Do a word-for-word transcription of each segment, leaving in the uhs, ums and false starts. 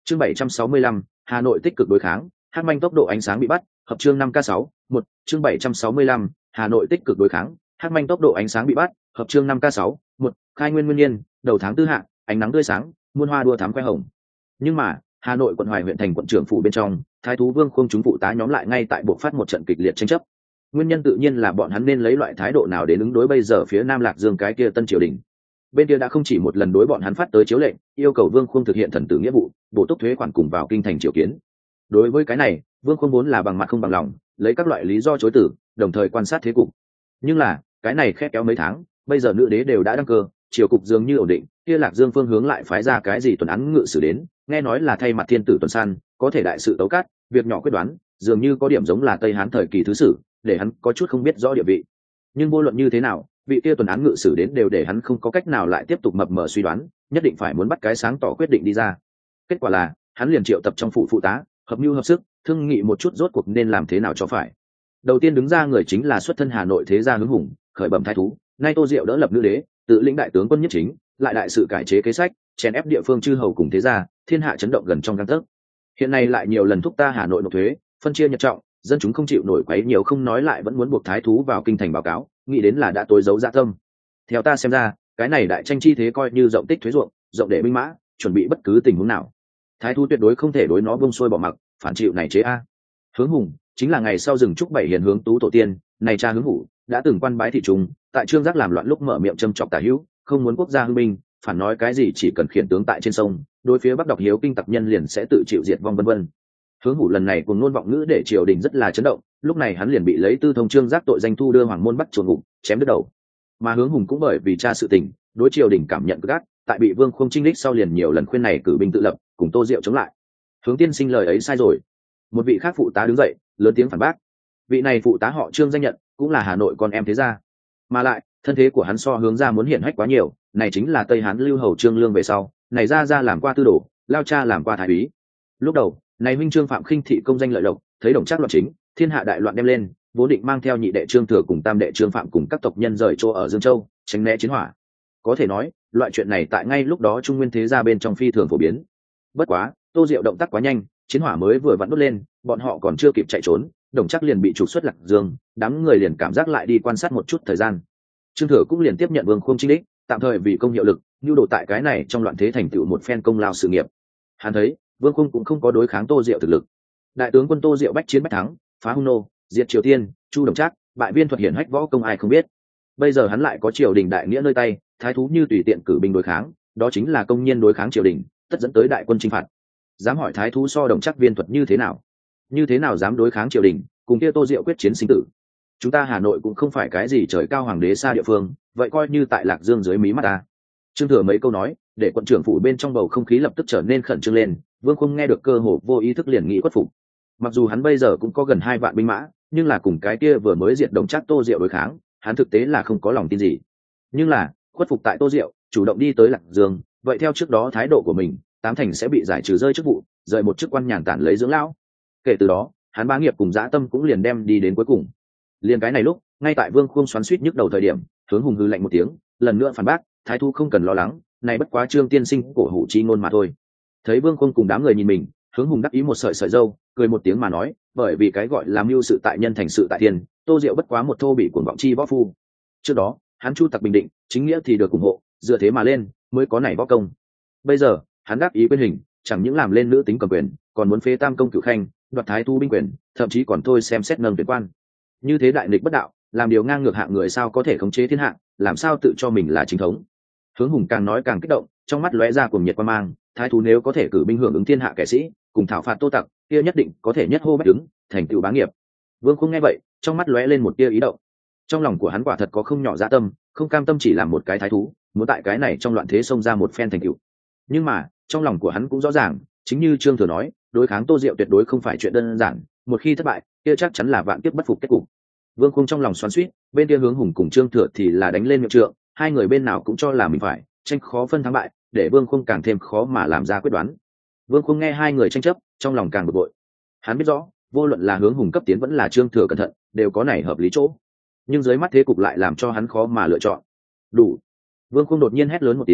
chương bảy trăm sáu mươi lăm, Hà Nội tích cực đối kháng, Hắc Manh tốc độ ánh sáng bị bắt, hợp chương năm k sáu, một, chương bảy trăm sáu mươi lăm, Hà Nội tích cực đối kháng, Hắc Manh tốc độ ánh sáng bị bắt, hợp chương năm k sáu, một, khai nguyên nguyên nhiên, đầu tháng tư hạ, ánh nắng tươi sáng, muôn hoa đua thắm khoe hồng. Nhưng mà, Hà Nội quận Hoài huyện thành quận trưởng phủ bên trong, Thái thú Vương Khung chúng phụ tá nhóm lại ngay tại buộc phát một trận kịch liệt tranh chấp. Nguyên nhân tự nhiên là bọn hắn nên lấy loại thái độ nào đến ứng đối bây giờ phía Nam Lạc Dương cái kia Tân Triều Đình. Bên kia đã không chỉ một lần đối bọn hắn phát tới chiếu lệnh, yêu cầu Vương Khung thực hiện thần tử nghĩa vụ, bổ túc thuế khoản cùng vào kinh thành triều kiến. Đối với cái này, Vương Khung vốn là bằng mặt không bằng lòng, lấy các loại lý do chối từ, đồng thời quan sát thế cục. Nhưng là, cái này khép kéo mấy tháng, bây giờ nữ đế đều đã đăng cơ, triều cục dường như ổn định, kia Lạc Dương phương hướng lại phái ra cái gì tuần án ngự sử đến, nghe nói là thay mặt thiên tử tuần san, có thể đại sự tấu cát, việc nhỏ quyết đoán, dường như có điểm giống là Tây Hán thời kỳ thứ sử, để hắn có chút không biết rõ địa vị. Nhưng vô luận như thế nào, vị kia tuần án ngự sử đến đều để hắn không có cách nào lại tiếp tục mập mờ suy đoán, nhất định phải muốn bắt cái sáng tỏ quyết định đi ra. Kết quả là, hắn liền triệu tập trong phủ phụ tá, hợp mưu hợp sức, thương nghị một chút rốt cuộc nên làm thế nào cho phải. Đầu tiên đứng ra người chính là xuất thân Hà Nội thế gia Hướng Hùng, khởi bẩm thái thú, nay Tô Diệu đỡ lập nữ đế, tự lĩnh đại tướng quân nhất chính, lại đại sự cải chế kế sách, chèn ép địa phương chư hầu cùng thế gia, thiên hạ chấn động gần trong gang tấc. Hiện nay lại nhiều lần thúc ta Hà Nội nộp thuế, phân chia nhật trọng, dân chúng không chịu nổi quấy nhiều không nói lại vẫn muốn buộc thái thú vào kinh thành báo cáo, nghĩ đến là đã tối giấu dạ tâm. Theo ta xem ra, cái này đại tranh chi thế coi như rộng tích thuế ruộng, rộng để binh mã, chuẩn bị bất cứ tình huống nào. Thái thú tuyệt đối không thể đối nó buông xuôi bỏ mặc, phản chịu này chế a. Hướng Hùng chính là ngày sau rừng trúc bảy hiền hướng tú tổ tiên, này cha Hướng Hủ đã từng quan bái thị trung, tại trương giác làm loạn lúc mở miệng châm chọc tả hữu, không muốn quốc gia hưng binh, phản nói cái gì chỉ cần khiển tướng tại trên sông, đối phía bắc đọc hiếu kinh tặc nhân liền sẽ tự chịu diệt vong vân vân. Hướng Hủ lần này cùng ngôn vọng ngữ để triều đình rất là chấn động, lúc này hắn liền bị lấy tư thông trương giác tội danh thu đưa hoàng môn bắt chuột ngục, chém đứt đầu. Mà Hướng Hùng cũng bởi vì cha sự tình, đối triều đình cảm nhận gắt, tại bị Vương Khung chinh đích sau liền nhiều lần khuyên này cử binh tự lập, cùng Tô Diệu chống lại. Hướng tiên sinh lời ấy sai rồi. Một vị khác phụ tá đứng dậy, lớn tiếng phản bác. Vị này phụ tá họ Trương danh nhận, cũng là Hà Nội con em thế gia, mà lại thân thế của hắn so Hướng gia muốn hiển hách quá nhiều, này chính là Tây Hán lưu hầu Trương Lương về sau, này ra ra làm qua tư đồ, lao cha làm qua thái úy. Lúc đầu, này huynh Trương Phạm khinh thị công danh lợi lộc, thấy đồng trác loạn chính, thiên hạ đại loạn đem lên, vốn định mang theo nhị đệ Trương Thừa cùng tam đệ Trương Phạm cùng các tộc nhân rời chỗ ở Dương Châu, tránh né chiến hỏa. Có thể nói, loại chuyện này tại ngay lúc đó Trung Nguyên thế gia bên trong phi thường phổ biến. Bất quá, Tô Diệu động tác quá nhanh, chiến hỏa mới vừa vặn đốt lên, bọn họ còn chưa kịp chạy trốn, đồng chắc liền bị trục xuất Lạc Dương, đám người liền cảm giác lại đi quan sát một chút thời gian. Trương Thừa cũng liền tiếp nhận Vương Khung chinh đích, tạm thời vì công hiệu lực, nhu đồ tại cái này trong loạn thế thành tựu một phen công lao sự nghiệp. Hắn thấy, Vương Khung cũng không có đối kháng Tô Diệu thực lực. Đại tướng quân Tô Diệu bách chiến bách thắng, phá hung nô, diệt Triều Tiên, Chu Đồng Trác, bại viên thuật hiển hách võ công ai không biết. Bây giờ hắn lại có triều đình đại nghĩa nơi tay, thái thú như tùy tiện cử binh đối kháng, đó chính là công nhiên đối kháng triều đình, tất dẫn tới đại quân chinh phạt. Dám hỏi thái thú so Đồng Trác viên thuật như thế nào? Như thế nào dám đối kháng triều đình, cùng kia Tô Diệu quyết chiến sinh tử? Chúng ta Hà Nội cũng không phải cái gì trời cao hoàng đế xa địa phương, vậy coi như tại Lạc Dương dưới mí mắt ta. Trương Thừa mấy câu nói, để quận trưởng phủ bên trong bầu không khí lập tức trở nên khẩn trương lên. Vương Khung nghe được cơ hồ vô ý thức liền nghĩ khuất phục. Mặc dù hắn bây giờ cũng có gần hai vạn binh mã, nhưng là cùng cái kia vừa mới diệt Đồng Trác Tô Diệu đối kháng, hắn thực tế là không có lòng tin gì. Nhưng là khuất phục tại Tô Diệu, chủ động đi tới Lạc Dương, vậy theo trước đó thái độ của mình, tám thành sẽ bị giải trừ rơi chức vụ, rời một chức quan nhàn tản lấy dưỡng lão. Kể từ đó, hắn bá nghiệp cùng dã tâm cũng liền đem đi đến cuối cùng. Liên cái này lúc, ngay tại Vương Khung xoắn xuýt nhức đầu thời điểm, Hướng Hùng hư lạnh một tiếng, lần nữa phản bác, thái thú không cần lo lắng, này bất quá Trương tiên sinh cổ hủ chi ngôn mà thôi. Thấy Vương Khung cùng đám người nhìn mình, Hướng Hùng đắc ý một sợi sợi râu, cười một tiếng mà nói, bởi vì cái gọi là mưu sự tại nhân thành sự tại thiên, Tô Diệu bất quá một thô bị cuồng vọng chi võ phu. Trước đó, hắn chu tặc bình định, chính nghĩa thì được ủng hộ, dựa thế mà lên, mới có này võ công. Bây giờ, hắn đắc ý quên hình, chẳng những làm lên nữ tính cầm quyền, còn muốn phế tam công cửu khanh, đoạt thái thú binh quyền, thậm chí còn thôi xem xét nâng tuyển quan. Như thế đại nghịch bất đạo, làm điều ngang ngược hạng người sao có thể khống chế thiên hạ, làm sao tự cho mình là chính thống. Hướng Hùng càng nói càng kích động, trong mắt lóe ra cuồng nhiệt quan mang, thái thú nếu có thể cử binh hưởng ứng thiên hạ kẻ sĩ, cùng thảo phạt Tô tặc, kia nhất định có thể nhất hô bách đứng, thành tựu bá nghiệp. Vương Khung nghe vậy, trong mắt lóe lên một tia ý động. Trong lòng của hắn quả thật có không nhỏ dạ tâm, không cam tâm chỉ làm một cái thái thú, muốn tại cái này trong loạn thế xông ra một phen thành tựu. Nhưng mà, trong lòng của hắn cũng rõ ràng, chính như Trương Thừa nói, đối kháng Tô Diệu tuyệt đối không phải chuyện đơn giản, một khi thất bại, kia chắc chắn là vạn kiếp bất phục kết cục. Vương Khung trong lòng xoắn xuýt, bên kia Hướng Hùng cùng Trương Thừa thì là đánh lên miệng trượng, hai người bên nào cũng cho là mình phải, tranh khó phân thắng bại, để Vương Khung càng thêm khó mà làm ra quyết đoán. Vương Khung nghe hai người tranh chấp, trong lòng càng bực bội. Hắn biết rõ, vô luận là Hướng Hùng cấp tiến vẫn là Trương Thừa cẩn thận, đều có này hợp lý chỗ. Nhưng dưới mắt thế cục lại làm cho hắn khó mà lựa chọn. Đủ. Vương Khung đột nhiên hét lớn một tiếng,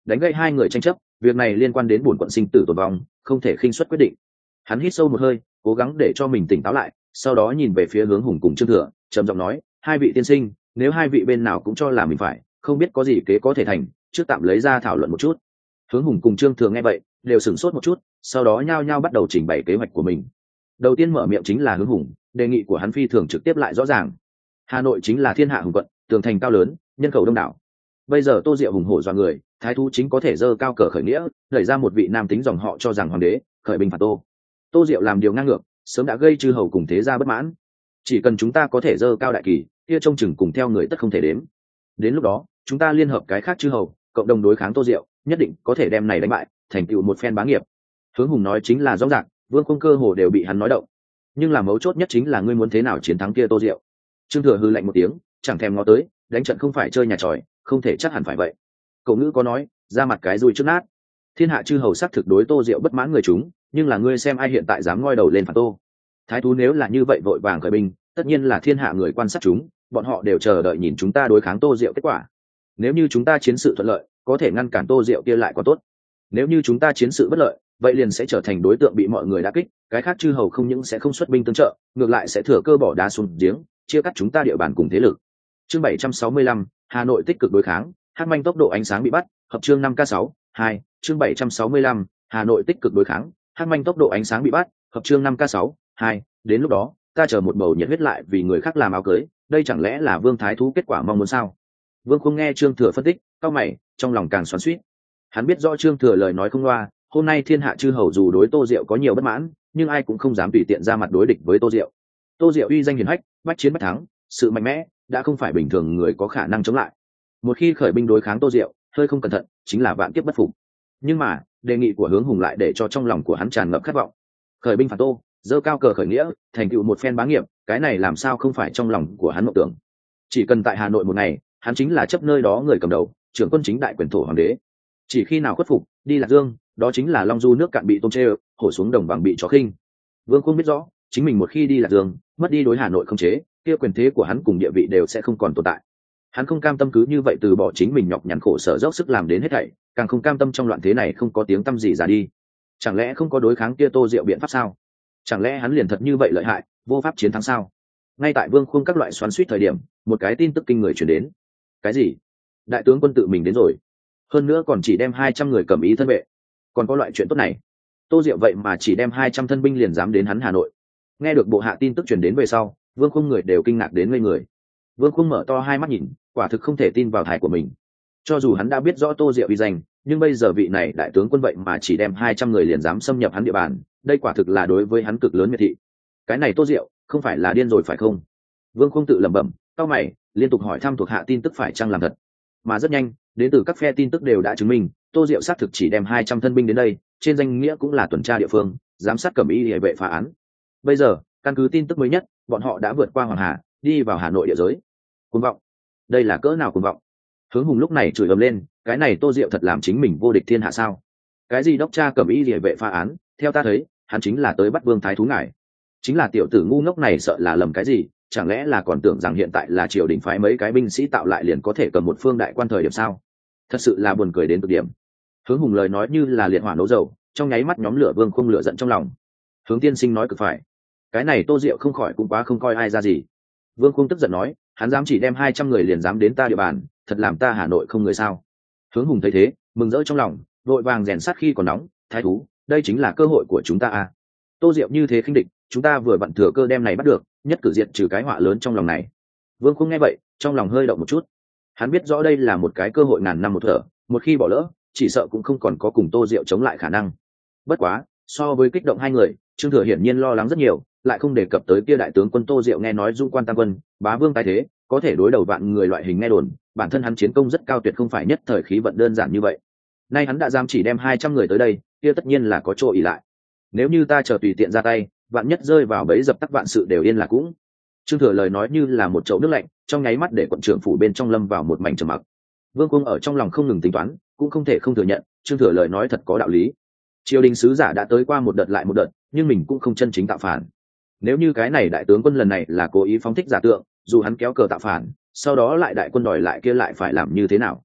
đánh gây hai người tranh chấp, việc này liên quan đến bổn quận sinh tử tồn vong, không thể khinh suất quyết định. Hắn hít sâu một hơi, cố gắng để cho mình tỉnh táo lại, sau đó nhìn về phía Hướng Hùng cùng Trương Thừa, trầm giọng nói: hai vị tiên sinh, nếu hai vị bên nào cũng cho là mình phải, không biết có gì kế có thể thành, trước tạm lấy ra thảo luận một chút. Hướng Hùng cùng Trương Thừa nghe vậy, đều sửng sốt một chút, sau đó nhao nhao bắt đầu trình bày kế hoạch của mình. Đầu tiên mở miệng chính là Hướng Hùng, đề nghị của hắn phi thường trực tiếp lại rõ ràng. Hà Nội chính là thiên hạ hùng quận, tường thành cao lớn, nhân khẩu đông đảo. Bây giờ Tô Diệu hùng hổ dọa người, thái thú chính có thể dơ cao cờ khởi nghĩa, đẩy ra một vị nam tính dòng họ cho rằng hoàng đế khởi binh phạt Tô. Tô Diệu làm điều ngang ngược, sớm đã gây chư hầu cùng thế gia bất mãn. Chỉ cần chúng ta có thể dơ cao đại kỳ, kia trông chừng cùng theo người tất không thể đếm. Đến lúc đó, chúng ta liên hợp cái khác chư hầu, cộng đồng đối kháng Tô Diệu, nhất định có thể đem này đánh bại, thành tựu một phen bá nghiệp. Hướng Hùng nói chính là rõ ràng, Vương Khung cơ hồ đều bị hắn nói động. Nhưng là mấu chốt nhất chính là ngươi muốn thế nào chiến thắng kia Tô Diệu. Trương Thừa hư lạnh một tiếng, chẳng thèm ngó tới, đánh trận không phải chơi nhà tròi, không thể chắc hẳn phải vậy. Cậu ngữ có nói, ra mặt cái dùi trước nát. Thiên hạ chư hầu sắc thực đối Tô Diệu bất mãn người chúng, nhưng là ngươi xem ai hiện tại dám ngoi đầu lên phản Tô. Thái thú nếu là như vậy vội vàng khởi binh, tất nhiên là thiên hạ người quan sát chúng, bọn họ đều chờ đợi nhìn chúng ta đối kháng Tô Diệu kết quả. Nếu như chúng ta chiến sự thuận lợi, có thể ngăn cản Tô Diệu kia lại có tốt. Nếu như chúng ta chiến sự bất lợi, vậy liền sẽ trở thành đối tượng bị mọi người đả kích, cái khác chư hầu không những sẽ không xuất binh tương trợ, ngược lại sẽ thừa cơ bỏ đá xuống giếng, chia cắt chúng ta địa bàn cùng thế lực. Chương bảy trăm sáu mươi lăm, Hà Nội tích cực đối kháng, Hắc Manh tốc độ ánh sáng bị bắt, hợp chương năm k sáu, hai, chương bảy trăm sáu mươi lăm, Hà Nội tích cực đối kháng, Hắc Manh tốc độ ánh sáng bị bắt, hợp chương năm k sáu, hai, đến lúc đó, ta chờ một bầu nhiệt huyết lại vì người khác làm áo cưới, đây chẳng lẽ là Vương Thái thú kết quả mong muốn sao? Vương không nghe Trương Thừa phân tích, cau mày, trong lòng càng xoắn xuýt. Hắn biết rõ Trương Thừa lời nói không loa, hôm nay thiên hạ chư hầu dù đối Tô Diệu có nhiều bất mãn, nhưng ai cũng không dám tùy tiện ra mặt đối địch với Tô Diệu. Tô Diệu uy danh hiển hách, bách chiến bách thắng, sự mạnh mẽ đã không phải bình thường người có khả năng chống lại. Một khi khởi binh đối kháng Tô Diệu, hơi không cẩn thận, chính là vạn kiếp bất phục. Nhưng mà, đề nghị của Hướng Hùng lại để cho trong lòng của hắn tràn ngập khát vọng. Khởi binh phạt Tô, giơ cao cờ khởi nghĩa, thành tựu một phen bá nghiệp, cái này làm sao không phải trong lòng của hắn mộng tưởng. Chỉ cần tại Hà Nội một ngày, hắn chính là chấp nơi đó người cầm đầu, trưởng quân chính đại quyền thổ hoàng đế. Chỉ khi nào khuất phục, đi Lạc Dương, đó chính là long du nước cạn bị tôm chê, hổ xuống đồng bằng bị chó khinh. Vương Khung biết rõ, chính mình một khi đi Lạc Dương, mất đi đối Hà Nội không chế, kia quyền thế của hắn cùng địa vị đều sẽ không còn tồn tại. Hắn không cam tâm cứ như vậy từ bỏ chính mình nhọc nhằn khổ sở dốc sức làm đến hết thảy, càng không cam tâm trong loạn thế này không có tiếng tăm gì ra đi. Chẳng lẽ không có đối kháng kia Tô Diệu biện pháp sao? Chẳng lẽ hắn liền thật như vậy lợi hại, vô pháp chiến thắng sao? Ngay tại Vương Khung các loại xoắn xuýt thời điểm, một cái tin tức kinh người truyền đến. Cái gì? Đại tướng quân tự mình đến rồi? Hơn nữa còn chỉ đem hai trăm người cầm ý thân vệ. Còn có loại chuyện tốt này? Tô Diệu vậy mà chỉ đem hai trăm thân binh liền dám đến hắn Hà Nội. Nghe được bộ hạ tin tức truyền đến về sau, Vương Khung người đều kinh ngạc đến ngây người. Vương Khung mở to hai mắt nhìn, quả thực không thể tin vào thải của mình. Cho dù hắn đã biết rõ Tô Diệu uy danh, nhưng bây giờ vị này đại tướng quân vậy mà chỉ đem hai trăm người liền dám xâm nhập hắn địa bàn, đây quả thực là đối với hắn cực lớn miệt thị. Cái này Tô Diệu, không phải là điên rồi phải không? Vương Khung tự lẩm bẩm, cau mày, liên tục hỏi thăm thuộc hạ tin tức phải chăng làm thật. Mà rất nhanh, đến từ các phe tin tức đều đã chứng minh, Tô Diệu xác thực chỉ đem hai trăm thân binh đến đây, trên danh nghĩa cũng là tuần tra địa phương, giám sát cẩm y hệ vệ phá án. Bây giờ, căn cứ tin tức mới nhất, bọn họ đã vượt qua Hoàng Hà, đi vào Hà Nội địa giới. Cuồng vọng, đây là cỡ nào cuồng vọng? Hướng Hùng lúc này chửi ầm lên, cái này Tô Diệu thật làm chính mình vô địch thiên hạ sao? Cái gì đốc tra cẩm y hệ vệ phá án, theo ta thấy, hắn chính là tới bắt Vương Thái thú ngài. Chính là tiểu tử ngu ngốc này sợ là lầm cái gì, chẳng lẽ là còn tưởng rằng hiện tại là triều đình phái mấy cái binh sĩ tạo lại liền có thể cầm một phương đại quan thời điểm sao? Thật sự là buồn cười đến cực điểm. Hướng Hùng lời nói như là liệt hỏa nấu dầu, trong nháy mắt nhóm lửa Vương Khung lửa giận trong lòng. Hướng tiên sinh nói cực phải, cái này Tô Diệu không khỏi cũng quá không coi ai ra gì. Vương Khung tức giận nói, hắn dám chỉ đem hai trăm người liền dám đến ta địa bàn, thật làm ta Hà Nội không người sao? Hướng Hùng thấy thế, mừng rỡ trong lòng, vội vàng rèn sát khi còn nóng, thái thú, đây chính là cơ hội của chúng ta à? Tô Diệu như thế khinh địch, chúng ta vừa vặn thừa cơ đem này bắt được, nhất cử diệt trừ cái họa lớn trong lòng này. Vương Khung nghe vậy, trong lòng hơi động một chút. Hắn biết rõ đây là một cái cơ hội ngàn năm một thở, một khi bỏ lỡ, chỉ sợ cũng không còn có cùng Tô Diệu chống lại khả năng. Bất quá, so với kích động hai người, Trương Thừa hiển nhiên lo lắng rất nhiều, lại không đề cập tới kia đại tướng quân Tô Diệu nghe nói dung quan tam quân, bá vương tái thế, có thể đối đầu vạn người loại hình nghe đồn, bản thân hắn chiến công rất cao tuyệt không phải nhất thời khí vận đơn giản như vậy. Nay hắn đã dám chỉ đem hai trăm người tới đây, kia tất nhiên là có chỗ ỷ lại. Nếu như ta chờ tùy tiện ra tay, vạn nhất rơi vào bẫy dập tắt vạn sự đều yên là cũng. Trương Thừa lời nói như là một chậu nước lạnh, trong nháy mắt để quận trưởng phủ bên trong lâm vào một mảnh trầm mặc. Vương Cung ở trong lòng không ngừng tính toán, cũng không thể không thừa nhận, Trương Thừa lời nói thật có đạo lý. Triều đình sứ giả đã tới qua một đợt lại một đợt, nhưng mình cũng không chân chính tạo phản. Nếu như cái này đại tướng quân lần này là cố ý phóng thích giả tượng, dù hắn kéo cờ tạo phản, sau đó lại đại quân đòi lại kia lại phải làm như thế nào?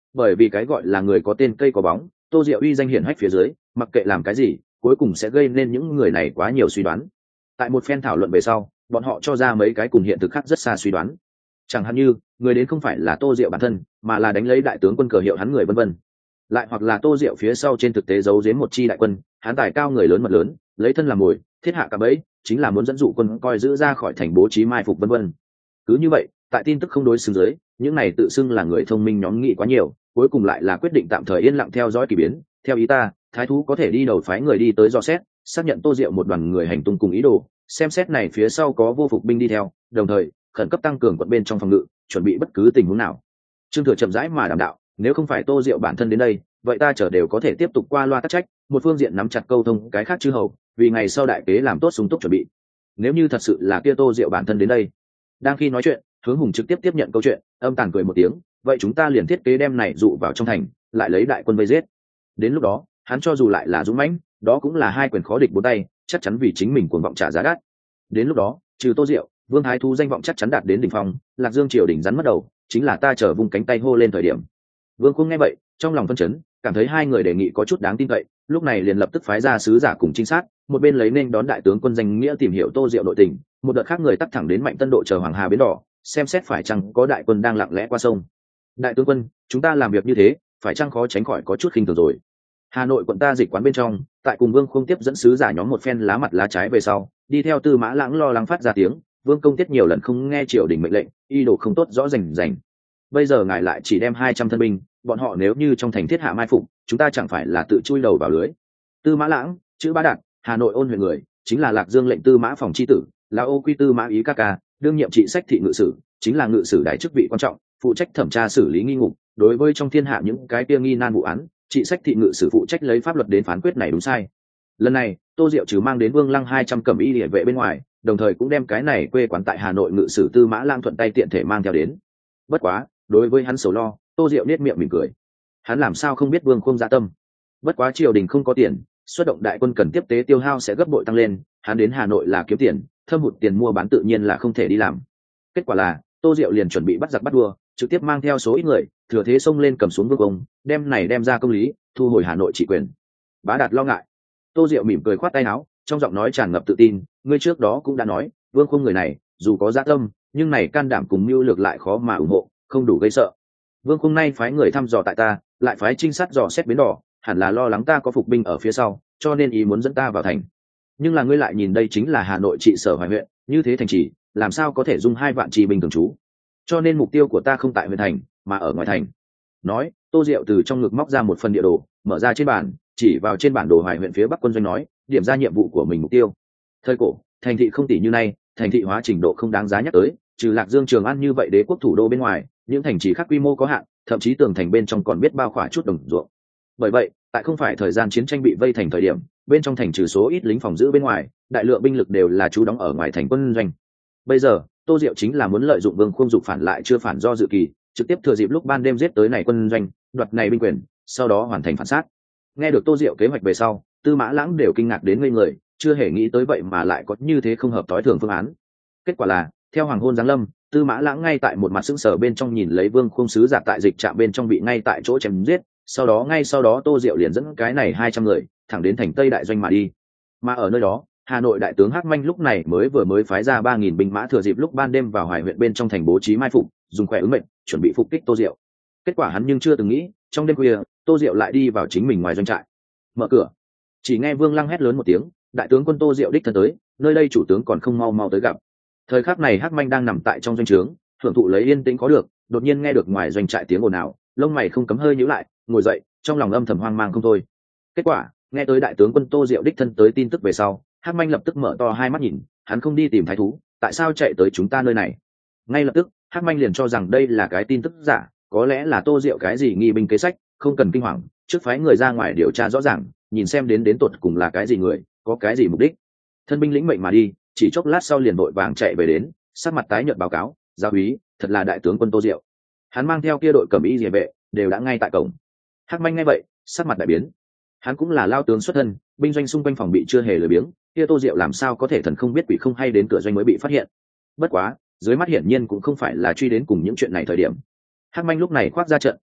bởi vì cái gọi là người có tên cây có bóng, Tô Diệu uy danh hiển hách phía dưới, mặc kệ làm cái gì cuối cùng sẽ gây nên những người này quá nhiều suy đoán. Tại một phen thảo luận về sau, bọn họ cho ra mấy cái cùng hiện thực khác rất xa suy đoán, chẳng hạn như người đến không phải là Tô Diệu bản thân mà là đánh lấy đại tướng quân cờ hiệu hắn người, vân vân. Lại hoặc là Tô Diệu phía sau trên thực tế giấu giếm một chi đại quân, hắn tài cao người lớn mật lớn, lấy thân làm mồi thiết hạ cả bẫy, chính là muốn dẫn dụ quân coi giữ ra khỏi thành bố trí mai phục, vân vân. Cứ như vậy, tại tin tức không đối xứng dưới, những này tự xưng là người thông minh nhóm nghĩ quá nhiều, cuối cùng lại là quyết định tạm thời yên lặng theo dõi kỳ biến. Theo ý ta, thái thú có thể đi đầu phái người đi tới dò xét, xác nhận Tô Diệu một đoàn người hành tung cùng ý đồ, xem xét này phía sau có vô phục binh đi theo, đồng thời khẩn cấp tăng cường quận bên trong phòng ngự, chuẩn bị bất cứ tình huống nào. Trương Thừa chậm rãi mà đảm đạo, nếu không phải Tô Diệu bản thân đến đây, vậy ta chờ đều có thể tiếp tục qua loa tắc trách, một phương diện nắm chặt câu thông cái khác chư hầu, vì ngày sau đại kế làm tốt sung túc chuẩn bị. Nếu như thật sự là kia Tô Diệu bản thân đến đây. Đang khi nói chuyện, Hướng Hùng trực tiếp tiếp nhận câu chuyện, âm tàn cười một tiếng, vậy chúng ta liền thiết kế đem này dụ vào trong thành, lại lấy đại quân vây giết. Đến lúc đó, hắn cho dù lại là dũng mãnh, đó cũng là hai quyền khó địch bốn tay, chắc chắn vì chính mình cuồng vọng trả giá đắt. Đến lúc đó, trừ Tô Diệu, Vương Thái Thú danh vọng chắc chắn đạt đến đỉnh phong, Lạc Dương triều đỉnh rắn mất đầu, chính là ta chờ vung cánh tay hô lên thời điểm. Vương Khung nghe vậy, trong lòng phân chấn, cảm thấy hai người đề nghị có chút đáng tin cậy, lúc này liền lập tức phái ra sứ giả cùng trinh sát, một bên lấy nên đón đại tướng quân danh nghĩa tìm hiểu Tô Diệu nội tình, một đợt khác người tắt thẳng đến Mạnh Tân Độ chờ Hoàng Hà bến đỏ, xem xét phải chăng có đại quân đang lặng lẽ qua sông. Đại tướng quân, chúng ta làm việc như thế, phải chăng khó tránh khỏi có chút khinh thường rồi. Hà Nội quận ta dịch quán bên trong, tại cùng Vương Khung tiếp dẫn sứ giả nhóm một phen lá mặt lá trái về sau, đi theo Tư Mã Lãng lo lắng phát ra tiếng, Vương Công Tiết nhiều lần không nghe triều đình mệnh lệnh, y đồ không tốt rõ rành rành. Bây giờ ngài lại chỉ đem hai trăm thân binh, bọn họ nếu như trong thành thiết hạ mai phục, chúng ta chẳng phải là tự chui đầu vào lưới. Tư Mã Lãng, chữ Bá Đạt, Hà Nội ôn huyện người, chính là Lạc Dương lệnh Tư Mã phòng chi tử, là Ô Quy Tư Mã Ý ca ca, đương nhiệm trị sách thị ngự sử, chính là ngự sử đại chức vị quan trọng, phụ trách thẩm tra xử lý nghi ngục, đối với trong thiên hạ những cái kia nghi nan vụ án, trị sách thị ngự sử phụ trách lấy pháp luật đến phán quyết này đúng sai. Lần này, Tô Diệu trừ mang đến Vương Lăng hai trăm cẩm y liệt vệ bên ngoài, đồng thời cũng đem cái này quê quán tại Hà Nội ngự sử Tư Mã Lãng thuận tay tiện thể mang theo đến. Bất quá, đối với hắn sầu lo, Tô Diệu nét miệng mỉm cười. Hắn làm sao không biết Vương Khung dạ tâm. Bất quá triều đình không có tiền, xuất động đại quân cần tiếp tế tiêu hao sẽ gấp bội tăng lên, hắn đến Hà Nội là kiếm tiền, thâm hụt tiền mua bán tự nhiên là không thể đi làm. Kết quả là, Tô Diệu liền chuẩn bị bắt giặc bắt đua, trực tiếp mang theo số ít người, thừa thế xông lên cầm xuống Vương Công, đem này đem ra công lý, thu hồi Hà Nội trị quyền. Bá Đạt lo ngại. Tô Diệu mỉm cười khoát tay áo, trong giọng nói tràn ngập tự tin, ngươi trước đó cũng đã nói, Vương Khung người này, dù có dạ tâm, nhưng này can đảm cùng mưu lược lại khó mà ủng hộ, không đủ gây sợ. Vương Khung nay phái người thăm dò tại ta, lại phái trinh sát dò xét bến đỏ, hẳn là lo lắng ta có phục binh ở phía sau, cho nên ý muốn dẫn ta vào thành. Nhưng là ngươi lại nhìn đây chính là Hà Nội trị sở Hoài huyện, như thế thành trì, làm sao có thể dung hai vạn trì binh thường trú? Cho nên mục tiêu của ta không tại huyện thành, mà ở ngoài thành. Nói, Tô Diệu từ trong ngực móc ra một phần địa đồ, mở ra trên bàn, chỉ vào trên bản đồ Hoài huyện phía bắc quân doanh nói, điểm ra nhiệm vụ của mình mục tiêu. Thời cổ, thành thị không tỷ như nay, thành thị hóa trình độ không đáng giá nhắc tới, trừ Lạc Dương Trường An như vậy đế quốc thủ đô bên ngoài, những thành trì khác quy mô có hạn, thậm chí tường thành bên trong còn biết bao khỏa chút đồng ruộng. Bởi vậy, tại không phải thời gian chiến tranh bị vây thành thời điểm, bên trong thành trừ số ít lính phòng giữ bên ngoài, đại lượng binh lực đều là trú đóng ở ngoài thành quân doanh. Bây giờ, Tô Diệu chính là muốn lợi dụng Vương Khung dục phản lại chưa phản do dự kỳ, trực tiếp thừa dịp lúc ban đêm giết tới này quân doanh, đoạt này binh quyền, sau đó hoàn thành phản sát. Nghe được Tô Diệu kế hoạch về sau, Tư Mã Lãng đều kinh ngạc đến ngây người, chưa hề nghĩ tới vậy mà lại có như thế không hợp tối thường phương án. Kết quả là, theo hoàng hôn giáng lâm, Tư Mã Lãng ngay tại một mặt sững sờ bên trong nhìn lấy Vương Khung sứ giả tại dịch trạm bên trong bị ngay tại chỗ chém giết, sau đó ngay sau đó Tô Diệu liền dẫn cái này hai trăm người thẳng đến thành Tây đại doanh mà đi. Mà ở nơi đó, Hà Nội đại tướng Hắc Manh lúc này mới vừa mới phái ra ba nghìn binh mã thừa dịp lúc ban đêm vào Hoài huyện bên trong thành bố trí mai phục, dùng khỏe ứng mệnh, chuẩn bị phục kích Tô Diệu. Kết quả hắn nhưng chưa từng nghĩ, trong đêm khuya, Tô Diệu lại đi vào chính mình ngoài doanh trại. Mở cửa. Chỉ nghe Vương Lăng hét lớn một tiếng, đại tướng quân Tô Diệu đích thân tới, nơi đây chủ tướng còn không mau mau tới gặp. Thời khắc này Hắc Manh đang nằm tại trong doanh trướng, hưởng thụ lấy yên tĩnh có được, đột nhiên nghe được ngoài doanh trại tiếng ồn ào, lông mày không cấm hơi nhíu lại, ngồi dậy, trong lòng âm thầm hoang mang không thôi. Kết quả, nghe tới đại tướng quân Tô Diệu đích thân tới tin tức về sau, Hắc Manh lập tức mở to hai mắt nhìn, hắn không đi tìm thái thú, tại sao chạy tới chúng ta nơi này? Ngay lập tức, Hắc Manh liền cho rằng đây là cái tin tức giả, có lẽ là Tô Diệu cái gì nghi binh kế sách, không cần kinh hoàng, trước phái người ra ngoài điều tra rõ ràng, nhìn xem đến đến tột cùng là cái gì người, có cái gì mục đích. Thân binh lĩnh mệnh mà đi, chỉ chốc lát sau liền vội vàng chạy về đến, sắc mặt tái nhợt báo cáo, gia úy, thật là đại tướng quân Tô Diệu. Hắn mang theo kia đội cẩm y liề vệ, đều đã ngay tại cổng. Hắc Manh nghe vậy, sắc mặt đại biến. Hắn cũng là lao tướng xuất thân, binh doanh xung quanh phòng bị chưa hề lười biếng, kia Tô Diệu làm sao có thể thần không biết quỷ không hay đến cửa doanh mới bị phát hiện. Bất quá, dưới mắt hiển nhiên cũng không phải là truy đến cùng những chuyện này thời điểm. Hắc Manh lúc này khoác ra trận,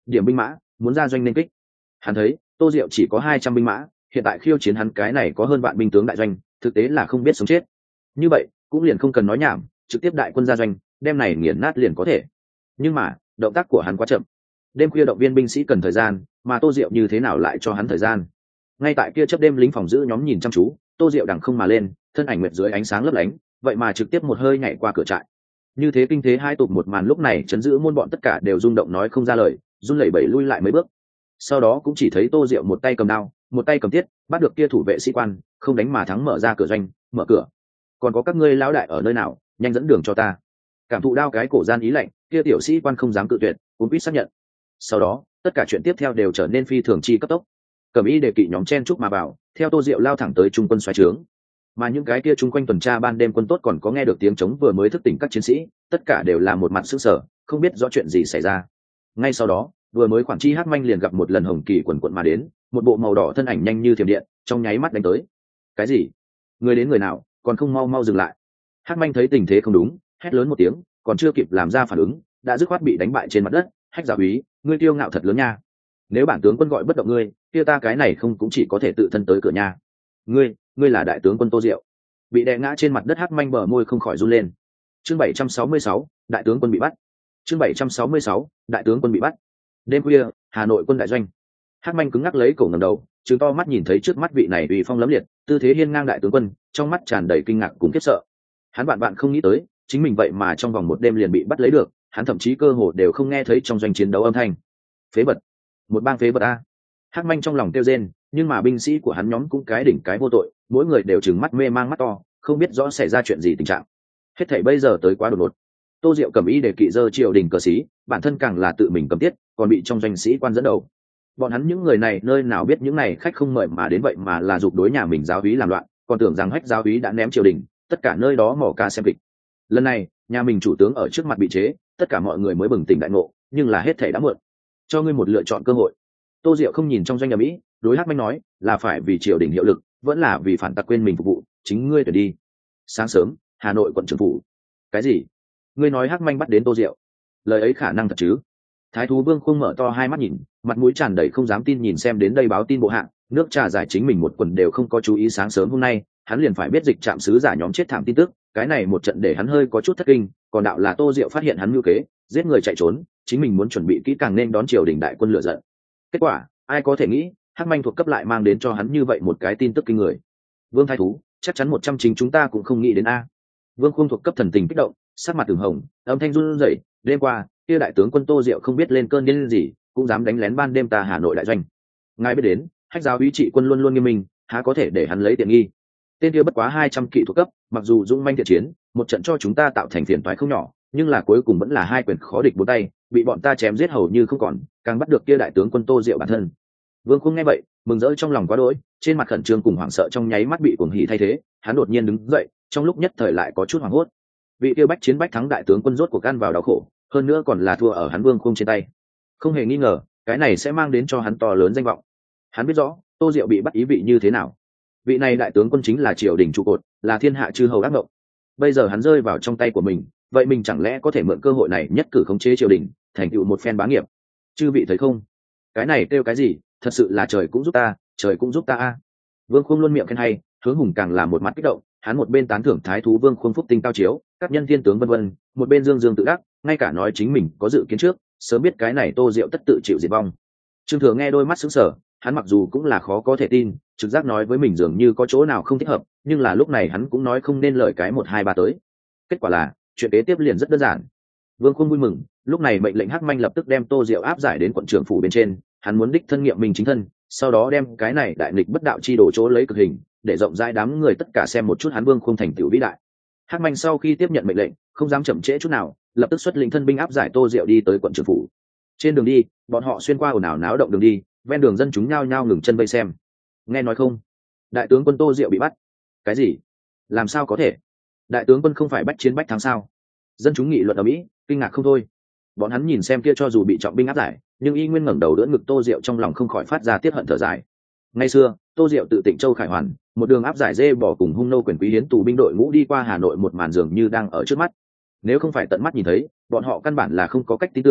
điểm binh mã muốn ra doanh nên kích. Hắn thấy Tô Diệu chỉ có hai trăm binh mã, hiện tại khiêu chiến hắn cái này có hơn vạn binh tướng đại doanh, thực tế là không biết sống chết. Như vậy cũng liền không cần nói nhảm, trực tiếp đại quân ra doanh, đem này nghiền nát liền có thể. Nhưng mà động tác của hắn quá chậm, đêm khuya động viên binh sĩ cần thời gian, mà Tô Diệu như thế nào lại cho hắn thời gian? Ngay tại kia chớp đêm lính phòng giữ nhóm nhìn chăm chú, Tô Diệu đằng không mà lên, thân ảnh nguyệt dưới ánh sáng lấp lánh, vậy mà trực tiếp một hơi nhảy qua cửa trại. Như thế kinh thế hai tục một màn lúc này chấn giữ môn bọn tất cả đều rung động nói không ra lời, run lẩy bẩy lui lại mấy bước. Sau đó cũng chỉ thấy Tô Diệu một tay cầm đao, một tay cầm tiết, bắt được kia thủ vệ sĩ quan, không đánh mà thắng mở ra cửa doanh, mở cửa. Còn có các ngươi lão đại ở nơi nào, nhanh dẫn đường cho ta. Cảm thụ đao cái cổ gian ý lạnh, kia tiểu sĩ quan không dám cự tuyệt, cũng biết xác nhận. Sau đó tất cả chuyện tiếp theo đều trở nên phi thường chi cấp tốc. Cẩm Y đề kỵ nhóm chen chúc mà vào, theo Tô Diệu lao thẳng tới trung quân xoáy trướng. Mà những cái kia chung quanh tuần tra ban đêm quân tốt còn có nghe được tiếng trống vừa mới thức tỉnh các chiến sĩ, tất cả đều là một mặt sững sờ, không biết rõ chuyện gì xảy ra. Ngay sau đó, vừa mới khoản chi hát manh liền gặp một lần hồng kỳ quần quận mà đến, một bộ màu đỏ thân ảnh nhanh như thiểm điện, trong nháy mắt đánh tới. Cái gì? Người đến người nào, còn không mau mau dừng lại. Hát manh thấy tình thế không đúng, hét lớn một tiếng, còn chưa kịp làm ra phản ứng, đã dứt khoát bị đánh bại trên mặt đất. Hách Giáo úy, ngươi kiêu ngạo thật lớn nha. Nếu bản tướng quân gọi bất động ngươi, kia ta cái này không cũng chỉ có thể tự thân tới cửa nhà. Ngươi, ngươi là đại tướng quân Tô Diệu. Bị đè ngã trên mặt đất hát manh bờ môi không khỏi run lên. Chương bảy trăm sáu mươi sáu, đại tướng quân bị bắt. Chương bảy trăm sáu mươi sáu, đại tướng quân bị bắt. Đêm khuya, Hà Nội quân đại doanh. Hát manh cứng ngắc lấy cổ ngẩng đầu, trừng to mắt nhìn thấy trước mắt vị này uy phong lẫm liệt, tư thế hiên ngang đại tướng quân, trong mắt tràn đầy kinh ngạc cùng khiếp sợ. Hắn bạn bạn không nghĩ tới, chính mình vậy mà trong vòng một đêm liền bị bắt lấy được, hắn thậm chí cơ hồ đều không nghe thấy trong doanh chiến đấu âm thanh. Phế vật, một bang phế vật a. Hắc manh trong lòng kêu rên, nhưng mà binh sĩ của hắn nhóm cũng cái đỉnh cái vô tội, mỗi người đều trừng mắt mê mang mắt to, không biết rõ xảy ra chuyện gì tình trạng. Hết thảy bây giờ tới quá đột ngột. Tô Diệu cầm ý để kỵ dơ triều đình cờ sĩ, bản thân càng là tự mình cầm tiết, còn bị trong doanh sĩ quan dẫn đầu. Bọn hắn những người này nơi nào biết những này khách không mời mà đến vậy mà là giục đối nhà mình giáo úy làm loạn, còn tưởng rằng Hách giáo úy đã ném triều đình, tất cả nơi đó mỏ cá xem kịch. Lần này, nhà mình chủ tướng ở trước mặt bị chế, tất cả mọi người mới bừng tỉnh đại ngộ, nhưng là hết thảy đã muộn. Cho ngươi một lựa chọn cơ hội. Tô Diệu không nhìn trong doanh nhà Mỹ, đối Hắc manh nói, là phải vì triều đình hiệu lực, vẫn là vì phản tặc quên mình phục vụ, chính ngươi phải đi. Sáng sớm, Hà Nội quận trưởng phủ. Cái gì? Ngươi nói Hắc manh bắt đến Tô Diệu? Lời ấy khả năng thật chứ? Thái thú Vương Khung mở to hai mắt nhìn, mặt mũi tràn đầy không dám tin nhìn xem đến đây báo tin bộ hạng, nước trà giải chính mình một quần đều không có chú ý sáng sớm hôm nay, hắn liền phải biết dịch trạm sứ giả nhóm chết thảm tin tức, cái này một trận để hắn hơi có chút thất kinh, còn đạo là Tô Diệu phát hiện hắn mưu kế, giết người chạy trốn, chính mình muốn chuẩn bị kỹ càng nên đón triều đình đại quân lựa giận. Kết quả, ai có thể nghĩ, Hắc manh thuộc cấp lại mang đến cho hắn như vậy một cái tin tức kinh người. Vương Thái thú, chắc chắn một trăm chính chúng ta cũng không nghĩ đến a. Vương Khung thuộc cấp thần tình kích động, sắc mặt từng hồng, âm thanh run rẩy, đêm qua, kia đại tướng quân Tô Diệu không biết lên cơn điên gì, cũng dám đánh lén ban đêm ta Hà Nội đại doanh. Ngài biết đến, Hách giáo úy trị quân luôn luôn nghiêm minh, há có thể để hắn lấy tiện nghi. Tên kia bất quá hai trăm kỵ thuộc cấp, mặc dù dũng manh thiện chiến, một trận cho chúng ta tạo thành phiền toái không nhỏ, nhưng là cuối cùng vẫn là hai quyền khó địch bốn tay, bị bọn ta chém giết hầu như không còn, càng bắt được kia đại tướng quân Tô Diệu bản thân. Vương Khung nghe vậy, mừng rỡ trong lòng quá đỗi, trên mặt khẩn trương cùng hoảng sợ trong nháy mắt bị cuồng hỉ thay thế, hắn đột nhiên đứng dậy, trong lúc nhất thời lại có chút hoảng hốt. Vị kia bách chiến bách thắng đại tướng quân rốt cuộc ăn vào đau khổ, hơn nữa còn là thua ở hắn Vương Khung trên tay. Không hề nghi ngờ, cái này sẽ mang đến cho hắn to lớn danh vọng. Hắn biết rõ, Tô Diệu bị bắt ý vị như thế nào. Vị này đại tướng quân chính là triều đình trụ cột, là thiên hạ chư hầu ác mộng. Bây giờ hắn rơi vào trong tay của mình, vậy mình chẳng lẽ có thể mượn cơ hội này nhất cử khống chế triều đình, thành tựu một phen bá nghiệp? Chư vị thấy không? Cái này kêu cái gì? Thật sự là trời cũng giúp ta, trời cũng giúp ta a. Vương Khung luôn miệng khen hay, Hướng Hùng càng là một mặt kích động, hắn một bên tán thưởng thái thú Vương Khung phúc tinh cao chiếu, các nhân thiên tướng vân vân, một bên dương dương tự đắc, ngay cả nói chính mình có dự kiến trước, sớm biết cái này Tô Diệu tất tự chịu diệt vong. Trương Thừa nghe đôi mắt sững sờ, hắn mặc dù cũng là khó có thể tin, trực giác nói với mình dường như có chỗ nào không thích hợp, nhưng là lúc này hắn cũng nói không nên lời cái một hai ba tới. Kết quả là, chuyện kế tiếp liền rất đơn giản. Vương Khung vui mừng, lúc này mệnh lệnh Hắc manh lập tức đem Tô Diệu áp giải đến quận trưởng phủ bên trên, hắn muốn đích thân nghiệm mình chính thân, sau đó đem cái này đại nghịch bất đạo chi đổ chỗ lấy cực hình, để rộng rãi đám người tất cả xem một chút hắn Vương Khung thành tựu vĩ đại. Hắc manh sau khi tiếp nhận mệnh lệnh, không dám chậm trễ chút nào, lập tức xuất lĩnh thân binh áp giải Tô Diệu đi tới quận trưởng phủ. Trên đường đi, bọn họ xuyên qua ồn ào náo động đường đi, ven đường dân chúng nhao nhao ngừng chân vây xem. Nghe nói không, đại tướng quân Tô Diệu bị bắt. Cái gì? Làm sao có thể? Đại tướng quân không phải bách chiến bách thắng sao? Dân chúng nghị luận ở mỹ, kinh ngạc không thôi. Bọn hắn nhìn xem kia cho dù bị trọng binh áp giải, nhưng y nguyên ngẩng đầu đỡ ngực Tô Diệu trong lòng không khỏi phát ra tiết hận thở dài. Ngày xưa, Tô Diệu tự Tịnh Châu khải hoàn, một đường áp giải dê bỏ cùng hung nô quyền quý hiến tù binh đội ngũ đi qua Hà Nội một màn dường như đang ở trước mắt. Nếu không phải tận mắt nhìn thấy, bọn họ căn bản là không có cách tin tưởng,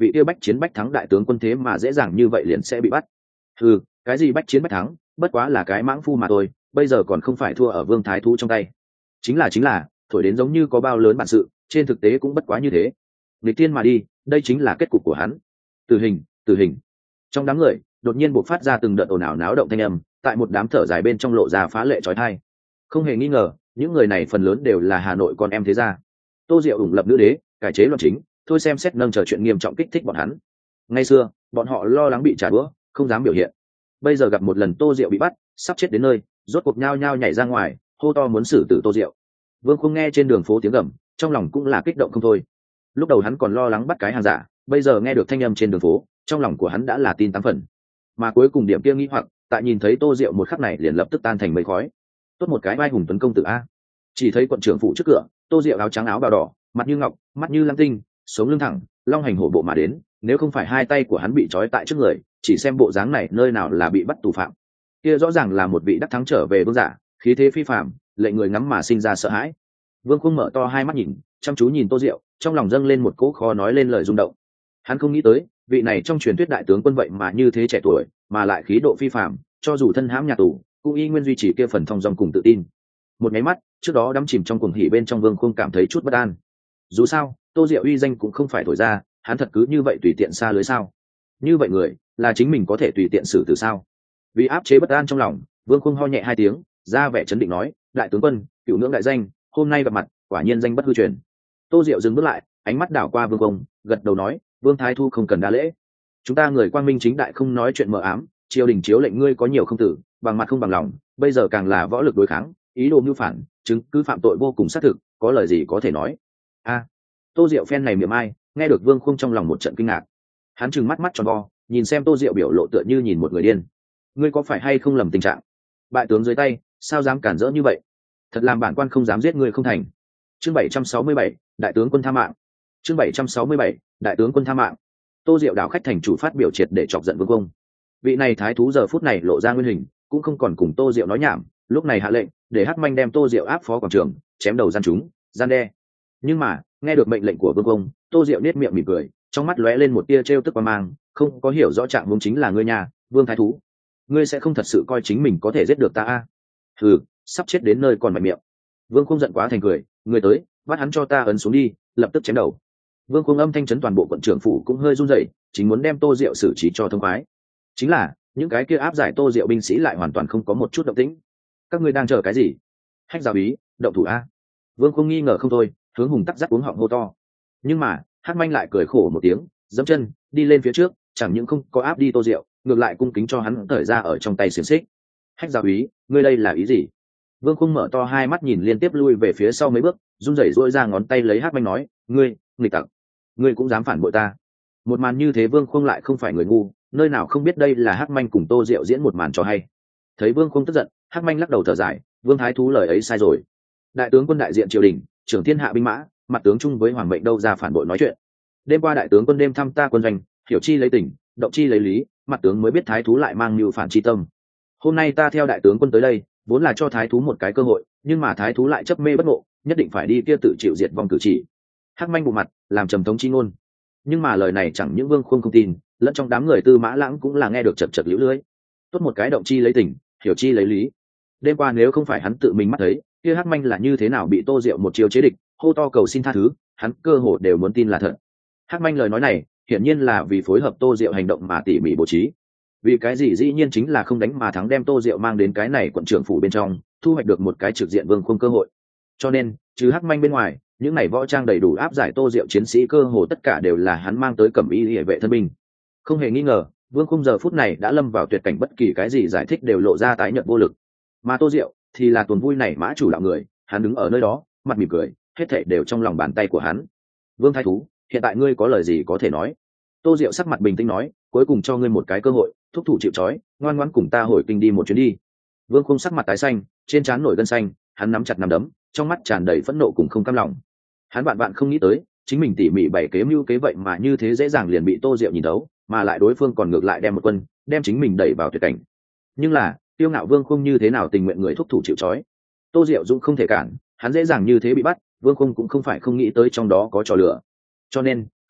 vị kia bách chiến bách thắng đại tướng quân thế mà dễ dàng như vậy liền sẽ bị bắt. Ừ, cái gì bách chiến bách thắng, bất quá là cái mãng phu mà thôi, bây giờ còn không phải thua ở Vương Thái Thú trong tay. Chính là chính là, thổi đến giống như có bao lớn bản sự, trên thực tế cũng bất quá như thế. Nghịch tiên mà đi, đây chính là kết cục của hắn. Tử hình, tử hình. Trong đám người, đột nhiên bộc phát ra từng đợt ồn ào náo động thanh âm, tại một đám thở dài bên trong lộ ra phá lệ chói tai. Không hề nghi ngờ, những người này phần lớn đều là Hà Nội con em thế gia. Tô Diệu ủng lập nữ đế, cải chế loạn chính, thôi xem xét nâng trở chuyện nghiêm trọng kích thích bọn hắn. Ngày xưa, bọn họ lo lắng bị trả đũa, không dám biểu hiện. Bây giờ gặp một lần Tô Diệu bị bắt, sắp chết đến nơi, rốt cuộc nhao nhao nhảy ra ngoài, hô to muốn xử tử Tô Diệu. Vương Khung nghe trên đường phố tiếng gầm, trong lòng cũng là kích động không thôi. Lúc đầu hắn còn lo lắng bắt cái hàng giả, bây giờ nghe được thanh âm trên đường phố, trong lòng của hắn đã là tin tám phần. Mà cuối cùng điểm kia nghi hoặc, tại nhìn thấy Tô Diệu một khắc này liền lập tức tan thành mây khói. Tốt một cái vai hùng tuấn công tử a. Chỉ thấy quận trưởng phủ trước cửa, Tô Diệu áo trắng áo bào đỏ, mặt như ngọc, mắt như lam tinh, sống lưng thẳng, long hành hổ bộ mà đến, nếu không phải hai tay của hắn bị trói tại trước người, chỉ xem bộ dáng này nơi nào là bị bắt tù phạm. Kia rõ ràng là một vị đắc thắng trở về vương giả, khí thế phi phàm, lệnh người ngắm mà sinh ra sợ hãi. Vương Khung mở to hai mắt nhìn, chăm chú nhìn Tô Diệu, trong lòng dâng lên một cỗ khó nói lên lời rung động. Hắn không nghĩ tới, vị này trong truyền thuyết đại tướng quân vậy mà như thế trẻ tuổi, mà lại khí độ phi phàm, cho dù thân hãm nhà tù, cũng y nguyên duy trì kia phần thong dong cùng tự tin. Một máy mắt, trước đó đắm chìm trong cuồng hỉ bên trong Vương Khung cảm thấy chút bất an. Dù sao, Tô Diệu uy danh cũng không phải thổi ra, hắn thật cứ như vậy tùy tiện xa lưới sao? Như vậy người, là chính mình có thể tùy tiện xử từ sao? Vì áp chế bất an trong lòng, Vương Khung ho nhẹ hai tiếng, ra vẻ chấn định nói, đại tướng quân, cửu ngưỡng đại danh, hôm nay gặp mặt, quả nhiên danh bất hư truyền. Tô Diệu dừng bước lại, ánh mắt đảo qua Vương Khung, gật đầu nói, Vương Thái Thu không cần đa lễ. Chúng ta người quang minh chính đại không nói chuyện mờ ám, triều đình chiếu lệnh ngươi có nhiều không tử, bằng mặt không bằng lòng, bây giờ càng là võ lực đối kháng, ý đồ mưu phản, chứng cứ phạm tội vô cùng xác thực, có lời gì có thể nói. A, Tô Diệu phen này miệng ai, nghe được Vương Khung trong lòng một trận kinh ngạc. Hắn trừng mắt mắt tròn vo, nhìn xem Tô Diệu biểu lộ tựa như nhìn một người điên. Ngươi có phải hay không lầm tình trạng? Bại tướng dưới tay, sao dám cản rỡ như vậy? Thật làm bản quan không dám giết ngươi không thành. Chương bảy trăm sáu mươi bảy, đại tướng quân tha mạng. Chương bảy trăm sáu mươi bảy, đại tướng quân tha mạng. Tô Diệu đảo khách thành chủ phát biểu triệt để chọc giận Vương Khung. Vị này thái thú giờ phút này lộ ra nguyên hình, cũng không còn cùng Tô Diệu nói nhảm, lúc này hạ lệnh để Hắc Manh đem Tô Diệu áp phó quảng trường, chém đầu gian chúng, gian đe. Nhưng mà, nghe được mệnh lệnh của Vương Khung, Tô Diệu nét miệng mỉm cười, trong mắt lóe lên một tia trêu tức qua mang, không có hiểu rõ trạng huống chính là ngươi nhà, Vương thái thú. Ngươi sẽ không thật sự coi chính mình có thể giết được ta a? Hừ, sắp chết đến nơi còn mạnh miệng. Vương Khung giận quá thành cười, ngươi tới, bắt hắn cho ta ấn xuống đi, lập tức chém đầu. Vương Khung âm thanh chấn toàn bộ quận trưởng phủ cũng hơi run rẩy, chính muốn đem Tô Diệu xử trí cho thông khoái. Chính là, những cái kia áp giải Tô Diệu binh sĩ lại hoàn toàn không có một chút động tĩnh. Các ngươi đang chờ cái gì? Hách giáo ý, động thủ a. Vương Khung nghi ngờ không thôi, hướng Hùng Tắc Dắt uống họng hô to. Nhưng mà, Hắc Manh lại cười khổ một tiếng, dẫm chân, đi lên phía trước, chẳng những không có áp đi Tô Diệu, ngược lại cung kính cho hắn cởi ra ở trong tay xiềng xích. Hách giáo ý, ngươi đây là ý gì? Vương Khung mở to hai mắt nhìn liên tiếp lui về phía sau mấy bước, run rẩy duỗi ra ngón tay lấy Hắc Manh nói, ngươi, nghịch tặc, ngươi cũng dám phản bội ta? Một màn như thế Vương Khung lại không phải người ngu, nơi nào không biết đây là Hắc Manh cùng Tô Diệu diễn một màn cho hay. Thấy Vương Khung tức giận, Hắc Manh lắc đầu thở dài, Vương thái thú lời ấy sai rồi. Đại tướng quân đại diện triều đình, trưởng thiên hạ binh mã, mặt tướng chung với hoàng mệnh đâu ra phản bội nói chuyện. Đêm qua đại tướng quân đêm thăm ta quân doanh, hiểu chi lấy tình, động chi lấy lý, mặt tướng mới biết thái thú lại mang mưu phản chi tâm. Hôm nay ta theo đại tướng quân tới đây, vốn là cho thái thú một cái cơ hội, nhưng mà thái thú lại chấp mê bất ngộ, nhất định phải đi kia tự chịu diệt vong cử chỉ. Hắc Manh bụng mặt, làm trầm thống chi ngôn. Nhưng mà lời này chẳng những Vương Khung không tin, lẫn trong đám người Tư Mã Lãng cũng là nghe được chật chật liễu lưới. Tốt một cái động chi lấy tình, hiểu chi lấy lý. Đêm qua nếu không phải hắn tự mình mắt thấy, kia Hắc Manh là như thế nào bị Tô Diệu một chiêu chế địch, hô to cầu xin tha thứ, hắn cơ hồ đều muốn tin là thật. Hắc Manh lời nói này, hiển nhiên là vì phối hợp Tô Diệu hành động mà tỉ mỉ bố trí. Vì cái gì dĩ nhiên chính là không đánh mà thắng, đem Tô Diệu mang đến cái này quận trưởng phủ bên trong, thu hoạch được một cái trực diện Vương Khung cơ hội. Cho nên, trừ Hắc Manh bên ngoài, những này võ trang đầy đủ áp giải Tô Diệu chiến sĩ cơ hồ tất cả đều là hắn mang tới cẩm y liề vệ thân binh. Không hề nghi ngờ, Vương Khung giờ phút này đã lâm vào tuyệt cảnh, bất kỳ cái gì giải thích đều lộ ra tái nhợt vô lực. Mà Tô Diệu thì là tuần vui này mã chủ đạo người, hắn đứng ở nơi đó, mặt mỉm cười, hết thảy đều trong lòng bàn tay của hắn. Vương thái thú, hiện tại ngươi có lời gì có thể nói? Tô Diệu sắc mặt bình tĩnh nói, cuối cùng cho ngươi một cái cơ hội, thúc thủ chịu trói, ngoan ngoãn cùng ta hồi kinh đi một chuyến đi. Vương Khung sắc mặt tái xanh, trên trán nổi gân xanh, hắn nắm chặt nắm đấm, trong mắt tràn đầy phẫn nộ cùng không cam lòng. Hắn bạn bạn không nghĩ tới, chính mình tỉ mỉ bày kế mưu kế vậy mà như thế dễ dàng liền bị Tô Diệu nhìn thấu, mà lại đối phương còn ngược lại đem một quân, đem chính mình đẩy vào tuyệt cảnh. Nhưng là, tiêu ngạo Vương Khung như thế nào tình nguyện người thúc thủ chịu trói? Tô Diệu dũng không thể cản, hắn dễ dàng như thế bị bắt, Vương Khung cũng không phải không nghĩ tới trong đó có trò lửa. Cho nên,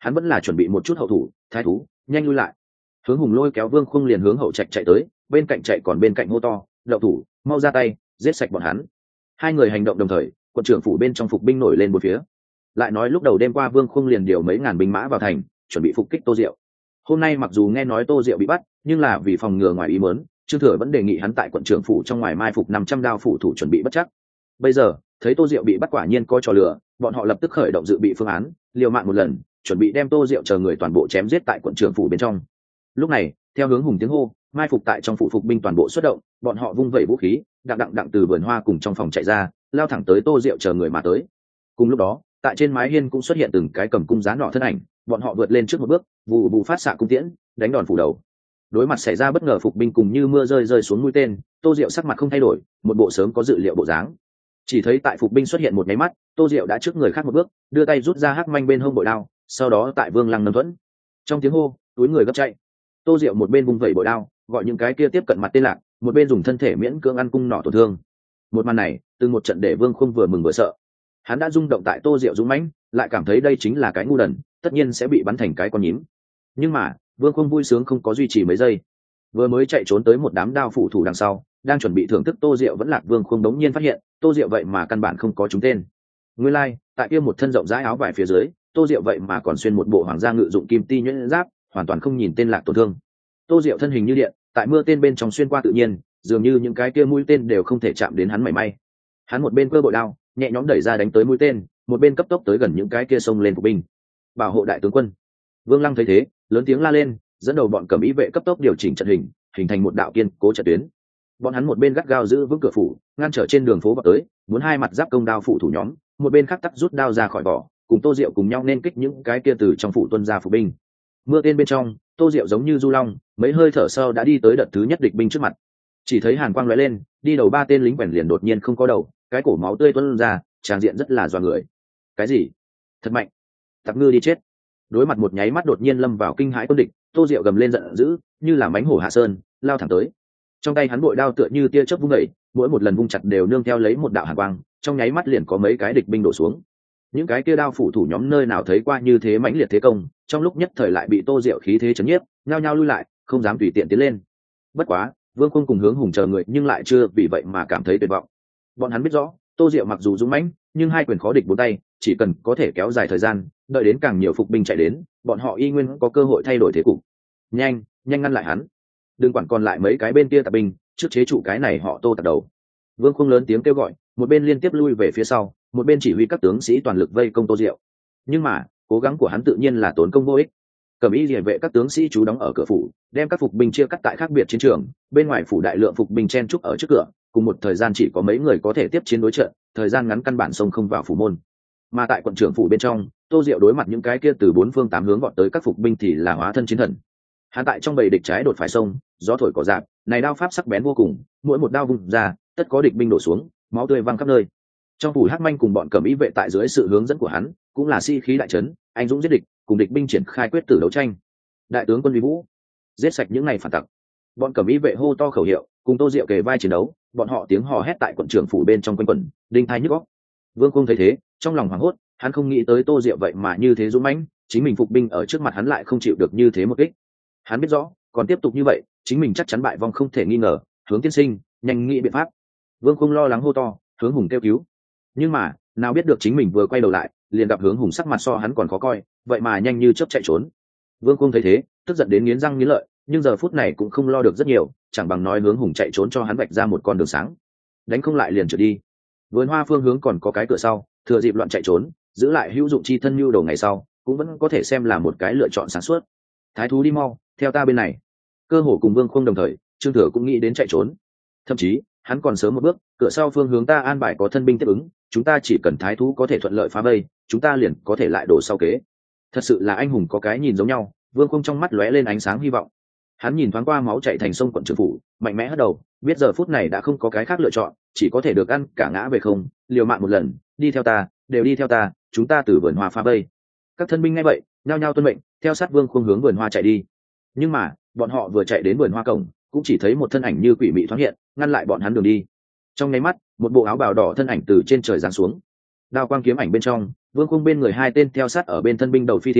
hắn vẫn là chuẩn bị một chút hậu thủ. Thái thú nhanh lui lại. Hướng Hùng lôi kéo Vương Khung liền hướng hậu trạch chạy tới, bên cạnh chạy còn bên cạnh hô to, đậu thủ mau ra tay giết sạch bọn hắn. Hai người hành động đồng thời, quận trưởng phủ bên trong phục binh nổi lên một phía. Lại nói lúc đầu đêm qua Vương Khung liền điều mấy ngàn binh mã vào thành, chuẩn bị phục kích Tô Diệu. Hôm nay mặc dù nghe nói Tô Diệu bị bắt, nhưng là vì phòng ngừa ngoài ý muốn, Trương Thừa vẫn đề nghị hắn tại quận trưởng phủ trong ngoài mai phục năm trăm đao phủ thủ chuẩn bị bất chắc. Bây giờ thấy Tô Diệu bị bắt quả nhiên có trò lừa, bọn họ lập tức khởi động dự bị phương án, liều mạng một lần, chuẩn bị đem Tô Diệu chờ người toàn bộ chém giết tại quận trưởng phủ bên trong. Lúc này theo Hướng Hùng tiếng hô, mai phục tại trong phủ phục binh toàn bộ xuất động, bọn họ vung vẩy vũ khí, đặng đặng đặng từ vườn hoa cùng trong phòng chạy ra, lao thẳng tới Tô Diệu chờ người mà tới. Cùng lúc đó tại trên mái hiên cũng xuất hiện từng cái cầm cung giá nọ thân ảnh, bọn họ vượt lên trước một bước, vụ vụ phát xạ cung tiễn, đánh đòn phủ đầu. Đối mặt xảy ra bất ngờ phục binh cùng như mưa rơi rơi xuống mũi tên, Tô Diệu sắc mặt không thay đổi, một bộ sớm có dự liệu bộ dáng. Chỉ thấy tại phục binh xuất hiện một máy mắt, Tô Diệu đã trước người khác một bước, đưa tay rút ra hắc manh bên hông bội đao, sau đó tại Vương Lăng nâng thuẫn. Trong tiếng hô, túi người gấp chạy. Tô Diệu một bên vung vẩy bội đao, gọi những cái kia tiếp cận mặt tên lạc, một bên dùng thân thể miễn cưỡng ăn cung nỏ tổn thương. Một màn này, từ một trận để Vương Khung vừa mừng vừa sợ. Hắn đã rung động tại Tô Diệu dũng mãnh, lại cảm thấy đây chính là cái ngu đần, tất nhiên sẽ bị bắn thành cái con nhím. Nhưng mà Vương Khung vui sướng không có duy trì mấy giây, vừa mới chạy trốn tới một đám đao phủ thủ đằng sau, đang chuẩn bị thưởng thức Tô Diệu vẫn lạc. Vương Khung đống nhiên phát hiện Tô Diệu vậy mà căn bản không có trúng tên. Nguyên lai like, tại kia một thân rộng rãi áo vải phía dưới, Tô Diệu vậy mà còn xuyên một bộ hoàng gia ngự dụng kim ti nhuyễn giáp, hoàn toàn không nhìn tên lạc tổn thương. Tô Diệu thân hình như điện, tại mưa tên bên trong xuyên qua tự nhiên, dường như những cái kia mũi tên đều không thể chạm đến hắn mảy may. Hắn một bên cơ bội đao nhẹ nhõm đẩy ra đánh tới mũi tên, một bên cấp tốc tới gần những cái kia xông lên phục binh, bảo hộ đại tướng quân. Vương Lăng thấy thế, lớn tiếng la lên, dẫn đầu bọn cẩm ý vệ cấp tốc điều chỉnh trận hình, hình thành một đạo kiên cố trận tuyến. Bọn hắn một bên gắt gao giữ vững cửa phủ, ngăn trở trên đường phố vào tới, muốn hai mặt giáp công đao phủ thủ nhóm, một bên khác tắc rút đao ra khỏi vỏ, cùng Tô Diệu cùng nhau nên kích những cái kia từ trong phủ tuân ra phục binh. Mưa tên bên trong, Tô Diệu giống như du long, mấy hơi thở sau đã đi tới đợt thứ nhất địch binh trước mặt. Chỉ thấy hàn quang lóe lên, đi đầu ba tên lính quèn liền đột nhiên không có đầu, cái cổ máu tươi tuôn ra, tràng diện rất là dọa người. Cái gì? Thật mạnh! Tặc ngư đi chết! Đối mặt một nháy mắt đột nhiên lâm vào kinh hãi quân địch, Tô Diệu gầm lên giận dữ, như là mãnh hổ hạ sơn, lao thẳng tới. Trong tay hắn bội đao tựa như tia chớp vung dậy, mỗi một lần vung chặt đều nương theo lấy một đạo hàn quang, trong nháy mắt liền có mấy cái địch binh đổ xuống. Những cái kia đao phủ thủ nhóm nơi nào thấy qua như thế mãnh liệt thế công, trong lúc nhất thời lại bị Tô Diệu khí thế chấn nhiếp, nhao nhao lui lại, không dám tùy tiện tiến lên. Bất quá, Vương Khung cùng Hướng Hùng chờ người nhưng lại chưa vì vậy mà cảm thấy tuyệt vọng. Bọn hắn biết rõ, Tô Diệu mặc dù dũng mãnh, nhưng hai quyền khó địch bốn tay, chỉ cần có thể kéo dài thời gian, đợi đến càng nhiều phục binh chạy đến, bọn họ y nguyên có cơ hội thay đổi thế cục. Nhanh, nhanh ngăn lại hắn. Đừng quản còn lại mấy cái bên kia tạp binh, trước chế trụ cái này họ Tô tạt đầu. Vương Khung lớn tiếng kêu gọi, một bên liên tiếp lui về phía sau, một bên chỉ huy các tướng sĩ toàn lực vây công Tô Diệu. Nhưng mà, cố gắng của hắn tự nhiên là tốn công vô ích. Cẩm y liề vệ các tướng sĩ trú đóng ở cửa phủ, đem các phục binh chia cắt tại khác biệt chiến trường, bên ngoài phủ đại lượng phục binh chen trúc ở trước cửa, cùng một thời gian chỉ có mấy người có thể tiếp chiến đối trận, thời gian ngắn căn bản xông không vào phủ môn. Mà tại quận trưởng phủ bên trong, Tô Diệu đối mặt những cái kia từ bốn phương tám hướng vọt tới các phục binh thì là hóa thân chiến thần. Hắn tại trong bầy địch trái đột phải sông, gió thổi cỏ rạp, này đao pháp sắc bén vô cùng, mỗi một đao vung ra, tất có địch binh đổ xuống, máu tươi văng khắp nơi. Trong phủ hắc manh cùng bọn cẩm y vệ tại dưới sự hướng dẫn của hắn, cũng là si khí đại trấn, anh dũng giết địch, cùng địch binh triển khai quyết tử đấu tranh. Đại tướng quân uy vũ, giết sạch những này phản tặc. Bọn cẩm y vệ hô to khẩu hiệu, cùng Tô Diệu kề vai chiến đấu, bọn họ tiếng hò hét tại quận trưởng phủ bên trong quanh quẩn, đinh tai nhức óc. Vương Khung thấy thế, trong lòng hoảng hốt, hắn không nghĩ tới Tô Diệu vậy mà như thế dũng mãnh, chính mình phục binh ở trước mặt hắn lại không chịu được như thế một kích. Hắn biết rõ, còn tiếp tục như vậy, chính mình chắc chắn bại vong không thể nghi ngờ. Hướng tiên sinh, nhanh nghĩ biện pháp. Vương Khung lo lắng hô to, Hướng Hùng kêu cứu. Nhưng mà, nào biết được chính mình vừa quay đầu lại, liền gặp Hướng Hùng sắc mặt so hắn còn khó coi, vậy mà nhanh như chớp chạy trốn. Vương Khung thấy thế, tức giận đến nghiến răng nghiến lợi, nhưng giờ phút này cũng không lo được rất nhiều, chẳng bằng nói Hướng Hùng chạy trốn cho hắn vạch ra một con đường sáng. Đánh không lại liền trượt đi. Vườn hoa phương hướng còn có cái cửa sau, thừa dịp loạn chạy trốn, giữ lại hữu dụng chi thân nhu đầu ngày sau, cũng vẫn có thể xem là một cái lựa chọn sáng suốt. Thái thú đi mau, theo ta bên này. Cơ hồ cùng Vương Khung đồng thời, Trương Thừa cũng nghĩ đến chạy trốn. Thậm chí, hắn còn sớm một bước, cửa sau phương hướng ta an bài có thân binh tiếp ứng, chúng ta chỉ cần thái thú có thể thuận lợi phá vây, chúng ta liền có thể lại đổ sau kế. Thật sự là anh hùng có cái nhìn giống nhau. Vương Khung trong mắt lóe lên ánh sáng hy vọng. Hắn nhìn thoáng qua máu chảy thành sông quận trưởng phủ, mạnh mẽ hất đầu, biết giờ phút này đã không có cái khác lựa chọn, chỉ có thể được ăn cả ngã về không, liều mạng một lần, đi theo ta, đều đi theo ta, chúng ta từ vườn hoa phá vây. Các thân binh nghe vậy, nhao nhao tuân mệnh, theo sát Vương Khung hướng vườn hoa chạy đi. Nhưng mà, bọn họ vừa chạy đến vườn hoa cổng, cũng chỉ thấy một thân ảnh như quỷ mị thoáng hiện, ngăn lại bọn hắn đường đi. Trong nháy mắt, một bộ áo bào đỏ thân ảnh từ trên trời giáng xuống. Đao quang kiếm ảnh bên trong, Vương Khung bên người hai tên theo sát ở bên thân binh đầu phi thiên,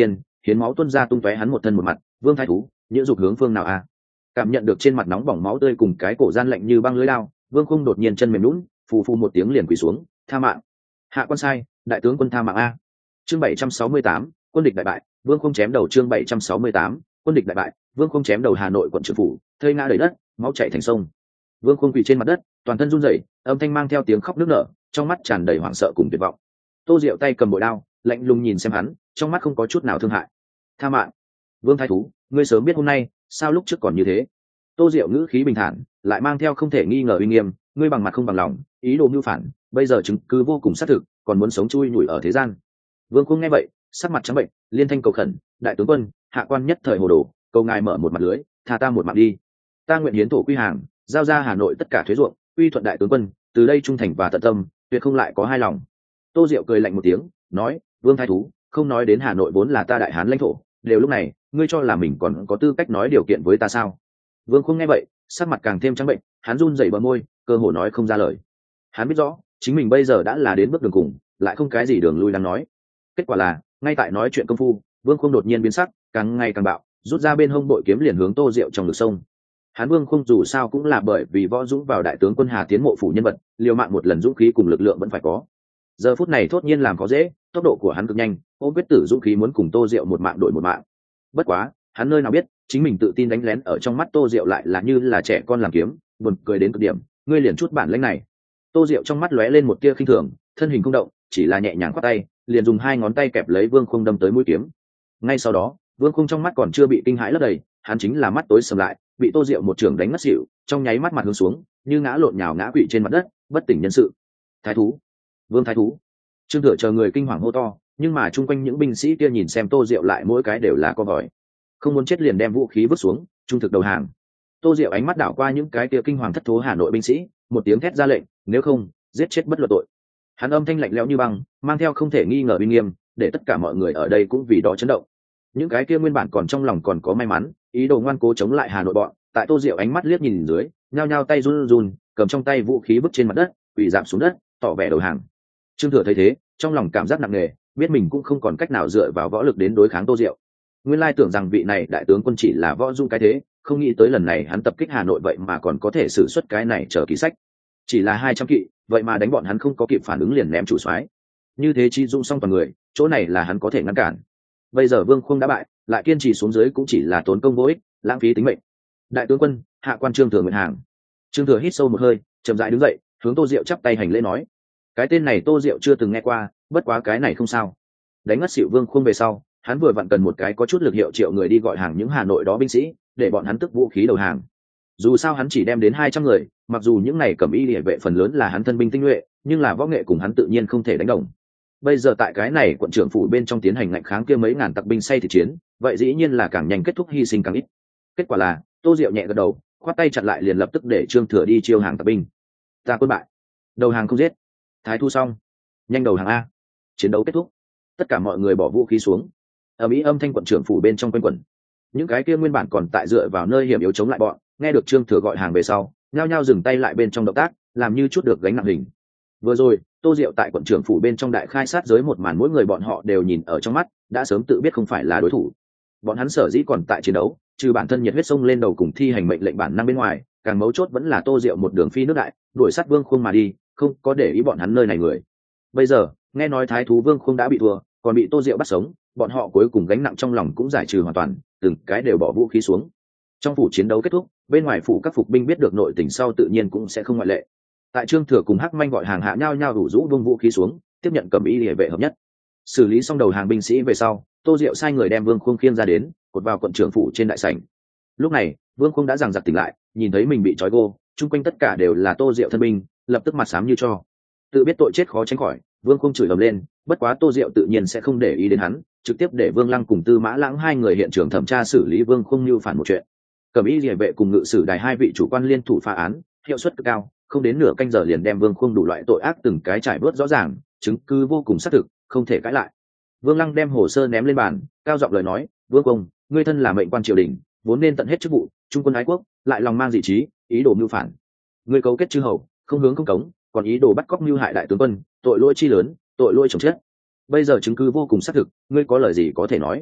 hiến máu tuôn ra tung tóe hắn một thân một mặt. Vương thái thú, nhỡ dục hướng phương nào a? Cảm nhận được trên mặt nóng bỏng máu tươi cùng cái cổ gian lạnh như băng lưới lao, Vương Khung đột nhiên chân mềm lún, phù phù một tiếng liền quỳ xuống, tha mạng. Hạ quan sai, đại tướng quân tha mạng a. Chương bảy trăm sáu mươi tám, quân địch đại bại, Vương Khung chém đầu. Chương bảy trăm sáu mươi tám, quân địch đại bại, Vương Khung chém đầu. Hà Nội quận trưởng phủ, thây ngã đầy đất, máu chảy thành sông. Vương Khung quỳ trên mặt đất, toàn thân run rẩy, âm thanh mang theo tiếng khóc nức nở, trong mắt tràn đầy hoảng sợ cùng tuyệt vọng. Tô Diệu tay cầm bội đao, lạnh lùng nhìn xem hắn, trong mắt không có chút nào thương hại. Tha mạng. Vương thái thú, ngươi sớm biết hôm nay, sao lúc trước còn như thế? Tô Diệu ngữ khí bình thản, lại mang theo không thể nghi ngờ uy nghiêm, ngươi bằng mặt không bằng lòng, ý đồ mưu phản, bây giờ chứng cứ vô cùng xác thực, còn muốn sống chui nhủi ở thế gian. Vương Khung nghe vậy, sắc mặt trắng bệnh, liên thanh cầu khẩn, đại tướng quân, hạ quan nhất thời hồ đồ, cầu ngài mở một mặt lưới, tha ta một mạng đi. Ta nguyện hiến thổ quy hàng, giao ra Hà Nội tất cả thuế ruộng, uy thuận đại tướng quân, từ đây trung thành và tận tâm, tuyệt không lại có hai lòng. Tô Diệu cười lạnh một tiếng, nói, Vương thái thú, không nói đến Hà Nội vốn là ta đại hán lãnh thổ, đều lúc này, ngươi cho là mình còn có tư cách nói điều kiện với ta sao? Vương Khung nghe vậy, sắc mặt càng thêm trắng bệnh, hắn run rẩy bờ môi, cơ hồ nói không ra lời. Hắn biết rõ, chính mình bây giờ đã là đến bước đường cùng, lại không cái gì đường lui đang nói. Kết quả là, ngay tại nói chuyện công phu, Vương Khung đột nhiên biến sắc, càng ngày càng bạo, rút ra bên hông bội kiếm liền hướng Tô Diệu trong ngực sông. Hắn Vương Khung dù sao cũng là bởi vì võ dũng vào đại tướng quân Hà Tiến mộ phủ nhân vật, liều mạng một lần dũng khí cùng lực lượng vẫn phải có. Giờ phút này thốt nhiên làm có dễ, tốc độ của hắn cực nhanh, ôm quyết tử dũng khí muốn cùng Tô Diệu một mạng đổi một mạng. Bất quá, hắn nơi nào biết, chính mình tự tin đánh lén ở trong mắt Tô Diệu lại là như là trẻ con làm kiếm, buồn cười đến cực điểm, ngươi liền chút bản lĩnh này. Tô Diệu trong mắt lóe lên một tia khinh thường, thân hình không động, chỉ là nhẹ nhàng khoát tay, liền dùng hai ngón tay kẹp lấy Vương Khung đâm tới mũi kiếm. Ngay sau đó, Vương Khung trong mắt còn chưa bị kinh hãi lấp đầy, hắn chính là mắt tối sầm lại, bị Tô Diệu một trường đánh ngất xỉu, trong nháy mắt mặt hướng xuống, như ngã lộn nhào ngã quỵ trên mặt đất, bất tỉnh nhân sự. Thái thú, Vương thái thú. Trương Thừa chờ người kinh hoàng hô to, nhưng mà chung quanh những binh sĩ kia nhìn xem Tô Diệu lại mỗi cái đều là co vòi, không muốn chết liền đem vũ khí vứt xuống, trung thực đầu hàng. Tô Diệu ánh mắt đảo qua những cái kia kinh hoàng thất thố Hà Nội binh sĩ, một tiếng thét ra lệnh, nếu không, giết chết bất luận tội. Hắn âm thanh lạnh lẽo như băng, mang theo không thể nghi ngờ uy nghiêm, để tất cả mọi người ở đây cũng vì đó chấn động. Những cái kia nguyên bản còn trong lòng còn có may mắn, ý đồ ngoan cố chống lại Hà Nội bọn, tại Tô Diệu ánh mắt liếc nhìn dưới, nhao nhao tay run run, cầm trong tay vũ khí vứt trên mặt đất, quỳ rạp xuống đất, tỏ vẻ đầu hàng. Trương Thừa thấy thế, trong lòng cảm giác nặng nề, biết mình cũng không còn cách nào dựa vào võ lực đến đối kháng Tô Diệu. Nguyên lai tưởng rằng vị này đại tướng quân chỉ là võ dung cái thế, không nghĩ tới lần này hắn tập kích Hà Nội vậy mà còn có thể sử xuất cái này trở kỳ sách. Chỉ là hai trăm kỵ, vậy mà đánh bọn hắn không có kịp phản ứng liền ném chủ soái. Như thế chi dung xong toàn người, chỗ này là hắn có thể ngăn cản. Bây giờ Vương Khung đã bại, lại kiên trì xuống dưới cũng chỉ là tốn công vô ích, lãng phí tính mệnh. Đại tướng quân, hạ quan Trương Thừa nguyện hàng. Trương Thừa hít sâu một hơi, chậm rãi đứng dậy, hướng Tô Diệu chắp tay hành lễ nói: cái tên này Tô Diệu chưa từng nghe qua, bất quá cái này không sao. Đánh ngất xỉu Vương Khung về sau, hắn vừa vặn cần một cái có chút lực hiệu triệu người đi gọi hàng những Hà Nội đó binh sĩ, để bọn hắn tức vũ khí đầu hàng. Dù sao hắn chỉ đem đến hai trăm người, mặc dù những này cầm y liề vệ phần lớn là hắn thân binh tinh nhuệ, nhưng là võ nghệ cùng hắn tự nhiên không thể đánh đồng. Bây giờ tại cái này quận trưởng phủ bên trong tiến hành ngạnh kháng kia mấy ngàn tặc binh say thì chiến, vậy dĩ nhiên là càng nhanh kết thúc, hy sinh càng ít. Kết quả là, Tô Diệu nhẹ gật đầu, khoát tay chặn lại liền lập tức để Trương Thừa đi chiêu hàng tặc binh. Ta quân bại, đầu hàng không giết. Thái thu xong, nhanh đầu hàng a. Chiến đấu kết thúc, tất cả mọi người bỏ vũ khí xuống. Ở mỹ âm thanh quận trưởng phủ bên trong quanh quẩn, những cái kia nguyên bản còn tại dựa vào nơi hiểm yếu chống lại bọn, nghe được Trương Thừa gọi hàng về sau, nhao nhao dừng tay lại bên trong động tác, làm như chút được gánh nặng hình. Vừa rồi, Tô Diệu tại quận trưởng phủ bên trong đại khai sát giới một màn, mỗi người bọn họ đều nhìn ở trong mắt, đã sớm tự biết không phải là đối thủ. Bọn hắn sở dĩ còn tại chiến đấu, trừ bản thân nhiệt huyết sông lên đầu cùng thi hành mệnh lệnh bản năng bên ngoài, càng mấu chốt vẫn là Tô Diệu một đường phi nước đại, đuổi sát Vương Khung mà đi, không có để ý bọn hắn nơi này người. Bây giờ, nghe nói Thái thú Vương Khung đã bị thua, còn bị Tô Diệu bắt sống, bọn họ cuối cùng gánh nặng trong lòng cũng giải trừ hoàn toàn, từng cái đều bỏ vũ khí xuống. Trong phủ chiến đấu kết thúc, bên ngoài phủ các phục binh biết được nội tình sau tự nhiên cũng sẽ không ngoại lệ. Tại Trương Thừa cùng Hắc Manh gọi hàng hạ nhau nhau đủ rũ buông vũ khí xuống, tiếp nhận cầm ý liề vệ hợp nhất. Xử lý xong đầu hàng binh sĩ về sau, Tô Diệu sai người đem Vương Khung khiêng ra đến, cột vào quận trưởng phủ trên đại sảnh. Lúc này, Vương Khung đã giằng giặc tỉnh lại, nhìn thấy mình bị trói gô, chung quanh tất cả đều là Tô Diệu thân binh, lập tức mặt xám như tro. Tự biết tội chết khó tránh khỏi, Vương Khung chửi ầm lên, bất quá Tô Diệu tự nhiên sẽ không để ý đến hắn, trực tiếp để Vương Lăng cùng Tư Mã Lãng hai người hiện trường thẩm tra xử lý Vương Khung như phản một chuyện. Cẩm y liề vệ cùng ngự sử đài hai vị chủ quan liên thủ phá án, hiệu suất cực cao, không đến nửa canh giờ liền đem Vương Khung đủ loại tội ác từng cái trải bớt rõ ràng, chứng cứ vô cùng xác thực, không thể cãi lại. Vương Lăng đem hồ sơ ném lên bàn, cao giọng lời nói: Vương Khung, ngươi thân là mệnh quan triều đình, vốn nên tận hết chức vụ, trung quân ái quốc, lại lòng mang dị trí, ý đồ mưu phản. Ngươi cấu kết chư hầu, không hướng không cống, còn ý đồ bắt cóc mưu hại đại tướng quân, tội lỗi chi lớn, tội lỗi chồng chết. Bây giờ chứng cứ vô cùng xác thực, ngươi có lời gì có thể nói?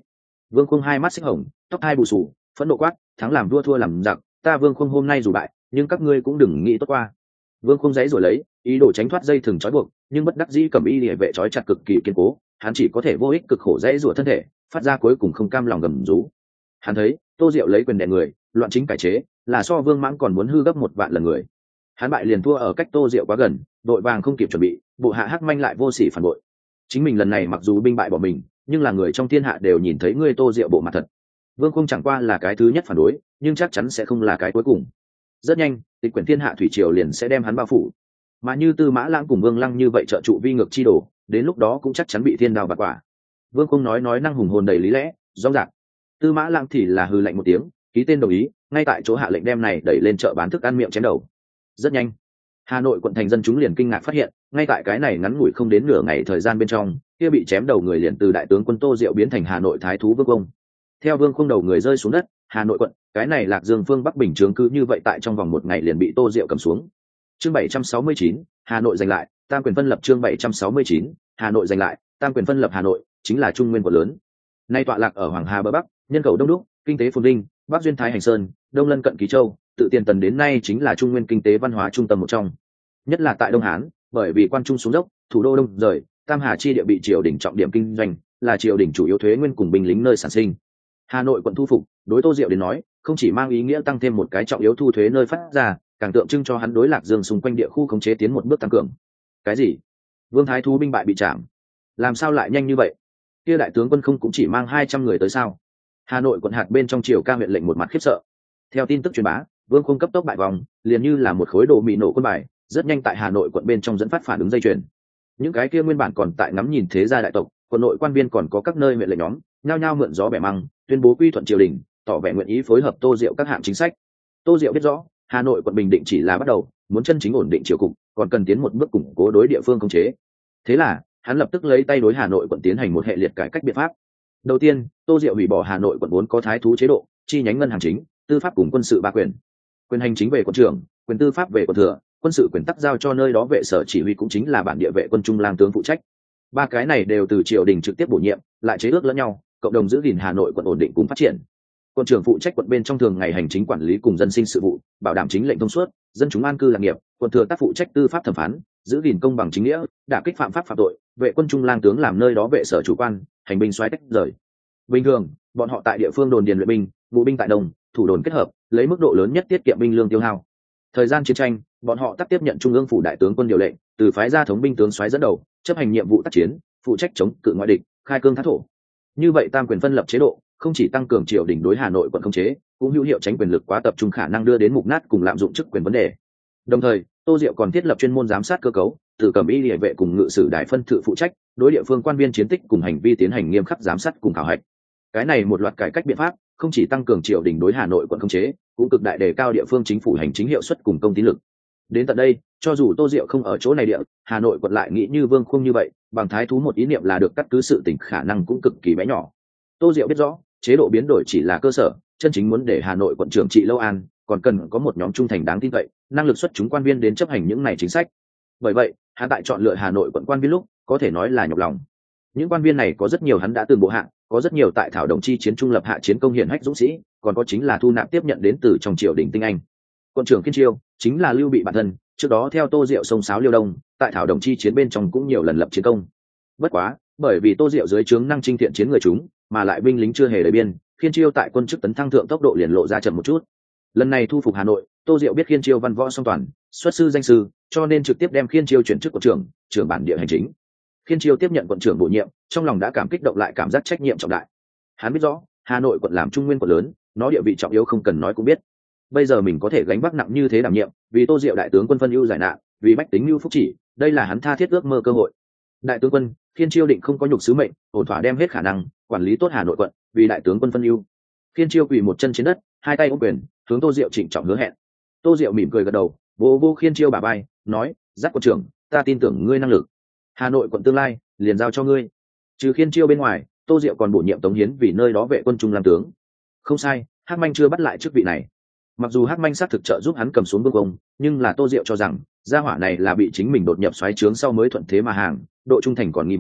Vương Khung hai mắt xích hồng, tóc hai bù sù, phẫn nộ quát, thắng làm vua thua làm giặc, ta Vương Khung hôm nay dù bại, nhưng các ngươi cũng đừng nghĩ tốt qua. Vương Khung giãy rồi lấy, ý đồ tránh thoát dây thừng trói buộc, nhưng bất đắc dĩ cầm y liễu vệ trói chặt cực kỳ kiên cố, hắn chỉ có thể vô ích cực khổ giãy giụa thân thể, phát ra cuối cùng không cam lòng gầm rú. Hắn thấy, Tô Diệu lấy quyền đè người, loạn chính cải chế, là so Vương Mãng còn muốn hư gấp một vạn lần người. Hắn bại liền thua ở cách Tô Diệu quá gần, đội vàng không kịp chuẩn bị, bộ hạ Hắc Manh lại vô sỉ phản bội. Chính mình lần này mặc dù binh bại bỏ mình, nhưng là người trong thiên hạ đều nhìn thấy ngươi Tô Diệu bộ mặt thật. Vương Khung chẳng qua là cái thứ nhất phản đối, nhưng chắc chắn sẽ không là cái cuối cùng. Rất nhanh, tịch quyển thiên hạ thủy triều liền sẽ đem hắn bao phủ. Mà như Tư Mã Lãng cùng Vương Lăng như vậy trợ trụ vi ngược chi đổ, đến lúc đó cũng chắc chắn bị thiên đao bạt quả. Vương Khung nói nói năng hùng hồn đầy lý lẽ, rõ ràng. Tư Mã Lãng thì là hừ lạnh một tiếng, ký tên đồng ý, ngay tại chỗ hạ lệnh đem này đẩy lên chợ bán thức ăn miệng chém đầu. Rất nhanh, Hà Nội quận thành dân chúng liền kinh ngạc phát hiện, ngay tại cái này ngắn ngủi không đến nửa ngày thời gian bên trong, kia bị chém đầu người liền từ đại tướng quân Tô Diệu biến thành Hà Nội thái thú Vương Khung. Theo Vương Khung đầu người rơi xuống đất, Hà Nội quận, cái này Lạc Dương phương Bắc Bình Chướng cứ như vậy tại trong vòng một ngày liền bị Tô Diệu cầm xuống. Chương bảy trăm sáu mươi chín, Hà Nội giành lại, tam quyền phân lập. Chương bảy trăm sáu mươi chín, Hà Nội giành lại, tam quyền phân lập. Hà Nội chính là trung nguyên quận lớn, nay tọa lạc ở Hoàng Hà bờ bắc, nhân khẩu đông đúc, kinh tế phồn vinh, bắc duyên Thái Hành Sơn, đông lân cận Ký Châu, tự tiền tần đến nay chính là trung nguyên kinh tế văn hóa trung tâm một trong. Nhất là tại Đông Hán, bởi vì quan trung xuống dốc, thủ đô đông rời, Tam Hà chi địa bị triều đình trọng điểm kinh doanh, là triều đình chủ yếu thuế nguyên cùng binh lính nơi sản sinh. Hà Nội quận thu phục, đối Tô Diệu đến nói, không chỉ mang ý nghĩa tăng thêm một cái trọng yếu thu thuế nơi phát ra, càng tượng trưng cho hắn đối Lạc Dương xung quanh địa khu khống chế tiến một bước tăng cường. Cái gì? Vương Thái thú binh bại bị trảm, làm sao lại nhanh như vậy? Kia đại tướng quân không cũng chỉ mang hai trăm người tới sao? Hà Nội quận hạt bên trong triều ca huyện lệnh một mặt khiếp sợ. Theo tin tức truyền bá, Vương Khung cấp tốc bại vòng, liền như là một khối đồ mì nổ quân bài, rất nhanh tại Hà Nội quận bên trong dẫn phát phản ứng dây chuyền. Những cái kia nguyên bản còn tại ngắm nhìn thế gia đại tộc, quận nội quan viên còn có các nơi huyện lệnh nhóm, nhao nhao mượn gió bẻ măng, tuyên bố quy thuận triều đình, tỏ vẻ nguyện ý phối hợp Tô Diệu các hạng chính sách. Tô Diệu biết rõ, Hà Nội quận bình định chỉ là bắt đầu, muốn chân chính ổn định triều cục, còn cần tiến một bước củng cố đối địa phương khống chế. Thế là, hắn lập tức lấy tay đối Hà Nội quận tiến hành một hệ liệt cải cách biện pháp. Đầu tiên, Tô Diệu hủy bỏ Hà Nội quận vốn có thái thú chế độ, chi nhánh ngân hàng chính, tư pháp cùng quân sự ba quyền. Quyền hành chính về quận trưởng, quyền tư pháp về quận thừa, quân sự quyền tắc giao cho nơi đó vệ sở chỉ huy cũng chính là bản địa vệ quân trung lang tướng phụ trách. Ba cái này đều từ triều đình trực tiếp bổ nhiệm, lại chế ước lẫn nhau, cộng đồng giữ gìn Hà Nội quận ổn định cùng phát triển. Quận trưởng phụ trách quận bên trong thường ngày hành chính quản lý cùng dân sinh sự vụ, bảo đảm chính lệnh thông suốt, dân chúng an cư lạc nghiệp. Quận thừa tác phụ trách tư pháp thẩm phán, giữ gìn công bằng chính nghĩa, đả kích phạm pháp phạm tội. Vệ quân trung lang tướng làm nơi đó vệ sở chủ quan, hành binh xoáy tách rời. Bình thường, bọn họ tại địa phương đồn điền luyện binh, vụ binh tại đồng, thủ đồn kết hợp, lấy mức độ lớn nhất tiết kiệm binh lương tiêu hao. Thời gian chiến tranh, bọn họ tác tiếp nhận trung ương phủ đại tướng quân điều lệnh, từ phái gia thống binh tướng soái dẫn đầu, chấp hành nhiệm vụ tác chiến, phụ trách chống cự ngoại địch, khai cương thác thổ. Như vậy tam quyền phân lập chế độ, không chỉ tăng cường triều đình đối Hà Nội quận khống chế, cũng hữu hiệu tránh quyền lực quá tập trung khả năng đưa đến mục nát cùng lạm dụng chức quyền vấn đề. Đồng thời, Tô Diệu còn thiết lập chuyên môn giám sát cơ cấu, từ cẩm y liề vệ cùng ngự sử đại phân thự phụ trách, đối địa phương quan viên chiến tích cùng hành vi tiến hành nghiêm khắc giám sát cùng khảo hạch. Cái này một loạt cải cách biện pháp, không chỉ tăng cường triều đình đối Hà Nội quận khống chế, cũng cực đại đề cao địa phương chính phủ hành chính hiệu suất cùng công tín lực. Đến tận đây, cho dù Tô Diệu không ở chỗ này địa, Hà Nội quận lại nghĩ như Vương Khung như vậy, bằng thái thú một ý niệm là được cắt cứ sự tình khả năng cũng cực kỳ bé nhỏ. Tô Diệu biết rõ, chế độ biến đổi chỉ là cơ sở, chân chính muốn để Hà Nội quận trưởng trị lâu an, còn cần có một nhóm trung thành đáng tin cậy, năng lực xuất chúng quan viên đến chấp hành những này chính sách. Bởi vậy, hắn tại chọn lựa Hà Nội quận quan viên lúc, có thể nói là nhọc lòng. Những quan viên này có rất nhiều hắn đã từng bộ hạ, có rất nhiều tại thảo đồng chi chiến trung lập hạ chiến công hiển hách dũng sĩ, còn có chính là thu nạp tiếp nhận đến từ trong triều đình tinh anh. Quận trưởng Kiên Chiêu chính là Lưu Bị bản thân, trước đó theo Tô Diệu sông sáo Liêu Đông, tại thảo đồng chi chiến bên trong cũng nhiều lần lập chiến công. Bất quá, bởi vì Tô Diệu dưới trướng năng chinh thiện chiến người chúng, mà lại binh lính chưa hề đầy biên, Kiên Chiêu tại quân chức tấn thăng thượng tốc độ liền lộ ra chậm một chút. Lần này thu phục Hà Nội, Tô Diệu biết Kiên Chiêu văn võ song toàn, xuất sư danh sư, cho nên trực tiếp đem Kiên Chiêu chuyển chức quận trưởng, trưởng bản địa hành chính. Kiên Chiêu tiếp nhận quận trưởng bổ nhiệm, trong lòng đã cảm kích động lại cảm giác trách nhiệm trọng đại. Hắn biết rõ, Hà Nội quận làm trung nguyên quận lớn, nó địa vị trọng yếu không cần nói cũng biết. Bây giờ mình có thể gánh vác nặng như thế đảm nhiệm, vì Tô Diệu đại tướng quân phân ưu giải nạn, vì bách tính ưu phúc chỉ, đây là hắn tha thiết ước mơ cơ hội. Đại tướng quân, Kiên Chiêu định không có nhục sứ mệnh, ổn thỏa đem hết khả năng quản lý tốt Hà Nội quận, vì đại tướng quân phân ưu. Kiên Chiêu quỳ một chân trên đất, hai tay ôm quyền, hướng Tô Diệu trịnh trọng hứa hẹn. Tô Diệu mỉm cười gật đầu, vô vô Kiên Chiêu bả vai, nói: "Dắt quận trưởng, ta tin tưởng ngươi năng lực. Hà Nội quận tương lai liền giao cho ngươi." Trừ Kiên Chiêu bên ngoài, Tô Diệu còn bổ nhiệm Tống Hiến vì nơi đó vệ quân trung làm tướng. Không sai, Hắc Manh chưa bắt lại chức vị này. Mặc dù Hắc Manh xác thực trợ giúp hắn cầm xuống vương công, nhưng là Tô Diệu cho rằng gia hỏa này là bị chính mình đột nhập xoáy trướng sau mới thuận thế mà hàng, độ trung thành còn nghi vấn,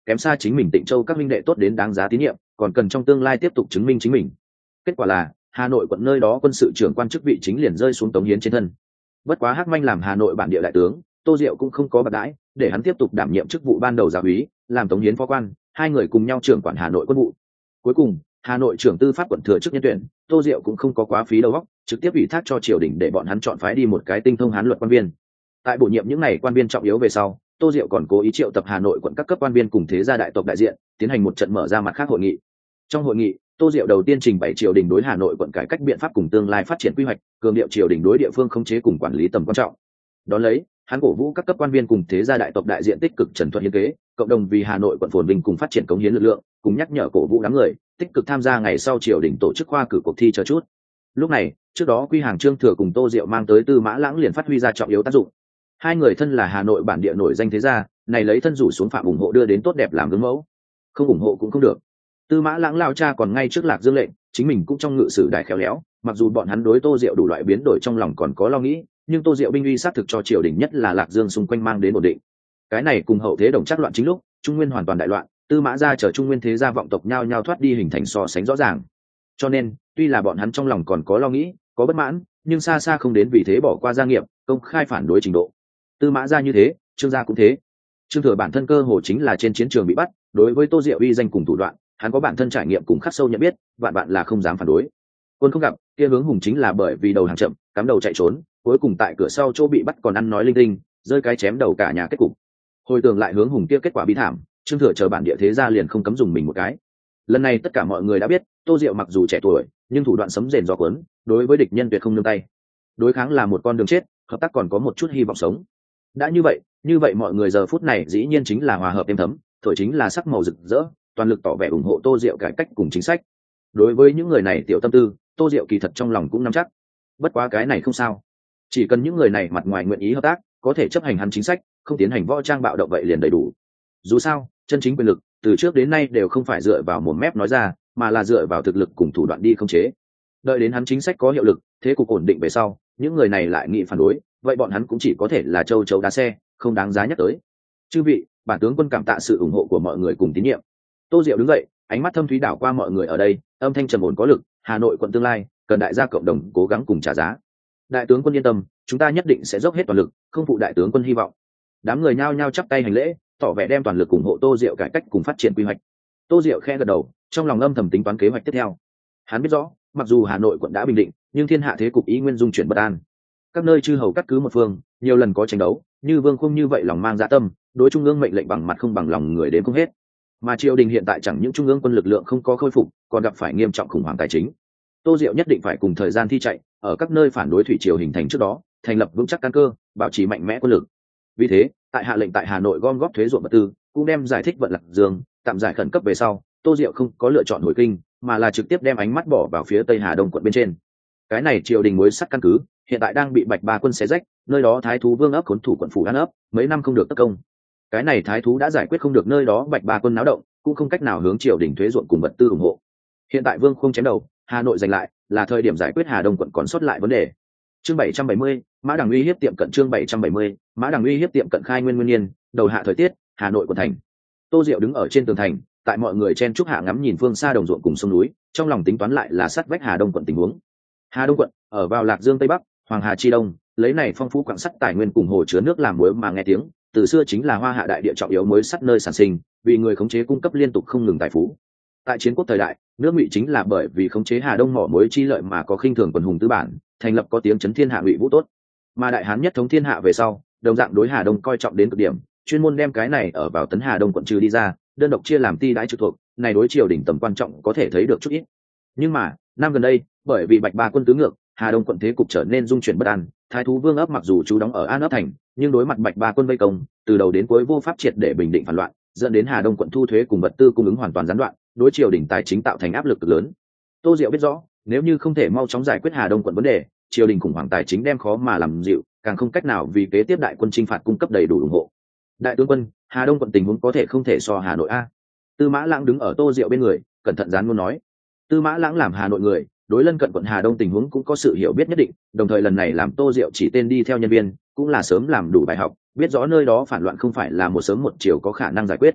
kém xa chính mình Tịnh Châu các minh đệ tốt đến đáng giá tín nhiệm, còn cần trong tương lai tiếp tục chứng minh chính mình. Kết quả là Hà Nội quận nơi đó quân sự trưởng quan chức vị chính liền rơi xuống Tống Hiến trên thân. Bất quá Hắc Manh làm Hà Nội bản địa đại tướng, Tô Diệu cũng không có bạc đãi, để hắn tiếp tục đảm nhiệm chức vụ ban đầu giáo úy, làm Tống Hiến phó quan, hai người cùng nhau trưởng quản Hà Nội quân vụ. Cuối cùng, Hà Nội trưởng tư pháp quận thừa chức nhân tuyển, Tô Diệu cũng không có quá phí đầu óc, trực tiếp ủy thác cho triều đình để bọn hắn chọn phái đi một cái tinh thông hán luật quan viên. Tại bổ nhiệm những này quan viên trọng yếu về sau, Tô Diệu còn cố ý triệu tập Hà Nội quận các cấp quan viên cùng thế gia đại tộc đại diện, tiến hành một trận mở ra mặt khác hội nghị. Trong hội nghị, Tô Diệu đầu tiên trình bày triều đình đối Hà Nội quận cải cách biện pháp cùng tương lai phát triển quy hoạch, cường điệu triều đình đối địa phương khống chế cùng quản lý tầm quan trọng. Đón lấy, hắn cổ vũ các cấp quan viên cùng thế gia đại tộc đại diện tích cực trần thuận hiến kế, cộng đồng vì Hà Nội quận phồn vinh cùng phát triển cống hiến lực lượng, cùng nhắc nhở cổ vũ đám người tích cực tham gia ngày sau triều đình tổ chức khoa cử cuộc thi chờ chút. Lúc này, trước đó Quy Hàng Trương Thừa cùng Tô Diệu mang tới Tư Mã Lãng liền phát huy ra trọng yếu tác dụng. Hai người thân là Hà Nội bản địa nổi danh thế gia, này lấy thân rủ xuống phạm ủng hộ đưa đến tốt đẹp làm gương mẫu. Không ủng hộ cũng không được. Tư Mã Lãng lao cha còn ngay trước Lạc Dương lệnh, chính mình cũng trong ngự sử đại khéo léo, mặc dù bọn hắn đối Tô Diệu đủ loại biến đổi trong lòng còn có lo nghĩ, nhưng Tô Diệu binh uy xác thực cho triều đình nhất là Lạc Dương xung quanh mang đến ổn định. Cái này cùng hậu thế đồng chắc loạn chính lúc, Trung Nguyên hoàn toàn đại loạn, Tư Mã gia chờ Trung Nguyên thế gia vọng tộc nhao nhao thoát đi hình thành so sánh rõ ràng. Cho nên, tuy là bọn hắn trong lòng còn có lo nghĩ, có bất mãn, nhưng xa xa không đến vì thế bỏ qua gia nghiệp, công khai phản đối trình độ. Tư Mã gia như thế, Trương gia cũng thế. Trương Thừa bản thân cơ hồ chính là trên chiến trường bị bắt, đối với Tô Diệu uy danh cùng thủ đoạn, hắn có bản thân trải nghiệm cùng khắc sâu nhận biết, vạn bạn là không dám phản đối. Quân không gặp, kia hướng hùng chính là bởi vì đầu hàng chậm, cắm đầu chạy trốn, cuối cùng tại cửa sau chỗ bị bắt còn ăn nói linh tinh, rơi cái chém đầu cả nhà kết cục. Hồi tưởng lại hướng hùng kia kết quả bi thảm, Trương Thừa chờ bản địa thế gia liền không cấm dùng mình một cái. Lần này tất cả mọi người đã biết, Tô Diệu mặc dù trẻ tuổi, nhưng thủ đoạn sấm rền gió cuốn, đối với địch nhân tuyệt không nương tay. Đối kháng là một con đường chết, hợp tác còn có một chút hy vọng sống. Đã như vậy, như vậy mọi người giờ phút này dĩ nhiên chính là hòa hợp êm thấm, thổi chính là sắc màu rực rỡ, toàn lực tỏ vẻ ủng hộ Tô Diệu cải cách cùng chính sách. Đối với những người này tiểu tâm tư, Tô Diệu kỳ thật trong lòng cũng nắm chắc. Bất quá cái này không sao, chỉ cần những người này mặt ngoài nguyện ý hợp tác, có thể chấp hành hắn chính sách, không tiến hành võ trang bạo động vậy liền đầy đủ. Dù sao, chân chính quyền lực từ trước đến nay đều không phải dựa vào mồm mép nói ra, mà là dựa vào thực lực cùng thủ đoạn đi khống chế. Đợi đến hắn chính sách có hiệu lực, thế cục ổn định về sau, những người này lại nghĩ phản đối, vậy bọn hắn cũng chỉ có thể là châu chấu đá xe, không đáng giá nhắc tới. Chư vị, bản tướng quân cảm tạ sự ủng hộ của mọi người cùng tín nhiệm. Tô Diệu đứng dậy, ánh mắt thâm thúy đảo qua mọi người ở đây, âm thanh trầm ổn có lực, Hà Nội quận tương lai, cần đại gia cộng đồng cố gắng cùng trả giá. Đại tướng quân yên tâm, chúng ta nhất định sẽ dốc hết toàn lực, không phụ đại tướng quân hy vọng. Đám người nhao nhao chắp tay hành lễ, tỏ vẻ đem toàn lực ủng hộ Tô Diệu cải cách cùng phát triển quy hoạch. Tô Diệu khẽ gật đầu, trong lòng âm thầm tính toán kế hoạch tiếp theo. Hắn biết rõ, mặc dù Hà Nội quận đã bình định, nhưng thiên hạ thế cục ý nguyên dung chuyển bất an. Các nơi chư hầu cắt cứ một phương, nhiều lần có tranh đấu, như Vương Khung như vậy lòng mang dạ tâm, đối trung ương mệnh lệnh bằng mặt không bằng lòng người đến không hết. Mà triều đình hiện tại chẳng những trung ương quân lực lượng không có khôi phục, còn gặp phải nghiêm trọng khủng hoảng tài chính. Tô Diệu nhất định phải cùng thời gian thi chạy, ở các nơi phản đối thủy triều hình thành trước đó, thành lập vững chắc căn cơ, bảo trì mạnh mẽ quân lực. Vì thế, tại hạ lệnh tại Hà Nội gom góp thuế ruộng vật tư, cũng đem giải thích vận Lạc Dương, tạm giải khẩn cấp về sau, Tô Diệu không có lựa chọn hồi kinh, mà là trực tiếp đem ánh mắt bỏ vào phía Tây Hà Đông quận bên trên. Cái này triều đình mối sắt căn cứ, hiện tại đang bị Bạch Ba quân xé rách, nơi đó Thái thú Vương ấp khốn thủ quận phủ An ấp, mấy năm không được tất công. Cái này Thái thú đã giải quyết không được nơi đó Bạch Ba quân náo động, cũng không cách nào hướng triều đình thuế ruộng cùng vật tư ủng hộ. Hiện tại Vương không chém đầu, Hà Nội giành lại, là thời điểm giải quyết Hà Đông quận còn sót lại vấn đề. Chương bảy trăm bảy mươi, Mã Đằng uy hiếp tiệm cận chương bảy trăm bảy mươi, Mã Đằng uy hiếp tiệm cận khai nguyên nguyên nhiên, đầu hạ thời tiết, Hà Nội quận thành. Tô Diệu đứng ở trên tường thành, tại mọi người chen chúc hạ ngắm nhìn phương xa đồng ruộng cùng sông núi, trong lòng tính toán lại là sát vách Hà Đông quận tình huống. Hà Đông quận ở vào Lạc Dương tây bắc, Hoàng Hà chi đông, lấy này phong phú quặng sắt tài nguyên cùng hồ chứa nước làm muối mà nghe tiếng, từ xưa chính là Hoa Hạ đại địa trọng yếu muối sắt nơi sản sinh, vì người khống chế cung cấp liên tục không ngừng tài phú. Tại chiến quốc thời đại, nước Ngụy chính là bởi vì khống chế Hà Đông mỏ muối chi lợi mà có khinh thường quần hùng tư bản, thành lập có tiếng chấn thiên hạ Ngụy Vũ tốt. Mà đại hán nhất thống thiên hạ về sau, đồng dạng đối Hà Đông coi trọng đến cực điểm, chuyên môn đem cái này ở vào tấn Hà Đông quận trừ đi ra, đơn độc chia làm ti đãi trực thuộc, này đối triều đình tầm quan trọng có thể thấy được chút ít. Nhưng mà, năm gần đây, bởi vì Bạch Ba quân tứ ngược, Hà Đông quận thế cục trở nên dung chuyển bất an, Thái thú Vương ấp mặc dù trú đóng ở An ấp thành, nhưng đối mặt Bạch Ba quân vây công, từ đầu đến cuối vô pháp triệt để bình định phản loạn, dẫn đến Hà Đông quận thu thuế cùng vật tư cung ứng hoàn toàn gián đoạn, đối triều đình tài chính tạo thành áp lực cực lớn. Tô Diệu biết rõ, nếu như không thể mau chóng giải quyết Hà Đông quận vấn đề, triều đình khủng hoảng tài chính đem khó mà làm dịu, càng không cách nào vì kế tiếp đại quân chinh phạt cung cấp đầy đủ ủng hộ. Đại tướng quân, Hà Đông quận tình huống có thể không thể so Hà Nội a. Tư Mã Lãng đứng ở Tô Diệu bên người, cẩn thận gián muốn nói. Tư Mã Lãng làm Hà Nội người, đối lân cận quận Hà Đông tình huống cũng có sự hiểu biết nhất định, đồng thời lần này làm Tô Diệu chỉ tên đi theo nhân viên, cũng là sớm làm đủ bài học, biết rõ nơi đó phản loạn không phải là một sớm một chiều có khả năng giải quyết.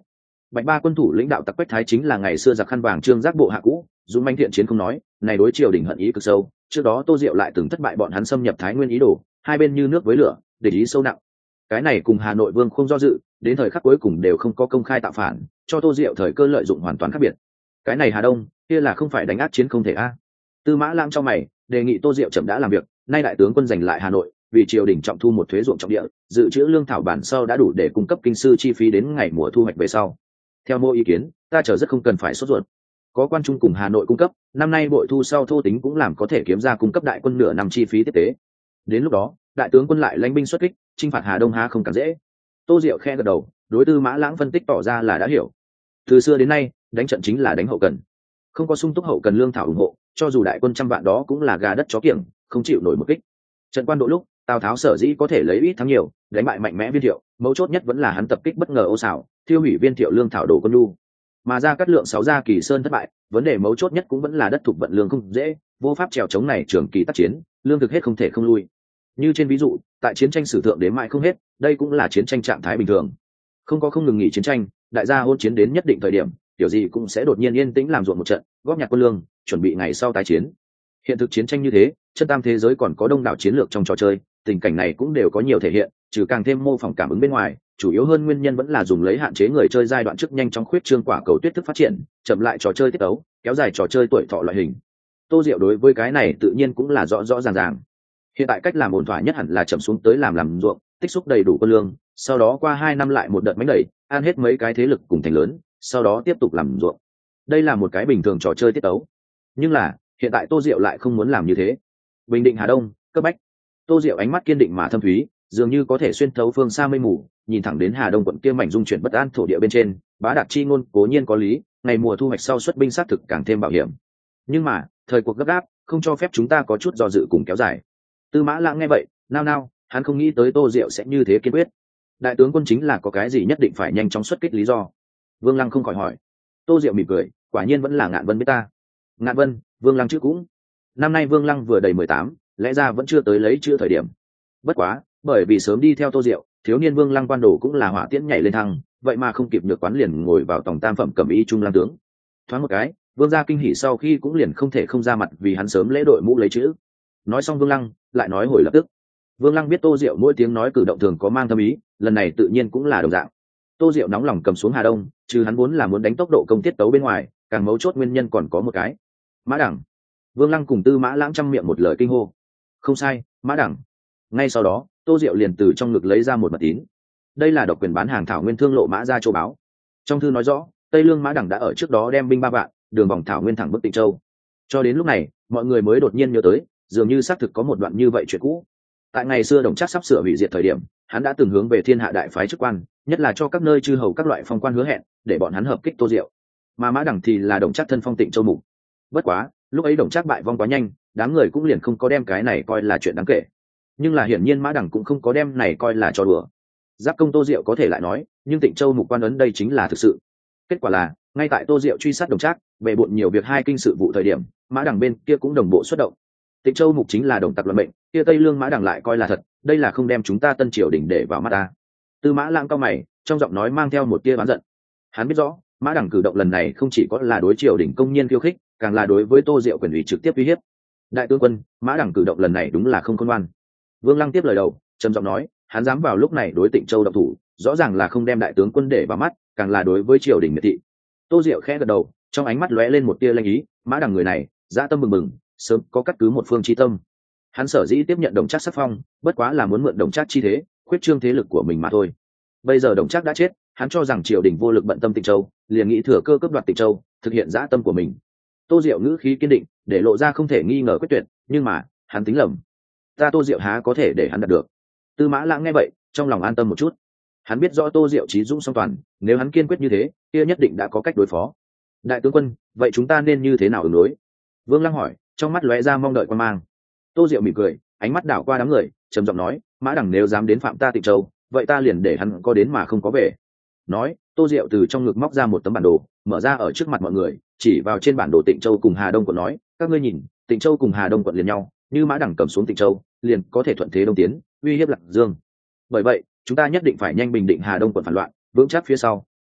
Bạch Ba quân thủ lãnh đạo tặc Quách Thái chính là ngày xưa giặc khăn vàng Trương Giác bộ hạ cũ, dũng manh thiện chiến không nói, này đối triều đình hận ý cực sâu. Trước đó Tô Diệu lại từng thất bại bọn hắn xâm nhập Thái Nguyên ý đồ, hai bên như nước với lửa, địch ý sâu nặng. Cái này cùng Hà Nội Vương không do dự, đến thời khắc cuối cùng đều không có công khai tạo phản, cho Tô Diệu thời cơ lợi dụng hoàn toàn khác biệt. Cái này Hà Đông, kia là không phải đánh ác chiến không thể a. Tư Mã Lãng cho mày, đề nghị Tô Diệu chậm đã làm việc, nay đại tướng quân giành lại Hà Nội, vì triều đình trọng thu một thuế ruộng trọng địa, dự trữ lương thảo bản sau đã đủ để cung cấp kinh sư chi phí đến ngày mùa thu hoạch về sau. Theo mô ý kiến, ta chờ rất không cần phải sốt ruột. Có quan trung cùng Hà Nội cung cấp, năm nay bội thu sau thô tính cũng làm có thể kiếm ra cung cấp đại quân nửa năm chi phí tiếp tế. Đến lúc đó, đại tướng quân lại lãnh binh xuất kích, chinh phạt Hà Đông há không càng dễ. Tô Diệu khe gật đầu, đối Tư Mã Lãng phân tích tỏ ra là đã hiểu. Từ xưa đến nay, đánh trận chính là đánh hậu cần, không có sung túc hậu cần lương thảo ủng hộ, cho dù đại quân trăm vạn đó cũng là gà đất chó kiểng, không chịu nổi một kích. Trận quan độ lúc, Tào Tháo sở dĩ có thể lấy ít thắng nhiều, đánh bại mạnh mẽ Viên Thiệu, mấu chốt nhất vẫn là hắn tập kích bất ngờ ô xảo, tiêu hủy Viên Thiệu lương thảo đổ quân nhu. Mà ra cắt lượng sáu gia Kỳ Sơn thất bại, vấn đề mấu chốt nhất cũng vẫn là đất thuộc vận lương không dễ, vô pháp trèo chống này trường kỳ tác chiến, lương thực hết không thể không lui. Như trên ví dụ, tại chiến tranh sử thượng đến mãi không hết, đây cũng là chiến tranh trạng thái bình thường. Không có không ngừng nghỉ chiến tranh, đại gia hôn chiến đến nhất định thời điểm, kiểu gì cũng sẽ đột nhiên yên tĩnh làm ruộng một trận, góp nhặt quân lương, chuẩn bị ngày sau tái chiến. Hiện thực chiến tranh như thế, chân tam thế giới còn có đông đảo chiến lược trong trò chơi, tình cảnh này cũng đều có nhiều thể hiện, trừ càng thêm mô phỏng cảm ứng bên ngoài, chủ yếu hơn nguyên nhân vẫn là dùng lấy hạn chế người chơi giai đoạn trước nhanh chóng khuyết trương quả cầu tuyết thức phát triển, chậm lại trò chơi tiết tấu, kéo dài trò chơi tuổi thọ loại hình. Tô Diệu đối với cái này tự nhiên cũng là rõ rõ ràng ràng. Hiện tại cách làm ổn thỏa nhất hẳn là chậm xuống tới làm làm ruộng, tích xúc đầy đủ quân lương, sau đó qua hai năm lại một đợt mánh đẩy, ăn hết mấy cái thế lực cùng thành lớn, sau đó tiếp tục làm ruộng. Đây là một cái bình thường trò chơi tiết tấu. Nhưng là, hiện tại Tô Diệu lại không muốn làm như thế. Bình định Hà Đông, cấp bách. Tô Diệu ánh mắt kiên định mà thâm thúy, dường như có thể xuyên thấu phương xa mây mù, nhìn thẳng đến Hà Đông quận kia mảnh dung chuyển bất an thổ địa bên trên, bá đạt chi ngôn cố nhiên có lý, ngày mùa thu hoạch sau xuất binh sát thực càng thêm bảo hiểm. Nhưng mà, thời cuộc gấp gáp, không cho phép chúng ta có chút do dự cùng kéo dài. Tư Mã Lãng nghe vậy, nao nao, hắn không nghĩ tới Tô Diệu sẽ như thế kiên quyết. Đại tướng quân chính là có cái gì nhất định phải nhanh chóng xuất kích lý do. Vương Lăng không khỏi hỏi. Tô Diệu mỉm cười, quả nhiên vẫn là Ngạn Vân biết ta. Ngạn Vân, Vương Lăng chữ cũng. Năm nay Vương Lăng vừa đầy mười tám, lẽ ra vẫn chưa tới lấy chữ thời điểm. Bất quá, bởi vì sớm đi theo Tô Diệu, thiếu niên Vương Lăng quan đồ cũng là hỏa tiễn nhảy lên thăng, vậy mà không kịp được quán liền ngồi vào tổng tam phẩm cẩm y trung lang tướng. Thoáng một cái, Vương gia kinh hỉ sau khi cũng liền không thể không ra mặt vì hắn sớm lễ đội mũ lấy chữ. Nói xong Vương Lăng, lại nói hồi lập tức. Vương Lăng biết Tô Diệu mỗi tiếng nói cử động thường có mang thâm ý, lần này tự nhiên cũng là đồng dạng. Tô Diệu nóng lòng cầm xuống Hà Đông, trừ hắn vốn là muốn đánh tốc độ công tiết tấu bên ngoài, càng mấu chốt nguyên nhân còn có một cái. Mã Đẳng. Vương Lăng cùng Tư Mã Lãng trăm miệng một lời kinh hô. Không sai, Mã Đẳng. Ngay sau đó, Tô Diệu liền từ trong ngực lấy ra một mật tín. Đây là độc quyền bán hàng thảo nguyên thương lộ Mã Gia Châu báo. Trong thư nói rõ, Tây Lương Mã Đẳng đã ở trước đó đem binh ba vạn, đường vòng thảo nguyên thẳng bức Tịnh Châu. Cho đến lúc này, mọi người mới đột nhiên nhớ tới, dường như xác thực có một đoạn như vậy chuyện cũ. Tại ngày xưa Đồng Trác sắp sửa hủy diệt thời điểm, hắn đã từng hướng về thiên hạ đại phái chức quan, nhất là cho các nơi chư hầu các loại phong quan hứa hẹn, để bọn hắn hợp kích Tô Diệu. Mà Mã Đẳng thì là Đồng Trác thân phong Tịnh Châu mục. Bất quá, lúc ấy Đồng Trác bại vong quá nhanh, đám người cũng liền không có đem cái này coi là chuyện đáng kể. Nhưng là hiển nhiên Mã Đẳng cũng không có đem này coi là trò đùa. Giáp công Tô Diệu có thể lại nói, nhưng Tịnh Châu mục quan ấn đây chính là thực sự. Kết quả là, ngay tại Tô Diệu truy sát Đồng Trác, bề bộn nhiều việc hai kinh sự vụ thời điểm, Mã Đẳng bên kia cũng đồng bộ xuất động. Tịnh Châu mục chính là đồng tặc luận mệnh, kia Tây Lương Mã Đẳng lại coi là thật, đây là không đem chúng ta Tân Triều đình để vào mắt ta. Tư Mã Lãng cao mày, trong giọng nói mang theo một tia oán giận. Hắn biết rõ, Mã Đẳng cử động lần này không chỉ có là đối triều đình công nhiên khiêu khích, càng là đối với Tô Diệu quyền ủy trực tiếp uy hiếp. Đại tướng quân, Mã Đẳng cử động lần này đúng là không khôn ngoan. Vương Lăng tiếp lời đầu, trầm giọng nói, hắn dám vào lúc này đối Tịnh Châu động thủ, rõ ràng là không đem đại tướng quân để vào mắt, càng là đối với triều đình miệt thị. Tô Diệu khẽ gật đầu, trong ánh mắt lóe lên một tia lanh ý, Mã Đẳng người này, dã tâm bừng bừng, sớm có cắt cứ một phương chi tâm. Hắn sở dĩ tiếp nhận Đồng Trác sắc phong, bất quá là muốn mượn Đồng Trác chi thế, khuyết trương thế lực của mình mà thôi. Bây giờ Đồng Trác đã chết, hắn cho rằng triều đình vô lực bận tâm Tịnh Châu, liền nghĩ thừa cơ cướp đoạt Tịnh Châu, thực hiện dã tâm của mình. Tô Diệu ngữ khí kiên định, để lộ ra không thể nghi ngờ quyết tuyệt, nhưng mà, hắn tính lầm. Ta Tô Diệu há có thể để hắn đạt được. Tư Mã Lãng nghe vậy, trong lòng an tâm một chút. Hắn biết rõ Tô Diệu trí dũng song toàn, nếu hắn kiên quyết như thế, kia nhất định đã có cách đối phó. Đại tướng quân, vậy chúng ta nên như thế nào ứng đối? Vương Lăng hỏi, trong mắt lóe ra mong đợi quan mang. Tô Diệu mỉm cười, ánh mắt đảo qua đám người, trầm giọng nói, Mã Đẳng nếu dám đến phạm ta Tịnh Châu, vậy ta liền để hắn có đến mà không có về. Nói, Tô Diệu từ trong ngực móc ra một tấm bản đồ, mở ra ở trước mặt mọi người, chỉ vào trên bản đồ Tịnh Châu cùng Hà Đông quận nói, các ngươi nhìn, Tịnh Châu cùng Hà Đông quận liền nhau, như Mã Đẳng cầm xuống Tịnh Châu, liền có thể thuận thế đông tiến, uy hiếp Lạc Dương. Bởi vậy, chúng ta nhất định phải nhanh bình định Hà Đông quận phản loạn, vững chắc phía sau,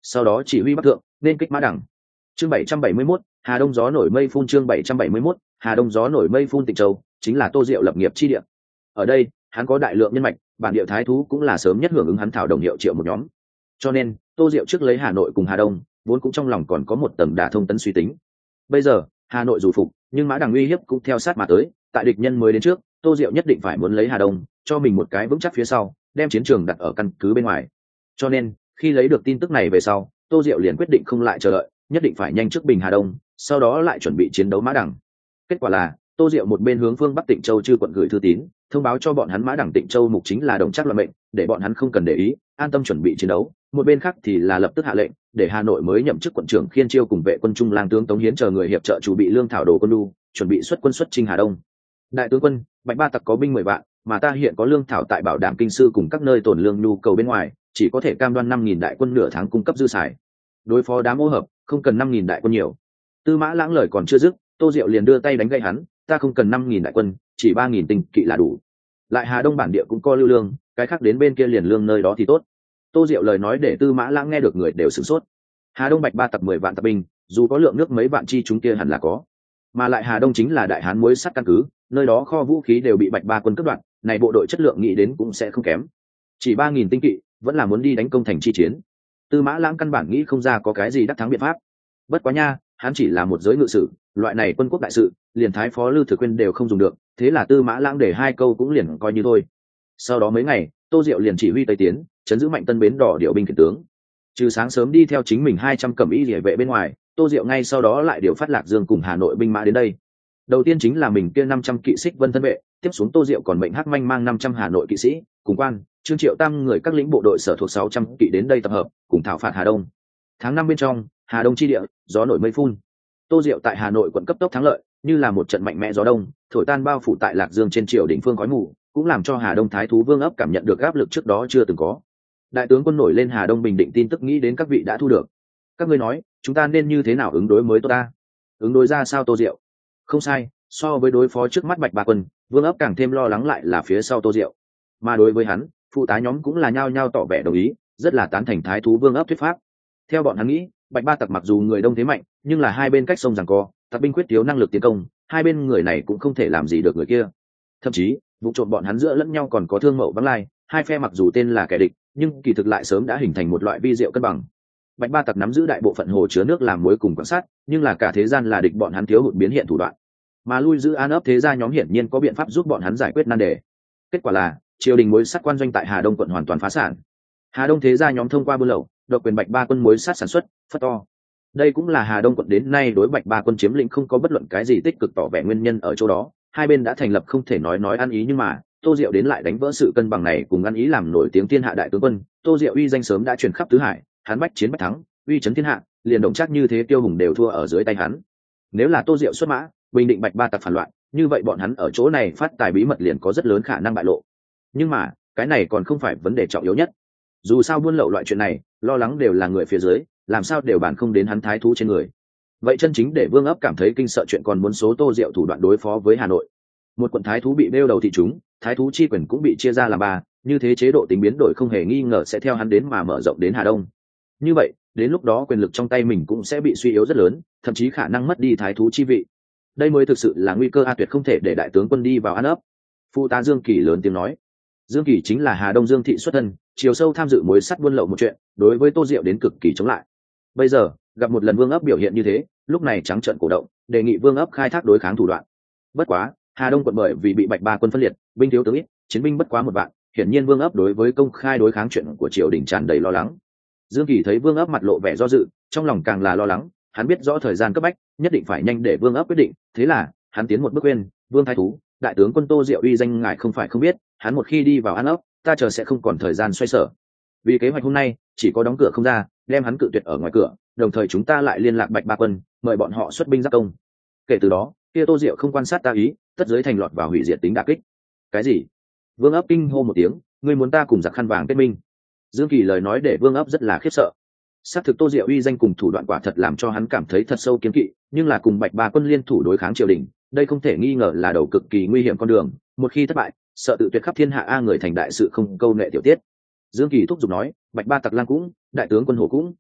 sau đó chỉ huy bắc thượng nên kích mã đẳng. Chương bảy trăm bảy mươi mốt, Hà Đông gió nổi mây phun. Chương bảy trăm bảy mươi mốt, Hà Đông gió nổi mây phun. Tịnh Châu chính là Tô Diệu lập nghiệp chi địa. Ở đây, hắn có đại lượng nhân mạch, bản địa thái thú cũng là sớm nhất hưởng ứng hắn thảo đồng hiệu triệu một nhóm. Cho nên, Tô Diệu trước lấy Hà Nội cùng Hà Đông, vốn cũng trong lòng còn có một tầng đả thông tấn suy tính. Bây giờ, Hà Nội dù phục, nhưng mã đằng uy hiếp cũng theo sát mà tới, tại địch nhân mới đến trước, Tô Diệu nhất định phải muốn lấy Hà Đông, cho mình một cái vững chắc phía sau, đem chiến trường đặt ở căn cứ bên ngoài. Cho nên, khi lấy được tin tức này về sau, Tô Diệu liền quyết định không lại chờ đợi, nhất định phải nhanh trước bình Hà Đông, sau đó lại chuẩn bị chiến đấu mã đằng. Kết quả là, Tô Diệu một bên hướng phương Bắc Tịnh Châu chư quận gửi thư tín, thông báo cho bọn hắn mã đằng Tịnh Châu mục chính là đồng chắc luận mệnh, để bọn hắn không cần để ý, an tâm chuẩn bị chiến đấu. Một bên khác thì là lập tức hạ lệnh, để Hà Nội mới nhậm chức quận trưởng Khiên Chiêu cùng vệ quân trung lang tướng Tống Hiến chờ người hiệp trợ chuẩn bị lương thảo đồ quân đu, chuẩn bị xuất quân xuất chinh Hà Đông. Đại tướng quân, Bạch Ba Tặc có binh mười vạn, mà ta hiện có lương thảo tại bảo đảm kinh sư cùng các nơi tồn lương nhu cầu bên ngoài, chỉ có thể cam đoan năm nghìn đại quân nửa tháng cung cấp dư xài. Đối phó đám ô hợp, không cần năm nghìn đại quân nhiều. Tư Mã Lãng lời còn chưa dứt, Tô Diệu liền đưa tay đánh gãy hắn, ta không cần năm nghìn đại quân, chỉ ba nghìn tinh kỵ là đủ. Lại Hà Đông bản địa cũng có lưu lương, cái khác đến bên kia liền lương nơi đó thì tốt. Tô Diệu lời nói để Tư Mã Lãng nghe được người đều sửng sốt. Hà Đông Bạch Ba Tặc mười vạn tập binh, dù có lượng nước mấy vạn chi chúng kia hẳn là có. Mà lại Hà Đông chính là đại hán muối sắt căn cứ, nơi đó kho vũ khí đều bị Bạch Ba quân cướp đoạt, này bộ đội chất lượng nghĩ đến cũng sẽ không kém. Chỉ ba nghìn tinh kỵ, vẫn là muốn đi đánh công thành chi chiến. Tư Mã Lãng căn bản nghĩ không ra có cái gì đắc thắng biện pháp. Bất quá nha, hắn chỉ là một giới ngự sử, loại này quân quốc đại sự, liền thái phó Lưu Thừa Quyên đều không dùng được, thế là Tư Mã Lãng để hai câu cũng liền coi như thôi. Sau đó mấy ngày, Tô Diệu liền chỉ huy Tây tiến, chấn giữ Mạnh Tân bến đỏ điều binh khiển tướng. Trừ sáng sớm đi theo chính mình hai trăm cẩm y liề vệ bên ngoài, Tô Diệu ngay sau đó lại điều phát Lạc Dương cùng Hà Nội binh mã đến đây. Đầu tiên chính là mình kia năm trăm kỵ xích vân thân vệ, tiếp xuống Tô Diệu còn mệnh Hắc Manh mang năm trăm Hà Nội kỵ sĩ, cùng quan, Trương Triệu Tam người các lĩnh bộ đội sở thuộc sáu trăm kỵ đến đây tập hợp, cùng thảo phạt Hà Đông. Tháng năm bên trong, Hà Đông chi địa, gió nổi mây phun. Tô Diệu tại Hà Nội quận cấp tốc thắng lợi, như là một trận mạnh mẽ gió đông, thổi tan bao phủ tại Lạc Dương trên triều đỉnh phương khói mù, cũng làm cho Hà Đông thái thú Vương Ấp cảm nhận được áp lực trước đó chưa từng có. Đại tướng quân nổi lên Hà Đông bình định tin tức nghĩ đến các vị đã thu được. Các ngươi nói, chúng ta nên như thế nào ứng đối mới tốt ta? Ứng đối ra sao Tô Diệu? Không sai, so với đối phó trước mắt Bạch Ba quân, Vương Ấp càng thêm lo lắng lại là phía sau Tô Diệu. Mà đối với hắn, phụ tá nhóm cũng là nhao nhao tỏ vẻ đồng ý, rất là tán thành thái thú Vương Ấp thuyết pháp. Theo bọn hắn nghĩ, Bạch Ba Tặc mặc dù người đông thế mạnh, nhưng là hai bên cách sông giằng co, tặc binh quyết thiếu năng lực tiến công, hai bên người này cũng không thể làm gì được người kia. Thậm chí, vụ trộm bọn hắn giữa lẫn nhau còn có thương mậu vắng lai, hai phe mặc dù tên là kẻ địch, nhưng kỳ thực lại sớm đã hình thành một loại vi diệu cân bằng. Bạch Ba Tặc nắm giữ đại bộ phận hồ chứa nước làm muối cùng quan sát, nhưng là cả thế gian là địch bọn hắn thiếu hụt biến hiện thủ đoạn. Mà lui giữ an ấp thế gia nhóm hiển nhiên có biện pháp giúp bọn hắn giải quyết nan đề. Kết quả là, triều đình muối sắt quan doanh tại Hà Đông quận hoàn toàn phá sản. Hà Đông thế gia nhóm thông qua buôn lậu, độc quyền Bạch Ba quân muối sắt sản xuất, phất to. Đây cũng là Hà Đông quận đến nay đối Bạch Ba quân chiếm lĩnh không có bất luận cái gì tích cực tỏ vẻ nguyên nhân ở chỗ đó. Hai bên đã thành lập không thể nói nói ăn ý, nhưng mà Tô Diệu đến lại đánh vỡ sự cân bằng này cùng ăn ý làm nổi tiếng thiên hạ đại tướng quân. Tô Diệu uy danh sớm đã truyền khắp tứ hải, hắn bách chiến bách thắng, uy chấn thiên hạ, liền động chắc như thế tiêu hùng đều thua ở dưới tay hắn. Nếu là Tô Diệu xuất mã, bình định Bạch Ba Tặc phản loạn, như vậy bọn hắn ở chỗ này phát tài bí mật liền có rất lớn khả năng bại lộ. Nhưng mà cái này còn không phải vấn đề trọng yếu nhất. Dù sao buôn lậu loại chuyện này, lo lắng đều là người phía dưới, làm sao đều bàn không đến hắn thái thú trên người. Vậy chân chính để Vương Ấp cảm thấy kinh sợ chuyện còn muốn số Tô Diệu thủ đoạn đối phó với Hà Nội. Một quận thái thú bị đeo đầu thị chúng, thái thú chi quyền cũng bị chia ra làm ba, như thế chế độ tính biến đổi không hề nghi ngờ sẽ theo hắn đến mà mở rộng đến Hà Đông. Như vậy, đến lúc đó quyền lực trong tay mình cũng sẽ bị suy yếu rất lớn, thậm chí khả năng mất đi thái thú chi vị. Đây mới thực sự là nguy cơ a tuyệt, không thể để đại tướng quân đi vào ăn ấp. Phụ tá Dương Kỳ lớn tiếng nói. Dương Kỳ chính là Hà Đông Dương thị xuất thân, chiều sâu tham dự muối sắt buôn lậu một chuyện, đối với Tô Diệu đến cực kỳ chống lại. Bây giờ gặp một lần Vương Ấp biểu hiện như thế, lúc này trắng trợn cổ động, đề nghị Vương Ấp khai thác đối kháng thủ đoạn. Bất quá, Hà Đông quận bởi vì bị Bạch Ba quân phân liệt, binh thiếu tướng ít, chiến binh bất quá một vạn, hiển nhiên Vương Ấp đối với công khai đối kháng chuyện của triều đình tràn đầy lo lắng. Dương Kỳ thấy Vương Ấp mặt lộ vẻ do dự, trong lòng càng là lo lắng, hắn biết rõ thời gian cấp bách, nhất định phải nhanh để Vương Ấp quyết định, thế là hắn tiến một bước khuyên, Vương thái thú, đại tướng quân Tô Diệu uy danh ngài không phải không biết, hắn một khi đi vào ăn ấp, ta chờ sẽ không còn thời gian xoay sở. Vì kế hoạch hôm nay, chỉ có đóng cửa không ra, đem hắn cự tuyệt ở ngoài cửa, đồng thời chúng ta lại liên lạc Bạch Ba quân, mời bọn họ xuất binh giáp công. Kể từ đó, kia Tô Diệu không quan sát ta ý, tất giới thành lọt vào hủy diệt tính đả kích. Cái gì? Vương Ấp kinh hô một tiếng, ngươi muốn ta cùng giặc khăn vàng kết minh? Dương Kỳ lời nói để Vương Ấp rất là khiếp sợ. Xác thực Tô Diệu uy danh cùng thủ đoạn quả thật làm cho hắn cảm thấy thật sâu kiêng kỵ, nhưng là cùng Bạch Ba quân liên thủ đối kháng triều đình, đây không thể nghi ngờ là đầu cực kỳ nguy hiểm con đường, một khi thất bại, sợ tự tuyệt khắp thiên hạ a người thành đại sự không câu nệ tiểu tiết. Dương Kỳ thúc giục nói, Bạch Ba Tặc lang cũng, đại tướng quân hổ cũng.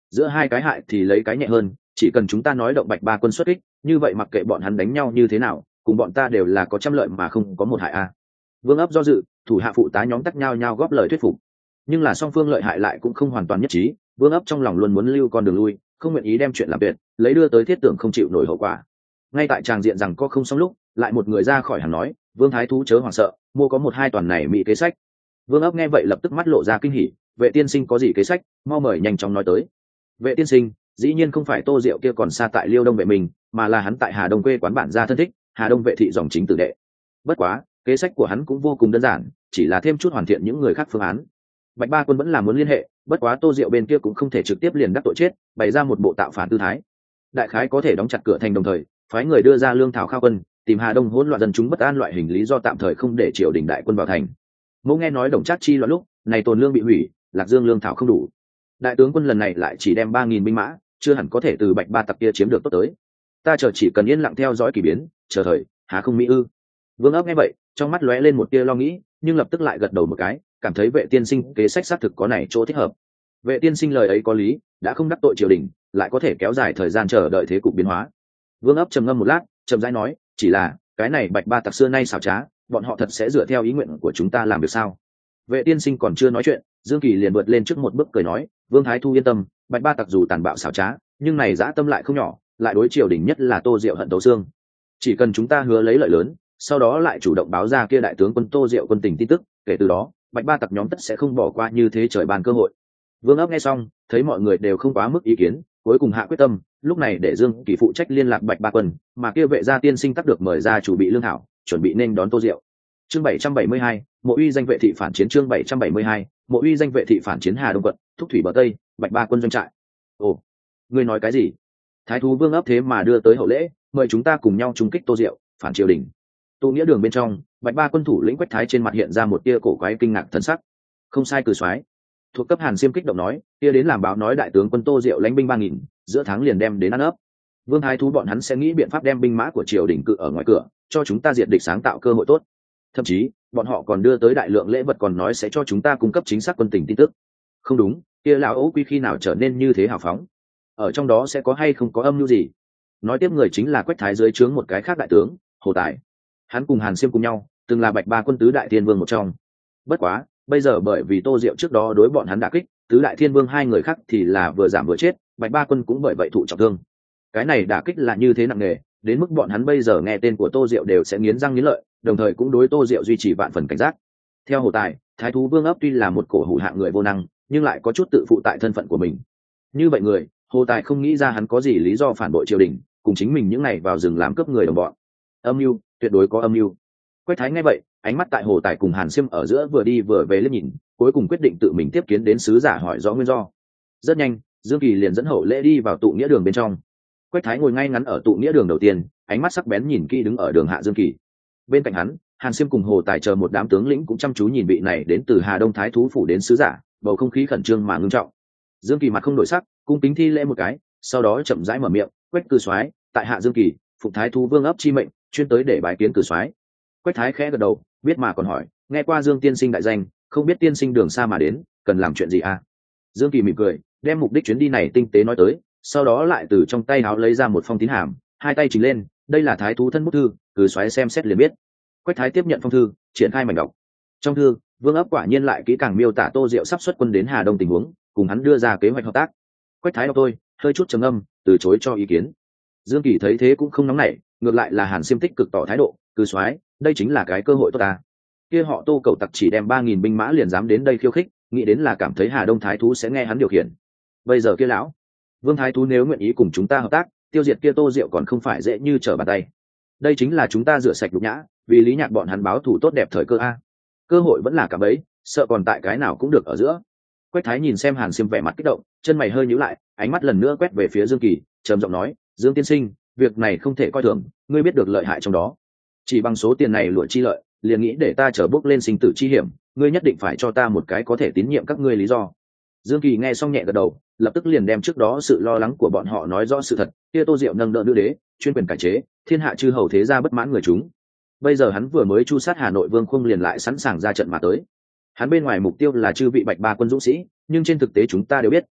giữa hai cái hại thì lấy cái nhẹ hơn, chỉ cần chúng ta nói động Bạch Ba quân xuất kích, như vậy mặc kệ bọn hắn đánh nhau như thế nào, cùng bọn ta đều là có trăm lợi mà không có một hại a. Vương ấp do dự, thủ hạ phụ tá nhóm tắc nhau nhau góp lời thuyết phục, nhưng là song phương lợi hại lại cũng không hoàn toàn nhất trí. Vương ấp trong lòng luôn muốn lưu con đường lui, không nguyện ý đem chuyện làm tuyệt, lấy đưa tới thiết tưởng không chịu nổi hậu quả. Ngay tại tràng diện rằng có không xong lúc, lại một người ra khỏi hàng nói, Vương thái thú chớ hoảng sợ, mua có một hai toàn này mỹ kế sách. Vương ấp nghe vậy lập tức mắt lộ ra kinh hỉ, Vệ tiên sinh có gì kế sách, mau mời nhanh chóng nói tới. Vệ tiên sinh dĩ nhiên không phải Tô Diệu kia còn xa tại Liêu Đông vệ mình, mà là hắn tại Hà Đông quê quán bản gia thân thích, Hà Đông vệ thị dòng chính tử đệ. Bất quá kế sách của hắn cũng vô cùng đơn giản, chỉ là thêm chút hoàn thiện những người khác phương án. Bạch Ba quân vẫn là muốn liên hệ, bất quá Tô Diệu bên kia cũng không thể trực tiếp liền đắc tội chết, bày ra một bộ tạo phản tư thái. Đại khái có thể đóng chặt cửa thành, đồng thời phái người đưa ra lương thảo khao quân, tìm Hà Đông hỗn loạn dân chúng bất an loại hình lý do tạm thời không để triều đình đại quân vào thành. Mẫu nghe nói Đồng Trác chi loạn lúc này tồn lương bị hủy, Lạc Dương lương thảo không đủ, đại tướng quân lần này lại chỉ đem ba nghìn binh mã, chưa hẳn có thể từ Bạch Ba tặc kia chiếm được tốt tới. Ta chờ chỉ cần yên lặng theo dõi kỳ biến, chờ thời há không mỹ ư? Vương ấp nghe vậy, trong mắt lóe lên một tia lo nghĩ, nhưng lập tức lại gật đầu một cái, cảm thấy Vệ tiên sinh kế sách xác thực có này chỗ thích hợp. Vệ tiên sinh lời ấy có lý, đã không đắc tội triều đình, lại có thể kéo dài thời gian chờ đợi thế cục biến hóa. Vương ấp trầm ngâm một lát, chậm rãi nói, chỉ là cái này Bạch Ba tặc xưa nay xảo trá, bọn họ thật sẽ dựa theo ý nguyện của chúng ta làm được sao? Vệ tiên sinh còn chưa nói chuyện, Dương Kỳ liền vượt lên trước một bước cười nói, Vương thái thu yên tâm, Bạch Ba tặc dù tàn bạo xảo trá, nhưng này dã tâm lại không nhỏ, lại đối triều đình nhất là Tô Diệu hận tấu xương. Chỉ cần chúng ta hứa lấy lợi lớn, sau đó lại chủ động báo ra kia đại tướng quân Tô Diệu quân tình tin tức, kể từ đó Bạch Ba tặc nhóm tất sẽ không bỏ qua như thế trời ban cơ hội. Vương ấp nghe xong, thấy mọi người đều không quá mức ý kiến, cuối cùng hạ quyết tâm, lúc này để Dương Kỳ phụ trách liên lạc Bạch Ba quân, mà kia Vệ gia tiên sinh tắc được mời ra chủ bị lương thảo, chuẩn bị nên đón Tô Diệu. Chương bảy trăm bảy mươi hai, Mộ uy danh vệ thị phản chiến. Chương bảy trăm bảy mươi hai, Mộ uy danh vệ thị phản chiến. Hà Đông quận, Thúc thủy bờ tây, Bạch Ba quân doanh trại. Ồ, ngươi nói cái gì? Thái thú Vương ấp thế mà đưa tới hậu lễ, mời chúng ta cùng nhau trúng kích Tô Diệu, phản triều đình. Tụ nghĩa đường bên trong, Bạch Ba quân thủ lĩnh Quách Thái trên mặt hiện ra một tia cổ quái kinh ngạc thần sắc. Không sai, cử soái. Thuộc cấp Hàn Xiêm kích động nói, kia đến làm báo nói đại tướng quân Tô Diệu lãnh binh ba nghìn, giữa tháng liền đem đến ăn ấp. Vương thái thú bọn hắn sẽ nghĩ biện pháp đem binh mã của triều đình cự ở ngoài cửa, cho chúng ta diệt địch sáng tạo cơ hội tốt. Thậm chí bọn họ còn đưa tới đại lượng lễ vật, còn nói sẽ cho chúng ta cung cấp chính xác quân tình tin tức. Không đúng, kia lão ấu quy khi nào trở nên như thế hào phóng? Ở trong đó sẽ có hay không có âm mưu gì? Nói tiếp người chính là Quách Thái dưới trướng một cái khác đại tướng Hồ Tài, hắn cùng Hàn Xiêm cùng nhau từng là Bạch Ba quân tứ đại thiên vương một trong. Bất quá bây giờ bởi vì Tô Diệu trước đó đối bọn hắn đả kích, tứ đại thiên vương hai người khác thì là vừa giảm vừa chết, Bạch Ba quân cũng bởi vậy thụ trọng thương. Cái này đả kích là như thế nặng nề, đến mức bọn hắn bây giờ nghe tên của Tô Diệu đều sẽ nghiến răng nghiến lợi, đồng thời cũng đối Tô Diệu duy trì vạn phần cảnh giác. Theo Hồ Tài, Thái thú Vương ấp tuy là một cổ hủ hạng người vô năng, nhưng lại có chút tự phụ tại thân phận của mình. Như vậy người, Hồ Tài không nghĩ ra hắn có gì lý do phản bội triều đình, cùng chính mình những này vào rừng làm cướp người đồng bọn. Âm mưu, tuyệt đối có âm mưu. Quách Thái nghe vậy, ánh mắt tại Hồ Tài cùng Hàn Xiêm ở giữa vừa đi vừa về liếc nhìn, cuối cùng quyết định tự mình tiếp kiến đến sứ giả hỏi rõ nguyên do. Rất nhanh, Dương Kỳ liền dẫn hậu lễ đi vào tụ nghĩa đường bên trong. Quách Thái ngồi ngay ngắn ở tụ nghĩa đường đầu tiên, ánh mắt sắc bén nhìn kỹ đứng ở đường hạ Dương Kỳ. Bên cạnh hắn, Hàn Xiêm cùng Hồ Tài chờ một đám tướng lĩnh cũng chăm chú nhìn vị này đến từ Hà Đông Thái thú phủ đến sứ giả, bầu không khí khẩn trương mà ngưng trọng. Dương Kỳ mặt không đổi sắc, cung kính thi lễ một cái, sau đó chậm rãi mở miệng, "Quách cử soái, tại hạ Dương Kỳ, phụng Thái thú Vương ấp chi mệnh, chuyên tới để bái kiến cử soái." Quách Thái khẽ gật đầu, biết mà còn hỏi, "Nghe qua Dương tiên sinh đại danh, không biết tiên sinh đường xa mà đến, cần làm chuyện gì à?" Dương Kỳ mỉm cười, đem mục đích chuyến đi này tinh tế nói tới, sau đó lại từ trong tay áo lấy ra một phong tín hàm, hai tay chỉnh lên, "Đây là Thái thú thân bút thư, cử soái xem xét liền biết." Quách Thái tiếp nhận phong thư, triển khai mảnh đọc. Trong thư, Vương ấp quả nhiên lại kỹ càng miêu tả Tô Diệu sắp xuất quân đến Hà Đông tình huống, cùng hắn đưa ra kế hoạch hợp tác. Quách Thái đọc tôi, hơi chút trầm âm, từ chối cho ý kiến. Dương Kỳ thấy thế cũng không nóng nảy, ngược lại là Hàn Xiêm tích cực tỏ thái độ, "Cử soái, đây chính là cái cơ hội tốt ta. Kia họ Tô cầu tặc chỉ đem ba nghìn binh mã liền dám đến đây khiêu khích, nghĩ đến là cảm thấy Hà Đông Thái thú sẽ nghe hắn điều khiển. Bây giờ kia lão Vương Thái thú nếu nguyện ý cùng chúng ta hợp tác, tiêu diệt kia Tô Diệu còn không phải dễ như trở bàn tay. Đây chính là chúng ta rửa sạch nhục nhã, vì Lý Nhạc bọn hắn báo thù tốt đẹp thời cơ a. Cơ hội vẫn là cả bấy, sợ còn tại cái nào cũng được ở giữa." Quách Thái nhìn xem Hàn Xiêm vẻ mặt kích động, chân mày hơi nhíu lại, ánh mắt lần nữa quét về phía Dương Kỳ, trầm giọng nói, "Dương tiên sinh, việc này không thể coi thường, ngươi biết được lợi hại trong đó. Chỉ bằng số tiền này lụa chi lợi, liền nghĩ để ta chở bước lên sinh tử chi hiểm, ngươi nhất định phải cho ta một cái có thể tín nhiệm các ngươi lý do." Dương Kỳ nghe xong nhẹ gật đầu, lập tức liền đem trước đó sự lo lắng của bọn họ nói rõ sự thật, kia Tô Diệu nâng đỡ nữ đế, chuyên quyền cải chế, thiên hạ chư hầu thế gia bất mãn người chúng. Bây giờ hắn vừa mới chu sát Hà Nội Vương Khung liền lại sẵn sàng ra trận mà tới. Hắn bên ngoài mục tiêu là chư vị Bạch Ba quân dũng sĩ, nhưng trên thực tế chúng ta đều biết,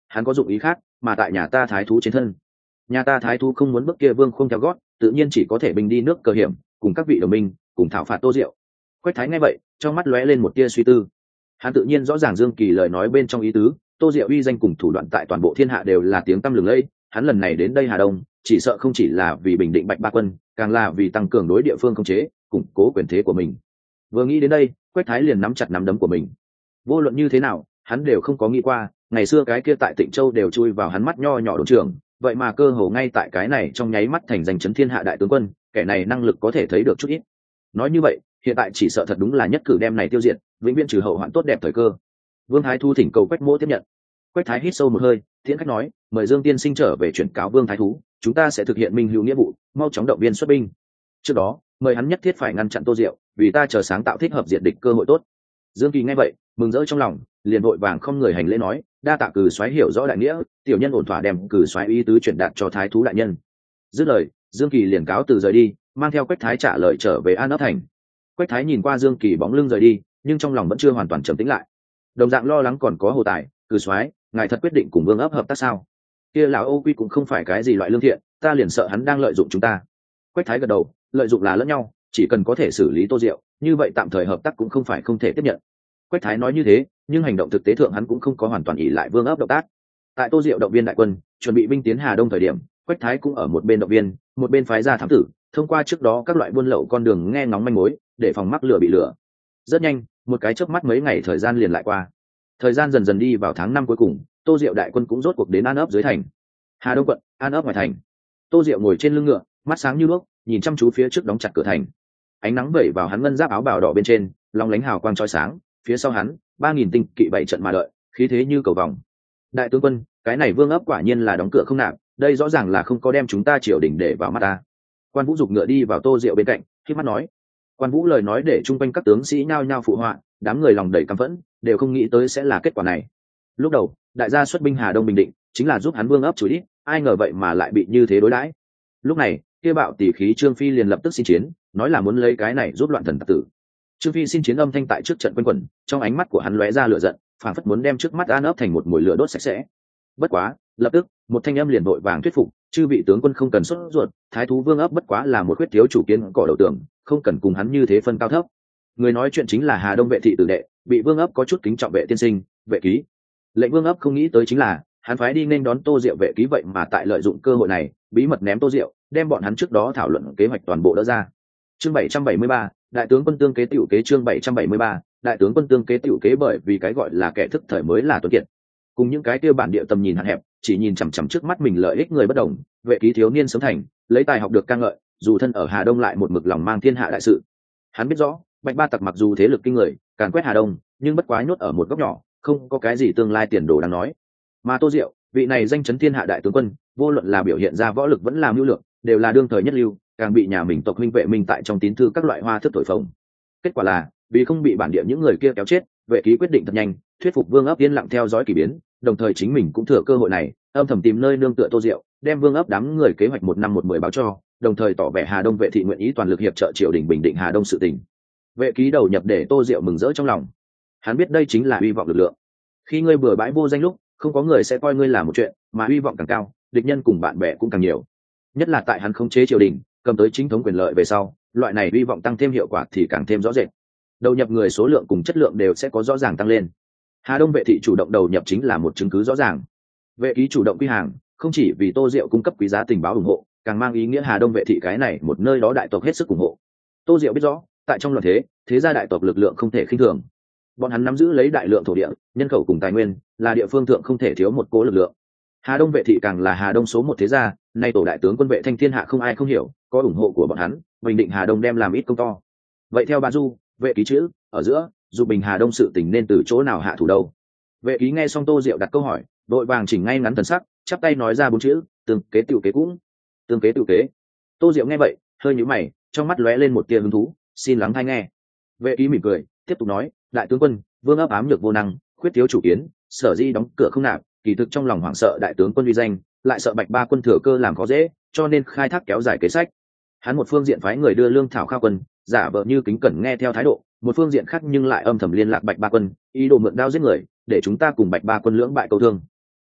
hắn có dụng ý khác, mà tại nhà ta thái thú trên thân. Nhà ta thái thú không muốn bước kia vương không theo gót, tự nhiên chỉ có thể bình đi nước cờ hiểm, cùng các vị đồng minh cùng thảo phạt Tô Diệu. Quách Thái nghe vậy, trong mắt lóe lên một tia suy tư. Hắn tự nhiên rõ ràng Dương Kỳ lời nói bên trong ý tứ, Tô Diệu uy danh cùng thủ đoạn tại toàn bộ thiên hạ đều là tiếng tăm lừng lẫy, hắn lần này đến đây Hà Đông, chỉ sợ không chỉ là vì bình định Bạch Ba quân, càng là vì tăng cường đối địa phương khống chế, củng cố quyền thế của mình. Vừa nghĩ đến đây, Quách Thái liền nắm chặt nắm đấm của mình. Vô luận như thế nào, hắn đều không có nghĩ qua, ngày xưa cái kia tại Tịnh Châu đều chui vào hắn mắt nho nhỏ đồn trưởng, vậy mà cơ hồ ngay tại cái này trong nháy mắt thành danh chấn thiên hạ đại tướng quân, kẻ này năng lực có thể thấy được chút ít. Nói như vậy, hiện tại chỉ sợ thật đúng là nhất cử đem này tiêu diệt, vĩnh viễn trừ hậu hoạn tốt đẹp thời cơ. Vương Thái Thu thỉnh cầu Quách Mỗ tiếp nhận. Quách Thái hít sâu một hơi, thiện khách nói, mời Dương tiên sinh trở về chuyển cáo Vương Thái Thú, chúng ta sẽ thực hiện minh hữu nghĩa vụ, mau chóng động viên xuất binh. Trước đó, mời hắn nhất thiết phải ngăn chặn Tô Diệu, vì ta chờ sáng tạo thích hợp diệt địch cơ hội tốt. Dương Kỳ nghe vậy, mừng rỡ trong lòng, liền vội vàng không người hành lễ nói, đa tạ cử soái hiểu rõ đại nghĩa, tiểu nhân ổn thỏa đem cử soái ý tứ chuyển đạt cho Thái Thú đại nhân. Dứt lời, Dương Kỳ liền cáo từ rời đi, mang theo Quách Thái trả lời trở về An Ấp thành. Quách Thái nhìn qua Dương Kỳ bóng lưng rời đi, nhưng trong lòng vẫn chưa hoàn toàn trầm tĩnh lại. Đồng dạng lo lắng còn có Hồ Tài, cử soái, ngài thật quyết định cùng Vương Ấp hợp tác sao? Kia lão Âu Quy cũng không phải cái gì loại lương thiện, ta liền sợ hắn đang lợi dụng chúng ta. Quách Thái gật đầu, lợi dụng là lẫn nhau, chỉ cần có thể xử lý Tô Diệu, như vậy tạm thời hợp tác cũng không phải không thể tiếp nhận. Quách Thái nói như thế, nhưng hành động thực tế thượng hắn cũng không có hoàn toàn ỷ lại Vương Ấp động tác. Tại Tô Diệu động viên đại quân, chuẩn bị binh tiến Hà Đông thời điểm, Quách Thái cũng ở một bên động viên, một bên phái ra thám tử, thông qua trước đó các loại buôn lậu con đường nghe ngóng manh mối, để phòng mắc lừa bị lừa. Rất nhanh, một cái chớp mắt mấy ngày thời gian liền lại qua. Thời gian dần dần đi vào tháng năm cuối cùng, Tô Diệu đại quân cũng rốt cuộc đến An Ấp dưới thành. Hà Đông quận, An Ấp ngoài thành. Tô Diệu ngồi trên lưng ngựa, mắt sáng như đuốc, nhìn chăm chú phía trước đóng chặt cửa thành. Ánh nắng vẩy vào hắn ngân giáp áo bào đỏ bên trên, long lánh hào quang chói sáng, phía sau hắn, ba nghìn tinh kỵ bảy trận mà đợi, khí thế như cầu vòng. Đại tướng quân, cái này Vương Ấp quả nhiên là đóng cửa không nạp, đây rõ ràng là không có đem chúng ta triều đình để vào mắt ta. Quan Vũ giục ngựa đi vào Tô Diệu bên cạnh, khi mắt nói. Quan Vũ lời nói để chung quanh các tướng sĩ nhao nhao phụ họa, đám người lòng đầy căm phẫn, đều không nghĩ tới sẽ là kết quả này. Lúc đầu, đại gia xuất binh Hà Đông bình định, chính là giúp hắn Vương Ấp chủ ít, ai ngờ vậy mà lại bị như thế đối đãi. Lúc này, kia bạo tỷ khí Trương Phi liền lập tức xin chiến, nói là muốn lấy cái này giúp loạn thần tặc tử. Trương Phi xin chiến âm thanh tại trước trận quanh quẩn, trong ánh mắt của hắn lóe ra lửa giận, phảng phất muốn đem trước mắt An Ấp thành một mùi lửa đốt sạch sẽ. Bất quá, lập tức, một thanh âm liền vội vàng thuyết phục, chư vị tướng quân không cần sốt ruột, Thái Thú Vương Ấp bất quá là một khuyết thiếu chủ kiến cỏ đầu tường, không cần cùng hắn như thế phân cao thấp. Người nói chuyện chính là Hà Đông vệ thị tử đệ, bị Vương Ấp có chút kính trọng vệ tiên sinh, vệ ký. Lệnh Vương Ấp không nghĩ tới chính là, hắn phái đi nên đón Tô Diệu vệ ký vậy mà tại lợi dụng cơ hội này, bí mật ném Tô Diệu, đem bọn hắn trước đó thảo luận kế hoạch toàn bộ đỡ ra. Chương bảy trăm bảy mươi ba, đại tướng quân tương kế tiểu kế chương bảy trăm bảy mươi ba, đại tướng quân tương kế tiểu kế bởi vì cái gọi là kẻ thức thời mới là tuấn kiệt. Cùng những cái kia bản địa tầm nhìn hạn hẹp, chỉ nhìn chằm chằm trước mắt mình lợi ích người bất đồng, vệ ký thiếu niên sớm thành, lấy tài học được ca ngợi, dù thân ở Hà Đông lại một mực lòng mang thiên hạ đại sự. Hắn biết rõ, Bạch Ba tặc mặc dù thế lực kinh người, càn quét Hà Đông, nhưng bất quá nhốt ở một góc nhỏ, không có cái gì tương lai tiền đồ đáng nói. Mà Tô Diệu, vị này danh chấn thiên hạ đại tướng quân, vô luận là biểu hiện ra võ lực vẫn là mưu lược, đều là đương thời nhất lưu, càng bị nhà mình tộc huynh vệ minh tại trong tín thư các loại hoa thức thổi phồng. Kết quả là, vì không bị bản địa những người kia kéo chết, vệ ký quyết định thật nhanh, thuyết phục Vương Ấp yên lặng theo dõi kỳ biến, đồng thời chính mình cũng thừa cơ hội này, âm thầm tìm nơi nương tựa Tô Diệu, đem Vương Ấp đám người kế hoạch một năm một mười báo cho, đồng thời tỏ vẻ Hà Đông vệ thị nguyện ý toàn lực hiệp trợ triều đình bình định Hà Đông sự tình. Vệ ký đầu nhập để Tô Diệu mừng rỡ trong lòng. Hắn biết đây chính là uy vọng lực lượng. Khi ngươi bừa bãi vô danh lúc, không có người sẽ coi ngươi là một chuyện, mà uy vọng càng cao, địch nhân cùng bạn bè cũng càng nhiều. Nhất là tại hắn khống chế triều đình, cầm tới chính thống quyền lợi về sau, loại này uy vọng tăng thêm hiệu quả thì càng thêm rõ rệt. Đầu nhập người số lượng cùng chất lượng đều sẽ có rõ ràng tăng lên. Hà Đông vệ thị chủ động đầu nhập chính là một chứng cứ rõ ràng. Vệ ký chủ động quy hàng, không chỉ vì Tô Diệu cung cấp quý giá tình báo ủng hộ, càng mang ý nghĩa Hà Đông vệ thị cái này một nơi đó đại tộc hết sức ủng hộ. Tô Diệu biết rõ, tại trong loạn thế, thế gia đại tộc lực lượng không thể khinh thường. Bọn hắn nắm giữ lấy đại lượng thổ địa, nhân khẩu cùng tài nguyên, là địa phương thượng không thể thiếu một cố lực lượng. Hà Đông vệ thị càng là Hà Đông số một thế gia, nay tổ đại tướng quân vệ thanh thiên hạ không ai không hiểu, có ủng hộ của bọn hắn, bình định Hà Đông đem làm ít công to. Vậy theo bà Du, vệ ký chữ ở giữa, dù bình Hà Đông sự tình nên từ chỗ nào hạ thủ đâu? Vệ ký nghe xong Tô Diệu đặt câu hỏi, đội vàng chỉnh ngay ngắn thần sắc, chắp tay nói ra bốn chữ, tương kế tiểu kế cũng. Tương kế tiểu kế. Tô Diệu nghe vậy, hơi nhíu mày, trong mắt lóe lên một tia hứng thú, xin lắng tai nghe. Vệ ký mỉm cười, tiếp tục nói, đại tướng quân, Vương Ấp ám nhược vô năng, khuyết thiếu chủ kiến, sở di đóng cửa không nạp, kỳ thực trong lòng hoảng sợ đại tướng quân uy danh, lại sợ Bạch Ba quân thừa cơ làm khó dễ, cho nên khai thác kéo dài kế sách. Hắn một phương diện phái người đưa lương thảo khao quân, giả vờ như kính cẩn nghe theo thái độ, một phương diện khác nhưng lại âm thầm liên lạc Bạch Ba quân, ý đồ mượn đao giết người, để chúng ta cùng Bạch Ba quân lưỡng bại câu thương.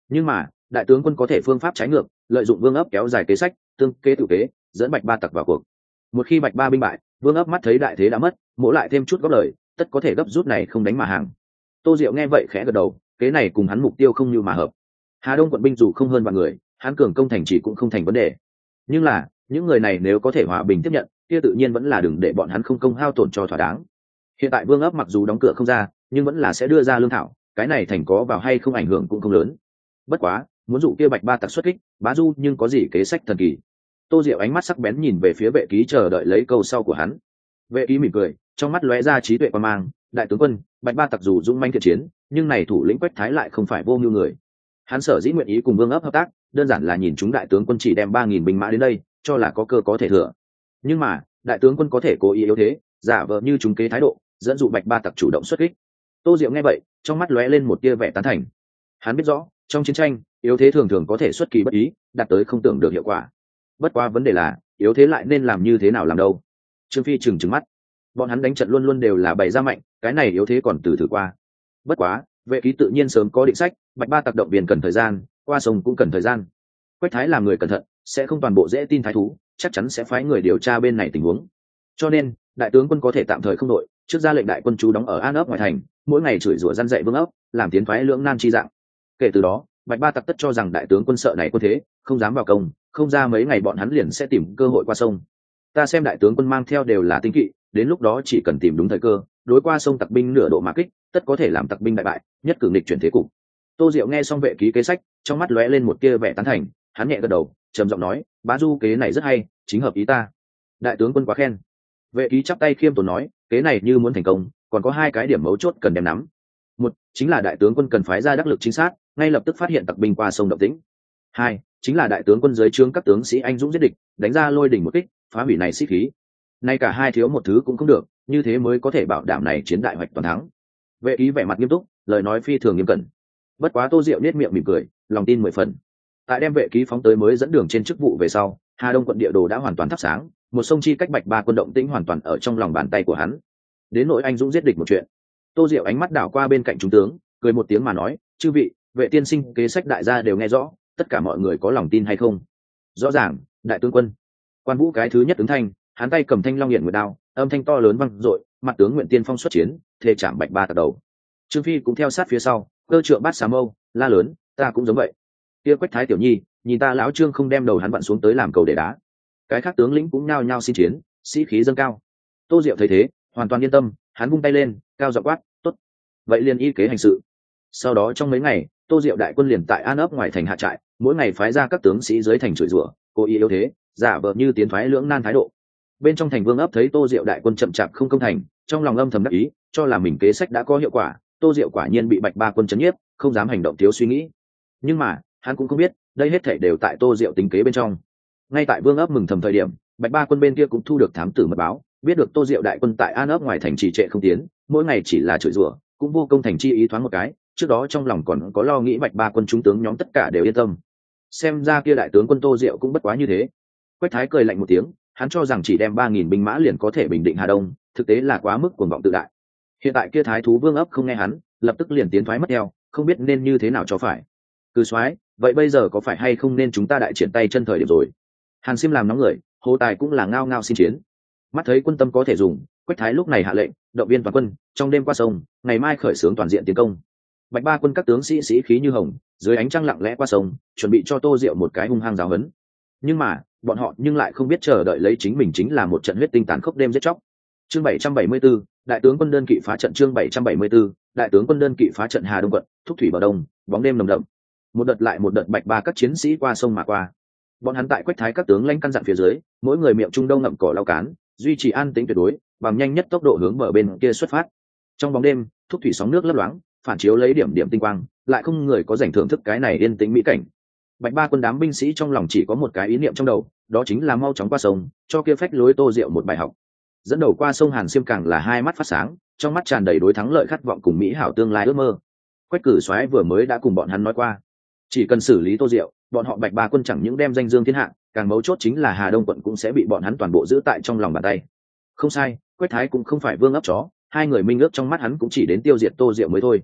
Nhưng mà đại tướng quân có thể phương pháp trái ngược, lợi dụng vương ấp kéo dài kế sách, tương kế tự kế, dẫn bạch ba tặc vào cuộc. Một khi bạch ba binh bại, vương ấp mắt thấy đại thế đã mất, mỗ lại thêm chút góp lời, tất có thể gấp rút này không đánh mà hàng. Tô Diệu nghe vậy khẽ gật đầu, kế này cùng hắn mục tiêu không như mà hợp. Hà Đông quận binh dù không hơn vạn người, hắn cường công thành chỉ cũng không thành vấn đề. Nhưng là những người này nếu có thể hòa bình tiếp nhận, kia tự nhiên vẫn là đừng để bọn hắn không công hao tổn cho thỏa đáng. Hiện tại vương ấp mặc dù đóng cửa không ra, nhưng vẫn là sẽ đưa ra lương thảo, cái này thành có vào hay không ảnh hưởng cũng không lớn. Bất quá muốn dụ kia bạch ba tặc xuất kích, bá du nhưng có gì kế sách thần kỳ. Tô Diệu ánh mắt sắc bén nhìn về phía vệ ký chờ đợi lấy câu sau của hắn. Vệ ký mỉm cười, trong mắt lóe ra trí tuệ quan mang. Đại tướng quân, bạch ba tặc dù dũng manh thiện chiến, nhưng này thủ lĩnh Quách Thái lại không phải vô mưu người. Hắn sở dĩ nguyện ý cùng vương ấp hợp tác, đơn giản là nhìn chúng đại tướng quân chỉ đem ba nghìn binh mã đến đây, cho là có cơ có thể thừa. Nhưng mà đại tướng quân có thể cố ý yếu thế, giả vờ như chúng kế thái độ, dẫn dụ bạch ba tặc chủ động xuất kích. Tô Diệu nghe vậy, trong mắt lóe lên một tia vẻ tán thành. Hắn biết rõ trong chiến tranh, yếu thế thường thường có thể xuất kỳ bất ý, đạt tới không tưởng được hiệu quả. Bất qua vấn đề là yếu thế lại nên làm như thế nào làm đâu. Trương Phi trừng trừng mắt, bọn hắn đánh trận luôn luôn đều là bày ra mạnh, cái này yếu thế còn từ thử qua. Bất quá vệ ký tự nhiên sớm có định sách, bạch ba tặc động viên cần thời gian, qua sông cũng cần thời gian. Quách Thái là người cẩn thận, sẽ không toàn bộ dễ tin thái thú, chắc chắn sẽ phái người điều tra bên này tình huống. Cho nên đại tướng quân có thể tạm thời không đội, trước ra lệnh đại quân chú đóng ở An ấp ngoài thành, mỗi ngày chửi rủa răn dạy vương ấp, làm tiến thoái lưỡng nan chi dạng. Kể từ đó bạch ba tặc tất cho rằng đại tướng quân sợ này quân thế, không dám vào công, không ra mấy ngày bọn hắn liền sẽ tìm cơ hội qua sông. Ta xem đại tướng quân mang theo đều là tinh kỵ, đến lúc đó chỉ cần tìm đúng thời cơ, đối qua sông tặc binh nửa độ mà kích, tất có thể làm tặc binh đại bại, nhất cử nghịch chuyển thế cục. Tô Diệu nghe xong vệ ký kế sách, trong mắt lóe lên một tia vẻ tán thành, hắn nhẹ gật đầu, trầm giọng nói, bá du kế này rất hay, chính hợp ý ta. Đại tướng quân quá khen. Vệ ký chắp tay khiêm tốn nói, kế này như muốn thành công, còn có hai cái điểm mấu chốt cần đem nắm. Một chính là đại tướng quân cần phái ra đắc lực chính xác, ngay lập tức phát hiện tặc binh qua sông động tĩnh. Hai chính là đại tướng quân dưới trướng các tướng sĩ anh dũng giết địch, đánh ra lôi đỉnh một kích, phá hủy này sĩ khí. Nay cả hai thiếu một thứ cũng không được, như thế mới có thể bảo đảm này chiến đại hoạch toàn thắng. Vệ ký vẻ mặt nghiêm túc, lời nói phi thường nghiêm cẩn. Bất quá Tô Diệu nét miệng mỉm cười, lòng tin mười phần. Tại đem vệ ký phóng tới mới dẫn đường trên chức vụ về sau, Hà Đông quận địa đồ đã hoàn toàn thắp sáng, một sông chi cách bạch ba quân động tĩnh hoàn toàn ở trong lòng bàn tay của hắn. Đến nỗi anh dũng giết địch một chuyện, Tô Diệu ánh mắt đảo qua bên cạnh trung tướng, cười một tiếng mà nói, chư vị, vệ tiên sinh kế sách đại gia đều nghe rõ, tất cả mọi người có lòng tin hay không? Rõ ràng, đại tướng quân. Quan Vũ cái thứ nhất ứng thanh, hắn tay cầm thanh long hiển nguyệt đao, âm thanh to lớn vang dội, mặt tướng nguyện tiên phong xuất chiến, thề chạm bạch ba tặc đầu. Trương Phi cũng theo sát phía sau, cơ trượng bát xà mâu, la lớn, ta cũng giống vậy. Kia Quách Thái tiểu nhi, nhìn ta lão Trương không đem đầu hắn vặn xuống tới làm cầu để đá. Cái khác tướng lĩnh cũng nhao nhao xin chiến, sĩ khí dâng cao. Tô Diệu thấy thế, hoàn toàn yên tâm, hắn vung tay lên, cao giọng quát, tốt. Vậy liền y kế hành sự. Sau đó trong mấy ngày, Tô Diệu đại quân liền tại An ấp ngoài thành hạ trại, mỗi ngày phái ra các tướng sĩ dưới thành chửi rủa, cố ý yếu thế, giả vờ như tiến thoái lưỡng nan thái độ. Bên trong thành vương ấp thấy Tô Diệu đại quân chậm chạp không công thành, trong lòng âm thầm đắc ý, cho là mình kế sách đã có hiệu quả, Tô Diệu quả nhiên bị bạch ba quân chấn nhiếp, không dám hành động thiếu suy nghĩ. Nhưng mà hắn cũng không biết, đây hết thảy đều tại Tô Diệu tính kế bên trong. Ngay tại vương ấp mừng thầm thời điểm, bạch ba quân bên kia cũng thu được thám tử mật báo, biết được Tô Diệu đại quân tại An ấp ngoài thành trì trệ không tiến, mỗi ngày chỉ là chửi rủa, cũng vô công thành chi ý thoáng một cái, trước đó trong lòng còn có lo nghĩ bạch ba quân chúng tướng nhóm tất cả đều yên tâm. Xem ra kia đại tướng quân Tô Diệu cũng bất quá như thế. Quách Thái cười lạnh một tiếng, hắn cho rằng chỉ đem ba nghìn binh mã liền có thể bình định Hà Đông, thực tế là quá mức cuồng vọng tự đại. Hiện tại kia thái thú vương ấp không nghe hắn, lập tức liền tiến thoái mất theo, không biết nên như thế nào cho phải. Cư soái, vậy bây giờ có phải hay không nên chúng ta đại triển tay chân thời điểm rồi? Hàn Xiêm làm nóng người, Hồ Tài cũng là ngao ngao xin chiến. Mắt thấy quân tâm có thể dùng, Quách Thái lúc này hạ lệnh, động viên toàn quân, trong đêm qua sông, ngày mai khởi xướng toàn diện tiến công. Bạch ba quân các tướng sĩ sĩ khí như hồng, dưới ánh trăng lặng lẽ qua sông, chuẩn bị cho Tô Diệu một cái hung hăng giáo huấn. Nhưng mà bọn họ nhưng lại không biết chờ đợi lấy chính mình chính là một trận huyết tinh tàn khốc đêm giết chóc. Chương bảy trăm bảy mươi 74, đại tướng quân đơn kỵ phá trận. Chương bảy trăm bảy mươi 74, đại tướng quân đơn kỵ phá trận. Hà Đông quận, thúc thủy bờ đông, bóng đêm nồng đậm. Một đợt lại một đợt bạch ba các chiến sĩ qua sông mà qua. Bọn hắn tại Quách Thái các tướng lãnh căn dặn phía dưới, mỗi người miệng trung đông ngậm cỏ lau cán, duy trì an tĩnh tuyệt đối, bằng nhanh nhất tốc độ hướng bờ bên kia xuất phát. Trong bóng đêm, thúc thủy sóng nước lấp loáng, phản chiếu lấy điểm điểm tinh quang, lại không người có rảnh thưởng thức cái này yên tĩnh mỹ cảnh. Bạch ba quân đám binh sĩ trong lòng chỉ có một cái ý niệm trong đầu, đó chính là mau chóng qua sông, cho kia phách lối Tô Diệu một bài học. Dẫn đầu qua sông Hàn Xiêm càng là hai mắt phát sáng, trong mắt tràn đầy đối thắng lợi khát vọng cùng mỹ hảo tương lai ước mơ. Quách Cử Soái vừa mới đã cùng bọn hắn nói qua, chỉ cần xử lý Tô Diệu, bọn họ Bạch ba quân chẳng những đem danh dương thiên hạ, càng mấu chốt chính là Hà Đông quận cũng sẽ bị bọn hắn toàn bộ giữ tại trong lòng bàn tay. Không sai, Quách Thái cũng không phải vương ấp chó, hai người minh ước trong mắt hắn cũng chỉ đến tiêu diệt Tô Diệu mới thôi.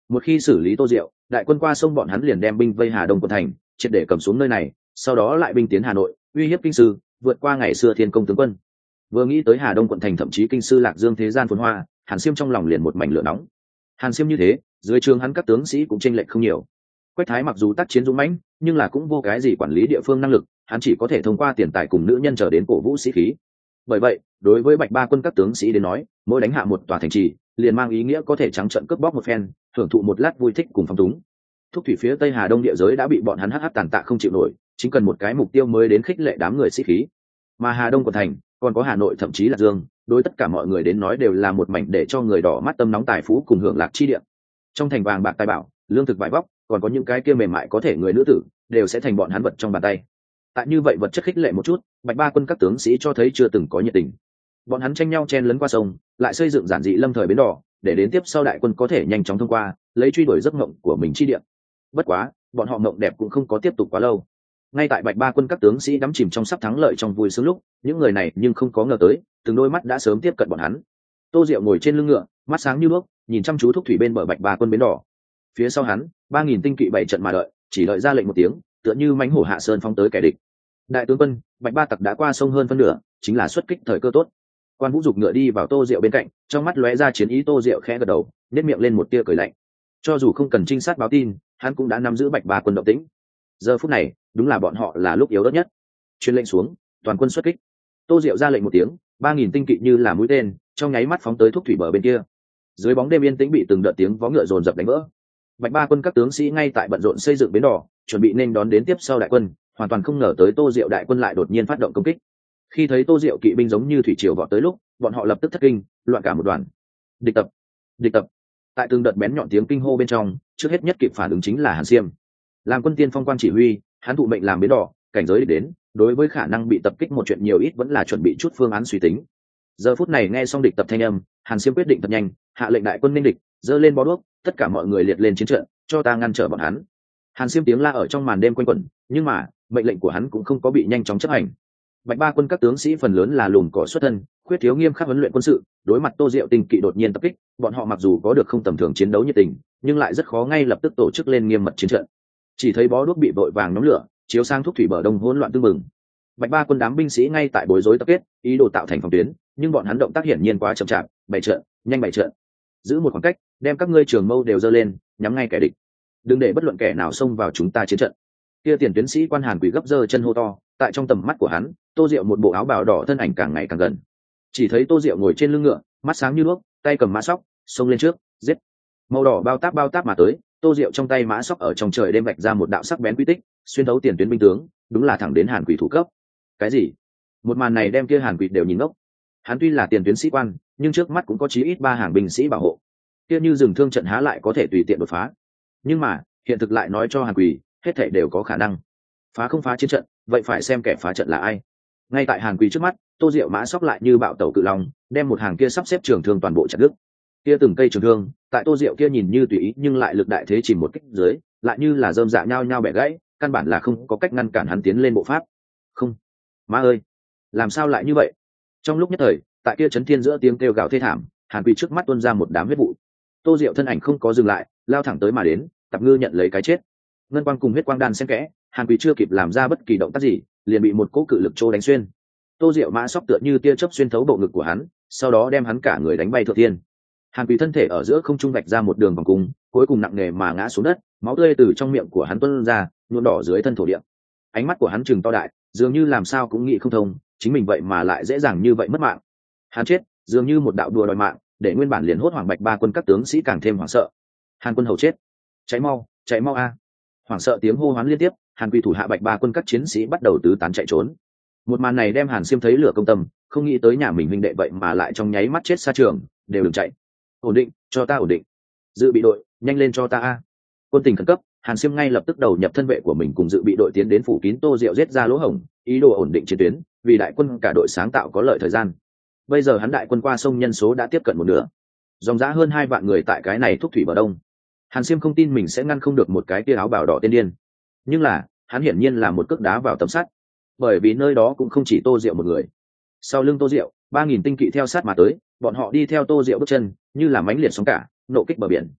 một khi xử lý Tô Diệu, đại quân qua sông bọn hắn liền đem binh vây Hà Đông quận thành, triệt để cầm xuống nơi này, sau đó lại binh tiến Hà Nội, uy hiếp kinh sư, vượt qua ngày xưa thiên công tướng quân. Vừa nghĩ tới Hà Đông quận thành thậm chí kinh sư Lạc Dương thế gian phồn hoa, Hàn Xiêm trong lòng liền một mảnh lửa nóng. Hàn Xiêm như thế, dưới trường hắn các tướng sĩ cũng chênh lệch không nhiều. Quách Thái mặc dù tác chiến dũng mãnh, nhưng là cũng vô cái gì quản lý địa phương năng lực, hắn chỉ có thể thông qua tiền tài cùng nữ nhân trở đến cổ vũ sĩ khí. Bởi vậy, đối với Bạch Ba quân các tướng sĩ đến nói, mỗi đánh hạ một tòa thành trì, liền mang ý nghĩa có thể trắng trợn cướp bóc một phen, hưởng thụ một lát vui thích cùng phong túng. Thúc thủy phía Tây Hà Đông địa giới đã bị bọn hắn hắc hắc tàn tạ không chịu nổi, chính cần một cái mục tiêu mới đến khích lệ đám người sĩ khí. Mà Hà Đông quận thành, còn có Hà Nội thậm chí là Dương, đối tất cả mọi người đến nói đều là một mảnh để cho người đỏ mắt tâm nóng tài phú cùng hưởng lạc chi địa. Trong thành vàng bạc tài bảo, lương thực vải vóc, còn có những cái kia mềm mại có thể người nữ tử, đều sẽ thành bọn hắn vật trong bàn tay. Tại như vậy vật chất khích lệ một chút, Bạch Ba quân các tướng sĩ cho thấy chưa từng có nhiệt tình. Bọn hắn tranh nhau chen lấn qua sông, lại xây dựng giản dị lâm thời bến đỏ, để đến tiếp sau đại quân có thể nhanh chóng thông qua, lấy truy đuổi giấc mộng của mình chi địa. Bất quá, bọn họ mộng đẹp cũng không có tiếp tục quá lâu. Ngay tại Bạch Ba quân các tướng sĩ đắm chìm trong sắp thắng lợi trong vui sướng lúc, những người này nhưng không có ngờ tới, từng đôi mắt đã sớm tiếp cận bọn hắn. Tô Diệu ngồi trên lưng ngựa, mắt sáng như đuốc, nhìn chăm chú thúc thủy bên bờ Bạch Ba quân bến đỏ. Phía sau hắn, ba nghìn tinh kỵ bảy trận mà đợi, chỉ đợi ra lệnh một tiếng, tựa như mãnh hổ hạ sơn phóng tới kẻ địch. Đại tướng quân, Bạch Ba tặc đã qua sông hơn phân nửa, chính là xuất kích thời cơ tốt. Quan Vũ dục ngựa đi vào Tô Diệu bên cạnh, trong mắt lóe ra chiến ý. Tô Diệu khẽ gật đầu, nét miệng lên một tia cười lạnh. Cho dù không cần trinh sát báo tin, hắn cũng đã nắm giữ Bạch Ba quân động tĩnh. Giờ phút này, đúng là bọn họ là lúc yếu đất nhất. Truyền lệnh xuống, toàn quân xuất kích. Tô Diệu ra lệnh một tiếng, ba nghìn tinh kỵ như là mũi tên, trong nháy mắt phóng tới thúc thủy bờ bên kia. Dưới bóng đêm yên tĩnh bị từng đợt tiếng vó ngựa dồn dập đánh vỡ. Bạch Ba quân các tướng sĩ ngay tại bận rộn xây dựng bến đỏ, chuẩn bị nên đón đến tiếp sau đại quân, hoàn toàn không ngờ tới Tô Diệu đại quân lại đột nhiên phát động công kích. Khi thấy Tô Diệu kỵ binh giống như thủy triều vọt tới lúc, bọn họ lập tức thất kinh, loạn cả một đoàn. Địch tập, địch tập. Tại từng đợt bén nhọn tiếng kinh hô bên trong, trước hết nhất kịp phản ứng chính là Hàn Xiêm. Làm quân tiên phong quan chỉ huy, hắn thụ mệnh làm bến đỏ, cảnh giới địch đến, đối với khả năng bị tập kích một chuyện nhiều ít vẫn là chuẩn bị chút phương án suy tính. Giờ phút này nghe xong địch tập thanh âm, Hàn Xiêm quyết định thật nhanh, hạ lệnh đại quân ninh địch, giơ lên bó đuốc, tất cả mọi người liệt lên chiến trận, cho ta ngăn trở bọn hắn. Hàn Xiêm tiếng la ở trong màn đêm quanh quẩn, nhưng mà mệnh lệnh của hắn cũng không có bị nhanh chóng chấp hành. Bạch Ba quân các tướng sĩ phần lớn là lùn cỏ xuất thân, khuyết thiếu nghiêm khắc huấn luyện quân sự, đối mặt Tô Diệu tinh kỵ đột nhiên tập kích, bọn họ mặc dù có được không tầm thường chiến đấu nhiệt tình, nhưng lại rất khó ngay lập tức tổ chức lên nghiêm mật chiến trận. Chỉ thấy bó đuốc bị vội vàng nhóm lửa, chiếu sang thúc thủy bờ đông hỗn loạn tương mừng. Bạch Ba quân đám binh sĩ ngay tại bối rối tập kết, ý đồ tạo thành phòng tuyến, nhưng bọn hắn động tác hiển nhiên quá chậm chạp, bày trận, nhanh bày trận. Giữ một khoảng cách, đem các ngươi trường mâu đều giơ lên, nhắm ngay kẻ địch. Đừng để bất luận kẻ nào xông vào chúng ta chiến trận. Kia tiền tuyến sĩ quan Hàn Quỷ gấp giơ chân hô to, tại trong tầm mắt của hắn, Tô Diệu một bộ áo bào đỏ thân ảnh càng ngày càng gần. Chỉ thấy Tô Diệu ngồi trên lưng ngựa, mắt sáng như đuốc, tay cầm mã sóc, xông lên trước, giết. Màu đỏ bao táp bao táp mà tới, Tô Diệu trong tay mã sóc ở trong trời đêm vạch ra một đạo sắc bén quy tích, xuyên thấu tiền tuyến binh tướng, đúng là thẳng đến Hàn Quỷ thủ cấp. Cái gì? Một màn này đem kia Hàn Quỷ đều nhìn ngốc. Hắn tuy là tiền tuyến sĩ quan, nhưng trước mắt cũng có chí ít ba hàng binh sĩ bảo hộ. Kia như rừng thương trận há lại có thể tùy tiện đột phá. Nhưng mà, hiện thực lại nói cho Hàn Quỷ, hết thảy đều có khả năng. Phá không phá chiến trận, vậy phải xem kẻ phá trận là ai. Ngay tại Hàn Quỷ trước mắt, Tô Diệu mã sóc lại như bạo tẩu cự long, đem một hàng kia sắp xếp trường thương toàn bộ chặt đứt. Kia từng cây trường thương, tại Tô Diệu kia nhìn như tùy ý nhưng lại lực đại thế chìm một kích dưới, lại như là rơm dạ nhao nhao bẻ gãy, căn bản là không có cách ngăn cản hắn tiến lên bộ pháp. Không, má ơi, làm sao lại như vậy? Trong lúc nhất thời, tại kia chấn thiên giữa tiếng kêu gào thê thảm, Hàn Quỷ trước mắt tuôn ra một đám huyết vụ. Tô Diệu thân ảnh không có dừng lại, lao thẳng tới mà đến, Tạp Ngư nhận lấy cái chết. Ngân quang cùng huyết quang đan xen kẽ, Hàn Quỷ chưa kịp làm ra bất kỳ động tác gì, liền bị một cỗ cự lực trô đánh xuyên. Tô Diệu mã sóc tựa như tia chớp xuyên thấu bộ ngực của hắn, sau đó đem hắn cả người đánh bay thượng thiên. Hàn Quỷ thân thể ở giữa không trung vạch ra một đường vòng cung, cuối cùng nặng nề mà ngã xuống đất, máu tươi từ trong miệng của hắn tuôn ra, nhuộm đỏ dưới thân thổ địa. Ánh mắt của hắn trừng to đại, dường như làm sao cũng nghĩ không thông, chính mình vậy mà lại dễ dàng như vậy mất mạng. Hắn chết, dường như một đạo đùa đòi mạng, để nguyên bản liền hốt hoảng Bạch Ba quân các tướng sĩ càng thêm hoảng sợ. Hàn quân hầu chết, cháy mau, cháy mau a! Hoảng sợ tiếng hô hoán liên tiếp, Hàn Quỷ thủ hạ Bạch Ba quân các chiến sĩ bắt đầu tứ tán chạy trốn. Một màn này đem Hàn Xiêm thấy lửa công tâm, không nghĩ tới nhà mình huynh đệ vậy mà lại trong nháy mắt chết xa trường, đều đừng chạy. Ổn định, cho ta ổn định. Dự bị đội, nhanh lên cho ta a! Quân tình khẩn cấp, Hàn Xiêm ngay lập tức đầu nhập thân vệ của mình cùng dự bị đội tiến đến phủ kín Tô Diệu giết ra lỗ hổng, ý đồ ổn định chiến tuyến, vì đại quân cả đội sáng tạo có lợi thời gian. Bây giờ hắn đại quân qua sông nhân số đã tiếp cận một nửa, dòng dã hơn hai vạn người tại cái này thúc thủy bờ đông. Hàn Xiêm không tin mình sẽ ngăn không được một cái tia áo bào đỏ tiên điên, nhưng là hắn hiển nhiên là một cước đá vào tấm sắt, bởi vì nơi đó cũng không chỉ Tô Diệu một người. Sau lưng Tô Diệu, ba nghìn tinh kỵ theo sát mà tới, bọn họ đi theo Tô Diệu bước chân, như là mãnh liệt sóng cả, nộ kích bờ biển.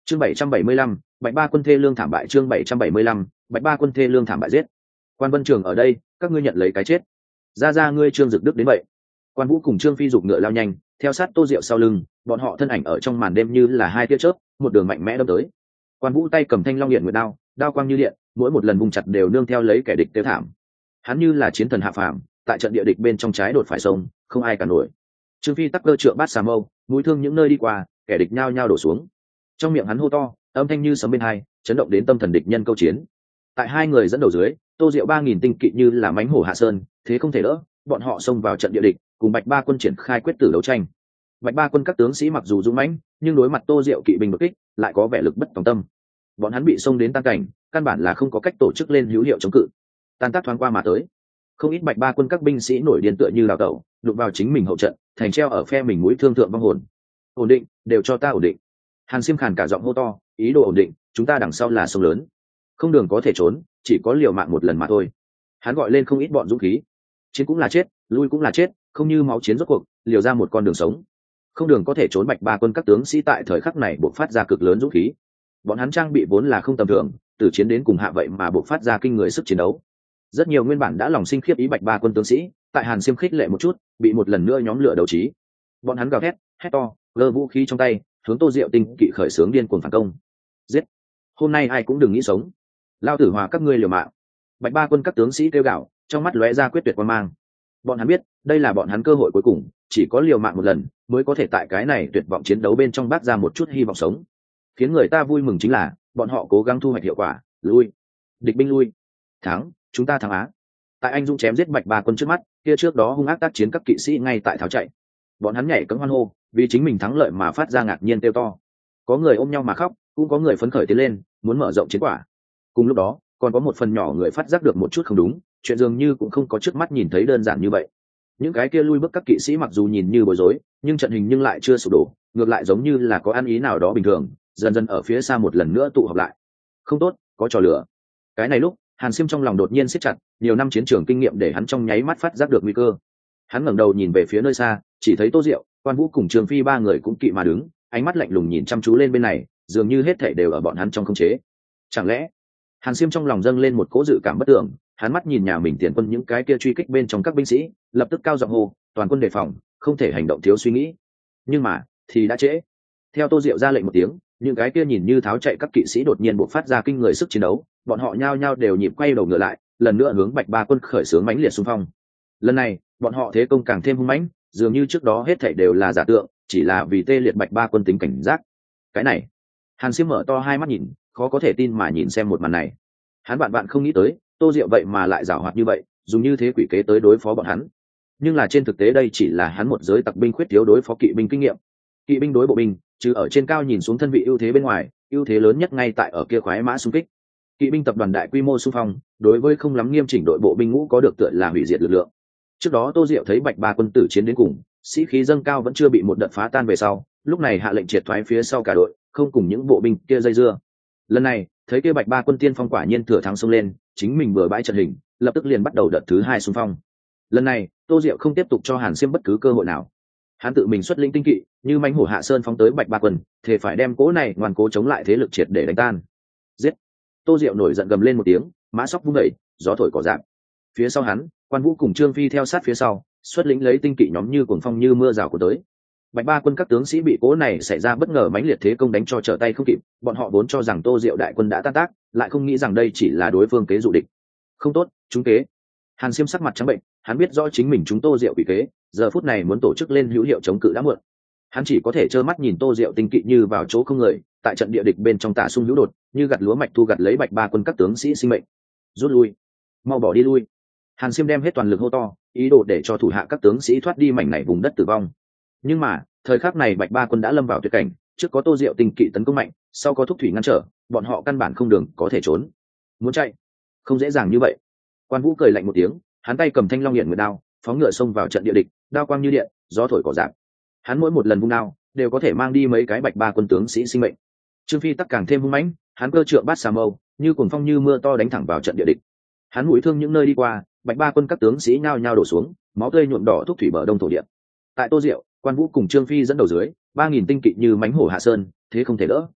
chương bảy trăm bảy mươi lăm, bạch ba quân thê lương thảm bại. Chương bảy trăm bảy mươi lăm, bạch ba quân thê lương thảm bại giết. Quan Vân Trường ở đây, các ngươi nhận lấy cái chết. Ra ra ngươi Trương Dực Đức đến vậy. Quan Vũ cùng Trương Phi giục ngựa lao nhanh, theo sát Tô Diệu sau lưng, bọn họ thân ảnh ở trong màn đêm như là hai tia chớp, một đường mạnh mẽ đâm tới. Quan Vũ tay cầm thanh long hiện nguyệt đao, đao quang như điện, mỗi một lần vùng chặt đều nương theo lấy kẻ địch tiêu thảm. Hắn như là chiến thần hạ phàm, tại trận địa địch bên trong trái đột phải sông, không ai cả nổi. Trương Phi tắc cơ trượng bát xà mâu, mũi thương những nơi đi qua, kẻ địch nhao nhao đổ xuống. Trong miệng hắn hô to, âm thanh như sấm bên hai, chấn động đến tâm thần địch nhân câu chiến. Tại hai người dẫn đầu dưới, Tô Diệu ba nghìn tinh kỵ như là mãnh hổ hạ sơn, thế không thể đỡ, bọn họ xông vào trận địa địch, cùng Bạch Ba quân triển khai quyết tử đấu tranh. Bạch Ba quân các tướng sĩ mặc dù dũng mãnh, nhưng đối mặt Tô Diệu kỵ binh bất kích, lại có vẻ lực bất tòng tâm. Bọn hắn bị xông đến tan cảnh, căn bản là không có cách tổ chức lên hữu hiệu chống cự. Tan tác thoáng qua mà tới, không ít Bạch Ba quân các binh sĩ nổi điên tựa như đào tẩu, đụng vào chính mình hậu trận, thành treo ở phe mình mũi thương thượng vong hồn. Ổn định, đều cho ta ổn định. Hàn Xiêm khàn cả giọng hô to, ý đồ ổn định, chúng ta đằng sau là sông lớn, không đường có thể trốn, chỉ có liều mạng một lần mà thôi. Hắn gọi lên không ít bọn dũng khí, chiến cũng là chết, lui cũng là chết, không như máu chiến rốt cuộc, liều ra một con đường sống. Không đường có thể trốn. Bạch Ba quân các tướng sĩ tại thời khắc này buộc phát ra cực lớn dũng khí. Bọn hắn trang bị vốn là không tầm thường, từ chiến đến cùng hạ vậy mà buộc phát ra kinh người sức chiến đấu. Rất nhiều nguyên bản đã lòng sinh khiếp ý Bạch Ba quân tướng sĩ, tại Hàn Xiêm khích lệ một chút, bị một lần nữa nhóm lửa đấu trí. Bọn hắn gào thét, hét to, giơ vũ khí trong tay, hướng Tô Diệu tinh kỵ khởi xướng điên cuồng phản công. Giết! Hôm nay ai cũng đừng nghĩ sống. Lao tử hòa các ngươi liều mạng. Bạch Ba quân các tướng sĩ kêu gào, trong mắt lóe ra quyết tuyệt quan mang. Bọn hắn biết, đây là bọn hắn cơ hội cuối cùng, chỉ có liều mạng một lần mới có thể tại cái này tuyệt vọng chiến đấu bên trong bác ra một chút hy vọng sống. Khiến người ta vui mừng chính là, bọn họ cố gắng thu hoạch hiệu quả, lui, địch binh lui, thắng, chúng ta thắng á. Tại anh dũng chém giết Bạch Ba quân trước mắt, kia trước đó hung ác tác chiến các kỵ sĩ ngay tại tháo chạy. Bọn hắn nhảy cẫng hoan hô, vì chính mình thắng lợi mà phát ra ngạc nhiên kêu to. Có người ôm nhau mà khóc, cũng có người phấn khởi tiến lên, muốn mở rộng chiến quả. Cùng lúc đó, còn có một phần nhỏ người phát giác được một chút không đúng, chuyện dường như cũng không có trước mắt nhìn thấy đơn giản như vậy. Những cái kia lui bước các kỵ sĩ mặc dù nhìn như bối rối, nhưng trận hình nhưng lại chưa sụp đổ, ngược lại giống như là có ăn ý nào đó bình thường, dần dần ở phía xa một lần nữa tụ họp lại. Không tốt, có trò lửa. Cái này lúc, Hàn Xiêm trong lòng đột nhiên siết chặt, nhiều năm chiến trường kinh nghiệm để hắn trong nháy mắt phát giác được nguy cơ. Hắn ngẩng đầu nhìn về phía nơi xa, chỉ thấy Tô Diệu, Quan Vũ cùng Trường Phi ba người cũng kỵ mà đứng, ánh mắt lạnh lùng nhìn chăm chú lên bên này, dường như hết thảy đều ở bọn hắn trong khống chế. Chẳng lẽ? Hàn Xiêm trong lòng dâng lên một cỗ dự cảm bất tưởng, hắn mắt nhìn nhà mình tiền quân những cái kia truy kích bên trong các binh sĩ, lập tức cao giọng hô, toàn quân đề phòng, không thể hành động thiếu suy nghĩ. Nhưng mà, thì đã trễ. Theo Tô Diệu ra lệnh một tiếng, những cái kia nhìn như tháo chạy các kỵ sĩ đột nhiên bộc phát ra kinh người sức chiến đấu, bọn họ nhao nhao đều nhịp quay đầu ngựa lại, lần nữa hướng Bạch Ba quân khởi xướng mãnh liệt xung phong. Lần này, bọn họ thế công càng thêm hung mãnh, dường như trước đó hết thảy đều là giả tượng, chỉ là vì tê liệt Bạch Ba quân tính cảnh giác. Cái này, Hàn Xiêm mở to hai mắt nhìn, khó có thể tin mà nhìn xem một màn này. Hắn bạn bạn không nghĩ tới, Tô Diệu vậy mà lại giảo hoạt như vậy, dùng như thế quỷ kế tới đối phó bọn hắn. Nhưng là trên thực tế đây chỉ là hắn một giới tặc binh khuyết thiếu đối phó kỵ binh kinh nghiệm. Kỵ binh đối bộ binh, trừ ở trên cao nhìn xuống thân vị ưu thế bên ngoài, ưu thế lớn nhất ngay tại ở kia khoái mã xung kích. Kỵ binh tập đoàn đại quy mô xung phong, đối với không lắm nghiêm chỉnh đội bộ binh ngũ có được tựa là hủy diệt lực lượng. Trước đó Tô Diệu thấy Bạch Ba quân tử chiến đến cùng, sĩ khí dâng cao vẫn chưa bị một đợt phá tan về sau, lúc này hạ lệnh triệt thoái phía sau cả đội, không cùng những bộ binh kia dây dưa. Lần này, thấy kia Bạch Ba quân tiên phong quả nhiên thừa thắng xông lên, chính mình vừa bãi trận hình, lập tức liền bắt đầu đợt thứ hai xung phong. Lần này, Tô Diệu không tiếp tục cho Hàn Xiêm bất cứ cơ hội nào. Hắn tự mình xuất lĩnh tinh kỵ, như mãnh hổ hạ sơn phóng tới Bạch Ba quân, thể phải đem cố này ngoan cố chống lại thế lực triệt để đánh tan. Giết! Tô Diệu nổi giận gầm lên một tiếng, mã sóc vung đẩy, gió thổi cỏ rạng. Phía sau hắn, Quan Vũ cùng Trương Phi theo sát phía sau, xuất lĩnh lấy tinh kỵ nhóm như cuồng phong như mưa rào của tới. Bạch Ba quân các tướng sĩ bị cố này xảy ra bất ngờ mãnh liệt thế công đánh cho trở tay không kịp, bọn họ vốn cho rằng Tô Diệu đại quân đã tan tác, lại không nghĩ rằng đây chỉ là đối phương kế dụ địch. Không tốt, chúng kế. Hàn Xiêm sắc mặt trắng bệnh, hắn biết rõ chính mình chúng Tô Diệu bị kế, giờ phút này muốn tổ chức lên hữu hiệu chống cự đã muộn. Hắn chỉ có thể trơ mắt nhìn Tô Diệu tinh kỵ như vào chỗ không người, tại trận địa địch bên trong tả xung hữu đột, như gặt lúa mạch thu gặt lấy Bạch Ba quân các tướng sĩ sinh mệnh. Rút lui, mau bỏ đi lui. Hàn Xiêm đem hết toàn lực hô to, ý đồ để cho thủ hạ các tướng sĩ thoát đi mảnh này vùng đất tử vong. Nhưng mà, thời khắc này Bạch Ba quân đã lâm vào tuyệt cảnh, trước có Tô Diệu tinh kỵ tấn công mạnh, sau có thúc thủy ngăn trở, bọn họ căn bản không đường có thể trốn. Muốn chạy, không dễ dàng như vậy. Quan Vũ cười lạnh một tiếng, hắn tay cầm thanh long hiển nguyệt đao, phóng ngựa xông vào trận địa địch, đao quang như điện, gió thổi cỏ rạng. Hắn mỗi một lần vung đao, đều có thể mang đi mấy cái Bạch Ba quân tướng sĩ sinh mệnh. Trương Phi tắc càng thêm hung mãnh, hắn cơ trượng bát xà mâu, như cuồng phong như mưa to đánh thẳng vào trận địa địch. Hắn mũi thương những nơi đi qua, Bạch Ba quân các tướng sĩ nhao nhao đổ xuống, máu tươi nhuộm đỏ thúc thủy bờ đông thổ địa. Tại Tô Diệu, Quan Vũ cùng Trương Phi dẫn đầu dưới, ba nghìn tinh kỵ như mãnh hổ hạ sơn, thế không thể đỡ.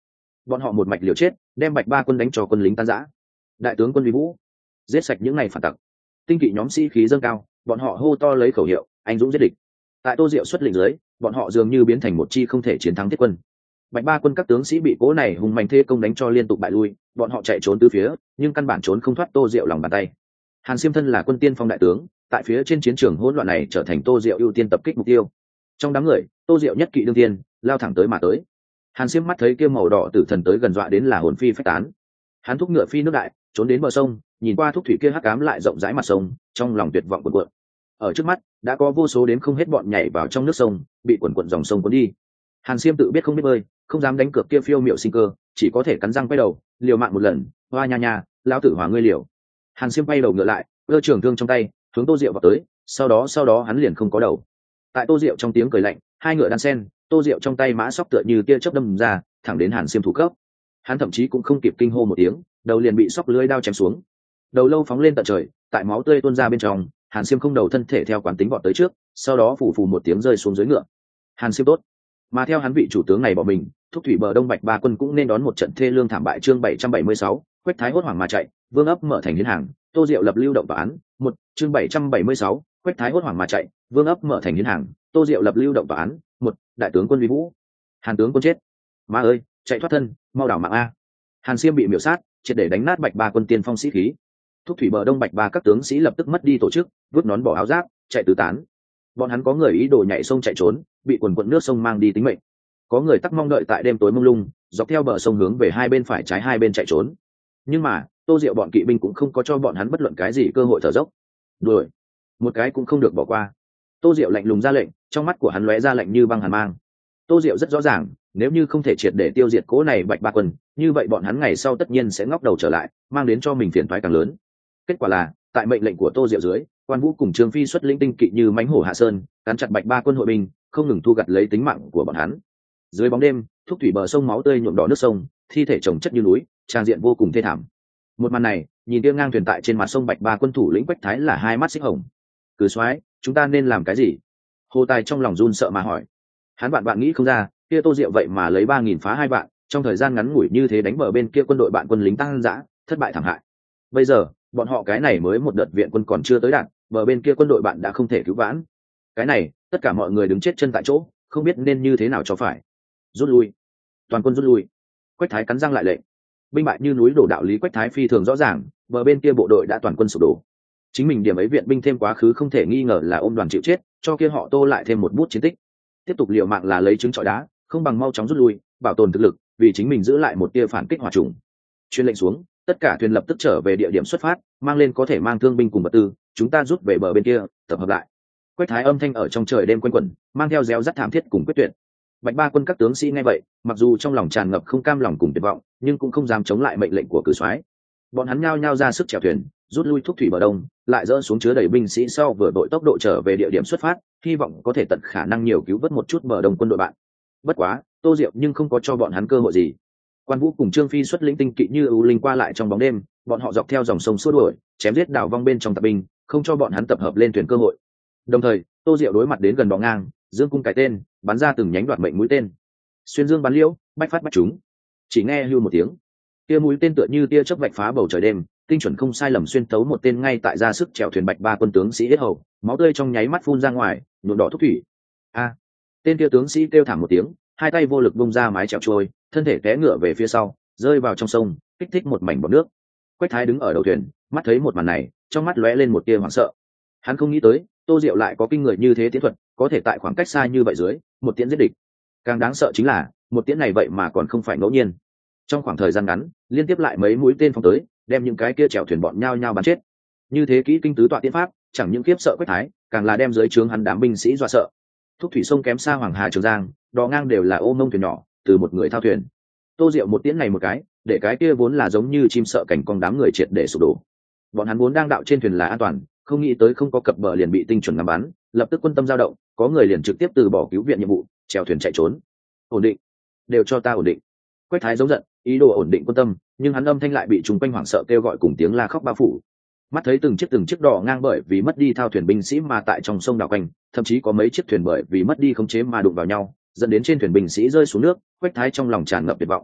bọn họ một mạch liều chết đem bạch ba quân đánh cho quân lính tan rã. Đại tướng quân vi vũ, giết sạch những ngày phản tặc. Tinh kỵ nhóm sĩ khí dâng cao, bọn họ hô to lấy khẩu hiệu anh dũng giết địch. Tại Tô Diệu xuất lĩnh dưới, bọn họ dường như biến thành một chi không thể chiến thắng thiết quân. Bạch ba quân các tướng sĩ bị cố này hùng mạnh thế công đánh cho liên tục bại lui, bọn họ chạy trốn từ phía nhưng căn bản trốn không thoát Tô Diệu lòng bàn tay. Hàn Xiêm thân là quân tiên phong đại tướng, tại phía trên chiến trường hỗn loạn này trở thành Tô Diệu ưu tiên tập kích mục tiêu. Trong đám người, Tô Diệu nhất kỵ đương tiên lao thẳng tới mà tới. Hàn Xiêm mắt thấy kia màu đỏ tử thần tới gần, dọa đến là hồn phi phách tán. Hắn thúc ngựa phi nước đại, trốn đến bờ sông, nhìn qua thúc thủy kia hắc ám lại rộng rãi mặt sông, trong lòng tuyệt vọng cuộn cuộn. Ở trước mắt đã có vô số đến không hết bọn nhảy vào trong nước sông, bị cuộn cuộn dòng sông cuốn đi. Hàn Xiêm tự biết không biết bơi, không dám đánh cược kia phiêu miệu sinh cơ, chỉ có thể cắn răng quay đầu, liều mạng một lần. Hoa nha nha, lão tử hòa ngươi liều. Hàn Xiêm quay đầu ngựa lại, giơ trường thương trong tay, hướng Tô Diệu vào tới. Sau đó sau đó hắn liền không có đầu. Tại Tô Diệu trong tiếng cười lạnh, hai ngựa đan sen, Tô Diệu trong tay mã sóc tựa như tia chớp đâm ra, thẳng đến Hàn Xiêm thủ cấp. Hắn thậm chí cũng không kịp kinh hô một tiếng, đầu liền bị sóc lưỡi đao chém xuống. Đầu lâu phóng lên tận trời, tại máu tươi tuôn ra bên trong, Hàn Xiêm không đầu thân thể theo quán tính vọt tới trước, sau đó phủ phù một tiếng rơi xuống dưới ngựa. Hàn Xiêm tốt. Mà theo hắn vị chủ tướng này bỏ mình, thúc thủy bờ đông bạch ba quân cũng nên đón một trận thê lương thảm bại. Chương bảy trăm bảy mươi sáu, Quách Thái hốt hoảng mà chạy, Vương ấp mở thành hiến hàng, Tô Diệu lập lưu động tòa án. Một, chương bảy trăm bảy mươi sáu, Quách Thái hốt hoảng mà chạy, Vương ấp mở thành hiến hàng, Tô Diệu lập lưu động tòa án. Một, đại tướng quân vi vũ. Hàn tướng quân chết. Ma ơi, chạy thoát thân, mau đảo mạng a. Hàn Xiêm bị miểu sát, triệt để đánh nát bạch ba quân tiên phong sĩ khí. Thúc thủy bờ đông bạch ba các tướng sĩ lập tức mất đi tổ chức, vứt nón bỏ áo giáp, chạy tứ tán. Bọn hắn có người ý đồ nhảy sông chạy trốn, bị quần quần nước sông mang đi tính mệnh. Có người tắc mong đợi tại đêm tối mông lung, dọc theo bờ sông hướng về hai bên phải trái hai bên chạy trốn. Nhưng mà Tô Diệu bọn kỵ binh cũng không có cho bọn hắn bất luận cái gì cơ hội thở dốc. Đuổi, một cái cũng không được bỏ qua. Tô Diệu lạnh lùng ra lệnh, trong mắt của hắn lóe ra lạnh như băng hàn mang. Tô Diệu rất rõ ràng, nếu như không thể triệt để tiêu diệt cố này bạch ba quân, như vậy bọn hắn ngày sau tất nhiên sẽ ngóc đầu trở lại, mang đến cho mình phiền toái càng lớn. Kết quả là, tại mệnh lệnh của Tô Diệu dưới, Quan Vũ cùng Trương Phi xuất lĩnh tinh kỵ như mãnh hổ hạ sơn, cắn chặt bạch ba quân hội binh, không ngừng thu gặt lấy tính mạng của bọn hắn. Dưới bóng đêm, thúc thủy bờ sông máu tươi nhuộm đỏ nước sông, thi thể chồng chất như núi, trang diện vô cùng thê thảm. Một màn này, nhìn kia ngang thuyền tại trên mặt sông bạch ba quân thủ lĩnh Quách Thái là hai mắt xích hồng. Cử soái, chúng ta nên làm cái gì? Hồ Tài trong lòng run sợ mà hỏi. Hắn bạn bạn nghĩ không ra, kia Tô Diệu vậy mà lấy ba nghìn phá hai vạn, trong thời gian ngắn ngủi như thế đánh bờ bên kia quân đội bạn quân lính tăng dã, thất bại thảm hại. Bây giờ, bọn họ cái này mới một đợt viện quân còn chưa tới đạt, bờ bên kia quân đội bạn đã không thể cứu vãn. Cái này, tất cả mọi người đứng chết chân tại chỗ, không biết nên như thế nào cho phải. Rút lui, toàn quân rút lui. Quách Thái cắn răng lại lệnh. Binh bại như núi đổ đạo lý Quách Thái phi thường rõ ràng, bờ bên kia bộ đội đã toàn quân sụp đổ. Chính mình điểm ấy viện binh thêm quá khứ không thể nghi ngờ là ôm đoàn chịu chết, cho kia họ Tô lại thêm một bút chiến tích. Tiếp tục liều mạng là lấy trứng trọi đá, không bằng mau chóng rút lui, bảo tồn thực lực, vì chính mình giữ lại một tia phản kích hỏa trùng. Truyền lệnh xuống, tất cả thuyền lập tức trở về địa điểm xuất phát, mang lên có thể mang thương binh cùng vật tư, chúng ta rút về bờ bên kia, tập hợp lại. Quách Thái âm thanh ở trong trời đêm quanh quẩn, mang theo réo rắt thảm thiết cùng quyết tuyệt. Bạch ba quân các tướng sĩ nghe vậy, mặc dù trong lòng tràn ngập không cam lòng cùng tuyệt vọng, nhưng cũng không dám chống lại mệnh lệnh của cử soái. Bọn hắn nhao nhao ra sức chèo thuyền, rút lui thúc thủy bờ đông, lại dỡ xuống chứa đầy binh sĩ sau vừa đội tốc độ trở về địa điểm xuất phát, hy vọng có thể tận khả năng nhiều cứu vớt một chút bờ đông quân đội bạn. Bất quá, Tô Diệu nhưng không có cho bọn hắn cơ hội gì. Quan Vũ cùng Trương Phi xuất lĩnh tinh kỵ như ưu linh qua lại trong bóng đêm, bọn họ dọc theo dòng sông xua đuổi, chém giết đảo vong bên trong tập binh, không cho bọn hắn tập hợp lên thuyền cơ hội. Đồng thời, Tô Diệu đối mặt đến gần đỏ ngang, dương cung cái tên, bắn ra từng nhánh đoạt mệnh mũi tên. Xuyên dương bắn liễu, bách phát bách trúng. Chỉ nghe hưu một tiếng, tia mũi tên tựa như tia chớp vạch phá bầu trời đêm, tinh chuẩn không sai lầm xuyên tấu một tên ngay tại ra sức chèo thuyền bạch ba quân tướng sĩ hết hầu, máu tươi trong nháy mắt phun ra ngoài, nhuộm đỏ thúc thủy. A! Tên kia tướng sĩ kêu thảm một tiếng, hai tay vô lực bung ra mái chèo trôi, thân thể té ngựa về phía sau, rơi vào trong sông, kích thích một mảnh bọt nước. Quách Thái đứng ở đầu thuyền, mắt thấy một màn này, trong mắt lóe lên một tia hoảng sợ. Hắn không nghĩ tới, Tô Diệu lại có kinh người như thế tiến thuật, có thể tại khoảng cách xa như vậy dưới, một tiễn giết địch. Càng đáng sợ chính là, một tiễn này vậy mà còn không phải ngẫu nhiên. Trong khoảng thời gian ngắn, liên tiếp lại mấy mũi tên phóng tới, đem những cái kia chèo thuyền bọn nhao nhao bắn chết. Như thế kỹ kinh tứ tọa tiễn pháp, chẳng những khiếp sợ Quách Thái, càng là đem dưới trướng hắn đám binh sĩ dọa sợ. Thúc thủy sông kém xa Hoàng Hà Trường Giang, đò ngang đều là ô mông thuyền nhỏ, từ một người thao thuyền. Tô Diệu một tiễn này một cái, để cái kia vốn là giống như chim sợ cảnh con đám người triệt để sụp đổ. Bọn hắn vốn đang đạo trên thuyền là an toàn, không nghĩ tới không có cập bờ liền bị tinh chuẩn ngắm bắn, lập tức quân tâm dao động, có người liền trực tiếp từ bỏ cứu viện nhiệm vụ, chèo thuyền chạy trốn. Ổn định, đều cho ta ổn định. Quách Thái giống giận, ý đồ ổn định quân tâm, nhưng hắn âm thanh lại bị trùng quanh hoảng sợ kêu gọi cùng tiếng la khóc bao phủ. Mắt thấy từng chiếc từng chiếc đò ngang bởi vì mất đi thao thuyền binh sĩ mà tại trong sông đảo quanh, thậm chí có mấy chiếc thuyền bởi vì mất đi khống chế mà đụng vào nhau, dẫn đến trên thuyền binh sĩ rơi xuống nước. Quách Thái trong lòng tràn ngập tuyệt vọng.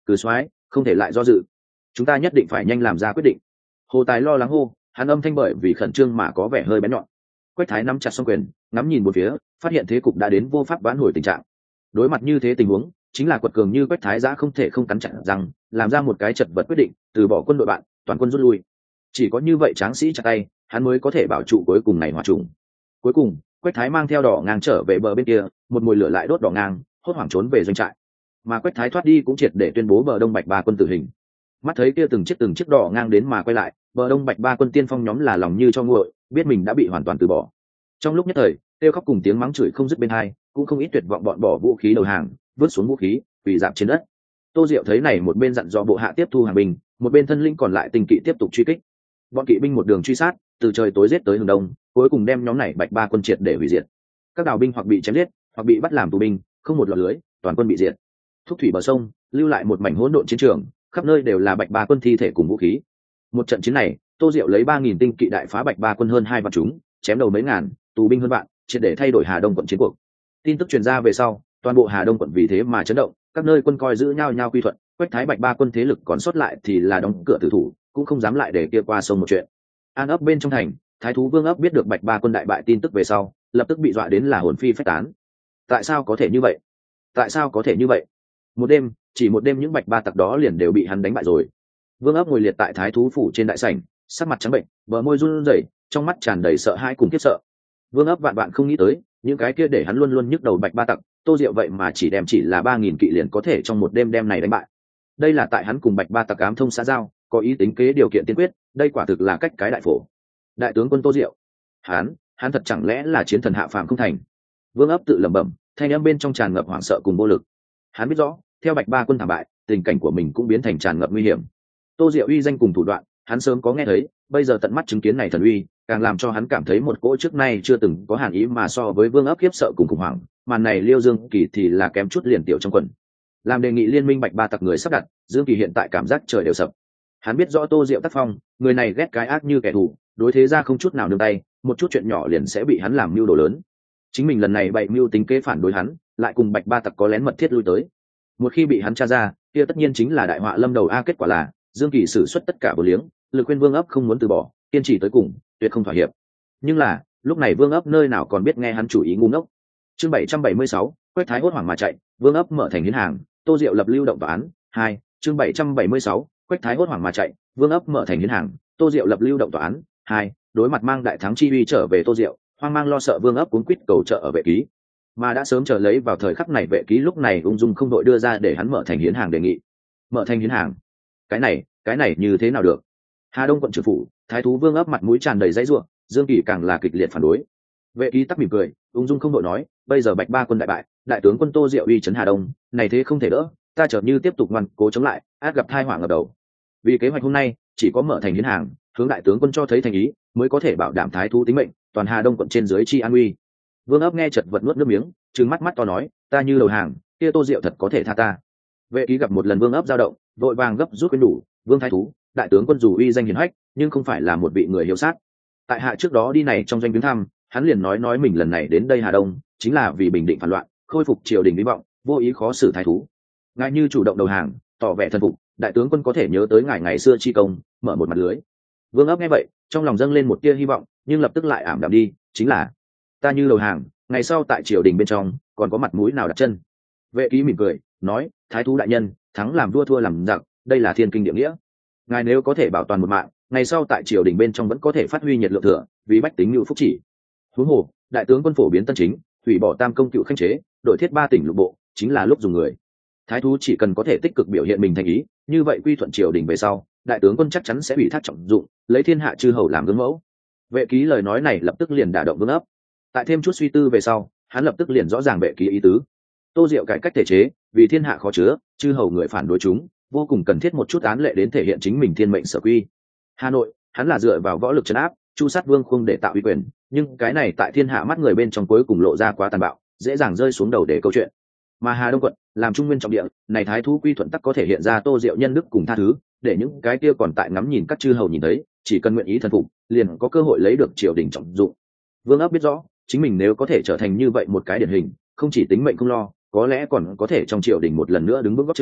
Cử soái, không thể lại do dự, chúng ta nhất định phải nhanh làm ra quyết định. Hồ Tài lo lắng hô, hắn âm thanh bởi vì khẩn trương mà có vẻ hơi bén nhọn. Quách Thái nắm chặt song quyền, ngắm nhìn một phía, phát hiện thế cục đã đến vô pháp vãn hồi tình trạng. Đối mặt như thế tình huống, chính là quật cường như Quách Thái giã không thể không cắn chặt rằng làm ra một cái chật vật quyết định, từ bỏ quân đội bạn, toàn quân rút lui. Chỉ có như vậy tráng sĩ chặt tay, hắn mới có thể bảo trụ cuối cùng này hòa trùng. Cuối cùng, Quách Thái mang theo đỏ ngang trở về bờ bên kia, một mùi lửa lại đốt đỏ ngang, hốt hoảng trốn về doanh trại. Mà Quách Thái thoát đi cũng triệt để tuyên bố bờ đông Bạch Ba quân tử hình. Mắt thấy kia từng chiếc từng chiếc đỏ ngang đến mà quay lại, bờ đông Bạch Ba quân tiên phong nhóm là lòng như cho nguội, biết mình đã bị hoàn toàn từ bỏ. Trong lúc nhất thời, kêu khóc cùng tiếng mắng chửi không dứt bên hai, cũng không ít tuyệt vọng bọn bỏ vũ khí đầu hàng, vứt xuống vũ khí, quỳ dạp trên đất. Tô Diệu thấy này, một bên dặn dò bộ hạ tiếp thu hàng binh, một bên thân linh còn lại tinh kỵ tiếp tục truy kích. Bọn kỵ binh một đường truy sát, từ trời tối giết tới hướng đông, cuối cùng đem nhóm này Bạch Ba quân triệt để hủy diệt. Các đào binh hoặc bị chém giết, hoặc bị bắt làm tù binh, không một lọt lưới, toàn quân bị diệt. Thúc thủy bờ sông, lưu lại một mảnh hỗn độn chiến trường, khắp nơi đều là Bạch Ba quân thi thể cùng vũ khí. Một trận chiến này, Tô Diệu lấy ba nghìn tinh kỵ đại phá Bạch Ba quân hơn hai vạn chúng, chém đầu mấy ngàn, tù binh hơn vạn, triệt để thay đổi Hà Đông quận chiến cuộc. Tin tức truyền ra về sau, toàn bộ Hà Đông quận vì thế mà chấn động, các nơi quân coi giữ nhau nhau quy thuận, Quách Thái Bạch Ba quân thế lực còn sót lại thì là đóng cửa tử thủ, cũng không dám lại để kia qua sông một chuyện. An ấp bên trong thành, Thái thú Vương ấp biết được Bạch Ba quân đại bại tin tức về sau, lập tức bị dọa đến là hồn phi phách tán. Tại sao có thể như vậy? Tại sao có thể như vậy? Một đêm, chỉ một đêm những Bạch Ba tặc đó liền đều bị hắn đánh bại rồi. Vương ấp ngồi liệt tại Thái thú phủ trên đại sảnh, sắc mặt trắng bệnh, bờ môi run rẩy, trong mắt tràn đầy sợ hãi cùng khiếp sợ. Vương ấp vạn vạn không nghĩ tới, những cái kia để hắn luôn luôn nhức đầu Bạch Ba tặc, Tô Diệu vậy mà chỉ đem chỉ là ba nghìn kỵ liền có thể trong một đêm đêm này đánh bại. Đây là tại hắn cùng Bạch Ba tặc ám thông xã giao, có ý tính kế điều kiện tiên quyết, đây quả thực là cách cái đại phổ. Đại tướng quân Tô Diệu, hắn, hắn thật chẳng lẽ là chiến thần hạ phàm không thành? Vương ấp tự lẩm bẩm, thanh âm bên trong tràn ngập hoảng sợ cùng vô lực. Hắn biết rõ, theo Bạch Ba quân thảm bại, tình cảnh của mình cũng biến thành tràn ngập nguy hiểm. Tô Diệu uy danh cùng thủ đoạn, hắn sớm có nghe thấy, bây giờ tận mắt chứng kiến này thần uy, càng làm cho hắn cảm thấy một cỗ trước nay chưa từng có hàn ý, mà so với Vương ấp khiếp sợ cùng khủng hoảng, màn này Liêu Dương Kỳ thì là kém chút liền tiểu trong quần. Làm đề nghị liên minh Bạch Ba tặc người sắp đặt, Dương Kỳ hiện tại cảm giác trời đều sập. Hắn biết rõ Tô Diệu tác phong, người này ghét cái ác như kẻ thù, đối thế ra không chút nào nương tay, một chút chuyện nhỏ liền sẽ bị hắn làm mưu đồ lớn. Chính mình lần này bày mưu tính kế phản đối hắn, lại cùng Bạch Ba tặc có lén mật thiết lui tới. Một khi bị hắn tra ra, kia tất nhiên chính là đại họa lâm đầu a. Kết quả là Dương Kỳ sử xuất tất cả vô liếng, lực khuyên Vương ấp không muốn từ bỏ, kiên trì tới cùng, tuyệt không thỏa hiệp. Nhưng là lúc này Vương ấp nơi nào còn biết nghe hắn chủ ý ngu ngốc. Chương bảy trăm bảy mươi sáu, Quách Thái hốt hoảng mà chạy, Vương ấp mở thành hiến hàng, Tô Diệu lập lưu động tòa án. Hai, chương bảy trăm bảy mươi sáu, Quách Thái hốt hoảng mà chạy, Vương ấp mở thành hiến hàng, Tô Diệu lập lưu động tòa án. Hai, đối mặt mang đại thắng chi uy trở về Tô Diệu, hoang mang lo sợ Vương ấp cuống quýt cầu trợ ở vệ ký, mà đã sớm chờ lấy vào thời khắc này vệ ký lúc này ung dung không đội đưa ra để hắn mở thành hiến hàng đề nghị. Mở thành hiến hàng? Cái này, cái này như thế nào được? Hà Đông quận trưởng phủ, Thái thú Vương ấp mặt mũi tràn đầy dãy rủa, Dương Kỳ càng là kịch liệt phản đối. Vệ ký tắc mỉm cười, ung dung không đội nói, bây giờ Bạch Ba quân đại bại, đại tướng quân Tô Diệu uy trấn Hà Đông, này thế không thể đỡ, ta chợt như tiếp tục ngoan cố chống lại, át gặp tai họa ngập đầu. Vì kế hoạch hôm nay, chỉ có mở thành hiến hàng, hướng đại tướng quân cho thấy thành ý, mới có thể bảo đảm thái thú tính mệnh, toàn Hà Đông quận trên dưới chi an uy. Vương ấp nghe chợt vật nuốt nước miếng, trừng mắt mắt to nói, ta như đầu hàng, kia Tô Diệu thật có thể tha ta. Vệ ký gặp một lần Vương ấp dao động, vội vàng gấp rút quên đủ, Vương thái thú, đại tướng quân dù uy danh hiển hách, nhưng không phải là một vị người hiếu sát. Tại hạ trước đó đi này trong doanh viếng thăm, hắn liền nói nói mình lần này đến đây Hà Đông, chính là vì bình định phản loạn, khôi phục triều đình hy vọng, vô ý khó xử thái thú. Ngài như chủ động đầu hàng, tỏ vẻ thần phục, đại tướng quân có thể nhớ tới ngài ngày xưa chi công, mở một mặt lưới. Vương ấp nghe vậy, trong lòng dâng lên một tia hy vọng, nhưng lập tức lại ảm đạm đi, chính là ta như đầu hàng, ngày sau tại triều đình bên trong còn có mặt mũi nào đặt chân. Vệ ký mỉm cười nói, thái thú đại nhân, thắng làm vua thua làm giặc, đây là thiên kinh địa nghĩa. Ngài nếu có thể bảo toàn một mạng, ngày sau tại triều đình bên trong vẫn có thể phát huy nhiệt lượng thừa, vì bách tính ngự phúc chỉ. Huống hồ đại tướng quân phổ biến tân chính, hủy bỏ tam công cựu khanh chế, đổi thiết ba tỉnh lục bộ, chính là lúc dùng người. Thái thú chỉ cần có thể tích cực biểu hiện mình thành ý, như vậy quy thuận triều đình về sau, đại tướng quân chắc chắn sẽ ủy thác trọng dụng, lấy thiên hạ chư hầu làm gương mẫu. Vệ ký lời nói này lập tức liền đả động Vương ấp. Tại thêm chút suy tư về sau, hắn lập tức liền rõ ràng vệ ký ý tứ. Tô Diệu cải cách thể chế, vì thiên hạ khó chứa, chư hầu người phản đối chúng, vô cùng cần thiết một chút án lệ đến thể hiện chính mình thiên mệnh sở quy. Hà Nội, hắn là dựa vào võ lực trấn áp, chu sát vương khung để tạo uy quyền, nhưng cái này tại thiên hạ mắt người bên trong cuối cùng lộ ra quá tàn bạo, dễ dàng rơi xuống đầu để câu chuyện. Mà Hà Đông quận làm trung nguyên trọng địa, này thái thú quy thuận tắc có thể hiện ra Tô Diệu nhân đức cùng tha thứ, để những cái kia còn tại ngắm nhìn các chư hầu nhìn thấy, chỉ cần nguyện ý thần phục, liền có cơ hội lấy được triều đình trọng dụng. Vương ấp biết rõ, chính mình nếu có thể trở thành như vậy một cái điển hình, không chỉ tính mệnh không lo, có lẽ còn có thể trong triều đình một lần nữa đứng bước gót chân,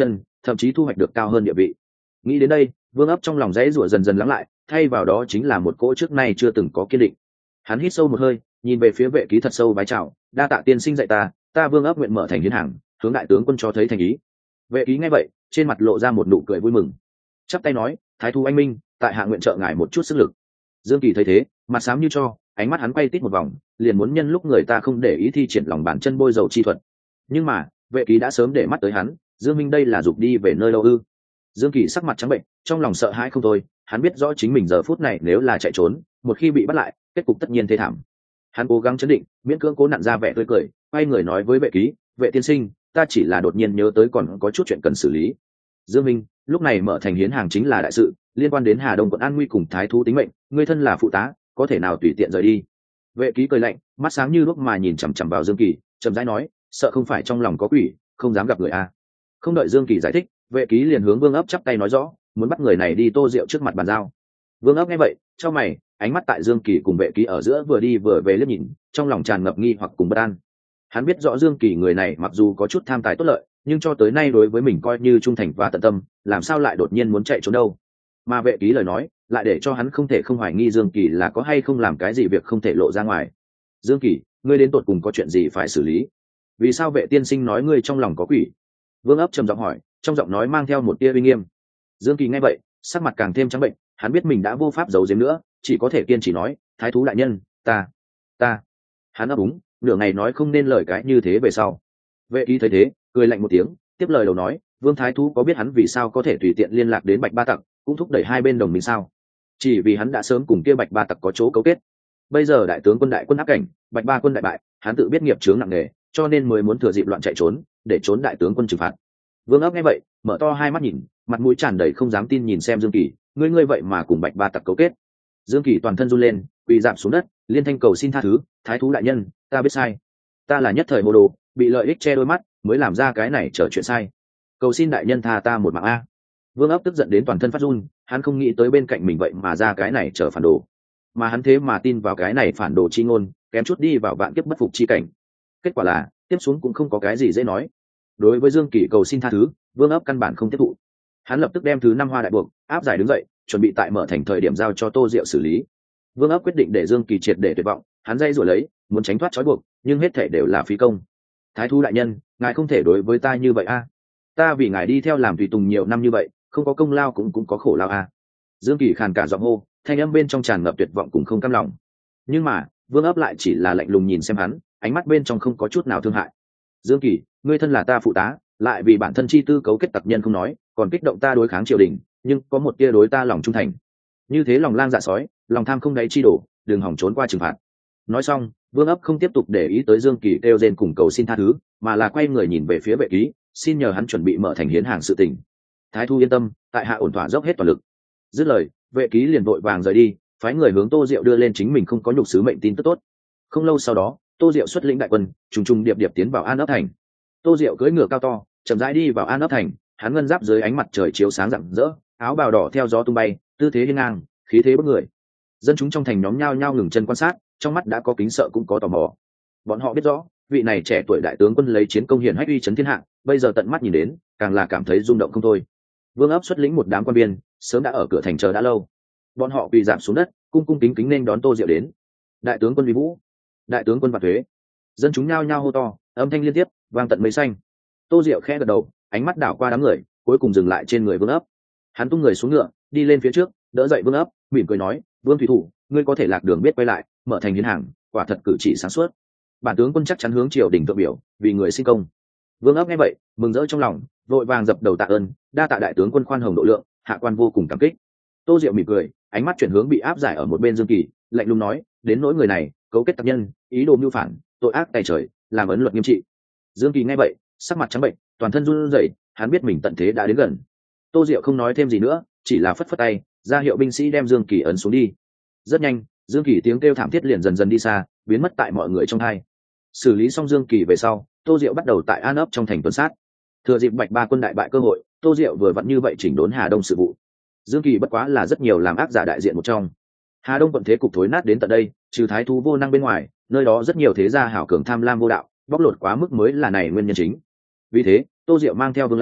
thậm chí thu hoạch được cao hơn địa vị. Nghĩ đến đây, Vương ấp trong lòng dãy rủa dần dần lắng lại, thay vào đó chính là một cỗ trước nay chưa từng có kiên định. Hắn hít sâu một hơi, nhìn về phía vệ ký thật sâu vái chào, đa tạ tiên sinh dạy ta, ta Vương ấp nguyện mở thành hiến hàng, hướng đại tướng quân cho thấy thành ý. Vệ ký nghe vậy, trên mặt lộ ra một nụ cười vui mừng, chắp tay nói, thái thú anh minh, tại hạ nguyện trợ ngài một chút sức lực. Dương Kỳ thấy thế, mặt xám như cho, ánh mắt hắn quay tít một vòng, liền muốn nhân lúc người ta không để ý thi triển lòng bàn chân bôi dầu chi thuật. Nhưng mà vệ ký đã sớm để mắt tới hắn, Dương Minh đây là dục đi về nơi đâu ư? Dương Kỳ sắc mặt trắng bệnh, trong lòng sợ hãi không thôi, hắn biết rõ chính mình giờ phút này nếu là chạy trốn, một khi bị bắt lại, kết cục tất nhiên thê thảm. Hắn cố gắng chấn định, miễn cưỡng cố nặn ra vẻ tươi cười, quay người nói với vệ ký, vệ tiên sinh, ta chỉ là đột nhiên nhớ tới còn có chút chuyện cần xử lý. Dương Minh, lúc này mở thành hiến hàng chính là đại sự, liên quan đến Hà Đông quận an nguy cùng thái thú tính mệnh, ngươi thân là phụ tá, có thể nào tùy tiện rời đi? Vệ ký cười lạnh, mắt sáng như lúc mà nhìn chằm chằm vào Dương Kỳ, chậm rãi nói, sợ không phải trong lòng có quỷ, không dám gặp người à? Không đợi Dương Kỳ giải thích, vệ ký liền hướng Vương ấp chắp tay nói rõ, muốn bắt người này đi tô rượu trước mặt bàn giao. Vương ấp nghe vậy, cho mày, ánh mắt tại Dương Kỳ cùng vệ ký ở giữa vừa đi vừa về liếc nhìn, trong lòng tràn ngập nghi hoặc cùng bất an. Hắn biết rõ Dương Kỳ người này mặc dù có chút tham tài tốt lợi, nhưng cho tới nay đối với mình coi như trung thành và tận tâm, làm sao lại đột nhiên muốn chạy trốn đâu? Mà vệ ký lời nói lại để cho hắn không thể không hoài nghi Dương Kỳ là có hay không làm cái gì việc không thể lộ ra ngoài. Dương Kỳ, ngươi đến tột cùng có chuyện gì phải xử lý? Vì sao vệ tiên sinh nói ngươi trong lòng có quỷ? Vương ấp trầm giọng hỏi, trong giọng nói mang theo một tia uy nghiêm. Dương Kỳ nghe vậy, sắc mặt càng thêm trắng bệnh, hắn biết mình đã vô pháp giấu giếm nữa, chỉ có thể kiên trì nói, thái thú đại nhân, ta, ta. Hắn ấp úng, nửa ngày nói không nên lời cái như thế về sau. Vệ ký thấy thế, cười lạnh một tiếng, tiếp lời đầu nói, Vương thái thú có biết hắn vì sao có thể tùy tiện liên lạc đến Bạch Ba Tặc, cũng thúc đẩy hai bên đồng minh sao? Chỉ vì hắn đã sớm cùng kia Bạch Ba Tặc có chỗ cấu kết. Bây giờ đại tướng quân đại quân áp cảnh, Bạch Ba quân đại bại, hắn tự biết nghiệp chướng nặng nề, cho nên mới muốn thừa dịp loạn chạy trốn, để trốn đại tướng quân trừng phạt. Vương ấp nghe vậy, mở to hai mắt nhìn, mặt mũi tràn đầy không dám tin nhìn xem Dương Kỳ, ngươi ngươi vậy mà cùng Bạch Ba Tặc cấu kết? Dương Kỳ toàn thân run lên, quỳ rạp xuống đất, liên thanh cầu xin tha thứ, thái thú đại nhân, ta biết sai, ta là nhất thời hồ đồ, bị lợi ích che đôi mắt, mới làm ra cái này trở chuyện sai. Cầu xin đại nhân tha ta một mạng a. Vương ấp tức giận đến toàn thân phát run, hắn không nghĩ tới bên cạnh mình vậy mà ra cái này trở phản đồ, mà hắn thế mà tin vào cái này phản đồ chi ngôn, kém chút đi vào vạn kiếp bất phục chi cảnh. Kết quả là tiếp xuống cũng không có cái gì dễ nói. Đối với Dương Kỳ cầu xin tha thứ, Vương ấp căn bản không tiếp thụ. Hắn lập tức đem thứ năm hoa đại buộc áp giải đứng dậy, chuẩn bị tại mở thành thời điểm giao cho Tô Diệu xử lý. Vương ấp quyết định để Dương Kỳ triệt để tuyệt vọng, hắn dây rồi lấy, muốn tránh thoát trói buộc, nhưng hết thể đều là phí công. Thái thú đại nhân, ngài không thể đối với ta như vậy a. Ta vì ngài đi theo làm tùy tùng nhiều năm như vậy, không có công lao cũng cũng có khổ lao a. Dương Kỳ khàn cả giọng hô, thanh âm bên trong tràn ngập tuyệt vọng cũng không cam lòng. Nhưng mà Vương ấp lại chỉ là lạnh lùng nhìn xem hắn, ánh mắt bên trong không có chút nào thương hại. Dương Kỳ, ngươi thân là ta phụ tá, lại vì bản thân chi tư cấu kết tặc nhân không nói, còn kích động ta đối kháng triều đình, nhưng có một tia đối ta lòng trung thành. Như thế lòng lang dạ sói, lòng tham không đáy chi đổ, đừng hỏng trốn qua trừng phạt. Nói xong, Vương ấp không tiếp tục để ý tới Dương Kỳ kêu rên cùng cầu xin tha thứ, mà là quay người nhìn về phía vệ ký, xin nhờ hắn chuẩn bị mở thành hiến hàng sự tình. Thái thu yên tâm, tại hạ ổn thỏa dốc hết toàn lực. Dứt lời, vệ ký liền vội vàng rời đi, phái người hướng Tô Diệu đưa lên chính mình không có nhục sứ mệnh tin tức tốt. Không lâu sau đó, Tô Diệu xuất lĩnh đại quân, trùng trùng điệp điệp tiến vào An ấp thành. Tô Diệu cưỡi ngựa cao to, chậm rãi đi vào An ấp thành, hắn ngân giáp dưới ánh mặt trời chiếu sáng rạng rỡ, áo bào đỏ theo gió tung bay, tư thế hiên ngang, khí thế bức người. Dân chúng trong thành nhóm nhao nhao ngừng chân quan sát, trong mắt đã có kính sợ cũng có tò mò. Bọn họ biết rõ, vị này trẻ tuổi đại tướng quân lấy chiến công hiển hách uy chấn thiên hạ, bây giờ tận mắt nhìn đến, càng là cảm thấy rung động không thôi. Vương ấp xuất lĩnh một đám quan viên, sớm đã ở cửa thành chờ đã lâu. Bọn họ quỳ rạp xuống đất, cung cung kính kính nên đón Tô Diệu đến. Đại tướng quân uy vũ, đại tướng quân vạn thuế. Dân chúng nhao nhao hô to, âm thanh liên tiếp vang tận mây xanh. Tô Diệu khẽ gật đầu, ánh mắt đảo qua đám người, cuối cùng dừng lại trên người Vương ấp. Hắn tung người xuống ngựa, đi lên phía trước, đỡ dậy Vương ấp, mỉm cười nói, Vương thủy thủ, ngươi có thể lạc đường biết quay lại, mở thành hiến hàng, quả thật cử chỉ sáng suốt. Bản tướng quân chắc chắn hướng triều đình thượng biểu, vì người sinh công. Vương ấp nghe vậy, mừng rỡ trong lòng, vội vàng dập đầu tạ ơn, đa tạ đại tướng quân khoan hồng độ lượng, hạ quan vô cùng cảm kích. Tô Diệu mỉm cười, ánh mắt chuyển hướng bị áp giải ở một bên Dương Kỳ, lạnh lùng nói, đến nỗi người này cấu kết tặc nhân, ý đồ mưu phản, tội ác tày trời, làm ấn luật nghiêm trị. Dương Kỳ nghe vậy, sắc mặt trắng bệnh, toàn thân run rẩy, hắn biết mình tận thế đã đến gần. Tô Diệu không nói thêm gì nữa, chỉ là phất phất tay, ra hiệu binh sĩ đem Dương Kỳ ấn xuống đi. Rất nhanh, Dương Kỳ tiếng kêu thảm thiết liền dần dần đi xa, biến mất tại mọi người trong hai. Xử lý xong Dương Kỳ về sau, Tô Diệu bắt đầu tại An ấp trong thành tuần sát. Thừa dịp Bạch Ba quân đại bại cơ hội, Tô Diệu vừa vặn như vậy chỉnh đốn Hà Đông sự vụ. Dương Kỳ bất quá là rất nhiều làm ác giả đại diện một trong. Hà Đông quận thế cục thối nát đến tận đây, trừ thái thú vô năng bên ngoài, nơi đó rất nhiều thế gia hảo cường tham lam vô đạo, bóc lột quá mức mới là này nguyên nhân chính. Vì thế, Tô Diệu mang theo Vương Lăng,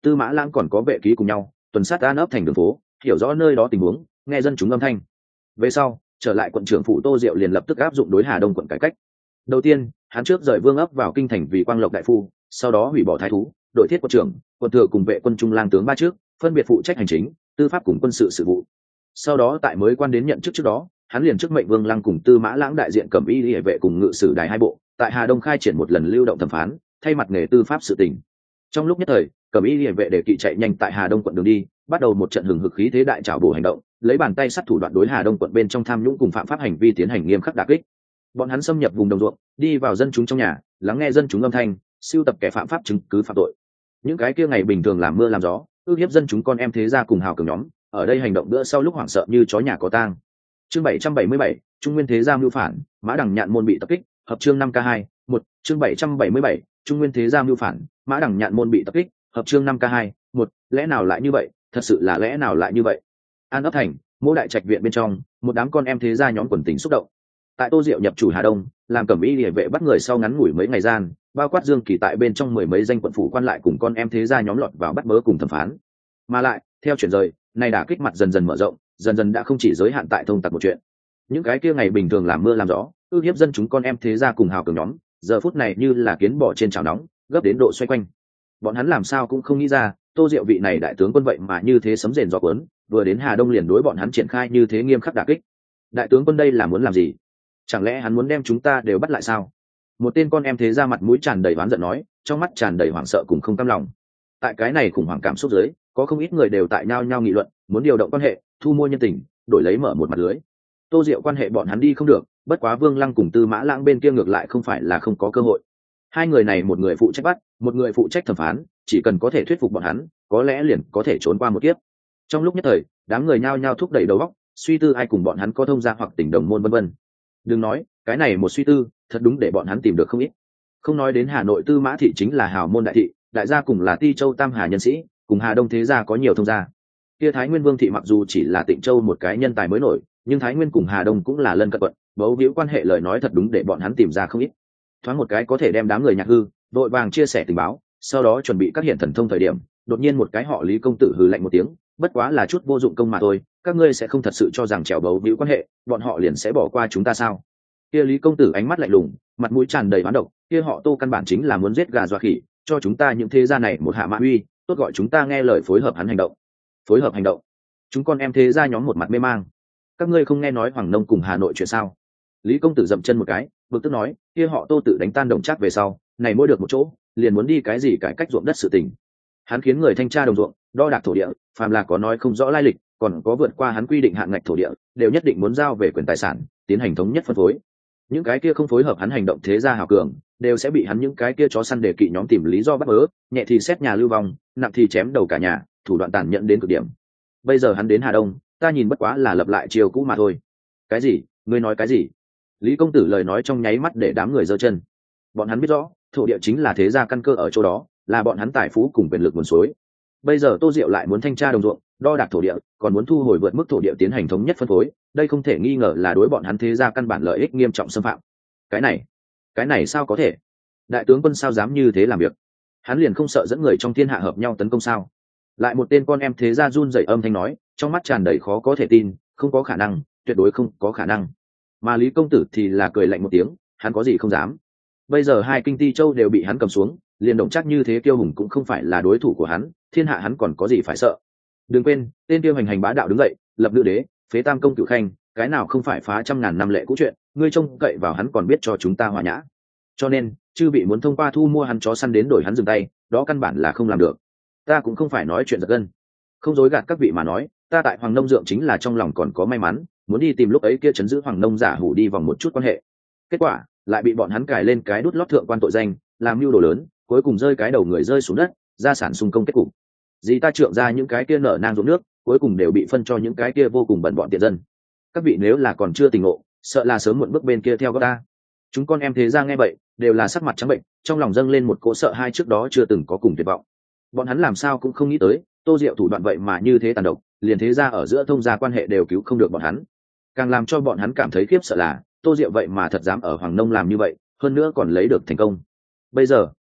Tư Mã Lãng còn có vệ ký cùng nhau tuần sát an ấp thành đường phố, hiểu rõ nơi đó tình huống, nghe dân chúng âm thanh. Về sau trở lại quận trưởng phủ Tô Diệu liền lập tức áp dụng đối Hà Đông quận cải cách. Đầu tiên hắn trước rời vương ấp vào kinh thành vì Quang Lộc đại phu, sau đó hủy bỏ thái thú, đội thiết quận trưởng, quận thừa cùng vệ quân trung lang tướng ba trước phân biệt phụ trách hành chính, tư pháp cùng quân sự sự vụ. Sau đó tại mới quan đến nhận chức trước đó, hắn liền chức mệnh Vương Lăng cùng Tư Mã Lãng đại diện Cẩm Y Liễu vệ cùng ngự sử đài hai bộ, tại Hà Đông khai triển một lần lưu động thẩm phán, thay mặt nghề tư pháp sự tình. Trong lúc nhất thời, Cẩm Y Liễu vệ đề kỵ chạy nhanh tại Hà Đông quận đường đi, bắt đầu một trận hừng hực khí thế đại trảo bổ hành động, lấy bàn tay sắt thủ đoạn đối Hà Đông quận bên trong tham nhũng cùng phạm pháp hành vi tiến hành nghiêm khắc đả kích. Bọn hắn xâm nhập vùng đồng ruộng, đi vào dân chúng trong nhà, lắng nghe dân chúng âm thanh, sưu tập kẻ phạm pháp chứng cứ phạm tội. Những cái kia ngày bình thường làm mưa làm gió, ước hiếp dân chúng con em thế gia cùng hào cường nhóm, ở đây hành động bữa sau lúc hoảng sợ như chó nhà có tang. Chương bảy trăm bảy mươi bảy, Trung Nguyên thế gia mưu phản, Mã Đằng Nhạn môn bị tập kích, hợp chương năm k hai, một, chương bảy trăm bảy mươi bảy, Trung Nguyên thế gia mưu phản, Mã Đằng Nhạn môn bị tập kích, hợp chương năm k hai, một, lẽ nào lại như vậy, thật sự là lẽ nào lại như vậy. An ấp thành, Mỗ đại trạch viện bên trong, một đám con em thế gia nhóm quần tình xúc động. Tại Tô Diệu nhập chủ Hà Đông, làm Cẩm Y Liễu vệ bắt người sau ngắn ngủi mấy ngày gian, bao quát Dương Kỳ tại bên trong mười mấy danh quận phủ quan lại cùng con em thế gia nhóm lọt vào bắt bớ cùng thẩm phán. Mà lại, theo chuyển rời, này đả kích mặt dần dần mở rộng, dần dần đã không chỉ giới hạn tại thông tặc một chuyện. Những cái kia ngày bình thường làm mưa làm gió, ước hiếp dân chúng con em thế gia cùng hào cường nhóm, giờ phút này như là kiến bò trên chảo nóng, gấp đến độ xoay quanh. Bọn hắn làm sao cũng không nghĩ ra, Tô Diệu vị này đại tướng quân vậy mà như thế sấm rền gió cuốn, vừa đến Hà Đông liền đối bọn hắn triển khai như thế nghiêm khắc đả kích. Đại tướng quân đây là muốn làm gì? Chẳng lẽ hắn muốn đem chúng ta đều bắt lại sao? Một tên con em thế gia mặt mũi tràn đầy oán giận nói, trong mắt tràn đầy hoảng sợ cùng không cam lòng. Tại cái này khủng hoảng cảm xúc dưới, có không ít người đều tại nhau nhau nghị luận, muốn điều động quan hệ, thu mua nhân tình, đổi lấy mở một mặt lưới. Tô Diệu quan hệ bọn hắn đi không được, bất quá Vương Lăng cùng Tư Mã Lãng bên kia ngược lại không phải là không có cơ hội. Hai người này một người phụ trách bắt, một người phụ trách thẩm phán, chỉ cần có thể thuyết phục bọn hắn, có lẽ liền có thể trốn qua một kiếp. Trong lúc nhất thời, đám người nhao nhao thúc đẩy đầu óc, suy tư ai cùng bọn hắn có thông gia hoặc tình đồng môn vân vân. Đừng nói, cái này một suy tư, thật đúng để bọn hắn tìm được không ít. Không nói đến Hà Nội Tư Mã thị chính là hào môn đại thị, đại gia cùng là Ti Châu Tam Hà nhân sĩ, cùng Hà Đông thế gia có nhiều thông gia. Kia Thái Nguyên Vương thị mặc dù chỉ là Tịnh Châu một cái nhân tài mới nổi, nhưng Thái Nguyên cùng Hà Đông cũng là lân cận quận, bấu víu quan hệ lời nói thật đúng để bọn hắn tìm ra không ít. Thoáng một cái có thể đem đám người nhạc hư, đội vàng chia sẻ tình báo, sau đó chuẩn bị các hiện thần thông thời điểm, đột nhiên một cái họ Lý công tử hừ lạnh một tiếng, bất quá là chút vô dụng công mà thôi, các ngươi sẽ không thật sự cho rằng trèo bấu víu quan hệ, bọn họ liền sẽ bỏ qua chúng ta sao? Kia Lý công tử ánh mắt lạnh lùng, mặt mũi tràn đầy oán độc, kia họ Tô căn bản chính là muốn giết gà dọa khỉ, cho chúng ta những thế gia này một hạ mã uy, tốt gọi chúng ta nghe lời phối hợp hắn hành động. Phối hợp hành động? Chúng con em thế gia nhóm một mặt mê mang. Các ngươi không nghe nói Hoàng Nông cùng Hà Nội chuyện sao? Lý công tử dậm chân một cái, bực tức nói, kia họ Tô tự đánh tan đồng trác về sau, này mỗi được một chỗ, liền muốn đi cái gì cải cách ruộng đất sự tình. Hắn khiến người thanh tra đồng ruộng, đo đạc thổ địa, phàm là có nói không rõ lai lịch, còn có vượt qua hắn quy định hạn ngạch thổ địa, đều nhất định muốn giao về quyền tài sản, tiến hành thống nhất phân phối. Những cái kia không phối hợp hắn hành động thế gia hào cường, đều sẽ bị hắn những cái kia chó săn đề kỵ nhóm tìm lý do bắt bớ, nhẹ thì xét nhà lưu vong, nặng thì chém đầu cả nhà, thủ đoạn tàn nhẫn đến cực điểm. Bây giờ hắn đến Hà Đông, ta nhìn bất quá là lập lại chiều cũ mà thôi. Cái gì? Ngươi nói cái gì? Lý công tử lời nói trong nháy mắt để đám người giơ chân. Bọn hắn biết rõ, thổ địa chính là thế gia căn cơ ở chỗ đó, là bọn hắn tài phú cùng quyền lực nguồn suối. Bây giờ Tô Diệu lại muốn thanh tra đồng ruộng, đo đạc thổ địa, còn muốn thu hồi vượt mức thổ địa tiến hành thống nhất phân phối, đây không thể nghi ngờ là đối bọn hắn thế gia căn bản lợi ích nghiêm trọng xâm phạm. Cái này, cái này sao có thể? Đại tướng quân sao dám như thế làm việc? Hắn liền không sợ dẫn người trong thiên hạ hợp nhau tấn công sao? Lại một tên con em thế gia run rẩy âm thanh nói, trong mắt tràn đầy khó có thể tin, không có khả năng, tuyệt đối không có khả năng. Mà Lý công tử thì là cười lạnh một tiếng, hắn có gì không dám? Bây giờ hai kinh Ti Châu đều bị hắn cầm xuống, liền động chắc như thế kiêu hùng cũng không phải là đối thủ của hắn, thiên hạ hắn còn có gì phải sợ? Đừng quên, tên tiêu hành hành bá đạo đứng dậy, lập nữ đế, phế tam công cửu khanh, cái nào không phải phá trăm ngàn năm lệ cũ chuyện, ngươi trông cậy vào hắn còn biết cho chúng ta hòa nhã. Cho nên, chư bị muốn thông qua thu mua hắn chó săn đến đổi hắn dừng tay, đó căn bản là không làm được. Ta cũng không phải nói chuyện giật gân, không dối gạt các vị mà nói, ta tại Hoàng Nông Dượng chính là trong lòng còn có may mắn, muốn đi tìm lúc ấy kia chấn giữ Hoàng Nông giả hủ đi vòng một chút quan hệ. Kết quả, lại bị bọn hắn cài lên cái đút lót thượng quan tội danh, làm mưu đồ lớn, cuối cùng rơi cái đầu người rơi xuống đất, gia sản xung công kết cục. Dì ta trượng ra những cái kia nở nang ruộng nước, cuối cùng đều bị phân cho những cái kia vô cùng bẩn bọn tiện dân. Các vị nếu là còn chưa tỉnh ngộ, sợ là sớm muộn bước bên kia theo gót ta. Chúng con em thế ra nghe vậy, đều là sắc mặt trắng bệnh, trong lòng dâng lên một cỗ sợ hai trước đó chưa từng có cùng tuyệt vọng. Bọn hắn làm sao cũng không nghĩ tới, Tô Diệu thủ đoạn vậy mà như thế tàn độc, liền thế ra ở giữa thông gia quan hệ đều cứu không được bọn hắn. Càng làm cho bọn hắn cảm thấy khiếp sợ là, Tô Diệu vậy mà thật dám ở Hoàng Nông làm như vậy, hơn nữa còn lấy được thành công. Bây giờ,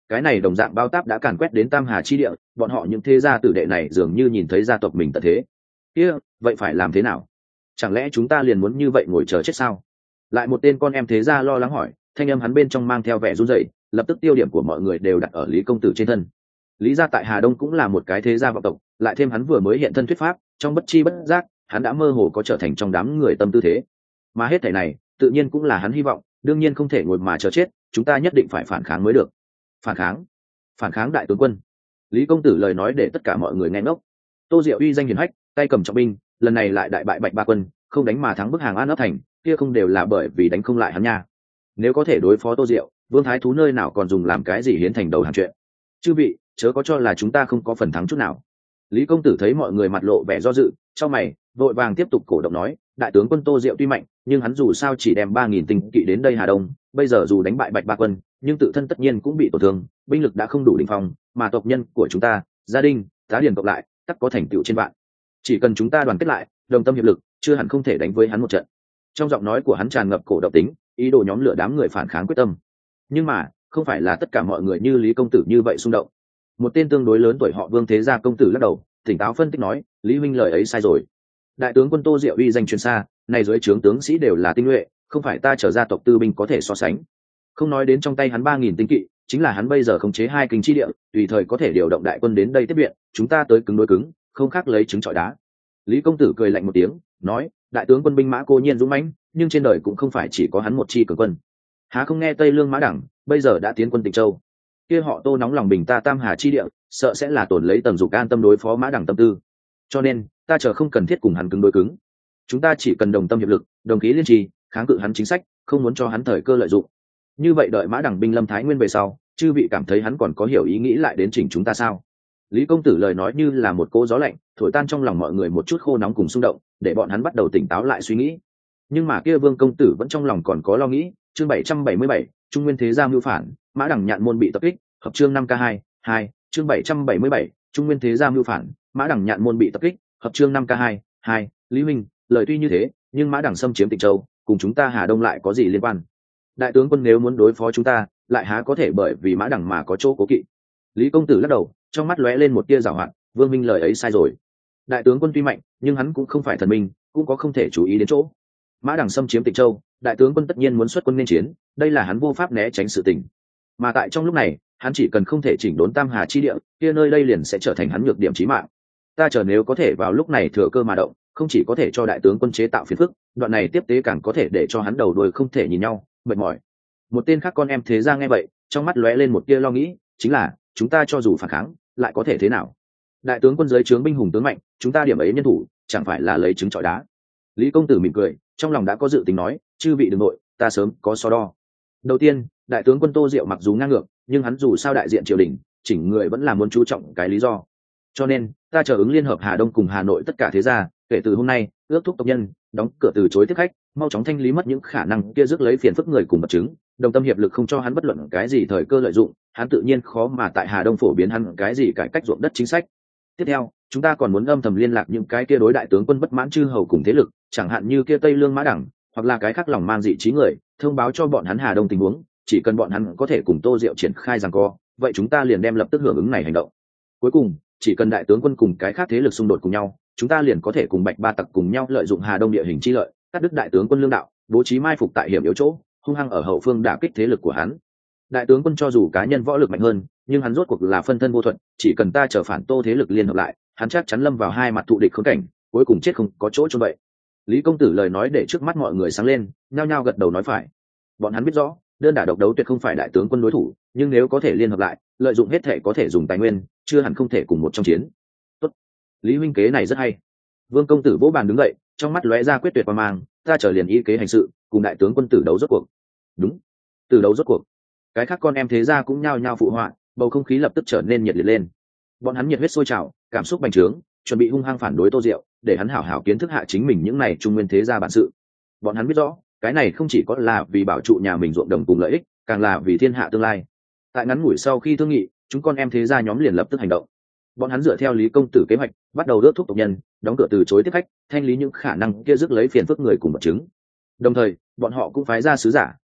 cái này đồng dạng bao táp đã càn quét đến tam hà chi địa, bọn họ những thế gia tử đệ này dường như nhìn thấy gia tộc mình tận thế. Kia, vậy phải làm thế nào? Chẳng lẽ chúng ta liền muốn như vậy ngồi chờ chết sao? Lại một tên con em thế gia lo lắng hỏi, thanh âm hắn bên trong mang theo vẻ run rẩy, lập tức tiêu điểm của mọi người đều đặt ở Lý công tử trên thân. Lý gia tại Hà Đông cũng là một cái thế gia vọng tộc, lại thêm hắn vừa mới hiện thân thuyết pháp, trong bất chi bất giác, hắn đã mơ hồ có trở thành trong đám người tâm tư thế. Mà hết thảy này, tự nhiên cũng là hắn hy vọng, đương nhiên không thể ngồi mà chờ chết, chúng ta nhất định phải phản kháng mới được. Phản kháng? Phản kháng đại tướng quân? Lý công tử lời nói để tất cả mọi người nghe ngốc. Tô Diệu uy danh hiển hách, tay cầm trọng binh, lần này lại đại bại Bạch Ba quân, không đánh mà thắng bức hàng An ấp thành, kia không đều là bởi vì đánh không lại hắn nha. Nếu có thể đối phó Tô Diệu, Vương Thái Thú nơi nào còn dùng làm cái gì hiến thành đầu hàng chuyện. Chư vị, chớ có cho là chúng ta không có phần thắng chút nào. Lý công tử thấy mọi người mặt lộ vẻ do dự, trong mày, vội vàng tiếp tục cổ động nói, đại tướng quân Tô Diệu tuy mạnh, nhưng hắn dù sao chỉ đem ba nghìn tinh kỵ đến đây Hà Đông, bây giờ dù đánh bại Bạch Ba quân, nhưng tự thân tất nhiên cũng bị tổn thương, binh lực đã không đủ đỉnh phong, mà tộc nhân của chúng ta, gia đình, tá điền cộng lại, tất có thành tựu trên vạn. Chỉ cần chúng ta đoàn kết lại, đồng tâm hiệp lực, chưa hẳn không thể đánh với hắn một trận. Trong giọng nói của hắn tràn ngập cổ động tính, ý đồ nhóm lửa đám người phản kháng quyết tâm. Nhưng mà, không phải là tất cả mọi người như Lý công tử như vậy xung động. Một tên tương đối lớn tuổi họ Vương thế gia công tử lắc đầu, tỉnh táo phân tích nói, Lý huynh lời ấy sai rồi. Đại tướng quân Tô Diệu uy danh truyền xa, này dưới trướng tướng sĩ đều là tinh nhuệ, không phải ta trở ra tộc tư binh có thể so sánh. Không nói đến trong tay hắn ba nghìn tinh kỵ, chính là hắn bây giờ khống chế hai kinh chi địa, tùy thời có thể điều động đại quân đến đây tiếp viện, chúng ta tới cứng đối cứng, không khác lấy trứng trọi đá. Lý công tử cười lạnh một tiếng, nói, đại tướng quân binh mã cô nhiên dũng mãnh, nhưng trên đời cũng không phải chỉ có hắn một chi cường quân. Há không nghe Tây Lương Mã Đẳng bây giờ đã tiến quân Tịnh Châu, kia họ Tô nóng lòng bình ta tam hà chi địa, sợ sẽ là tổn lấy tầng dục an tâm đối phó Mã Đẳng tâm tư. Cho nên, ta chờ không cần thiết cùng hắn cứng đối cứng. Chúng ta chỉ cần đồng tâm hiệp lực, đồng khí liên trì, kháng cự hắn chính sách, không muốn cho hắn thời cơ lợi dụng. Như vậy đợi Mã Đẳng binh lâm Thái Nguyên về sau, chư vị cảm thấy hắn còn có hiểu ý nghĩ lại đến chỉnh chúng ta sao? Lý công tử lời nói như là một cỗ gió lạnh, thổi tan trong lòng mọi người một chút khô nóng cùng xung động, để bọn hắn bắt đầu tỉnh táo lại suy nghĩ. Nhưng mà kia Vương công tử vẫn trong lòng còn có lo nghĩ. Chương bảy trăm bảy mươi bảy, Trung Nguyên thế gia mưu phản, Mã Đẳng nhạn môn bị tập kích, hợp chương năm k hai, hai, chương bảy trăm bảy mươi bảy, Trung Nguyên thế gia mưu phản, Mã Đẳng nhạn môn bị tập kích, hợp chương năm k hai, hai, Lý huynh, lời tuy như thế, nhưng Mã Đẳng xâm chiếm Tịnh Châu, cùng chúng ta Hà Đông lại có gì liên quan? Đại tướng quân nếu muốn đối phó chúng ta, lại há có thể bởi vì Mã Đẳng mà có chỗ cố kỵ? Lý công tử lắc đầu, trong mắt lóe lên một tia giảo hoạt, Vương minh lời ấy sai rồi. Đại tướng quân tuy mạnh, nhưng hắn cũng không phải thần minh, cũng có không thể chú ý đến chỗ. Mã Đẳng xâm chiếm Tịnh Châu, đại tướng quân tất nhiên muốn xuất quân nên chiến, đây là hắn vô pháp né tránh sự tình. Mà tại trong lúc này, hắn chỉ cần không thể chỉnh đốn tam hà chi địa, kia nơi đây liền sẽ trở thành hắn nhược điểm chí mạng. Ta chờ nếu có thể vào lúc này thừa cơ mà động, không chỉ có thể cho đại tướng quân chế tạo phiền phức, đoạn này tiếp tế càng có thể để cho hắn đầu đuôi không thể nhìn nhau, mệt mỏi. Một tên khác con em thế gia nghe vậy, trong mắt lóe lên một tia lo nghĩ, chính là chúng ta cho dù phản kháng, lại có thể thế nào? Đại tướng quân dưới trướng binh hùng tướng mạnh, chúng ta điểm ấy nhân thủ, chẳng phải là lấy trứng trọi đá? Lý công tử mỉm cười, trong lòng đã có dự tính nói, chư vị đừng nội, ta sớm có so đo. Đầu tiên, đại tướng quân Tô Diệu mặc dù ngang ngược, nhưng hắn dù sao đại diện triều đình, chỉnh người vẫn là muốn chú trọng cái lý do. Cho nên, ta chờ ứng liên hợp Hà Đông cùng Hà Nội tất cả thế gia, kể từ hôm nay, ước thúc tộc nhân, đóng cửa từ chối tiếp khách, mau chóng thanh lý mất những khả năng kia rước lấy phiền phức người cùng vật chứng, đồng tâm hiệp lực không cho hắn bất luận cái gì thời cơ lợi dụng, hắn tự nhiên khó mà tại Hà Đông phổ biến hắn cái gì cải cách ruộng đất chính sách. Tiếp theo, chúng ta còn muốn âm thầm liên lạc những cái kia đối đại tướng quân bất mãn chư hầu cùng thế lực, chẳng hạn như kia Tây Lương Mã Đẳng, hoặc là cái khác lòng mang dị trí người, thông báo cho bọn hắn Hà Đông tình huống, chỉ cần bọn hắn có thể cùng Tô Diệu triển khai giằng co, vậy chúng ta liền đem lập tức hưởng ứng này hành động. Cuối cùng, chỉ cần đại tướng quân cùng cái khác thế lực xung đột cùng nhau, chúng ta liền có thể cùng Bạch Ba tặc cùng nhau lợi dụng Hà Đông địa hình chi lợi, cắt đứt đại tướng quân lương đạo, bố trí mai phục tại hiểm yếu chỗ, hung hăng ở hậu phương đả kích thế lực của hắn. Đại tướng quân cho dù cá nhân võ lực mạnh hơn, nhưng hắn rốt cuộc là phân thân vô thuận, chỉ cần ta chờ phản Tô thế lực liên hợp lại, hắn chắc chắn lâm vào hai mặt thụ địch khốn cảnh, cuối cùng chết không có chỗ cho vậy. Lý công tử lời nói để trước mắt mọi người sáng lên, nhao nhao gật đầu nói phải. Bọn hắn biết rõ, đơn đả độc đấu tuyệt không phải đại tướng quân đối thủ, nhưng nếu có thể liên hợp lại, lợi dụng hết thể có thể dùng tài nguyên, chưa hẳn không thể cùng một trong chiến. Tốt, Lý huynh kế này rất hay. Vương công tử vỗ bàn đứng dậy, trong mắt lóe ra quyết tuyệt và mang, ta trở liền ý kế hành sự, cùng đại tướng quân tử đấu rốt cuộc. Đúng, tử đấu rốt cuộc. Cái khác con em thế gia cũng nhao nhao phụ họa, bầu không khí lập tức trở nên nhiệt liệt lên. Bọn hắn nhiệt huyết sôi trào, cảm xúc bành trướng, chuẩn bị hung hăng phản đối Tô Diệu, để hắn hảo hảo kiến thức hạ chính mình những này trung nguyên thế gia bản sự. Bọn hắn biết rõ, cái này không chỉ có là vì bảo trụ nhà mình ruộng đồng cùng lợi ích, càng là vì thiên hạ tương lai. Tại ngắn ngủi sau khi thương nghị, chúng con em thế gia nhóm liền lập tức hành động. Bọn hắn dựa theo Lý công tử kế hoạch, bắt đầu đốt thúc tộc nhân, đóng cửa từ chối tiếp khách, thanh lý những khả năng kia rước lấy phiền phức người cùng vật chứng. Đồng thời, bọn họ cũng phái ra sứ giả,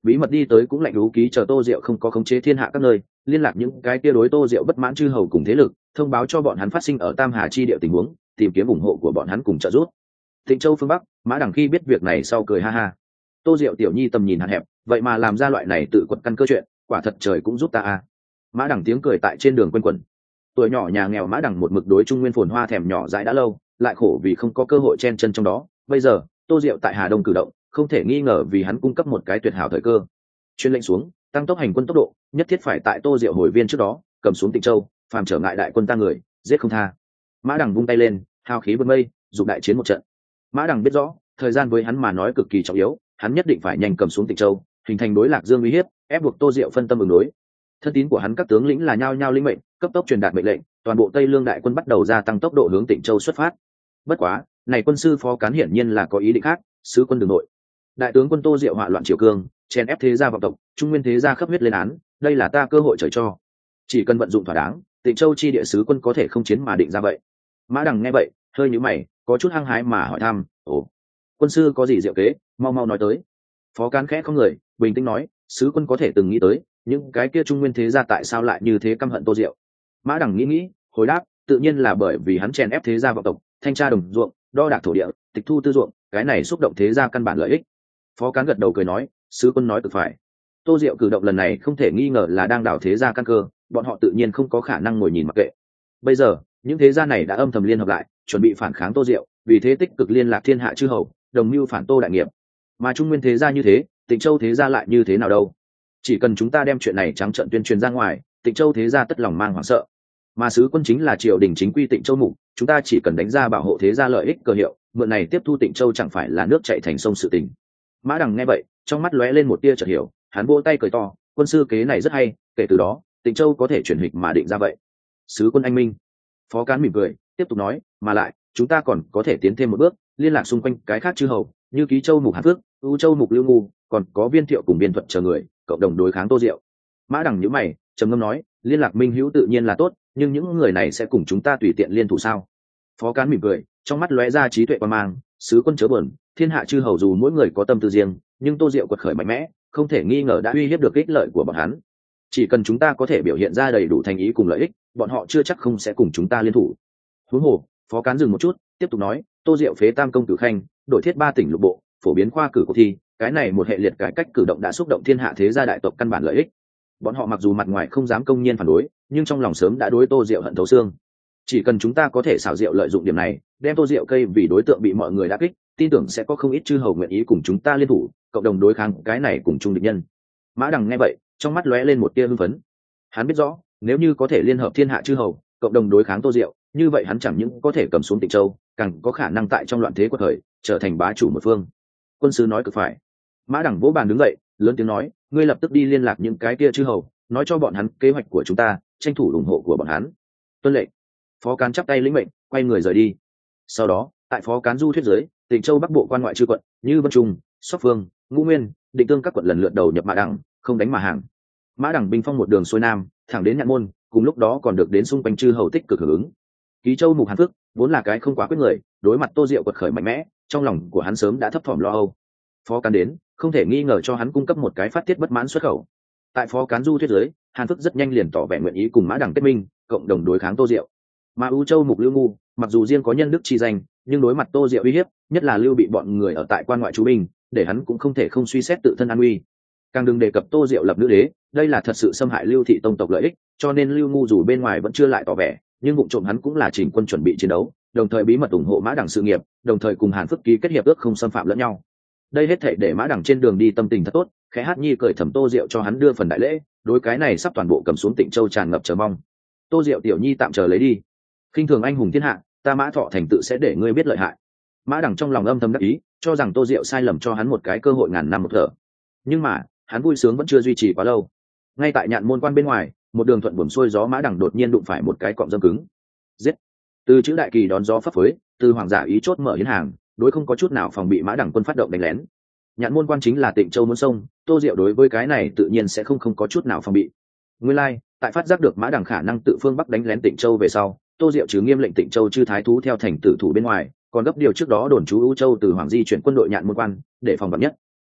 bí mật đi tới cũng lạnh lú ký chờ Tô Diệu không có khống chế thiên hạ các nơi, liên lạc những cái kia đối Tô Diệu bất mãn chư hầu cùng thế lực, thông báo cho bọn hắn phát sinh ở Tam Hà chi địa tình huống, tìm kiếm ủng hộ của bọn hắn cùng trợ giúp. Tịnh Châu phương Bắc, Mã Đằng khi biết việc này sau cười ha ha. Tô Diệu tiểu nhi tầm nhìn hạn hẹp, vậy mà làm ra loại này tự quật căn cơ chuyện, quả thật trời cũng giúp ta a. Mã Đằng tiếng cười tại trên đường quanh quẩn. Tuổi nhỏ nhà nghèo Mã Đằng một mực đối Trung Nguyên phồn hoa thèm nhỏ dãi đã lâu, lại khổ vì không có cơ hội chen chân trong đó. Bây giờ, Tô Diệu tại Hà Đông cử động, không thể nghi ngờ vì hắn cung cấp một cái tuyệt hảo thời cơ. Chuyên lệnh xuống, tăng tốc hành quân tốc độ, nhất thiết phải tại Tô Diệu hồi viên trước đó, cầm xuống Tịnh Châu, phàm trở ngại đại quân ta người, giết không tha. Mã Đằng vung tay lên, hào khí vươn mây, dục đại chiến một trận. Mã Đằng biết rõ, thời gian với hắn mà nói cực kỳ trọng yếu, hắn nhất định phải nhanh cầm xuống Tịnh Châu, hình thành đối Lạc Dương uy hiếp, ép buộc Tô Diệu phân tâm ứng đối. Thân tín của hắn các tướng lĩnh là nhao nhao linh mệnh, cấp tốc truyền đạt mệnh lệnh, toàn bộ Tây Lương đại quân bắt đầu gia tăng tốc độ hướng Tịnh Châu xuất phát. Bất quá, này quân sư Phó Cán hiển nhiên là có ý định khác, sứ quân đường nội. Đại tướng quân Tô Diệu họa loạn triều cương, chèn ép thế gia vọng tộc, Trung Nguyên thế gia khắp huyết lên án, đây là ta cơ hội trời cho. Chỉ cần vận dụng thỏa đáng, Tịnh Châu chi địa sứ quân có thể không chiến mà định ra vậy. Mã Đằng nghe vậy, hơi nhíu mày, có chút hăng hái mà hỏi thăm, "Ồ, quân sư có gì diệu kế, mau mau nói tới." Phó Cán khẽ không người, bình tĩnh nói, "Sứ quân có thể từng nghĩ tới, những cái kia Trung Nguyên thế gia tại sao lại như thế căm hận Tô Diệu?" Mã Đằng nghĩ nghĩ, hồi đáp, "Tự nhiên là bởi vì hắn chèn ép thế gia vọng tộc, thanh tra đồng ruộng, đo đạc thổ địa, tịch thu tư ruộng, cái này xúc động thế gia căn bản lợi ích." Phó Cán gật đầu cười nói, "Sứ quân nói cực phải. Tô Diệu cử động lần này không thể nghi ngờ là đang đảo thế gia căn cơ, bọn họ tự nhiên không có khả năng ngồi nhìn mặc kệ. Bây giờ, những thế gia này đã âm thầm liên hợp lại, chuẩn bị phản kháng Tô Diệu, vì thế tích cực liên lạc thiên hạ chư hầu, đồng mưu phản Tô đại nghiệp. Mà Trung Nguyên thế gia như thế, Tịnh Châu thế gia lại như thế nào đâu? Chỉ cần chúng ta đem chuyện này trắng trợn tuyên truyền ra ngoài, Tịnh Châu thế gia tất lòng mang hoảng sợ. Mà sứ quân chính là triều đình chính quy Tịnh Châu mục, chúng ta chỉ cần đánh ra bảo hộ thế gia lợi ích cơ hiệu, mượn này tiếp thu Tịnh Châu chẳng phải là nước chảy thành sông sự tình." Mã Đằng nghe vậy, trong mắt lóe lên một tia chợt hiểu, hắn vỗ tay cười to, "Quân sư kế này rất hay, kể từ đó, Tịnh Châu có thể chuyển hịch mà định ra vậy." Sứ quân anh minh. Phó Cán mỉm cười, tiếp tục nói, "Mà lại, chúng ta còn có thể tiến thêm một bước, liên lạc xung quanh cái khác chư hầu, như Ký Châu mục Hàn Phước, U Châu mục Lưu Ngu, còn có Viên Thiệu cùng Viên Thuận chờ người, cộng đồng đối kháng Tô Diệu." Mã Đằng nhíu mày, trầm ngâm nói, "Liên lạc minh hữu tự nhiên là tốt, nhưng những người này sẽ cùng chúng ta tùy tiện liên thủ sao?" Phó Cán mỉm cười, trong mắt lóe ra trí tuệ quan mang, "Sứ quân chớ buồn, thiên hạ chư hầu dù mỗi người có tâm tư riêng, nhưng Tô Diệu quật khởi mạnh mẽ, không thể nghi ngờ đã uy hiếp được ích lợi của bọn hắn. Chỉ cần chúng ta có thể biểu hiện ra đầy đủ thành ý cùng lợi ích, bọn họ chưa chắc không sẽ cùng chúng ta liên thủ." Huống hồ, Phó Cán dừng một chút, tiếp tục nói, "Tô Diệu phế tam công cử khanh, đổi thiết ba tỉnh lục bộ, phổ biến khoa cử cuộc thi, cái này một hệ liệt cải cách cử động đã xúc động thiên hạ thế gia đại tộc căn bản lợi ích. Bọn họ mặc dù mặt ngoài không dám công nhiên phản đối, nhưng trong lòng sớm đã đối Tô Diệu hận thấu xương. Chỉ cần chúng ta có thể xảo diệu lợi dụng điểm này, đem Tô Diệu cây vì đối tượng bị mọi người đả kích, tin tưởng sẽ có không ít chư hầu nguyện ý cùng chúng ta liên thủ, cộng đồng đối kháng cái này cùng chung địch nhân." Mã Đằng nghe vậy, trong mắt lóe lên một tia hưng phấn. Hắn biết rõ, nếu như có thể liên hợp thiên hạ chư hầu, cộng đồng đối kháng Tô Diệu, như vậy hắn chẳng những có thể cầm xuống Tịnh Châu, càng có khả năng tại trong loạn thế quật khởi, trở thành bá chủ một phương. Quân sư nói cực phải. Mã Đằng vỗ bàn đứng dậy, lớn tiếng nói, "Ngươi lập tức đi liên lạc những cái kia chư hầu, nói cho bọn hắn kế hoạch của chúng ta, tranh thủ ủng hộ của bọn hắn." Tuân lệnh. Phó Cán chắp tay lĩnh mệnh, quay người rời đi. Sau đó, tại Phó Cán du thuyết dưới, Tịnh Châu Bắc bộ quan ngoại chư quận, như Vân Trung, Sóc Phương, Ngũ Nguyên, Định Tương các quận lần lượt đầu nhập Mã Đằng, không đánh mà hàng. Mã Đằng binh phong một đường xuôi nam, thẳng đến Nhạn Môn, cùng lúc đó còn được đến xung quanh chư hầu tích cực hưởng ứng. Ký Châu mục Hàn Phước vốn là cái không quá quyết người, đối mặt Tô Diệu quật khởi mạnh mẽ, trong lòng của hắn sớm đã thấp thỏm lo âu. Phó Cán đến, không thể nghi ngờ cho hắn cung cấp một cái phát tiết bất mãn xuất khẩu. Tại Phó Cán du thuyết dưới, Hàn Phước rất nhanh liền tỏ vẻ nguyện ý cùng Mã Đằng kết minh, cộng đồng đối kháng Tô Diệu. Mà U Châu mục Lưu Ngu, mặc dù riêng có nhân đức chi danh, nhưng đối mặt Tô Diệu uy hiếp, nhất là Lưu bị bọn người ở tại quan ngoại trú binh, để hắn cũng không thể không suy xét tự thân an nguy. Càng đừng đề cập Tô Diệu lập nữ đế, đây là thật sự xâm hại Lưu thị tông tộc lợi ích, cho nên Lưu Ngu dù bên ngoài vẫn chưa lại tỏ vẻ, nhưng vụ trộm hắn cũng là chỉnh quân chuẩn bị chiến đấu, đồng thời bí mật ủng hộ Mã Đằng sự nghiệp, đồng thời cùng Hàn Phước ký kết hiệp ước không xâm phạm lẫn nhau. Đây hết thảy để Mã Đằng trên đường đi tâm tình thật tốt, khẽ hát nhi cười thầm Tô Diệu cho hắn đưa phần đại lễ, đối cái này sắp toàn bộ cầm xuống Tịnh Châu tràn ngập chờ mong. "Tô Diệu tiểu nhi tạm chờ lấy đi. Khinh thường anh hùng thiên hạ, ta Mã Thọ thành tự sẽ để ngươi biết lợi hại." Mã Đằng trong lòng âm thầm đắc ý, cho rằng Tô Diệu sai lầm cho hắn một cái cơ hội ngàn năm một thở. Nhưng mà, hắn vui sướng vẫn chưa duy trì quá lâu. Ngay tại Nhạn Môn quan bên ngoài, một đường thuận buồm xuôi gió Mã Đằng đột nhiên đụng phải một cái cọm dâm cứng. Giết! Từ chữ đại kỳ đón gió phấp phới, từ hoàng giả ý chốt mở hiến hàng, đối không có chút nào phòng bị Mã Đằng quân phát động đánh lén. Nhạn Môn quan chính là Tịnh Châu muốn sông, Tô Diệu đối với cái này tự nhiên sẽ không không có chút nào phòng bị. Nguyên lai, like, tại phát giác được Mã Đằng khả năng tự phương bắc đánh lén Tịnh Châu về sau, Tô Diệu trừ nghiêm lệnh Tịnh Châu chư thái thú theo thành tử thủ bên ngoài, còn gấp điều trước đó đồn trú U Châu từ hoàng di chuyển quân đội Nhạn Môn quan, để phòng vạn nhất.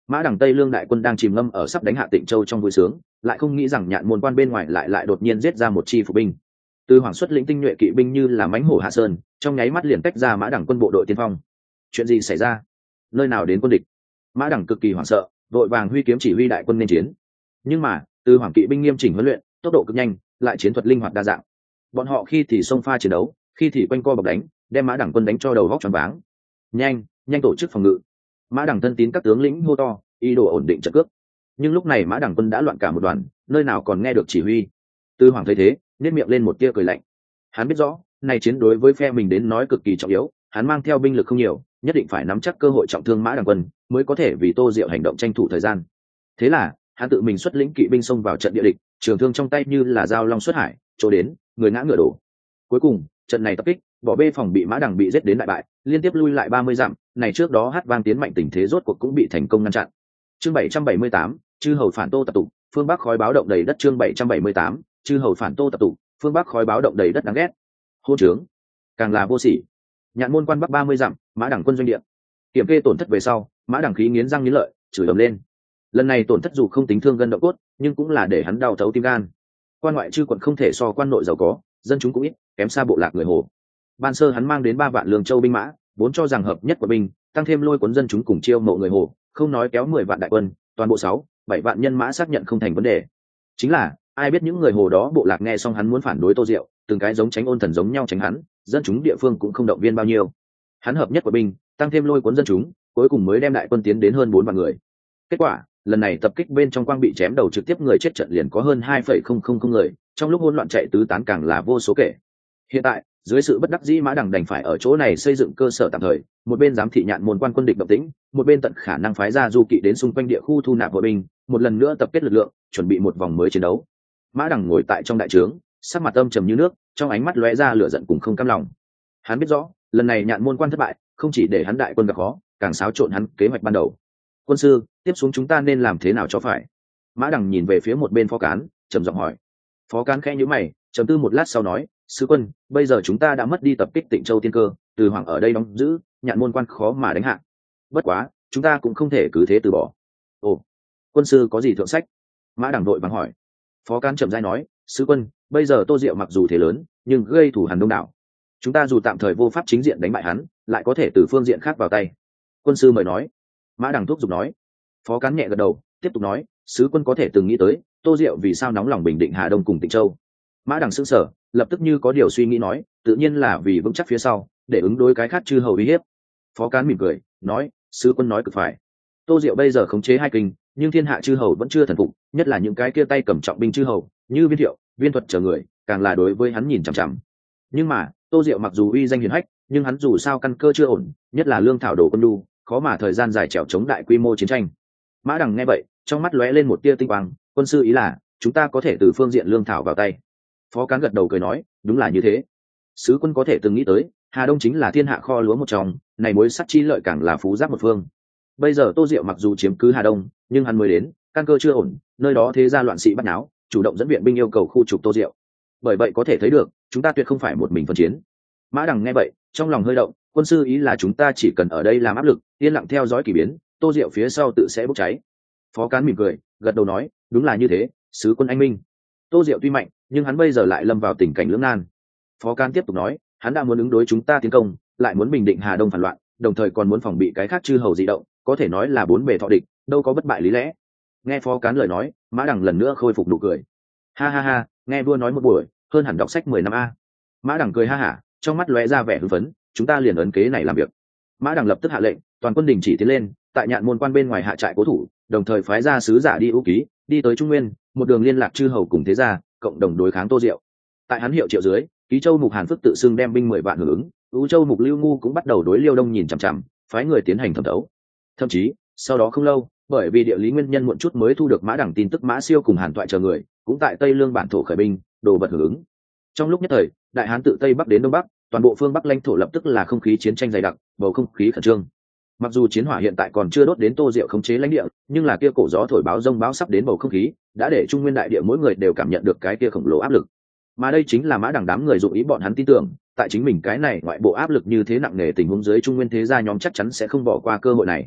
Mã Đằng Tây Lương đại quân đang chìm ngâm ở sắp đánh hạ Tịnh Châu trong vui sướng, lại không nghĩ rằng nhạn môn quan bên ngoài lại lại đột nhiên giết ra một chi phục binh. Từ Hoàng xuất lĩnh tinh nhuệ kỵ binh như là mãnh hổ hạ sơn, trong nháy mắt liền tách ra Mã Đằng quân bộ đội tiên phong. Chuyện gì xảy ra? Nơi nào đến quân địch? Mã Đằng cực kỳ hoảng sợ, vội vàng huy kiếm chỉ huy đại quân nên chiến. Nhưng mà, Từ Hoàng kỵ binh nghiêm chỉnh huấn luyện, tốc độ cực nhanh, lại chiến thuật linh hoạt đa dạng. Bọn họ khi thì xông pha chiến đấu, khi thì quanh co bọc đánh, đem Mã Đằng quân đánh cho đầu vóc choáng váng. Nhanh, nhanh tổ chức phòng ngự. Mã Đằng thân tín các tướng lĩnh hô to, ý đồ ổn định trận cước. Nhưng lúc này Mã Đằng quân đã loạn cả một đoàn, nơi nào còn nghe được chỉ huy. Tư Hoàng thấy thế, nhếch miệng lên một tia cười lạnh. Hắn biết rõ, này chiến đối với phe mình đến nói cực kỳ trọng yếu, hắn mang theo binh lực không nhiều, nhất định phải nắm chắc cơ hội trọng thương Mã Đằng quân, mới có thể vì Tô Diệu hành động tranh thủ thời gian. Thế là, hắn tự mình xuất lĩnh kỵ binh xông vào trận địa địch, trường thương trong tay như là dao long xuất hải, chỗ đến, người ngã ngựa đổ. Cuối cùng, trận này tập kích, bỏ bê phòng bị Mã Đằng bị giết đến đại bại, liên tiếp lui lại ba mươi dặm, này trước đó hát vang tiến mạnh tình thế rốt cuộc cũng bị thành công ngăn chặn. Chương bảy trăm bảy mươi tám, chư hầu phản Tô tập tụ, phương Bắc khói báo động đầy đất. Chương bảy trăm bảy mươi tám, chư hầu phản Tô tập tụ, phương Bắc khói báo động đầy đất đáng ghét. Hôn trướng, càng là vô sỉ. Nhạn môn quan Bắc ba mươi dặm, Mã Đằng quân doanh địa. Kiểm kê tổn thất về sau, Mã Đằng khí nghiến răng nghiến lợi, chửi ầm lên. Lần này tổn thất dù không tính thương gân động cốt, nhưng cũng là để hắn đau thấu tim gan. Quan ngoại chư quận không thể so quan nội giàu có, dân chúng cũng ít, kém xa bộ lạc người Hồ. Ban sơ hắn mang đến ba vạn lương châu binh mã, vốn cho rằng hợp nhất của binh, tăng thêm lôi cuốn dân chúng cùng chiêu mộ người Hồ, không nói kéo mười vạn đại quân, toàn bộ sáu, bảy vạn nhân mã xác nhận không thành vấn đề. Chính là, ai biết những người Hồ đó bộ lạc nghe xong hắn muốn phản đối Tô Diệu, từng cái giống tránh ôn thần giống nhau tránh hắn, dân chúng địa phương cũng không động viên bao nhiêu. Hắn hợp nhất của binh, tăng thêm lôi cuốn dân chúng, cuối cùng mới đem đại quân tiến đến hơn bốn vạn người. Kết quả, lần này tập kích bên trong quang bị chém đầu trực tiếp người chết trận liền có hơn hai phẩy không không không người, trong lúc hỗn loạn chạy tứ tán càng là vô số kể. Hiện tại, dưới sự bất đắc dĩ Mã Đằng đành phải ở chỗ này xây dựng cơ sở tạm thời, một bên giám thị nhạn môn quan quân địch động tĩnh, một bên tận khả năng phái ra du kỵ đến xung quanh địa khu thu nạp bộ binh, một lần nữa tập kết lực lượng, chuẩn bị một vòng mới chiến đấu. Mã Đằng ngồi tại trong đại trướng, sắc mặt âm trầm như nước, trong ánh mắt lóe ra lửa giận cùng không cam lòng. Hắn biết rõ, lần này nhạn môn quan thất bại, không chỉ để hắn đại quân gặp khó, càng xáo trộn hắn kế hoạch ban đầu. Quân sư, tiếp xuống chúng ta nên làm thế nào cho phải? Mã Đằng nhìn về phía một bên phó cán, trầm giọng hỏi. Phó cán khẽ nhíu mày, trầm tư một lát sau nói, sứ quân, bây giờ chúng ta đã mất đi tập kích Tịnh Châu tiên cơ, Từ Hoàng ở đây đóng giữ, nhạn môn quan khó mà đánh hạ. Bất quá, chúng ta cũng không thể cứ thế từ bỏ. Ồ, quân sư có gì thượng sách? Mã Đằng đội vàng hỏi. Phó cán trầm dai nói, sứ quân, bây giờ Tô Diệu mặc dù thế lớn, nhưng gây thù hằn đông đảo. Chúng ta dù tạm thời vô pháp chính diện đánh bại hắn, lại có thể từ phương diện khác vào tay. Quân sư mời nói. Mã Đằng thúc giục nói. Phó cán nhẹ gật đầu, tiếp tục nói, sứ quân có thể từng nghĩ tới, Tô Diệu vì sao nóng lòng bình định Hà Đông cùng Tịnh Châu. Mã Đằng sững sờ, lập tức như có điều suy nghĩ nói, tự nhiên là vì vững chắc phía sau, để ứng đối cái khác chư hầu uy hiếp. Phó cán mỉm cười, nói, sứ quân nói cực phải. Tô Diệu bây giờ khống chế hai kinh, nhưng thiên hạ chư hầu vẫn chưa thần phục, nhất là những cái kia tay cầm trọng binh chư hầu, như Viên Thiệu, Viên Thuật chờ người, càng là đối với hắn nhìn chằm chằm. Nhưng mà, Tô Diệu mặc dù uy danh hiển hách, nhưng hắn dù sao căn cơ chưa ổn, nhất là lương thảo đồ quân nhu, khó mà thời gian dài trèo chống đại quy mô chiến tranh. Mã Đằng nghe vậy, trong mắt lóe lên một tia tinh quang, quân sư ý là, chúng ta có thể từ phương diện lương thảo vào tay. Phó cán gật đầu cười nói, đúng là như thế. Sứ quân có thể từng nghĩ tới, Hà Đông chính là thiên hạ kho lúa một trong, này mối sắt chi lợi càng là phú giáp một phương. Bây giờ Tô Diệu mặc dù chiếm cứ Hà Đông, nhưng hắn mới đến, căn cơ chưa ổn, nơi đó thế gia loạn sĩ bắt náo, chủ động dẫn viện binh yêu cầu khu trục Tô Diệu. Bởi vậy có thể thấy được, chúng ta tuyệt không phải một mình phân chiến. Mã Đằng nghe vậy, trong lòng hơi động, quân sư ý là chúng ta chỉ cần ở đây làm áp lực, yên lặng theo dõi kỳ biến, Tô Diệu phía sau tự sẽ bốc cháy. Phó cán mỉm cười, gật đầu nói, đúng là như thế, sứ quân anh minh. Tô Diệu tuy mạnh, nhưng hắn bây giờ lại lâm vào tình cảnh lưỡng nan. Phó cán tiếp tục nói, hắn đã muốn ứng đối chúng ta tiến công, lại muốn bình định Hà Đông phản loạn, đồng thời còn muốn phòng bị cái khác chư hầu dị động, có thể nói là bốn bề thọ địch, đâu có bất bại lý lẽ. Nghe Phó cán lời nói, Mã Đằng lần nữa khôi phục nụ cười. Ha ha ha, nghe vua nói một buổi, hơn hẳn đọc sách mười năm a. Mã Đằng cười ha hả, trong mắt lóe ra vẻ hưng phấn, chúng ta liền ấn kế này làm việc. Mã Đằng lập tức hạ lệnh, toàn quân đình chỉ tiến lên, tại nhạn môn quan bên ngoài hạ trại cố thủ, đồng thời phái ra sứ giả đi ưu ký, đi tới Trung Nguyên, một đường liên lạc chư hầu cùng thế gia, cộng đồng đối kháng Tô Diệu. Tại hắn hiệu triệu dưới, Ký Châu Mục Hàn Phước tự xưng đem binh mười vạn hưởng ứng, Ú Châu Mục Lưu Ngu cũng bắt đầu đối Liêu Đông nhìn chằm chằm, phái người tiến hành thẩm thấu. Thậm chí, sau đó không lâu, bởi vì địa lý nguyên nhân muộn chút mới thu được Mã Đằng tin tức Mã Siêu cùng Hàn Toại chờ người, cũng tại Tây Lương bản thổ khởi binh, đồ vật hưởng ứng. Trong lúc nhất thời, Đại Hán tự Tây Bắc đến Đông Bắc, toàn bộ phương Bắc lãnh thổ lập tức là không khí chiến tranh dày đặc, bầu không khí khẩn trương. Mặc dù chiến hỏa hiện tại còn chưa đốt đến Tô Diệu khống chế lãnh địa, nhưng là kia cổ gió thổi báo rông báo sắp đến bầu không khí, đã để Trung Nguyên đại địa mỗi người đều cảm nhận được cái kia khổng lồ áp lực. Mà đây chính là Mã Đằng đám người dụng ý bọn hắn tin tưởng, tại chính mình cái này ngoại bộ áp lực như thế nặng nề tình huống dưới Trung Nguyên thế gia nhóm chắc chắn sẽ không bỏ qua cơ hội này.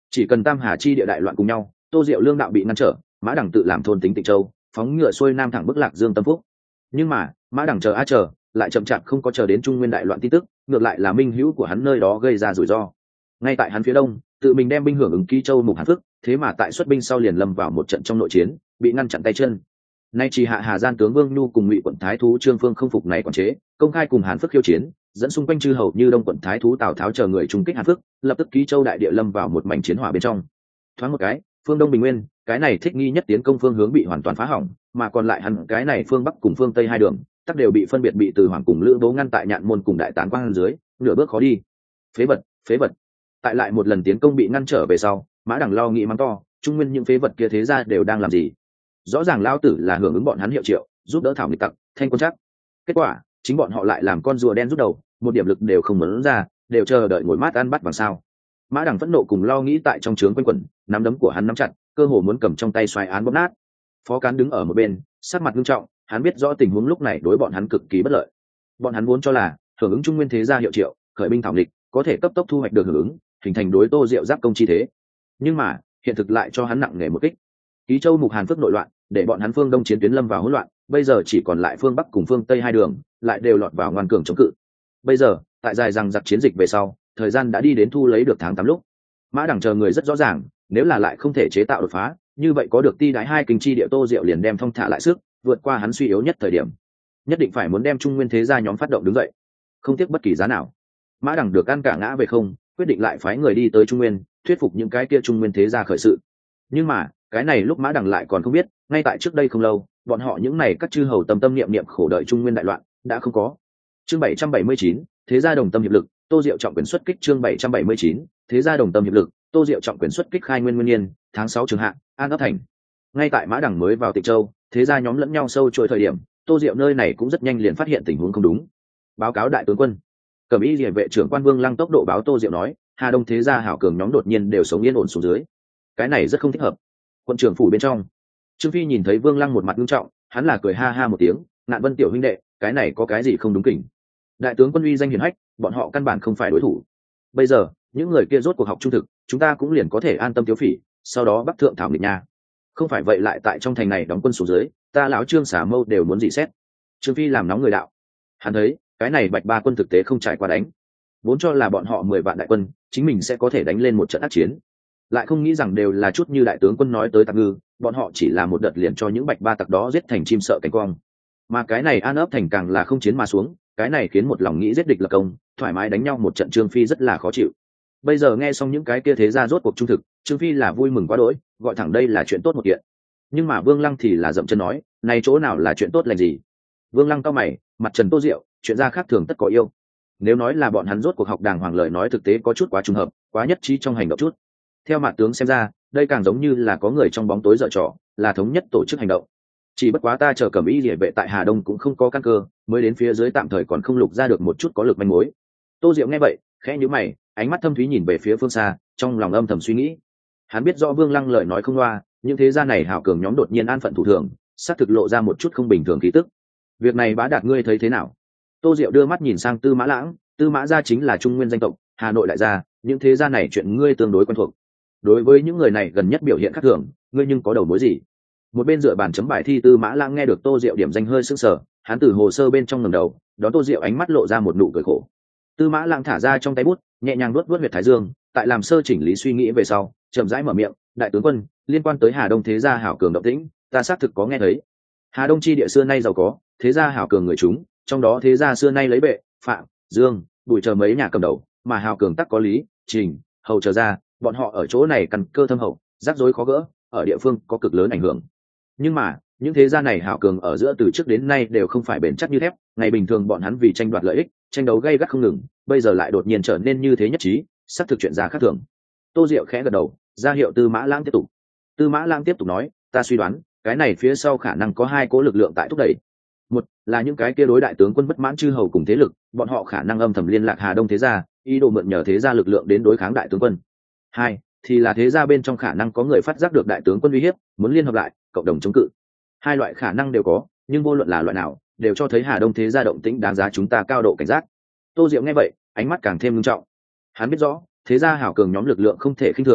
chỉ cần tam hà chi địa đại loạn cùng nhau, Tô Diệu lương đạo bị ngăn trở, Mã Đằng tự làm thôn tính Tịnh Châu, phóng ngựa xuôi nam thẳng bức Lạc Dương Tâm Phúc. Nhưng mà Mã Đằng chờ a chờ lại chậm chạp không có chờ đến Trung Nguyên đại loạn tin tức, ngược lại là minh hữu của hắn nơi đó gây ra rủi ro. Ngay tại hắn phía đông, tự mình đem binh hưởng ứng Ký Châu Mục Hàn Phước, thế mà tại xuất binh sau liền lâm vào một trận trong nội chiến, bị ngăn chặn tay chân. Nay chỉ hạ Hà Gian tướng Vương Nhu cùng Ngụy quận thái thú Trương Phương không phục này quản chế, công khai cùng Hàn Phước khiêu chiến, dẫn xung quanh chư hầu như Đông quận thái thú Tào Tháo chờ người trung kích Hàn Phước, lập tức Ký Châu đại địa lâm vào một mảnh chiến hỏa bên trong. Thoáng một cái, phương Đông bình nguyên, cái này thích nghi nhất tiến công phương hướng bị hoàn toàn phá hỏng, mà còn lại hẳn cái này phương Bắc cùng phương Tây hai đường, tất đều bị phân biệt bị từ Hoàng cùng Lữ Bố ngăn tại Nhạn môn cùng Đại Tán Quang dưới, nửa bước khó đi. Phế vật, phế vật. Tại lại một lần tiến công bị ngăn trở về sau, Mã Đằng lo nghĩ mắng to, Trung Nguyên những phế vật kia thế ra đều đang làm gì? Rõ ràng lao tử là hưởng ứng bọn hắn hiệu triệu, giúp đỡ thảo nghịch tặc, thanh quân chắc. Kết quả, chính bọn họ lại làm con rùa đen rút đầu, một điểm lực đều không muốn ra, đều chờ đợi ngồi mát ăn bắt bằng sao. Mã Đằng phẫn nộ cùng lo nghĩ tại trong trướng quanh quẩn, nắm đấm của hắn nắm chặt, cơ hồ muốn cầm trong tay xoài án bóp nát. Phó Cán đứng ở một bên, sắc mặt nghiêm trọng, hắn biết rõ tình huống lúc này đối bọn hắn cực kỳ bất lợi. Bọn hắn muốn cho là hưởng ứng Trung Nguyên thế gia hiệu triệu, khởi binh thảo nghịch, có thể cấp tốc thu hoạch được hưởng ứng, hình thành đối Tô Diệu giáp công chi thế. Nhưng mà, hiện thực lại cho hắn nặng nề một kích. Ký Châu Mục Hàn Phước nội loạn, để bọn hắn phương Đông chiến tuyến lâm vào hỗn loạn, bây giờ chỉ còn lại phương Bắc cùng phương Tây hai đường, lại đều lọt vào ngoan cường chống cự. Bây giờ, tại dài rằng giặc chiến dịch về sau, thời gian đã đi đến thu lấy được tháng tám lúc. Mã Đằng chờ người rất rõ ràng, nếu là lại không thể chế tạo đột phá, như vậy có được ti đái hai kinh chi địa Tô Diệu liền đem thong thả lại sức, vượt qua hắn suy yếu nhất thời điểm. Nhất định phải muốn đem Trung Nguyên thế gia nhóm phát động đứng dậy, không tiếc bất kỳ giá nào. Mã Đằng được ăn cả ngã về không, quyết định lại phái người đi tới Trung Nguyên, thuyết phục những cái kia Trung Nguyên thế gia khởi sự. Nhưng mà, cái này lúc Mã Đằng lại còn không biết, ngay tại trước đây không lâu, bọn họ những này các chư hầu tâm tâm niệm niệm khổ đợi Trung Nguyên đại loạn đã không có. Chương bảy trăm bảy mươi chín, thế gia đồng tâm hiệp lực, Tô Diệu trọng quyền xuất kích. Chương bảy trăm bảy mươi chín, thế gia đồng tâm hiệp lực, Tô Diệu trọng quyền xuất kích. Khai nguyên nguyên niên, tháng sáu Trường Hạ, An ấp thành. Ngay tại Mã Đằng mới vào Tịnh Châu, thế gia nhóm lẫn nhau sâu trôi thời điểm, Tô Diệu nơi này cũng rất nhanh liền phát hiện tình huống không đúng. Báo cáo đại tướng quân, Cẩm Y Liễu vệ trưởng quan Vương Lăng tốc độ báo Tô Diệu nói, Hà Đông thế gia hảo cường nhóm đột nhiên đều sống yên ổn xuống dưới. Cái này rất không thích hợp. Quân trưởng phủ bên trong, Trương Phi nhìn thấy Vương Lăng một mặt nghiêm trọng, hắn là cười ha ha một tiếng, Ngạn Vân tiểu huynh đệ, cái này có cái gì không đúng kỉnh? Đại tướng quân uy danh hiển hách, bọn họ căn bản không phải đối thủ. Bây giờ, những người kia rốt cuộc học trung thực, chúng ta cũng liền có thể an tâm thiếu phỉ, sau đó bắc thượng thảo nghịch nha. Không phải vậy lại tại trong thành này đóng quân xuống dưới, ta lão Trương xả mâu đều muốn dị xét. Trương Phi làm nóng người đạo. Hắn thấy, cái này Bạch Ba quân thực tế không trải qua đánh. Vốn cho là bọn họ mười vạn đại quân, chính mình sẽ có thể đánh lên một trận ác chiến. Lại không nghĩ rằng đều là chút như đại tướng quân nói tới tặc ngư, bọn họ chỉ là một đợt liền cho những Bạch Ba tặc đó giết thành chim sợ cánh quang. Mà cái này An ấp thành càng là không chiến mà xuống, cái này khiến một lòng nghĩ giết địch lập công, thoải mái đánh nhau một trận Trương Phi rất là khó chịu. Bây giờ nghe xong những cái kia thế gia rốt cuộc trung thực, Trương Phi là vui mừng quá đỗi, gọi thẳng đây là chuyện tốt một kiện. Nhưng mà Vương Lăng thì là dậm chân nói, này chỗ nào là chuyện tốt lành gì? Vương Lăng cau mày, mặt trần Tô Diệu, chuyện ra khác thường tất có yêu. Nếu nói là bọn hắn rốt cuộc học đàng hoàng lời nói thực tế có chút quá trùng hợp, quá nhất trí trong hành động chút. Theo mặt tướng xem ra, đây càng giống như là có người trong bóng tối dở trò, là thống nhất tổ chức hành động. Chỉ bất quá ta chờ Cẩm Y Liễu vệ tại Hà Đông cũng không có căn cơ, mới đến phía dưới tạm thời còn không lục ra được một chút có lực manh mối. Tô Diệu nghe vậy, khẽ nhíu mày, ánh mắt thâm thúy nhìn về phía phương xa, trong lòng âm thầm suy nghĩ. Hắn biết rõ Vương Lăng lời nói không loa, những thế gia này hảo cường nhóm đột nhiên an phận thủ thường, sát thực lộ ra một chút không bình thường khí tức. Việc này Bá Đạt ngươi thấy thế nào? Tô Diệu đưa mắt nhìn sang Tư Mã Lãng, Tư Mã gia chính là Trung Nguyên danh tộc, Hà Nội đại gia, những thế gia này chuyện ngươi tương đối quen thuộc. Đối với những người này gần nhất biểu hiện khác thường, ngươi nhưng có đầu mối gì? Một bên dựa bàn chấm bài thi Tư Mã Lãng nghe được Tô Diệu điểm danh hơi sững sờ, hắn từ hồ sơ bên trong ngẩng đầu, đón Tô Diệu ánh mắt lộ ra một nụ cười khổ. Tư Mã Lãng thả ra trong tay bút, nhẹ nhàng vuốt vuốt huyệt thái dương, tại làm sơ chỉnh lý suy nghĩ về sau, chậm rãi mở miệng, đại tướng quân, liên quan tới Hà Đông thế gia hảo cường động tĩnh, ta xác thực có nghe thấy. Hà Đông chi địa xưa nay giàu có, thế gia hảo cường người chúng, trong đó thế gia xưa nay lấy Bệ, Phạm, Dương, Bùi chờ mấy nhà cầm đầu, mà hảo cường tắc có Lý, Trình, Hầu chờ ra, bọn họ ở chỗ này căn cơ thâm hậu, rắc rối khó gỡ, ở địa phương có cực lớn ảnh hưởng. Nhưng mà, những thế gia này hảo cường ở giữa từ trước đến nay đều không phải bền chắc như thép, ngày bình thường bọn hắn vì tranh đoạt lợi ích, tranh đấu gay gắt không ngừng, bây giờ lại đột nhiên trở nên như thế nhất trí, sắp thực chuyện ra khác thường. Tô Diệu khẽ gật đầu, ra hiệu Tư Mã Lãng tiếp tục. Tư Mã Lãng tiếp tục nói, ta suy đoán, cái này phía sau khả năng có hai cố lực lượng tại thúc đẩy. Một là những cái kia đối đại tướng quân bất mãn chư hầu cùng thế lực, bọn họ khả năng âm thầm liên lạc Hà Đông thế gia, ý đồ mượn nhờ thế gia lực lượng đến đối kháng đại tướng quân. Hai thì là thế gia bên trong khả năng có người phát giác được đại tướng quân uy hiếp, muốn liên hợp lại, cộng đồng chống cự. Hai loại khả năng đều có, nhưng vô luận là loại nào, đều cho thấy Hà Đông thế gia động tĩnh đáng giá chúng ta cao độ cảnh giác. Tô Diệu nghe vậy, ánh mắt càng thêm nghiêm trọng. Hắn biết rõ, thế gia hảo cường nhóm lực lượng không thể khinh thường,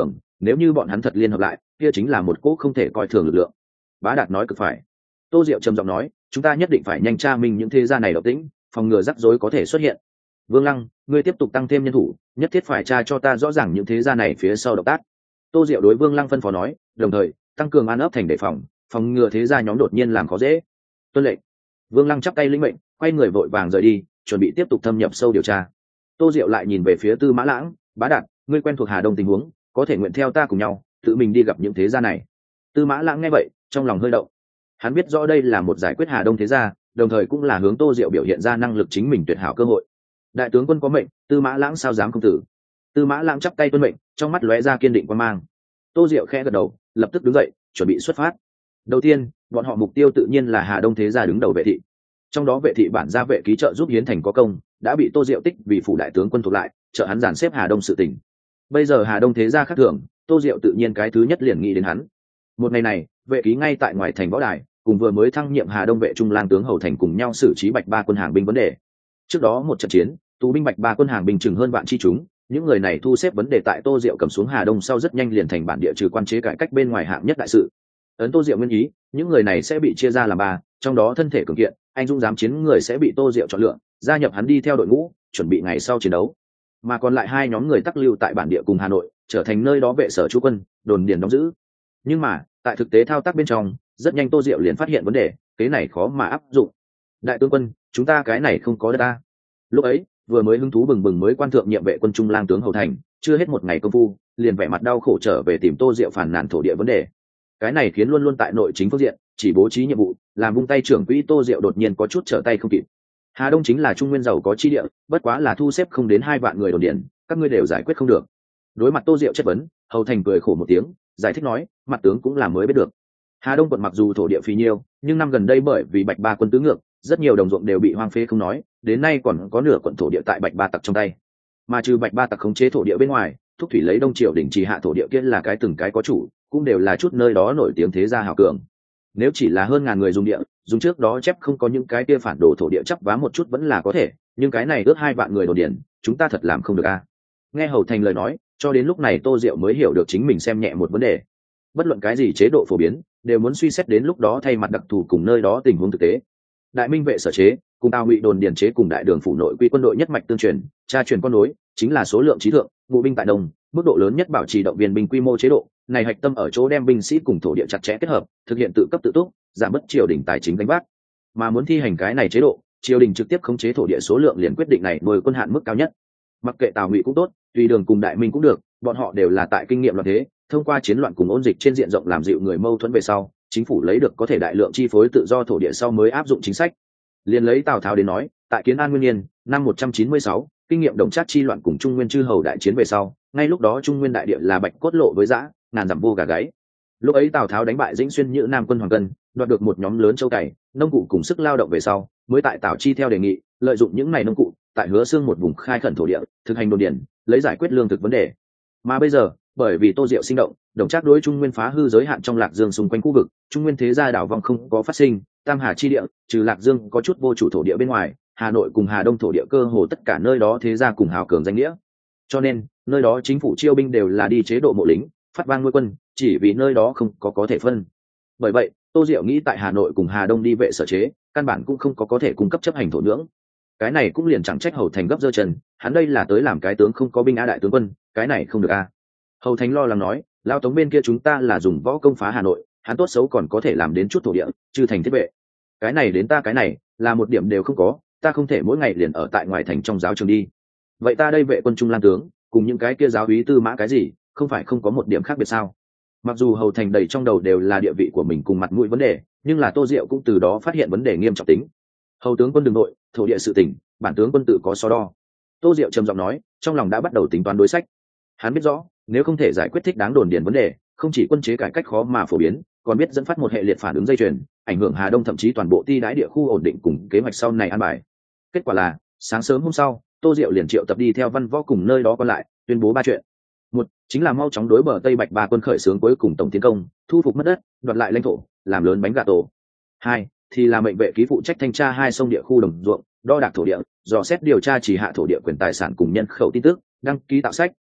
nếu như bọn hắn thật liên hợp lại kia chính là một cỗ không thể coi thường lực lượng. Bá Đạt nói cực phải. Tô Diệu trầm giọng nói, chúng ta nhất định phải nhanh tra minh những thế gia này độc tĩnh, phòng ngừa rắc rối có thể xuất hiện. Vương Lăng, ngươi tiếp tục tăng thêm nhân thủ, nhất thiết phải tra cho ta rõ ràng những thế gia này phía sau động tác. Tô Diệu đối Vương Lăng phân phó nói, đồng thời tăng cường an ấp thành đề phòng, phòng ngừa thế gia nhóm đột nhiên làm khó dễ. Tuân lệnh. Vương Lăng chắp tay lĩnh mệnh, quay người vội vàng rời đi, chuẩn bị tiếp tục thâm nhập sâu điều tra. Tô Diệu lại nhìn về phía Tư Mã Lãng, Bá Đạt, ngươi quen thuộc Hà Đông tình huống, có thể nguyện theo ta cùng nhau, tự mình đi gặp những thế gia này. Tư Mã Lãng nghe vậy, trong lòng hơi động. Hắn biết rõ đây là một giải quyết Hà Đông thế gia, đồng thời cũng là hướng Tô Diệu biểu hiện ra năng lực chính mình tuyệt hảo cơ hội. Đại tướng quân có mệnh, Tư Mã Lãng sao dám không tử. Tư Mã Lãng chắp tay tuân mệnh, trong mắt lóe ra kiên định quan mang. Tô Diệu khẽ gật đầu, lập tức đứng dậy, chuẩn bị xuất phát. Đầu tiên, bọn họ mục tiêu tự nhiên là Hà Đông thế gia đứng đầu Vệ thị. Trong đó Vệ thị bản gia Vệ ký trợ giúp Hiến Thành có công, đã bị Tô Diệu tích vì phủ đại tướng quân thuộc lại, trợ hắn dàn xếp Hà Đông sự tình. Bây giờ Hà Đông thế gia khác thường, Tô Diệu tự nhiên cái thứ nhất liền nghĩ đến hắn. Một ngày này, Vệ ký ngay tại ngoài thành võ đài, cùng vừa mới thăng nhiệm Hà Đông vệ trung lang tướng Hầu Thành cùng nhau xử trí Bạch Ba quân hàng binh vấn đề. Trước đó một trận chiến, tù binh Bạch Ba quân hàng binh chừng hơn vạn chi chúng, những người này thu xếp vấn đề tại Tô Diệu cầm xuống Hà Đông sau rất nhanh liền thành bản địa trừ quan chế cải cách bên ngoài hạng nhất đại sự. Ấn Tô Diệu nguyên ý, những người này sẽ bị chia ra làm ba, trong đó thân thể cường kiện, anh dũng dám chiến người sẽ bị Tô Diệu chọn lựa, gia nhập hắn đi theo đội ngũ, chuẩn bị ngày sau chiến đấu. Mà còn lại hai nhóm người tắc lưu tại bản địa cùng Hà Nội, trở thành nơi đó vệ sở trú quân, đồn điền đóng giữ. Nhưng mà, tại thực tế thao tác bên trong, rất nhanh Tô Diệu liền phát hiện vấn đề, cái này khó mà áp dụng. Đại tướng quân, chúng ta cái này không có đất ta. Lúc ấy, vừa mới hứng thú bừng bừng mới quan thượng nhiệm vệ quân trung lang tướng Hầu Thành, chưa hết một ngày công phu, liền vẻ mặt đau khổ trở về tìm Tô Diệu phản nàn thổ địa vấn đề. Cái này khiến luôn luôn tại nội chính phương diện, chỉ bố trí nhiệm vụ, làm vung tay trưởng quỹ Tô Diệu đột nhiên có chút trở tay không kịp. Hà Đông chính là trung nguyên giàu có chi địa, bất quá là thu xếp không đến hai vạn người đồn điền, các ngươi đều giải quyết không được. Đối mặt Tô Diệu chất vấn, Hầu Thành cười khổ một tiếng, giải thích nói, mặt tướng cũng là mới biết được. Hà Đông quận mặc dù thổ địa phì nhiêu, nhưng năm gần đây bởi vì Bạch Ba quân tứ ngược, rất nhiều đồng ruộng đều bị hoang phế không nói, đến nay còn có nửa quận thổ địa tại Bạch Ba tặc trong tay. Mà trừ Bạch Ba tặc khống chế thổ địa bên ngoài, thúc thủy lấy Đông Triều đỉnh trì hạ thổ địa kia là cái từng cái có chủ, cũng đều là chút nơi đó nổi tiếng thế gia hào cường. Nếu chỉ là hơn ngàn người dùng địa, dùng trước đó chép không có những cái kia phản đồ thổ địa chấp vá một chút vẫn là có thể, nhưng cái này ước hai vạn người đồn điền, chúng ta thật làm không được a. Nghe Hầu Thành lời nói, cho đến lúc này Tô Diệu mới hiểu được chính mình xem nhẹ một vấn đề. Bất luận cái gì chế độ phổ biến, đều muốn suy xét đến lúc đó thay mặt đặc thù cùng nơi đó tình huống thực tế. Đại minh vệ sở chế cùng Tào Ngụy đồn điền chế cùng đại đường phủ nội quy quân đội nhất mạch tương truyền, tra truyền con nối, chính là số lượng trí thượng, ngụ binh tại đông, mức độ lớn nhất bảo trì động viên binh quy mô chế độ, này hạch tâm ở chỗ đem binh sĩ cùng thổ địa chặt chẽ kết hợp, thực hiện tự cấp tự túc, giảm bớt triều đình tài chính gánh vác. Mà muốn thi hành cái này chế độ, triều đình trực tiếp khống chế thổ địa số lượng liền quyết định này nuôi quân hạn mức cao nhất. Mặc kệ Tào Ngụy cũng tốt, tùy đường cùng đại minh cũng được, bọn họ đều là tại kinh nghiệm loạn thế, thông qua chiến loạn cùng ôn dịch trên diện rộng làm dịu người mâu thuẫn về sau, chính phủ lấy được có thể đại lượng chi phối tự do thổ địa sau mới áp dụng chính sách. Liên lấy Tào Tháo đến nói, tại Kiến An Nguyên Niên, năm một trăm chín mươi sáu, kinh nghiệm đồng trác chi loạn cùng Trung Nguyên chư hầu đại chiến về sau, ngay lúc đó Trung Nguyên đại địa là bạch cốt lộ với dã, ngàn dặm vô gà gáy. Lúc ấy Tào Tháo đánh bại Dĩnh Xuyên Nhữ Nam quân Hoàng Cân, đoạt được một nhóm lớn châu cày, nông cụ cùng sức lao động về sau, mới tại Tào Chi theo đề nghị, lợi dụng những này nông cụ, tại Hứa Xương một vùng khai khẩn thổ địa, thực hành đồn điền, lấy giải quyết lương thực vấn đề. Mà bây giờ, bởi vì Tô Diệu sinh động, đồng trác đối Trung Nguyên phá hư giới hạn trong Lạc Dương xung quanh khu vực, Trung Nguyên thế gia đảo vong không có phát sinh, Tam Hà chi địa, trừ Lạc Dương có chút vô chủ thổ địa bên ngoài, Hà Nội cùng Hà Đông thổ địa cơ hồ tất cả nơi đó thế gia cùng hào cường danh nghĩa. Cho nên, nơi đó chính phủ chiêu binh đều là đi chế độ mộ lính, phát vang nuôi quân, chỉ vì nơi đó không có có thể phân. Bởi vậy, Tô Diệu nghĩ tại Hà Nội cùng Hà Đông đi vệ sở chế, căn bản cũng không có có thể cung cấp chấp hành thổ nhưỡng. Cái này cũng liền chẳng trách Hầu Thành gấp dơ trần, hắn đây là tới làm cái tướng không có binh a đại tướng quân, cái này không được a. Hầu Thành lo lắng nói, lao Tống bên kia chúng ta là dùng võ công phá Hà Nội, hắn tốt xấu còn có thể làm đến chút thổ địa, trừ thành thiết vệ. Cái này đến ta cái này, là một điểm đều không có, ta không thể mỗi ngày liền ở tại ngoài thành trong giáo trường đi. Vậy ta đây vệ quân trung lang tướng, cùng những cái kia giáo úy tư mã cái gì, không phải không có một điểm khác biệt sao? Mặc dù Hầu Thành đầy trong đầu đều là địa vị của mình cùng mặt mũi vấn đề, nhưng là Tô Diệu cũng từ đó phát hiện vấn đề nghiêm trọng tính. Hầu tướng quân đừng nội, thổ địa sự tình, bản tướng quân tự có so đo. Tô Diệu trầm giọng nói, trong lòng đã bắt đầu tính toán đối sách. Hắn biết rõ, nếu không thể giải quyết thích đáng đồn điền vấn đề, không chỉ quân chế cải cách khó mà phổ biến, còn biết dẫn phát một hệ liệt phản ứng dây chuyền, ảnh hưởng Hà Đông thậm chí toàn bộ ti đái địa khu ổn định cùng kế hoạch sau này an bài. Kết quả là, sáng sớm hôm sau, Tô Diệu liền triệu tập đi theo văn võ cùng nơi đó còn lại, tuyên bố ba chuyện. Một, chính là mau chóng đối bờ Tây Bạch Ba quân khởi xướng cuối cùng tổng tiến công, thu phục mất đất, đoạt lại lãnh thổ, làm lớn bánh gà tổ. Hai, thì là mệnh vệ ký phụ trách thanh tra hai sông địa khu đồng ruộng, đo đạc thổ địa, dò xét điều tra chỉ hạ thổ địa quyền tài sản cùng nhân khẩu tin tức, đăng ký tạo sách,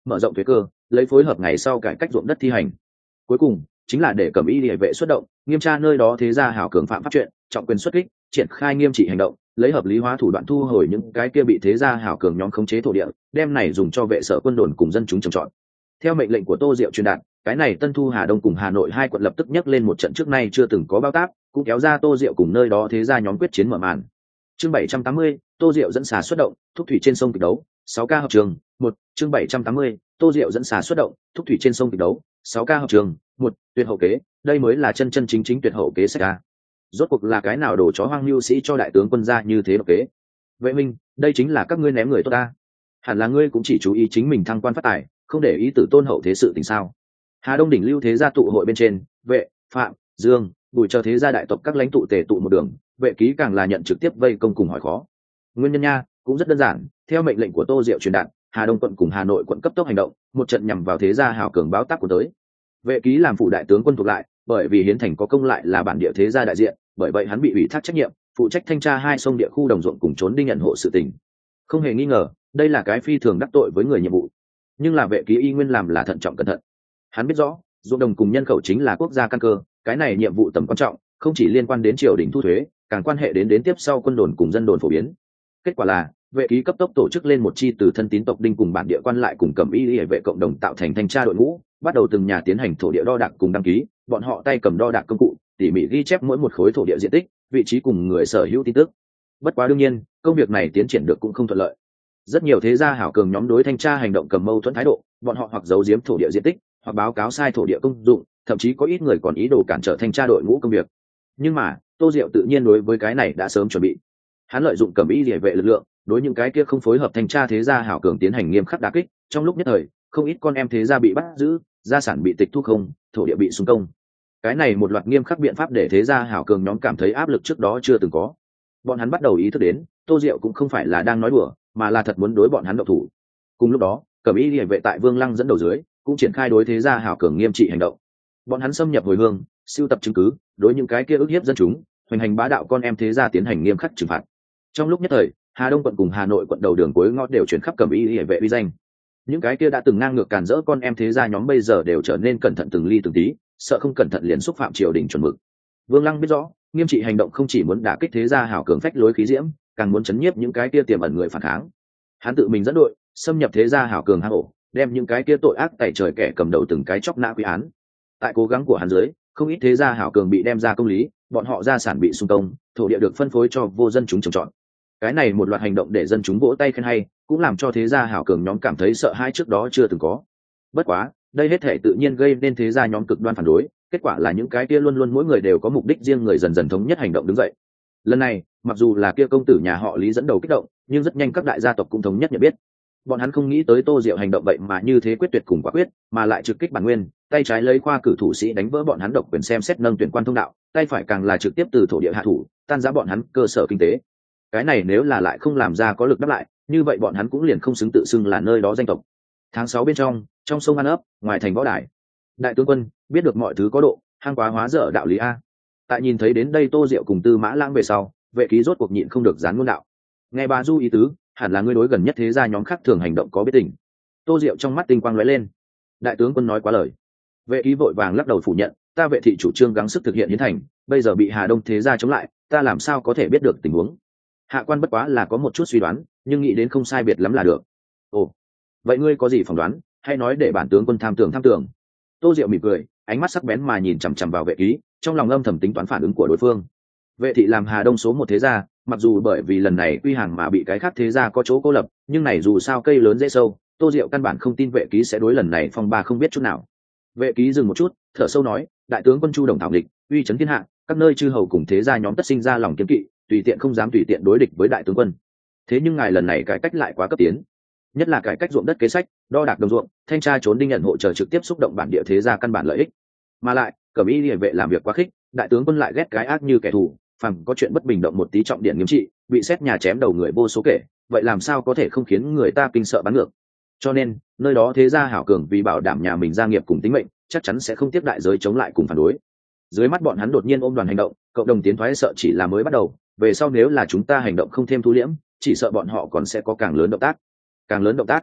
mở rộng thuế cơ, lấy phối hợp ngày sau cải cách ruộng đất thi hành. Cuối cùng chính là để Cẩm Y Liễu vệ xuất động, nghiêm tra nơi đó thế gia hảo cường phạm pháp chuyện, trọng quyền xuất kích, triển khai nghiêm trị hành động, lấy hợp lý hóa thủ đoạn thu hồi những cái kia bị thế gia hảo cường nhóm khống chế thổ địa, đem này dùng cho vệ sở quân đồn cùng dân chúng trồng trọt. Theo mệnh lệnh của Tô Diệu truyền đạt, cái này Tân Thu Hà Đông cùng Hà Nội hai quận lập tức nhấc lên một trận trước nay chưa từng có bao tác, cũng kéo ra Tô Diệu cùng nơi đó thế gia nhóm quyết chiến mở màn. Chương bảy trăm tám mươi, Tô Diệu dẫn xà xuất động, thúc thủy trên sông kịch đấu, sáu ca hợp trường, một, chương bảy trăm tám mươi, Tô Diệu dẫn xà xuất động, thúc thủy trên sông kịch đấu, sáu ca hợp trường, một, tuyệt hậu kế, đây mới là chân chân chính chính tuyệt hậu kế sách a. Rốt cuộc là cái nào đổ chó hoang lưu sĩ cho đại tướng quân ra như thế độc kế. Vệ Minh, đây chính là các ngươi ném người tốt ta. Hẳn là ngươi cũng chỉ chú ý chính mình thăng quan phát tài, không để ý tử tôn hậu thế sự tình sao? Hà Đông đỉnh lưu thế gia tụ hội bên trên, Vệ, Phạm, Dương, Bùi chờ thế gia đại tộc các lãnh tụ tề tụ một đường, Vệ Ký càng là nhận trực tiếp vây công cùng hỏi khó. Nguyên nhân nha, cũng rất đơn giản, theo mệnh lệnh của Tô Diệu truyền đạt, Hà Đông quận cùng Hà Nội quận cấp tốc hành động, một trận nhằm vào thế gia hào cường báo tác của tới. Vệ Ký làm phụ đại tướng quân thuộc lại, bởi vì hiến thành có công lại là bản địa thế gia đại diện, bởi vậy hắn bị ủy thác trách nhiệm, phụ trách thanh tra hai sông địa khu đồng ruộng cùng trốn đi nhận hộ sự tình. Không hề nghi ngờ, đây là cái phi thường đắc tội với người nhiệm vụ. Nhưng là Vệ Ký y nguyên làm là thận trọng cẩn thận. Hắn biết rõ, ruộng đồng cùng nhân khẩu chính là quốc gia căn cơ, cái này nhiệm vụ tầm quan trọng, không chỉ liên quan đến triều đình thu thuế, càng quan hệ đến đến tiếp sau quân đồn cùng dân đồn phổ biến. Kết quả là, Vệ Ký cấp tốc tổ chức lên một chi từ thân tín tộc đinh cùng bản địa quan lại cùng Cẩm Y Liễu vệ cộng đồng tạo thành thanh tra đội ngũ, bắt đầu từng nhà tiến hành thổ địa đo đạc cùng đăng ký, bọn họ tay cầm đo đạc công cụ, tỉ mỉ ghi chép mỗi một khối thổ địa diện tích, vị trí cùng người sở hữu tin tức. Bất quá đương nhiên, công việc này tiến triển được cũng không thuận lợi. Rất nhiều thế gia hảo cường nhóm đối thanh tra hành động cầm mâu thuẫn thái độ, bọn họ hoặc giấu giếm thổ địa diện tích, hoặc báo cáo sai thổ địa công dụng, thậm chí có ít người còn ý đồ cản trở thanh tra đội ngũ công việc. Nhưng mà, Tô Diệu tự nhiên đối với cái này đã sớm chuẩn bị. Hắn lợi dụng Cẩm Y Liễu vệ lực lượng, đối những cái kia không phối hợp thanh tra thế gia hảo cường tiến hành nghiêm khắc đả kích, trong lúc nhất thời, không ít con em thế gia bị bắt giữ, gia sản bị tịch thu không, thổ địa bị xung công. Cái này một loạt nghiêm khắc biện pháp để thế gia hảo cường nhóm cảm thấy áp lực trước đó chưa từng có. Bọn hắn bắt đầu ý thức đến, Tô Diệu cũng không phải là đang nói đùa, mà là thật muốn đối bọn hắn động thủ. Cùng lúc đó, Cẩm Y Liễu vệ tại Vương Lăng dẫn đầu dưới, cũng triển khai đối thế gia hảo cường nghiêm trị hành động. Bọn hắn xâm nhập hồi hương, sưu tập chứng cứ, đối những cái kia ức hiếp dân chúng, hoành hành bá đạo con em thế gia tiến hành nghiêm khắc trừng phạt. Trong lúc nhất thời, Hà Đông quận cùng Hà Nội quận đầu đường cuối ngõ đều chuyển khắp Cẩm Y Liễu vệ uy danh. Những cái kia đã từng ngang ngược càn rỡ con em thế gia nhóm bây giờ đều trở nên cẩn thận từng ly từng tí, sợ không cẩn thận liền xúc phạm triều đình chuẩn mực. Vương Lăng biết rõ, nghiêm trị hành động không chỉ muốn đả kích thế gia hảo cường phách lối khí diễm, càng muốn chấn nhiếp những cái kia tiềm ẩn người phản kháng. Hắn tự mình dẫn đội, xâm nhập thế gia hảo cường hang ổ, đem những cái kia tội ác tày trời kẻ cầm đầu từng cái chóc nã quy án. Tại cố gắng của hắn dưới, không ít thế gia hảo cường bị đem ra công lý, bọn họ gia sản bị xung công, thổ địa được phân phối cho vô dân chúng trồng trọt. Cái này một loạt hành động để dân chúng vỗ tay khen hay, cũng làm cho thế gia hảo cường nhóm cảm thấy sợ hãi trước đó chưa từng có. Bất quá, đây hết thể tự nhiên gây nên thế gia nhóm cực đoan phản đối, kết quả là những cái kia luôn luôn mỗi người đều có mục đích riêng người dần dần thống nhất hành động đứng dậy. Lần này, mặc dù là kia công tử nhà họ Lý dẫn đầu kích động, nhưng rất nhanh các đại gia tộc cũng thống nhất nhận biết. Bọn hắn không nghĩ tới Tô Diệu hành động vậy mà như thế quyết tuyệt cùng quả quyết, mà lại trực kích bản nguyên, tay trái lấy khoa cử thủ sĩ đánh vỡ bọn hắn độc quyền xem xét nâng tuyển quan thông đạo, tay phải càng là trực tiếp từ thổ địa hạ thủ, tan rã bọn hắn cơ sở kinh tế. Cái này nếu là lại không làm ra có lực đáp lại, như vậy bọn hắn cũng liền không xứng tự xưng là nơi đó danh tộc. Tháng sáu bên trong, trong sông An ấp, ngoài thành võ đài. Đại tướng quân, biết được mọi thứ có độ, hang quá hóa dở đạo lý a. Tại nhìn thấy đến đây Tô Diệu cùng Tư Mã Lãng về sau, Vệ Ký rốt cuộc nhịn không được dán ngôn đạo. Nghe bà Du ý tứ, hẳn là ngươi đối gần nhất thế gia nhóm khác thường hành động có biết tình. Tô Diệu trong mắt tinh quang lóe lên. Đại tướng quân nói quá lời. Vệ Ký vội vàng lắc đầu phủ nhận, ta Vệ thị chủ trương gắng sức thực hiện hiến thành, bây giờ bị Hà Đông thế gia chống lại, ta làm sao có thể biết được tình huống. Hạ quan bất quá là có một chút suy đoán, nhưng nghĩ đến không sai biệt lắm là được. Ồ, vậy ngươi có gì phỏng đoán, hay nói để bản tướng quân tham tưởng tham tưởng. Tô Diệu mỉm cười, ánh mắt sắc bén mà nhìn chằm chằm vào Vệ Ký, trong lòng âm thầm tính toán phản ứng của đối phương. Vệ thị làm Hà Đông số một thế gia, mặc dù bởi vì lần này quy hàng mà bị cái khác thế gia có chỗ cô lập, nhưng này dù sao cây lớn dễ sâu, Tô Diệu căn bản không tin Vệ Ký sẽ đối lần này phong ba không biết chút nào. Vệ Ký dừng một chút, thở sâu nói, đại tướng quân chu đồng thảo địch, uy chấn thiên hạ, các nơi chư hầu cùng thế gia nhóm tất sinh ra lòng kiên kỵ, tùy tiện không dám tùy tiện đối địch với đại tướng quân. Thế nhưng ngài lần này cải cách lại quá cấp tiến, nhất là cải cách ruộng đất kế sách, đo đạc đồng ruộng, thanh tra trốn đinh nhận hỗ trợ trực tiếp xúc động bản địa thế gia căn bản lợi ích. Mà lại, Cẩm Y Liễu vệ làm việc quá khích, đại tướng quân lại ghét cái ác như kẻ thù, phàm có chuyện bất bình động một tí trọng điện nghiêm trị, bị xét nhà chém đầu người vô số kể, vậy làm sao có thể không khiến người ta kinh sợ bắn ngược. Cho nên, nơi đó thế gia hảo cường vì bảo đảm nhà mình gia nghiệp cùng tính mệnh, chắc chắn sẽ không tiếp đại giới chống lại cùng phản đối. Dưới mắt bọn hắn đột nhiên ôm đoàn hành động, cộng đồng tiến thoái sợ chỉ là mới bắt đầu, về sau nếu là chúng ta hành động không thêm thu liễm, chỉ sợ bọn họ còn sẽ có càng lớn động tác. Càng lớn động tác.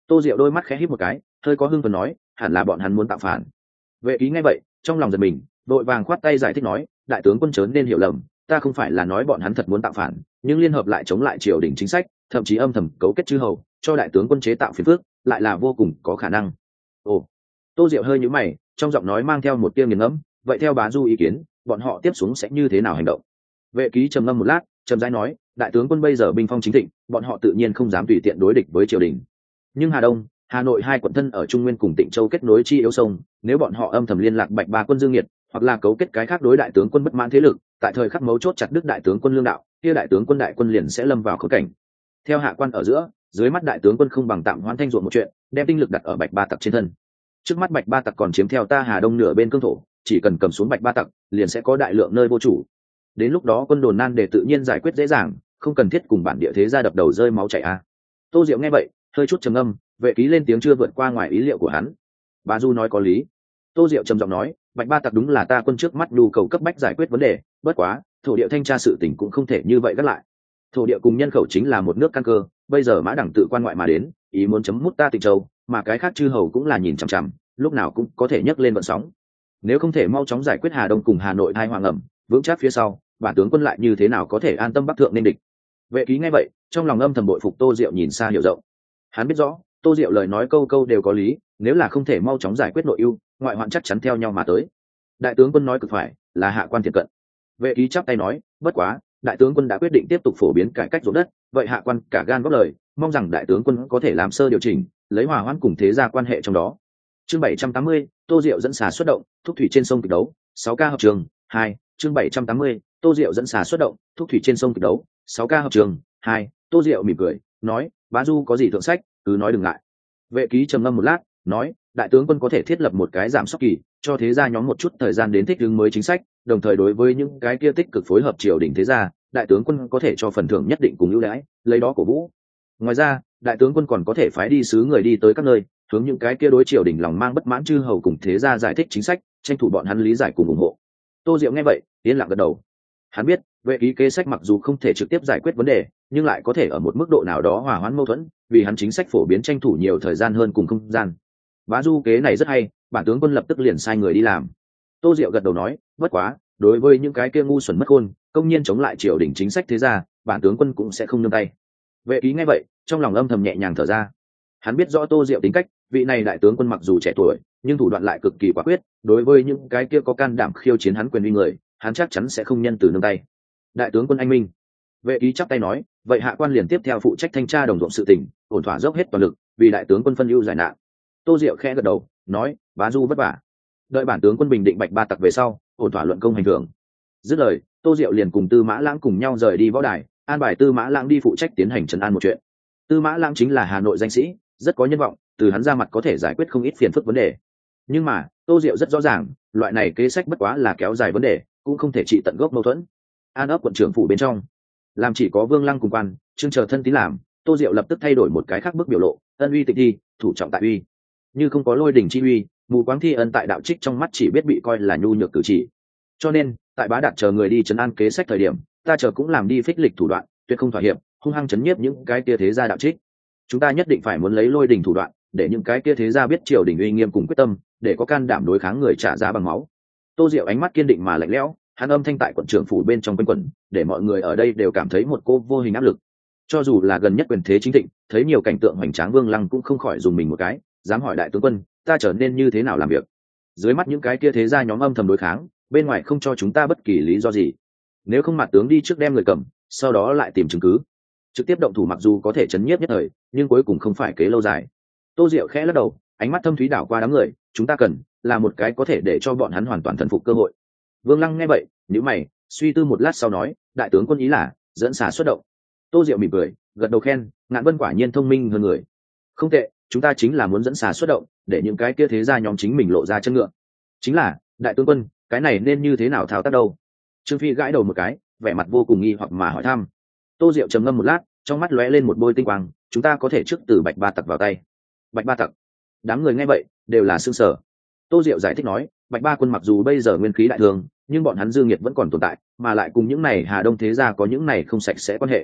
Tô Diệu đôi mắt khẽ híp một cái, hơi có hưng phấn nói, hẳn là bọn hắn muốn tạo phản. Vệ ký nghe vậy, trong lòng giật mình, đội vàng khoát tay giải thích nói, đại tướng quân chớ nên hiểu lầm, ta không phải là nói bọn hắn thật muốn tạo phản, nhưng liên hợp lại chống lại triều đình chính sách, thậm chí âm thầm cấu kết chư hầu, cho đại tướng quân chế tạo phiền phức, lại là vô cùng có khả năng. Ồ. Tô Diệu hơi nhíu mày, trong giọng nói mang theo một tia nghiền ngẫm, vậy theo bá Du ý kiến, bọn họ tiếp xuống sẽ như thế nào hành động? Vệ ký trầm ngâm một lát, trầm rãi nói, đại tướng quân bây giờ binh phong chính thịnh, bọn họ tự nhiên không dám tùy tiện đối địch với triều đình. Nhưng Hà Đông, Hà Nội hai quận thân ở Trung Nguyên cùng Tịnh Châu kết nối chi yếu sông, nếu bọn họ âm thầm liên lạc Bạch Ba quân Dương Nghiệt, hoặc là cấu kết cái khác đối đại tướng quân bất mãn thế lực, tại thời khắc mấu chốt chặt đứt đại tướng quân lương đạo, kia đại tướng quân đại quân liền sẽ lâm vào khốn cảnh. Theo hạ quan ở giữa, dưới mắt đại tướng quân không bằng tạm hoãn thanh ruộng một chuyện, đem tinh lực đặt ở Bạch Ba tặc trên thân. Trước mắt Bạch Ba tặc còn chiếm theo ta Hà Đông nửa bên cương thổ, chỉ cần cầm xuống Bạch Ba tặc, liền sẽ có đại lượng nơi vô chủ. Đến lúc đó quân đồn nan để tự nhiên giải quyết dễ dàng, không cần thiết cùng bản địa thế gia đập đầu rơi máu chảy a. Tô Diệu nghe vậy, hơi chút trầm ngâm, vệ ký lên tiếng chưa vượt qua ngoài ý liệu của hắn. Bà Du nói có lý. Tô Diệu trầm giọng nói, Bạch Ba tặc đúng là ta quân trước mắt nhu cầu cấp bách giải quyết vấn đề, bất quá, thổ địa thanh tra sự tình cũng không thể như vậy gác lại. Thổ địa cùng nhân khẩu chính là một nước căn cơ, bây giờ Mã Đẳng tự quan ngoại mà đến, ý muốn chấm mút ta Tịnh Châu, mà cái khác chư hầu cũng là nhìn chằm chằm, lúc nào cũng có thể nhấc lên vận sóng. Nếu không thể mau chóng giải quyết Hà Đông cùng Hà Nội hai hoàng ẩm, vững chắc phía sau, bản tướng quân lại như thế nào có thể an tâm bắc thượng nên địch. Vệ ký nghe vậy, trong lòng âm thầm bội phục Tô Diệu nhìn xa hiểu rộng. Hắn biết rõ, Tô Diệu lời nói câu câu đều có lý, nếu là không thể mau chóng giải quyết nội ưu, ngoại hoạn chắc chắn theo nhau mà tới. Đại tướng quân nói cực phải, là hạ quan thiệt cận. Vệ ký chắp tay nói, bất quá, đại tướng quân đã quyết định tiếp tục phổ biến cải cách ruộng đất, vậy hạ quan cả gan góp lời, mong rằng đại tướng quân có thể làm sơ điều chỉnh, lấy hòa hoãn cùng thế gia quan hệ trong đó. Chương bảy trăm tám mươi, Tô Diệu dẫn xà xuất động, thúc thủy trên sông kịch đấu, sáu ca hợp trường, hai, chương bảy trăm tám mươi, Tô Diệu dẫn xà xuất động, thúc thủy trên sông kịch đấu, sáu ca hợp trường, hai, Tô Diệu mỉm cười, nói, bá Du có gì thượng sách, cứ nói đừng ngại. Vệ ký trầm ngâm một lát, nói, đại tướng quân có thể thiết lập một cái giảm sóc kỳ, cho thế gia nhóm một chút thời gian đến thích ứng mới chính sách, đồng thời đối với những cái kia tích cực phối hợp triều đình thế gia, đại tướng quân có thể cho phần thưởng nhất định cùng ưu đãi, lấy đó cổ vũ. Ngoài ra, đại tướng quân còn có thể phái đi sứ người đi tới các nơi, hướng những cái kia đối triều đình lòng mang bất mãn chư hầu cùng thế gia giải thích chính sách, tranh thủ bọn hắn lý giải cùng ủng hộ. Tô Diệu nghe vậy, yên lặng gật đầu. Hắn biết, vệ ký kế sách mặc dù không thể trực tiếp giải quyết vấn đề, nhưng lại có thể ở một mức độ nào đó hòa hoãn mâu thuẫn, vì hắn chính sách phổ biến tranh thủ nhiều thời gian hơn cùng không gian. Bá Du kế này rất hay, bản tướng quân lập tức liền sai người đi làm. Tô Diệu gật đầu nói, bất quá, đối với những cái kia ngu xuẩn mất khôn, công nhiên chống lại triều đình chính sách thế gia, bản tướng quân cũng sẽ không nương tay. Vệ ký nghe vậy, trong lòng âm thầm nhẹ nhàng thở ra. Hắn biết rõ Tô Diệu tính cách, vị này đại tướng quân mặc dù trẻ tuổi, nhưng thủ đoạn lại cực kỳ quả quyết, đối với những cái kia có can đảm khiêu chiến hắn quyền uy người, hắn chắc chắn sẽ không nhân từ nương tay. Đại tướng quân anh minh. Vệ ký chắp tay nói, vậy hạ quan liền tiếp theo phụ trách thanh tra đồng ruộng sự tình, ổn thỏa dốc hết toàn lực, vì đại tướng quân phân ưu giải nạn. Tô Diệu khẽ gật đầu, nói, bá Du vất vả. Đợi bản tướng quân bình định Bạch Ba tặc về sau, ổn thỏa luận công hành thưởng. Dứt lời, Tô Diệu liền cùng Tư Mã Lãng cùng nhau rời đi võ đài, an bài Tư Mã Lãng đi phụ trách tiến hành trấn an một chuyện. Tư Mã Lãng chính là Hà Nội danh sĩ, rất có nhân vọng, từ hắn ra mặt có thể giải quyết không ít phiền phức vấn đề. Nhưng mà, Tô Diệu rất rõ ràng, loại này kế sách bất quá là kéo dài vấn đề, cũng không thể trị tận gốc mâu thuẫn. An ấp quận trưởng phủ bên trong, làm chỉ có Vương Lăng cùng quan, Trương chờ thân tín làm, Tô Diệu lập tức thay đổi một cái khác bức biểu lộ, ân uy tịch thi, thủ trọng tại uy. Như không có lôi đỉnh chi uy, mù quáng thi ân tại đạo trích trong mắt chỉ biết bị coi là nhu nhược cử chỉ. Cho nên, tại Bá Đạt chờ người đi trấn an kế sách thời điểm, ta chờ cũng làm đi phích lịch thủ đoạn, tuyệt không thỏa hiệp, hung hăng chấn nhiếp những cái kia thế gia đạo trích. Chúng ta nhất định phải muốn lấy lôi đỉnh thủ đoạn, để những cái kia thế gia biết triều đình uy nghiêm cùng quyết tâm, để có can đảm đối kháng người trả giá bằng máu. Tô Diệu ánh mắt kiên định mà lạnh lẽo, hắn âm thanh tại quận trưởng phủ bên trong quanh quẩn, để mọi người ở đây đều cảm thấy một cô vô hình áp lực. Cho dù là gần nhất quyền thế chính thịnh, thấy nhiều cảnh tượng hoành tráng, Vương Lăng cũng không khỏi dùng mình một cái, dám hỏi đại tướng quân, ta trở nên như thế nào làm việc? Dưới mắt những cái kia thế gia nhóm âm thầm đối kháng, bên ngoài không cho chúng ta bất kỳ lý do gì. Nếu không mặt tướng đi trước đem người cầm, sau đó lại tìm chứng cứ. Trực tiếp động thủ mặc dù có thể chấn nhiếp nhất thời, nhưng cuối cùng không phải kế lâu dài. Tô Diệu khẽ lắc đầu, ánh mắt thâm thúy đảo qua đám người, chúng ta cần là một cái có thể để cho bọn hắn hoàn toàn thần phục cơ hội. Vương Lăng nghe vậy, nhíu mày, suy tư một lát sau nói, đại tướng quân ý là dẫn xà xuất động. Tô Diệu mỉm cười, gật đầu khen, Ngạn Vân quả nhiên thông minh hơn người. Không tệ, chúng ta chính là muốn dẫn xà xuất động, để những cái kia thế gia nhóm chính mình lộ ra chân ngựa. Chính là, đại tướng quân, cái này nên như thế nào thao tác đâu? Trương Phi gãi đầu một cái, vẻ mặt vô cùng nghi hoặc mà hỏi thăm. Tô Diệu trầm ngâm một lát, trong mắt lóe lên một bôi tinh quang, chúng ta có thể trước từ Bạch Ba tặc vào tay. Bạch Ba tặc? Đám người nghe vậy đều là sửng sở. Tô Diệu giải thích nói, Bạch Ba quân mặc dù bây giờ nguyên khí đại thương, nhưng bọn hắn dương nhiệt vẫn còn tồn tại, mà lại cùng những này Hà Đông thế gia có những này không sạch sẽ quan hệ.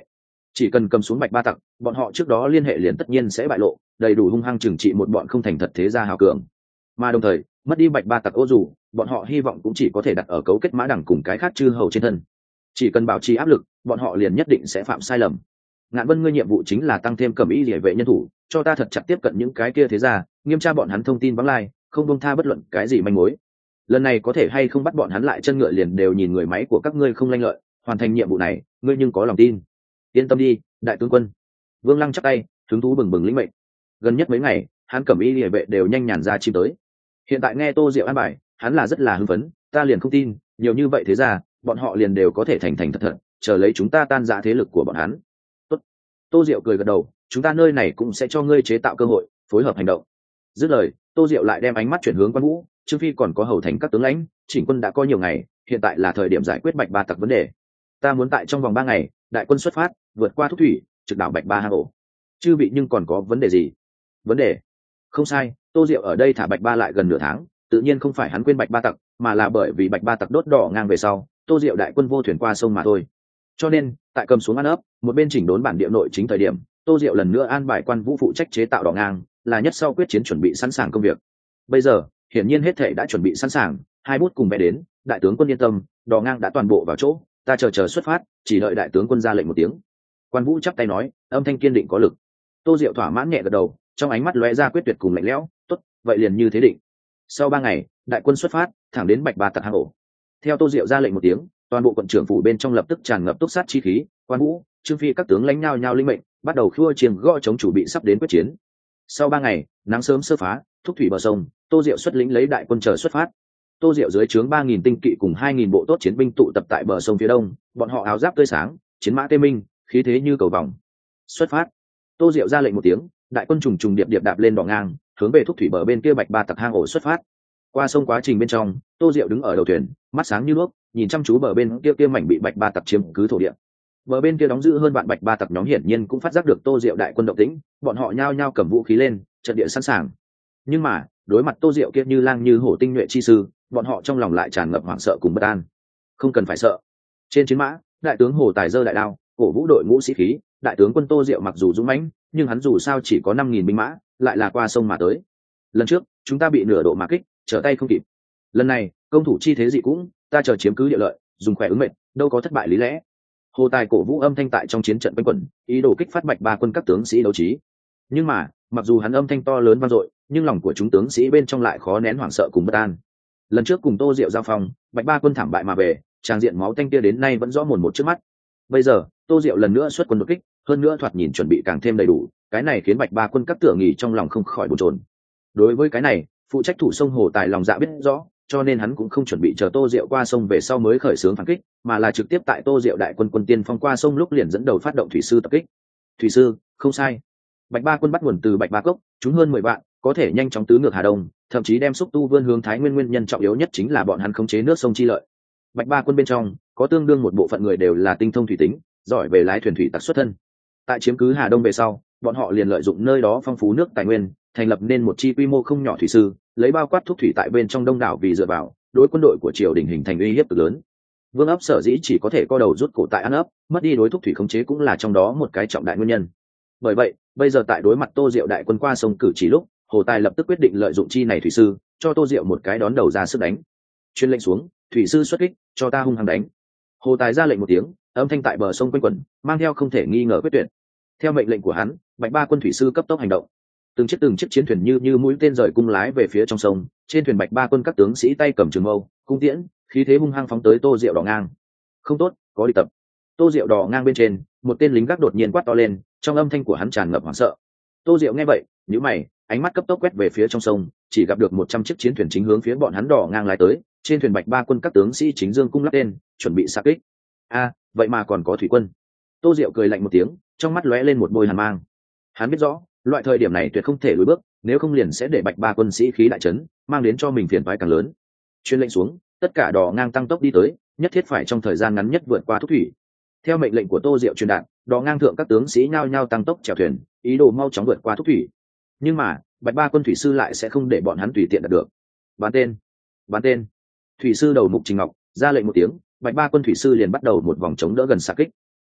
chỉ cần cầm xuống bạch ba tặc, bọn họ trước đó liên hệ liền tất nhiên sẽ bại lộ, đầy đủ hung hăng trừng trị một bọn không thành thật thế gia hào cường. Mà đồng thời mất đi bạch ba tặc ô dù, bọn họ hy vọng cũng chỉ có thể đặt ở cấu kết mã đẳng cùng cái khác chư hầu trên thân. Chỉ cần bảo trì áp lực, bọn họ liền nhất định sẽ phạm sai lầm. Ngạn Vân, ngươi nhiệm vụ chính là tăng thêm cẩm y liễu vệ nhân thủ, cho ta thật chặt tiếp cận những cái kia thế gia, nghiêm tra bọn hắn thông tin vắng lai, không buông tha bất luận cái gì manh mối. Lần này có thể hay không bắt bọn hắn lại chân ngựa liền đều nhìn người máy của các ngươi không lanh lợi, hoàn thành nhiệm vụ này, ngươi nhưng có lòng tin. Yên tâm đi, đại tướng quân. Vương Lăng chắp tay, hứng thú bừng bừng lĩnh mệnh. Gần nhất mấy ngày, hắn cẩm y liễu vệ đều nhanh nhàn ra chim tới. Hiện tại nghe Tô Diệu an bài, hắn là rất là hưng phấn, ta liền không tin, nhiều như vậy thế ra, bọn họ liền đều có thể thành thành thật thật, chờ lấy chúng ta tan rã thế lực của bọn hắn. Tốt. Tô Diệu cười gật đầu, chúng ta nơi này cũng sẽ cho ngươi chế tạo cơ hội, phối hợp hành động. Dứt lời, Tô Diệu lại đem ánh mắt chuyển hướng Quan Vũ, Trương Phi còn có hầu thành các tướng lãnh, chỉnh quân đã có nhiều ngày, hiện tại là thời điểm giải quyết bạch ba tặc vấn đề. Ta muốn tại trong vòng ba ngày, đại quân xuất phát, vượt qua Thúc Thủy, trực đảo bạch ba hang ổ. Chư vị nhưng còn có vấn đề gì? Vấn đề? Không sai, Tô Diệu ở đây thả bạch ba lại gần nửa tháng, tự nhiên không phải hắn quên bạch ba tặc, mà là bởi vì bạch ba tặc đốt đỏ ngang về sau, Tô Diệu đại quân vô thuyền qua sông mà thôi. Cho nên, tại cầm xuống ăn ấp, một bên chỉnh đốn bản địa nội chính thời điểm, Tô Diệu lần nữa an bài Quan Vũ phụ trách chế tạo đỏ ngang, là nhất sau quyết chiến chuẩn bị sẵn sàng công việc. Bây giờ, hiển nhiên hết thảy đã chuẩn bị sẵn sàng, hai bút cùng vẽ đến, đại tướng quân yên tâm, đỏ ngang đã toàn bộ vào chỗ, ta chờ chờ xuất phát, chỉ đợi đại tướng quân ra lệnh một tiếng. Quan Vũ chắp tay nói, âm thanh kiên định có lực. Tô Diệu thỏa mãn nhẹ gật đầu, trong ánh mắt lóe ra quyết tuyệt cùng lạnh lẽo, tốt, vậy liền như thế định. Sau ba ngày, đại quân xuất phát, thẳng đến bạch ba tặc hang ổ. Theo Tô Diệu ra lệnh một tiếng, toàn bộ quận trưởng phủ bên trong lập tức tràn ngập túc sát chi khí, Quan Vũ, Trương Phi các tướng lãnh nhau nhau linh mệnh, bắt đầu khua chiêng gõ chống chủ bị sắp đến quyết chiến. Sau ba ngày, nắng sớm sơ phá, thúc thủy bờ sông, Tô Diệu xuất lĩnh lấy đại quân chờ xuất phát. Tô Diệu dưới trướng ba nghìn tinh kỵ cùng hai nghìn bộ tốt chiến binh tụ tập tại bờ sông phía đông, bọn họ áo giáp tươi sáng, chiến mã tê minh, khí thế như cầu vồng. Xuất phát. Tô Diệu ra lệnh một tiếng, đại quân trùng trùng điệp điệp đạp lên đỏ ngang, hướng về thúc thủy bờ bên kia bạch ba tặc hang ổ xuất phát. Qua sông quá trình bên trong, Tô Diệu đứng ở đầu thuyền, mắt sáng như đuốc, nhìn chăm chú bờ bên kia kia mảnh bị bạch ba tặc chiếm cứ thổ địa. Bờ bên kia đóng giữ hơn vạn bạch ba tặc nhóm hiển nhiên cũng phát giác được Tô Diệu đại quân động tĩnh, bọn họ nhao nhao cầm vũ khí lên, trận địa sẵn sàng. Nhưng mà, đối mặt Tô Diệu kia như lang như hổ tinh nhuệ chi sư, bọn họ trong lòng lại tràn ngập hoảng sợ cùng bất an. Không cần phải sợ. Trên chiến mã, đại tướng Hồ Tài giơ đại đao, cổ vũ đội ngũ sĩ khí, đại tướng quân Tô Diệu mặc dù dũng mãnh, nhưng hắn dù sao chỉ có năm nghìn binh mã, lại là qua sông mà tới. Lần trước, chúng ta bị nửa độ mà kích, trở tay không kịp. Lần này, công thủ chi thế dị cũng, ta chờ chiếm cứ địa lợi, dùng khỏe ứng mệnh, đâu có thất bại lý lẽ. Hồ Tài cổ vũ âm thanh tại trong chiến trận quanh quẩn, ý đồ kích phát bạch ba quân các tướng sĩ đấu trí. Nhưng mà, mặc dù hắn âm thanh to lớn vang dội, nhưng lòng của chúng tướng sĩ bên trong lại khó nén hoảng sợ cùng bất an. Lần trước cùng Tô Diệu giao phong, bạch ba quân thảm bại mà về, tràng diện máu tanh kia đến nay vẫn rõ mồn một trước mắt. Bây giờ, Tô Diệu lần nữa xuất quân đột kích, hơn nữa thoạt nhìn chuẩn bị càng thêm đầy đủ, cái này khiến bạch ba quân các tưởng nghỉ trong lòng không khỏi bồn chồn. Đối với cái này, phụ trách thủ sông Hồ Tài lòng dạ biết rõ, cho nên hắn cũng không chuẩn bị chờ Tô Diệu qua sông về sau mới khởi xướng phản kích, mà là trực tiếp tại Tô Diệu đại quân quân tiên phong qua sông lúc liền dẫn đầu phát động thủy sư tập kích. Thủy sư, không sai. Bạch ba quân bắt nguồn từ Bạch Ba Cốc, chúng hơn mười vạn, có thể nhanh chóng tứ ngược Hà Đông, thậm chí đem xúc tu vươn hướng Thái Nguyên, nguyên nhân trọng yếu nhất chính là bọn hắn khống chế nước sông chi lợi. Bạch ba quân bên trong có tương đương một bộ phận người đều là tinh thông thủy tính, giỏi về lái thuyền thủy tặc xuất thân. Tại chiếm cứ Hà Đông về sau, bọn họ liền lợi dụng nơi đó phong phú nước tài nguyên, thành lập nên một chi quy mô không nhỏ thủy sư, lấy bao quát thúc thủy tại bên trong đông đảo vì dựa vào, đối quân đội của triều đình hình thành uy hiếp cực lớn. Vương ấp sở dĩ chỉ có thể co đầu rút cổ tại An ấp, mất đi đối thúc thủy khống chế cũng là trong đó một cái trọng đại nguyên nhân. Bởi vậy, bây giờ tại đối mặt Tô Diệu đại quân qua sông cử chỉ lúc, Hồ Tài lập tức quyết định lợi dụng chi này thủy sư, cho Tô Diệu một cái đón đầu ra sức đánh. Chuyên lệnh xuống, thủy sư xuất kích, cho ta hung hăng đánh. Hồ Tài ra lệnh một tiếng, âm thanh tại bờ sông quanh quẩn, mang theo không thể nghi ngờ quyết tuyệt. Theo mệnh lệnh của hắn, Bạch ba quân thủy sư cấp tốc hành động. Từng chiếc từng chiếc chiến thuyền như như mũi tên rời cung lái về phía trong sông, trên thuyền Bạch ba quân các tướng sĩ tay cầm trường mâu, cung tiễn, khí thế hung hăng phóng tới Tô Diệu đỏ ngang. Không tốt, có địch tập. Tô Diệu đỏ ngang bên trên, một tên lính gác đột nhiên quát to lên, trong âm thanh của hắn tràn ngập hoảng sợ. Tô Diệu nghe vậy, nhíu mày, ánh mắt cấp tốc quét về phía trong sông, chỉ gặp được một trăm chiếc chiến thuyền chính hướng phía bọn hắn đỏ ngang lái tới, trên thuyền Bạch ba quân các tướng sĩ chính dương cung lắp tên, chuẩn bị xạ kích. A, vậy mà còn có thủy quân. Tô Diệu cười lạnh một tiếng, trong mắt lóe lên một bôi hàn mang. Hắn biết rõ, loại thời điểm này tuyệt không thể lùi bước, nếu không liền sẽ để Bạch ba quân sĩ khí đại chấn, mang đến cho mình phiền toái càng lớn. Chuyên lệnh xuống, tất cả đỏ ngang tăng tốc đi tới, nhất thiết phải trong thời gian ngắn nhất vượt qua thúc thủy. Theo mệnh lệnh của Tô Diệu truyền đạt, đỏ ngang thượng các tướng sĩ nhao nhao tăng tốc chèo thuyền, ý đồ mau chóng vượt qua thúc thủy. Nhưng mà, Bạch ba quân thủy sư lại sẽ không để bọn hắn tùy tiện đạt được. Bắn tên, bắn tên. Thủy sư đầu mục Trình Ngọc ra lệnh một tiếng, Bạch ba quân thủy sư liền bắt đầu một vòng chống đỡ gần xạ kích.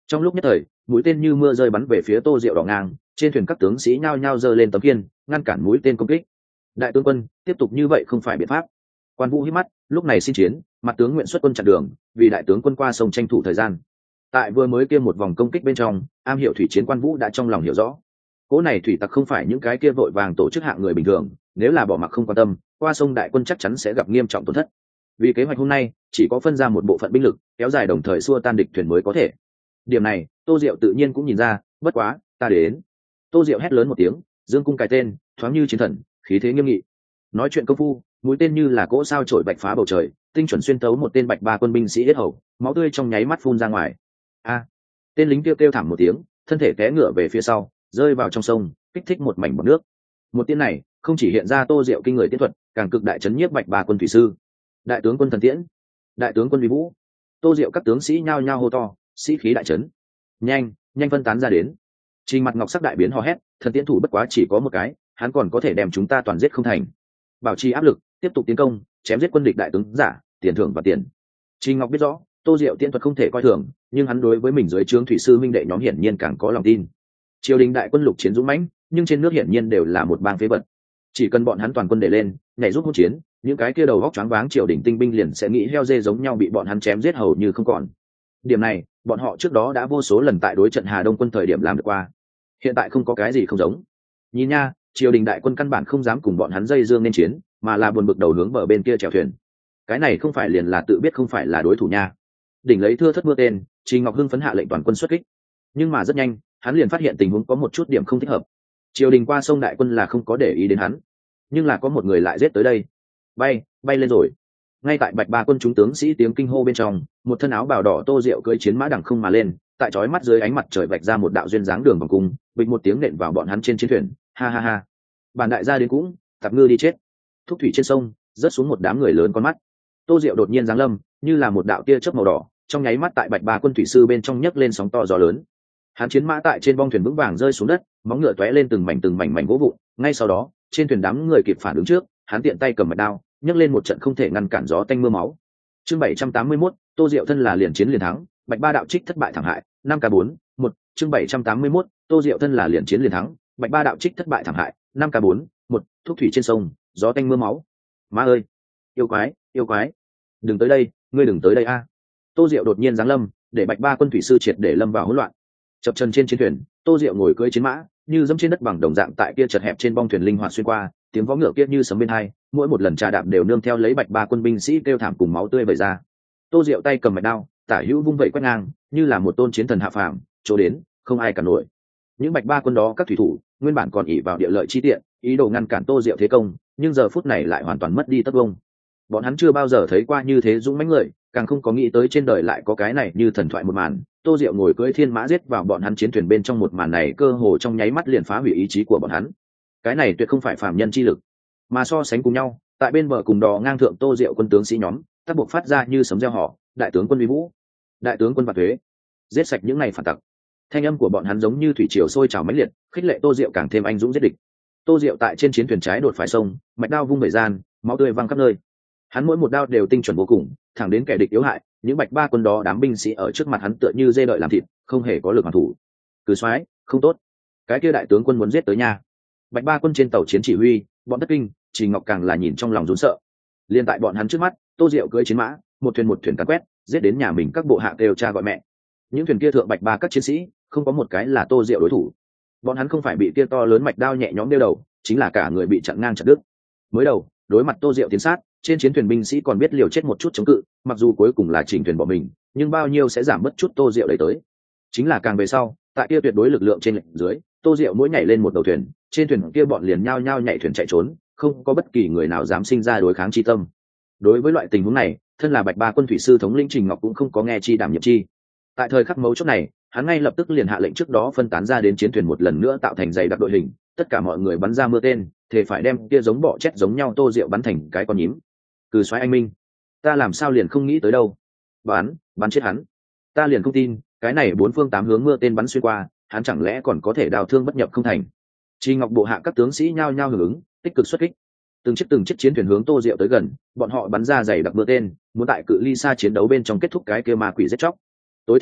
Trong lúc nhất thời mũi tên như mưa rơi bắn về phía Tô Diệu đỏ ngang, trên thuyền các tướng sĩ nhao nhao giơ lên tấm khiên ngăn cản mũi tên công kích. Đại tướng quân, tiếp tục như vậy không phải biện pháp. Quan Vũ hít mắt, lúc này xin chiến, mặt tướng nguyện xuất quân chặn đường, vì đại tướng quân qua sông tranh thủ thời gian. Tại vừa mới kia một vòng công kích bên trong, am hiểu thủy chiến Quan Vũ đã trong lòng hiểu rõ, cỗ này thủy tặc không phải những cái kia vội vàng tổ chức hạng người bình thường, nếu là bỏ mặc không quan tâm, qua sông đại quân chắc chắn sẽ gặp nghiêm trọng tổn thất. Vì kế hoạch hôm nay chỉ có phân ra một bộ phận binh lực kéo dài đồng thời xua tan địch thuyền mới có thể. Điểm này Tô Diệu tự nhiên cũng nhìn ra, bất quá ta đến. Tô Diệu hét lớn một tiếng, dương cung cài tên, thoáng như chiến thần, khí thế nghiêm nghị. Nói chuyện công phu, mũi tên như là cỗ sao trổi bạch phá bầu trời, tinh chuẩn xuyên tấu một tên bạch ba quân binh sĩ yết hầu, máu tươi trong nháy mắt phun ra ngoài. A! Tên lính kêu kêu thảm một tiếng, thân thể té ngửa về phía sau, rơi vào trong sông, kích thích một mảnh bọt nước. Một tiếng này không chỉ hiện ra Tô Diệu kinh người tiết thuật, càng cực đại chấn nhiếp bạch ba quân thủy sư. Đại tướng quân thần tiễn, đại tướng quân uy vũ. Tô Diệu các tướng sĩ nhao nhao hô to, sĩ khí đại chấn. Nhanh, nhanh phân tán ra đến. Trình Mặt Ngọc sắc đại biến hò hét, thần tiễn thủ bất quá chỉ có một cái, hắn còn có thể đem chúng ta toàn giết không thành. Bảo trì áp lực, tiếp tục tiến công, chém giết quân địch đại tướng giả, tiền thưởng và tiền. Trình Ngọc biết rõ, Tô Diệu tiễn thuật không thể coi thường, nhưng hắn đối với mình dưới trướng thủy sư minh đệ nhóm hiển nhiên càng có lòng tin. Triều đình đại quân lục chiến dũng mãnh, nhưng trên nước hiển nhiên đều là một bang phế vật. Chỉ cần bọn hắn toàn quân để lên, nhảy rút hỗn chiến, những cái kia đầu góc choáng váng triều đình tinh binh liền sẽ nghĩ heo dê giống nhau bị bọn hắn chém giết hầu như không còn. Điểm này, bọn họ trước đó đã vô số lần tại đối trận Hà Đông quân thời điểm làm được qua. Hiện tại không có cái gì không giống. Nhìn nha, triều đình đại quân căn bản không dám cùng bọn hắn dây dương nên chiến, mà là buồn bực đầu hướng bờ bên kia chèo thuyền. Cái này không phải liền là tự biết không phải là đối thủ nha. Đỉnh lấy thưa thất mưa tên, Trình Ngọc Hưng phấn hạ lệnh toàn quân xuất kích. Nhưng mà rất nhanh, hắn liền phát hiện tình huống có một chút điểm không thích hợp. Triều đình qua sông đại quân là không có để ý đến hắn, nhưng là có một người lại giết tới đây. Bay, bay lên rồi. Ngay tại bạch ba quân chúng tướng sĩ tiếng kinh hô bên trong, một thân áo bào đỏ Tô Diệu cưỡi chiến mã đằng không mà lên, tại chói mắt dưới ánh mặt trời vạch ra một đạo duyên dáng đường vòng cung, bịch một tiếng nện vào bọn hắn trên chiến thuyền. Ha ha ha. Bản đại gia đến cũng, tạp ngư đi chết. Thúc thủy trên sông, rớt xuống một đám người lớn con mắt. Tô Diệu đột nhiên giáng lâm, như là một đạo tia chớp màu đỏ, trong nháy mắt tại bạch ba quân thủy sư bên trong nhấc lên sóng to gió lớn. Hắn chiến mã tại trên bong thuyền vững vàng rơi xuống đất, móng ngựa tóe lên từng mảnh từng mảnh mảnh gỗ vụn. Ngay sau đó, trên thuyền đám người kịp phản ứng trước, hắn tiện tay cầm mạch đao, nhấc lên một trận không thể ngăn cản gió tanh mưa máu. Chương bảy trăm tám mươi mốt, Tô Diệu thân là liền chiến liền thắng, bạch ba đạo trích thất bại thảm hại, năm k bốn, một. Chương bảy trăm tám mươi mốt, Tô Diệu thân là liền chiến liền thắng, bạch ba đạo trích thất bại thảm hại, năm k bốn, một. Thuốc thủy trên sông, gió tanh mưa máu. Ma ơi, yêu quái, yêu quái, đừng tới đây, ngươi đừng tới đây a. Tô Diệu đột nhiên giáng lâm, để bạch ba quân thủy sư triệt để lâm vào hỗn loạn. Chập chân trên chiến thuyền, Tô Diệu ngồi cưỡi chiến mã, như dẫm trên đất bằng đồng dạng tại kia chật hẹp trên bong thuyền linh hoạt xuyên qua, tiếng vó ngựa kia như sấm bên hai, mỗi một lần trà đạp đều nương theo lấy bạch ba quân binh sĩ kêu thảm cùng máu tươi vẩy ra. Tô Diệu tay cầm mạch đao, tả hữu vung vẩy quét ngang, như là một tôn chiến thần hạ phàm, chỗ đến không ai cản nổi. Những bạch ba quân đó các thủy thủ nguyên bản còn ỷ vào địa lợi chi tiện, ý đồ ngăn cản Tô Diệu thế công, nhưng giờ phút này lại hoàn toàn mất đi tất vông. Bọn hắn chưa bao giờ thấy qua như thế dũng mãnh người, càng không có nghĩ tới trên đời lại có cái này như thần thoại một màn. Tô Diệu ngồi cưỡi thiên mã giết vào bọn hắn chiến thuyền bên trong, một màn này cơ hồ trong nháy mắt liền phá hủy ý chí của bọn hắn. Cái này tuyệt không phải phàm nhân chi lực, mà so sánh cùng nhau, tại bên bờ cùng đò ngang thượng Tô Diệu quân tướng sĩ nhóm, tác buộc phát ra như sấm reo hò, đại tướng quân uy vũ, đại tướng quân vạn thuế, giết sạch những này phản tặc. Thanh âm của bọn hắn giống như thủy triều sôi trào mãnh liệt, khích lệ Tô Diệu càng thêm anh dũng giết địch. Tô Diệu tại trên chiến thuyền trái đột phải sông, mạch đao vung bể gian, máu tươi văng khắp nơi. Hắn mỗi một đao đều tinh chuẩn vô cùng, thẳng đến kẻ địch yếu hại, những bạch ba quân đó đám binh sĩ ở trước mặt hắn tựa như dê đợi làm thịt, không hề có lực hoàn thủ. Cứ xoái, không tốt, cái kia đại tướng quân muốn giết tới nhà. Bạch ba quân trên tàu chiến chỉ huy, bọn Tất Kinh, Trình Ngọc càng là nhìn trong lòng run sợ. Liên tại bọn hắn trước mắt, Tô Diệu cưỡi chiến mã, một thuyền một thuyền càn quét, giết đến nhà mình các bộ hạ kêu cha gọi mẹ. Những thuyền kia thượng bạch ba các chiến sĩ, không có một cái là Tô Diệu đối thủ. Bọn hắn không phải bị kia to lớn mạch đao nhẹ nhõm đeo đầu, chính là cả người bị chặn ngang chặt đứt. Mới đầu, đối mặt Tô Diệu tiến sát, trên chiến thuyền binh sĩ còn biết liều chết một chút chống cự, mặc dù cuối cùng là chỉnh thuyền bỏ mình, nhưng bao nhiêu sẽ giảm mất chút Tô Diệu đẩy tới. Chính là càng về sau, tại kia tuyệt đối lực lượng trên lệnh dưới, Tô Diệu mỗi nhảy lên một đầu thuyền, trên thuyền kia bọn liền nhao nhao nhảy thuyền chạy trốn, không có bất kỳ người nào dám sinh ra đối kháng chi tâm. Đối với loại tình huống này, thân là bạch ba quân thủy sư thống lĩnh Trình Ngọc cũng không có nghe chi đảm nhiệm chi. Tại thời khắc mấu chốt này, hắn ngay lập tức liền hạ lệnh trước đó phân tán ra đến chiến thuyền một lần nữa tạo thành dày đặc đội hình, tất cả mọi người bắn ra mưa tên, thể phải đem kia giống bọ chết giống nhau Tô Diệu bắn thành cái con nhím. Cừ xoáy anh minh, ta làm sao liền không nghĩ tới đâu. Bắn, bắn chết hắn. Ta liền không tin, cái này bốn phương tám hướng mưa tên bắn xuyên qua, hắn chẳng lẽ còn có thể đào thương bất nhập không thành. Chi Ngọc bộ hạ các tướng sĩ nhao nhao hưởng ứng, tích cực xuất kích. Từng chiếc từng chiếc chiến thuyền hướng Tô Diệu tới gần, bọn họ bắn ra dày đặc mưa tên, muốn tại cự ly xa chiến đấu bên trong kết thúc cái kia ma quỷ giết chóc. Tối thiểu nhất,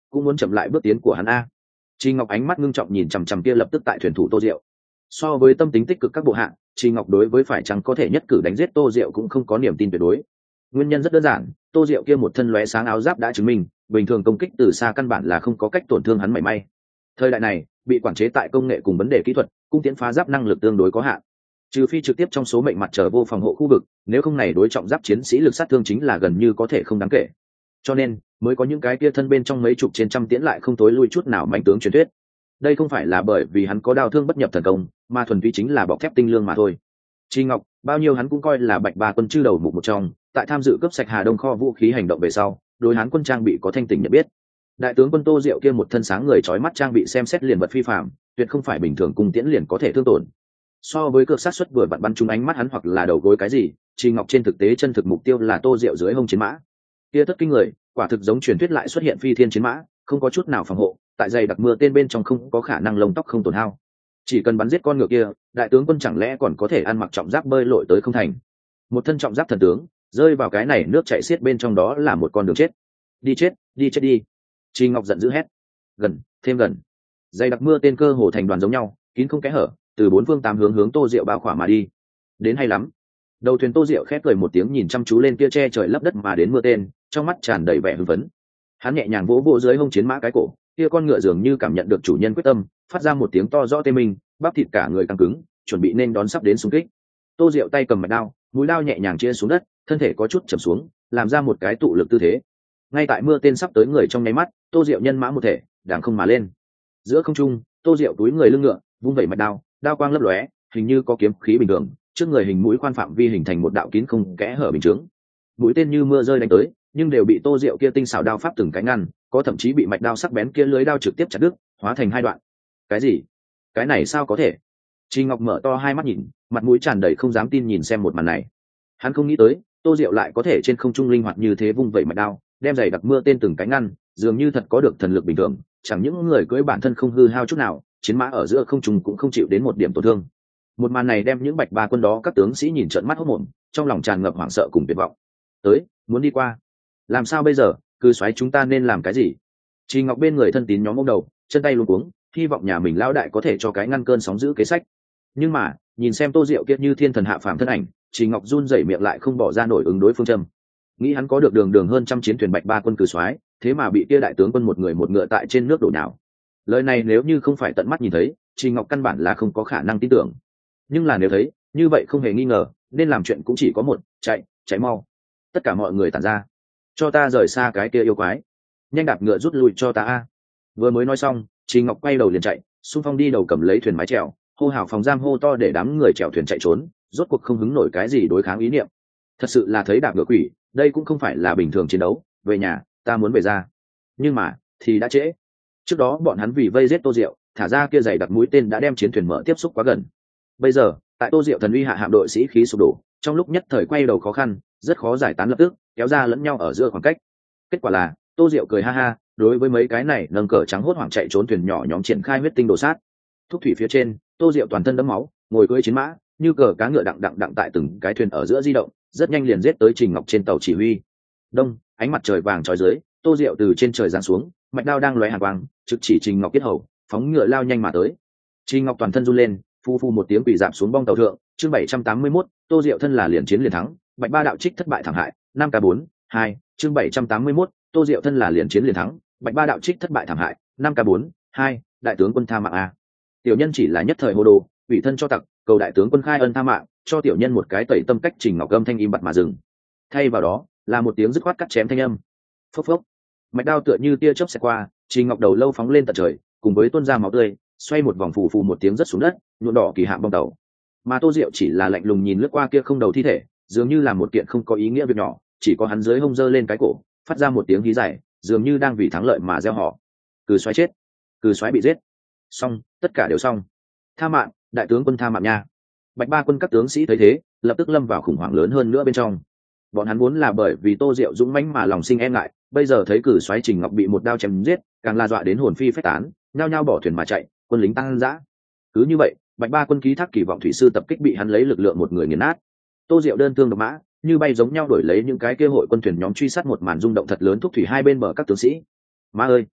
cũng muốn chậm lại bước tiến của hắn a. Trình Ngọc ánh mắt ngưng trọng nhìn chằm chằm kia lập tức tại thuyền thủ Tô Diệu. So với tâm tính tích cực các bộ hạ, Trình Ngọc đối với phải chăng có thể nhất cử đánh giết Tô Diệu cũng không có niềm tin tuyệt đối. Nguyên nhân rất đơn giản, Tô Diệu kia một thân lóe sáng áo giáp đã chứng minh, bình thường công kích từ xa căn bản là không có cách tổn thương hắn mảy may. Thời đại này, bị quản chế tại công nghệ cùng vấn đề kỹ thuật, cung tiễn phá giáp năng lực tương đối có hạn. Trừ phi trực tiếp trong số mệnh mặt trời vô phòng hộ khu vực, nếu không này đối trọng giáp chiến sĩ lực sát thương chính là gần như có thể không đáng kể. Cho nên, mới có những cái kia thân bên trong mấy chục trên trăm tiễn lại không tối lui chút nào mãnh tướng truyền thuyết. Đây không phải là bởi vì hắn có đao thương bất nhập thần công, mà thuần túy chính là bọc thép tinh lương mà thôi. Trình Ngọc, bao nhiêu hắn cũng coi là Bạch Ba quân chư đầu mục một trong, tại tham dự cướp sạch Hà Đông kho vũ khí hành động về sau, đối hắn quân trang bị có thanh tỉnh nhận biết. Đại tướng quân Tô Diệu kia một thân sáng người chói mắt trang bị xem xét liền vật phi phàm, tuyệt không phải bình thường cung tiễn liền có thể thương tổn. So với cược sát suất vừa bắn bắn trúng ánh mắt hắn hoặc là đầu gối cái gì, Trình Ngọc trên thực tế chân thực mục tiêu là Tô Diệu dưới hông chiến mã. Kia tất kinh người, quả thực giống truyền thuyết lại xuất hiện phi thiên chiến mã, không có chút nào phòng hộ, tại dày đặc mưa tên bên trong không có khả năng lông tóc không tổn hao. Chỉ cần bắn giết con ngựa kia, đại tướng quân chẳng lẽ còn có thể ăn mặc trọng giáp bơi lội tới không thành? Một thân trọng giáp thần tướng, rơi vào cái này nước chảy xiết bên trong đó là một con đường chết. Đi chết, đi chết đi. Trình Ngọc giận dữ hét. Gần, thêm gần. Dày đặc mưa tên cơ hồ thành đoàn giống nhau, kín không kẽ hở, từ bốn phương tám hướng hướng Tô Diệu bao khỏa mà đi. Đến hay lắm. Đầu thuyền Tô Diệu khép cười một tiếng nhìn chăm chú lên kia che trời lấp đất mà đến mưa tên, trong mắt tràn đầy vẻ hưng phấn. Hắn nhẹ nhàng vỗ vỗ dưới hông chiến mã cái cổ, kia con ngựa dường như cảm nhận được chủ nhân quyết tâm, phát ra một tiếng to rõ tê minh, bắp thịt cả người căng cứng, chuẩn bị nên đón sắp đến xung kích. Tô Diệu tay cầm mạch đao, mũi đao nhẹ nhàng chia xuống đất, thân thể có chút chầm xuống, làm ra một cái tụ lực tư thế. Ngay tại mưa tên sắp tới người trong nháy mắt, Tô Diệu nhân mã một thể, đàng không mà lên. Giữa không trung, Tô Diệu túi người lưng ngựa, vung vẩy mạch đao, đao quang lấp lóe, hình như có kiếm khí bình thường, trước người hình mũi khoan phạm vi hình thành một đạo kín không kẽ hở bình chướng. Mũi tên như mưa rơi đánh tới, nhưng đều bị Tô Diệu kia tinh xảo đao pháp từng cái ngăn, có thậm chí bị mạch đao sắc bén kia lưới đao trực tiếp chặt đứt, hóa thành hai đoạn. Cái gì? Cái này sao có thể? Trình Ngọc mở to hai mắt nhìn, mặt mũi tràn đầy không dám tin nhìn xem một màn này. Hắn không nghĩ tới, Tô Diệu lại có thể trên không trung linh hoạt như thế vung vẩy mạch đao, đem giày đặc mưa tên từng cái ngăn, dường như thật có được thần lực bình thường, chẳng những người cưỡi bản thân không hư hao chút nào, chiến mã ở giữa không trung cũng không chịu đến một điểm tổn thương. Một màn này đem những Bạch Ba quân đó các tướng sĩ nhìn trợn mắt hốt mồm, trong lòng tràn ngập hoảng sợ cùng tuyệt vọng. Tới, muốn đi qua. Làm sao bây giờ, cứ xoáy chúng ta nên làm cái gì? Trình Ngọc bên người thân tín nhóm ôm đầu, chân tay luống cuống, hy vọng nhà mình lão đại có thể cho cái ngăn cơn sóng dữ kế sách. Nhưng mà, nhìn xem Tô Diệu kia như thiên thần hạ phàm thân ảnh, Trình Ngọc run rẩy miệng lại không bỏ ra nổi ứng đối phương châm. Nghĩ hắn có được đường đường hơn trăm chiến thuyền Bạch Ba quân cử soái, thế mà bị kia đại tướng quân một người một ngựa tại trên nước đổ nhào. Lời này nếu như không phải tận mắt nhìn thấy, Trình Ngọc căn bản là không có khả năng tin tưởng. Nhưng là nếu thấy, như vậy không hề nghi ngờ, nên làm chuyện cũng chỉ có một, chạy, chạy mau. Tất cả mọi người tản ra, cho ta rời xa cái kia yêu quái. Nhanh đạp ngựa rút lui cho ta a. Vừa mới nói xong, Trình Ngọc quay đầu liền chạy, xung phong đi đầu cầm lấy thuyền mái chèo, hô hào phòng giam hô to để đám người chèo thuyền chạy trốn, rốt cuộc không hứng nổi cái gì đối kháng ý niệm. Thật sự là thấy đạp ngựa quỷ, đây cũng không phải là bình thường chiến đấu, về nhà, ta muốn về ra. Nhưng mà, thì đã trễ. Trước đó bọn hắn vì vây giết Tô Diệu, thả ra kia giày đặt mũi tên đã đem chiến thuyền mở tiếp xúc quá gần. Bây giờ, tại Tô Diệu thần uy hạ hạm đội sĩ khí sụp đổ, trong lúc nhất thời quay đầu khó khăn, rất khó giải tán lập tức, kéo ra lẫn nhau ở giữa khoảng cách. Kết quả là, Tô Diệu cười ha ha, đối với mấy cái này nâng cờ trắng hốt hoảng chạy trốn thuyền nhỏ nhóm triển khai huyết tinh đồ sát. Thúc thủy phía trên, Tô Diệu toàn thân đẫm máu, ngồi cưỡi chiến mã, như cờ cá ngựa đặng đặng đặng tại từng cái thuyền ở giữa di động, rất nhanh liền giết tới Trình Ngọc trên tàu chỉ huy. Đông, ánh mặt trời vàng chói dưới, Tô Diệu từ trên trời giáng xuống, mạch đao đang lóe hàn quang, trực chỉ Trình Ngọc kết hầu, phóng ngựa lao nhanh mà tới. Trình Ngọc toàn thân run lên, phu phu một tiếng quỳ rạp xuống bong tàu thượng. Chương bảy trăm tám mươi mốt, Tô Diệu thân là liền chiến liền thắng, Bạch Ba đạo trích thất bại thảm hại, năm k bốn, hai. Chương bảy trăm tám mươi mốt, Tô Diệu thân là liền chiến liền thắng, Bạch Ba đạo trích thất bại thảm hại, năm k bốn, hai. Đại tướng quân tha mạng a. Tiểu nhân chỉ là nhất thời hồ đồ, ủy thân cho tặc, cầu đại tướng quân khai ân tha mạng, cho tiểu nhân một cái tẩy tâm cách. Trình Ngọc âm thanh im bặt mà dừng. Thay vào đó, là một tiếng dứt khoát cắt chém thanh âm. Phốc phốc. Mạch đao tựa như tia chớp xẹt qua, Trình Ngọc đầu lâu phóng lên tận trời, cùng với tuôn ra máu tươi, xoay một vòng phù phù một tiếng rất xuống đất, nhuộm đỏ kỳ hạm bong tàu. Mà Tô Diệu chỉ là lạnh lùng nhìn lướt qua kia không đầu thi thể, dường như là một kiện không có ý nghĩa việc nhỏ, chỉ có hắn dưới hông giơ lên cái cổ, phát ra một tiếng hí dài, dường như đang vì thắng lợi mà reo hò. Cừ xoáy chết, cừ xoáy bị giết. Xong, tất cả đều xong. Tha mạng, đại tướng quân tha mạng nha. Bạch Ba quân các tướng sĩ thấy thế, lập tức lâm vào khủng hoảng lớn hơn nữa bên trong. Bọn hắn vốn là bởi vì Tô Diệu dũng mãnh mà lòng sinh e ngại, bây giờ thấy cử xoáy Trình Ngọc bị một đao chém giết, càng la dọa đến hồn phi phách tán, nhao nhao bỏ thuyền mà chạy, quân lính tăng dã. Cứ như vậy, Bạch Ba quân ký thác kỳ vọng thủy sư tập kích bị hắn lấy lực lượng một người nghiền nát. Tô Diệu đơn thương độc mã, như bay giống nhau đổi lấy những cái kia hội quân thuyền nhóm truy sát một màn rung động thật lớn thúc thủy hai bên bờ các tướng sĩ. Ma ơi,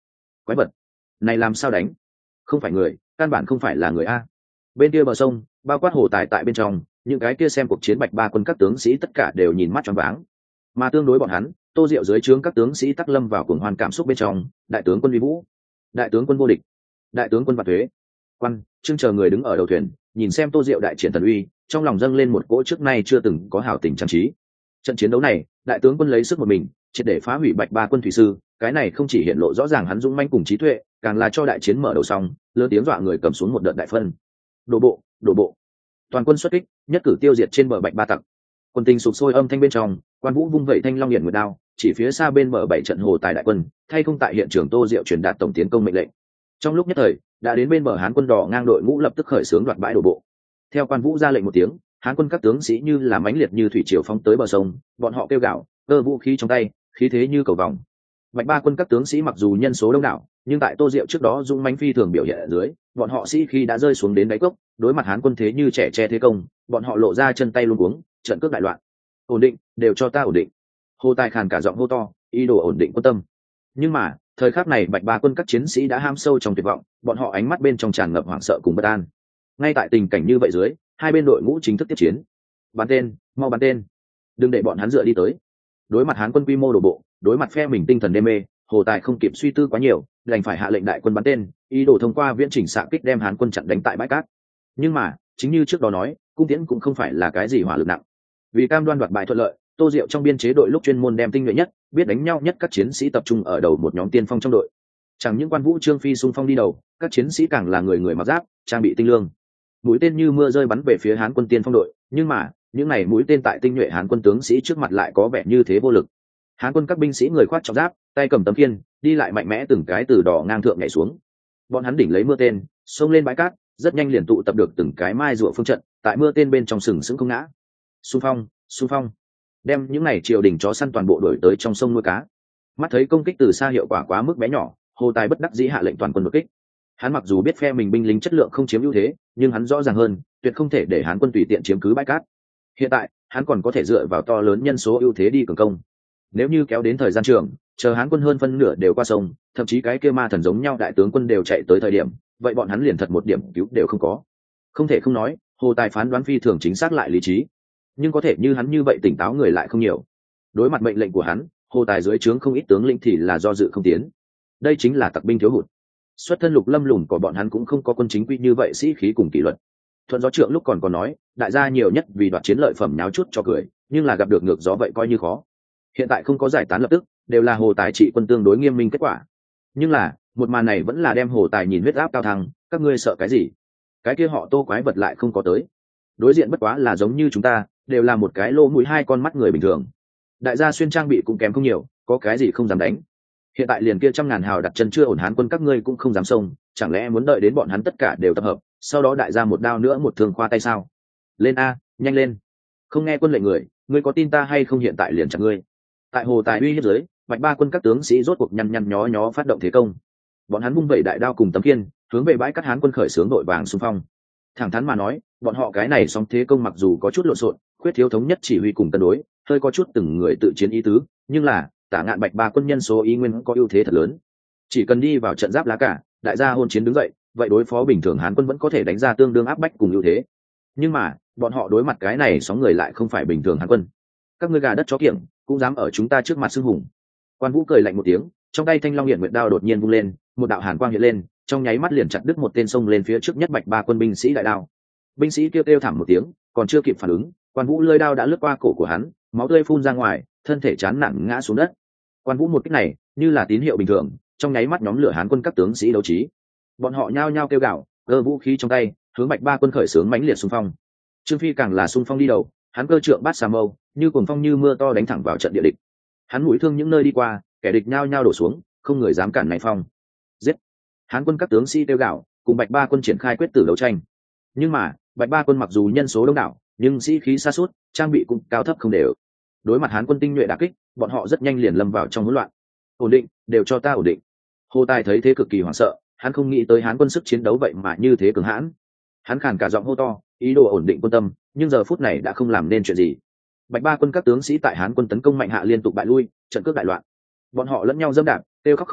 quái vật này làm sao đánh? Không phải người, căn bản không phải là người a. Bên kia bờ sông, bao quát Hồ Tài tại bên trong, những cái kia xem cuộc chiến Bạch Ba quân các tướng sĩ tất cả đều nhìn mắt choáng váng. Mà tương đối bọn hắn, Tô Diệu dưới trướng các tướng sĩ tắc lâm vào cuồng hoan cảm xúc bên trong, đại tướng quân Vi Vũ, đại tướng quân vô địch, đại tướng quân Vạn Thuế. Quan, Trương chờ người đứng ở đầu thuyền, nhìn xem Tô Diệu đại triển thần uy, trong lòng dâng lên một cỗ trước nay chưa từng có hào tình trang trí. Trận chiến đấu này, đại tướng quân lấy sức một mình, triệt để phá hủy Bạch Ba quân thủy sư, cái này không chỉ hiện lộ rõ ràng hắn dũng manh cùng trí tuệ, càng là cho đại chiến mở đầu xong, lớn tiếng dọa người cầm xuống một đợt đại phân. Đổ bộ, đổ bộ. Toàn quân xuất kích, nhất cử tiêu diệt trên bờ Bạch Ba tặc. Quân tình sụp sôi âm thanh bên trong, Quan Vũ vung vẩy thanh long hiển nguyệt đao, chỉ phía xa bên bờ bảy trận Hồ Tài đại quân, thay không tại hiện trường Tô Diệu truyền đạt tổng tiến công mệnh lệnh. Trong lúc nhất thời, đã đến bên bờ Hán quân đỏ ngang đội ngũ lập tức khởi xướng đoạt bãi đổ bộ. Theo Quan Vũ ra lệnh một tiếng, Hán quân các tướng sĩ như là mãnh liệt như thủy triều phóng tới bờ sông, bọn họ kêu gào, cơ vũ khí trong tay, khí thế như cầu vồng. Bạch Ba quân các tướng sĩ mặc dù nhân số đông đảo, nhưng tại Tô Diệu trước đó dung mãnh phi thường biểu hiện ở dưới, bọn họ sĩ khi đã rơi xuống đến đáy cốc, đối mặt Hán quân thế như trẻ che thế công, bọn họ lộ ra chân tay luống cuống, trận cước đại loạn. Ổn định, đều cho ta ổn định. Hồ Tài khàn cả giọng hô to, ý đồ ổn định quân tâm. Nhưng mà, thời khắc này Bạch Ba quân các chiến sĩ đã ham sâu trong tuyệt vọng, bọn họ ánh mắt bên trong tràn ngập hoảng sợ cùng bất an. Ngay tại tình cảnh như vậy dưới, hai bên đội ngũ chính thức tiếp chiến. Bắn tên, mau bắn tên, đừng để bọn hắn dựa đi tới. Đối mặt Hán quân quy mô đổ bộ, đối mặt phe mình tinh thần đê mê, Hồ Tài không kịp suy tư quá nhiều, đành phải hạ lệnh đại quân bắn tên, ý đồ thông qua viễn chỉnh xạ kích đem Hán quân chặn đánh tại bãi cát. Nhưng mà, chính như trước đó nói, cung tiễn cũng không phải là cái gì hỏa lực nặng. Vì cam đoan đoạt bại thuận lợi, Tô Diệu trong biên chế đội lúc chuyên môn đem tinh nhuệ nhất, biết đánh nhau nhất các chiến sĩ tập trung ở đầu một nhóm tiên phong trong đội. Chẳng những Quan Vũ Trương Phi xung phong đi đầu, các chiến sĩ càng là người người mặc giáp, trang bị tinh lương. Mũi tên như mưa rơi bắn về phía Hán quân tiên phong đội, nhưng mà, những này mũi tên tại tinh nhuệ Hán quân tướng sĩ trước mặt lại có vẻ như thế vô lực. Hán quân các binh sĩ người khoác trọng giáp, tay cầm tấm khiên, đi lại mạnh mẽ từng cái từ đỏ ngang thượng nhảy xuống. Bọn hắn đỉnh lấy mưa tên, xông lên bãi cát, rất nhanh liền tụ tập được từng cái mai rùa phương trận, tại mưa tên bên trong sừng sững không ngã. Xung phong, xung phong, đem những này triều đình chó săn toàn bộ đuổi tới trong sông nuôi cá. Mắt thấy công kích từ xa hiệu quả quá mức bé nhỏ, Hồ Tài bất đắc dĩ hạ lệnh toàn quân đột kích. Hắn mặc dù biết phe mình binh lính chất lượng không chiếm ưu thế, nhưng hắn rõ ràng hơn, tuyệt không thể để Hán quân tùy tiện chiếm cứ bãi cát. Hiện tại, hắn còn có thể dựa vào to lớn nhân số ưu thế đi cường công. Nếu như kéo đến thời gian trường, chờ Hán quân hơn phân nửa đều qua sông, thậm chí cái kia ma thần giống nhau đại tướng quân đều chạy tới thời điểm, vậy bọn hắn liền thật một điểm cứu đều không có. Không thể không nói, Hồ Tài phán đoán phi thường chính xác lại lý trí. Nhưng có thể như hắn như vậy tỉnh táo người lại không nhiều. Đối mặt mệnh lệnh của hắn, Hồ Tài dưới trướng không ít tướng lĩnh thì là do dự không tiến. Đây chính là tặc binh thiếu hụt. Xuất thân lục lâm lùn của bọn hắn cũng không có quân chính quy như vậy sĩ khí cùng kỷ luật. Thuận gió trượng lúc còn còn nói, đại gia nhiều nhất vì đoạt chiến lợi phẩm nháo chút cho cười, nhưng là gặp được ngược gió vậy coi như khó. Hiện tại không có giải tán lập tức, đều là Hồ Tài trị quân tương đối nghiêm minh kết quả. Nhưng là, một màn này vẫn là đem Hồ Tài nhìn huyết áp cao thăng, các ngươi sợ cái gì? Cái kia họ Tô quái vật lại không có tới. Đối diện bất quá là giống như chúng ta, đều là một cái lỗ mũi hai con mắt người bình thường. Đại gia xuyên trang bị cũng kém không nhiều, có cái gì không dám đánh. Hiện tại liền kia trăm ngàn hào đặt chân chưa ổn Hán quân các ngươi cũng không dám xông, chẳng lẽ muốn đợi đến bọn hắn tất cả đều tập hợp, sau đó đại gia một đao nữa một thương khoa tay sao? Lên a, nhanh lên! Không nghe quân lệnh người, ngươi có tin ta hay không hiện tại liền chặt ngươi. Tại Hồ Tài uy hiếp dưới, Bạch Ba quân các tướng sĩ rốt cuộc nhăn nhăn nhó nhó phát động thế công. Bọn hắn vung vẩy đại đao cùng tấm khiên, hướng về bãi cát Hán quân khởi xướng đội vàng xung phong. Thẳng thắn mà nói, bọn họ cái này sóng thế công mặc dù có chút lộn xộn, khuyết thiếu thống nhất chỉ huy cùng cân đối, hơi có chút từng người tự chiến ý tứ, nhưng là Tả Ngạn Bạch Ba quân nhân số ý nguyên có ưu thế thật lớn. Chỉ cần đi vào trận giáp lá cả, đại gia hôn chiến đứng dậy, vậy đối phó bình thường Hán quân vẫn có thể đánh ra tương đương áp bách cùng ưu thế. Nhưng mà, bọn họ đối mặt cái này sóng người lại không phải bình thường Hán quân. Các ngươi gà đất chó kiểng, cũng dám ở chúng ta trước mặt xưng hùng. Quan Vũ cười lạnh một tiếng, trong tay thanh long hiển nguyệt đao đột nhiên vung lên, một đạo hàn quang hiện lên, trong nháy mắt liền chặt đứt một tên sông lên phía trước nhất Bạch Ba quân binh sĩ đại đao. Binh sĩ kêu kêu thảm một tiếng, còn chưa kịp phản ứng, Quan Vũ lưỡi đao đã lướt qua cổ của hắn, máu tươi phun ra ngoài, thân thể chán nản ngã xuống đất. Quan Vũ một kích này, như là tín hiệu bình thường, trong nháy mắt nhóm lửa Hán quân các tướng sĩ đấu trí. Bọn họ nhao nhao kêu gào, cơ vũ khí trong tay, hướng Bạch Ba quân khởi xướng mãnh liệt xung phong. Trương Phi càng là xung phong đi đầu, hắn cơ trượng bát xà mâu, như cuồng phong như mưa to đánh thẳng vào trận địa địch. Hắn mũi thương những nơi đi qua, kẻ địch nhao nhao đổ xuống, không người dám cản này phong. Giết! Hán quân các tướng sĩ kêu gào, cùng Bạch Ba quân triển khai quyết tử đấu tranh. Nhưng mà, Bạch Ba quân mặc dù nhân số đông đảo, nhưng sĩ khí sa sút, trang bị cũng cao thấp không đều. Đối mặt Hán quân tinh nhuệ đả kích, bọn họ rất nhanh liền lâm vào trong hỗn loạn. Ổn định, đều cho ta ổn định. Hồ Tài thấy thế cực kỳ hoảng sợ, hắn không nghĩ tới Hán quân sức chiến đấu vậy mà như thế cường hãn. Hắn khàn cả giọng hô to, ý đồ ổn định quân tâm, nhưng giờ phút này đã không làm nên chuyện gì. Bạch Ba quân các tướng sĩ tại Hán quân tấn công mạnh hạ liên tục bại lui, trận cước đại loạn. Bọn họ lẫn nhau dẫm đạp, kêu khóc không ngớt,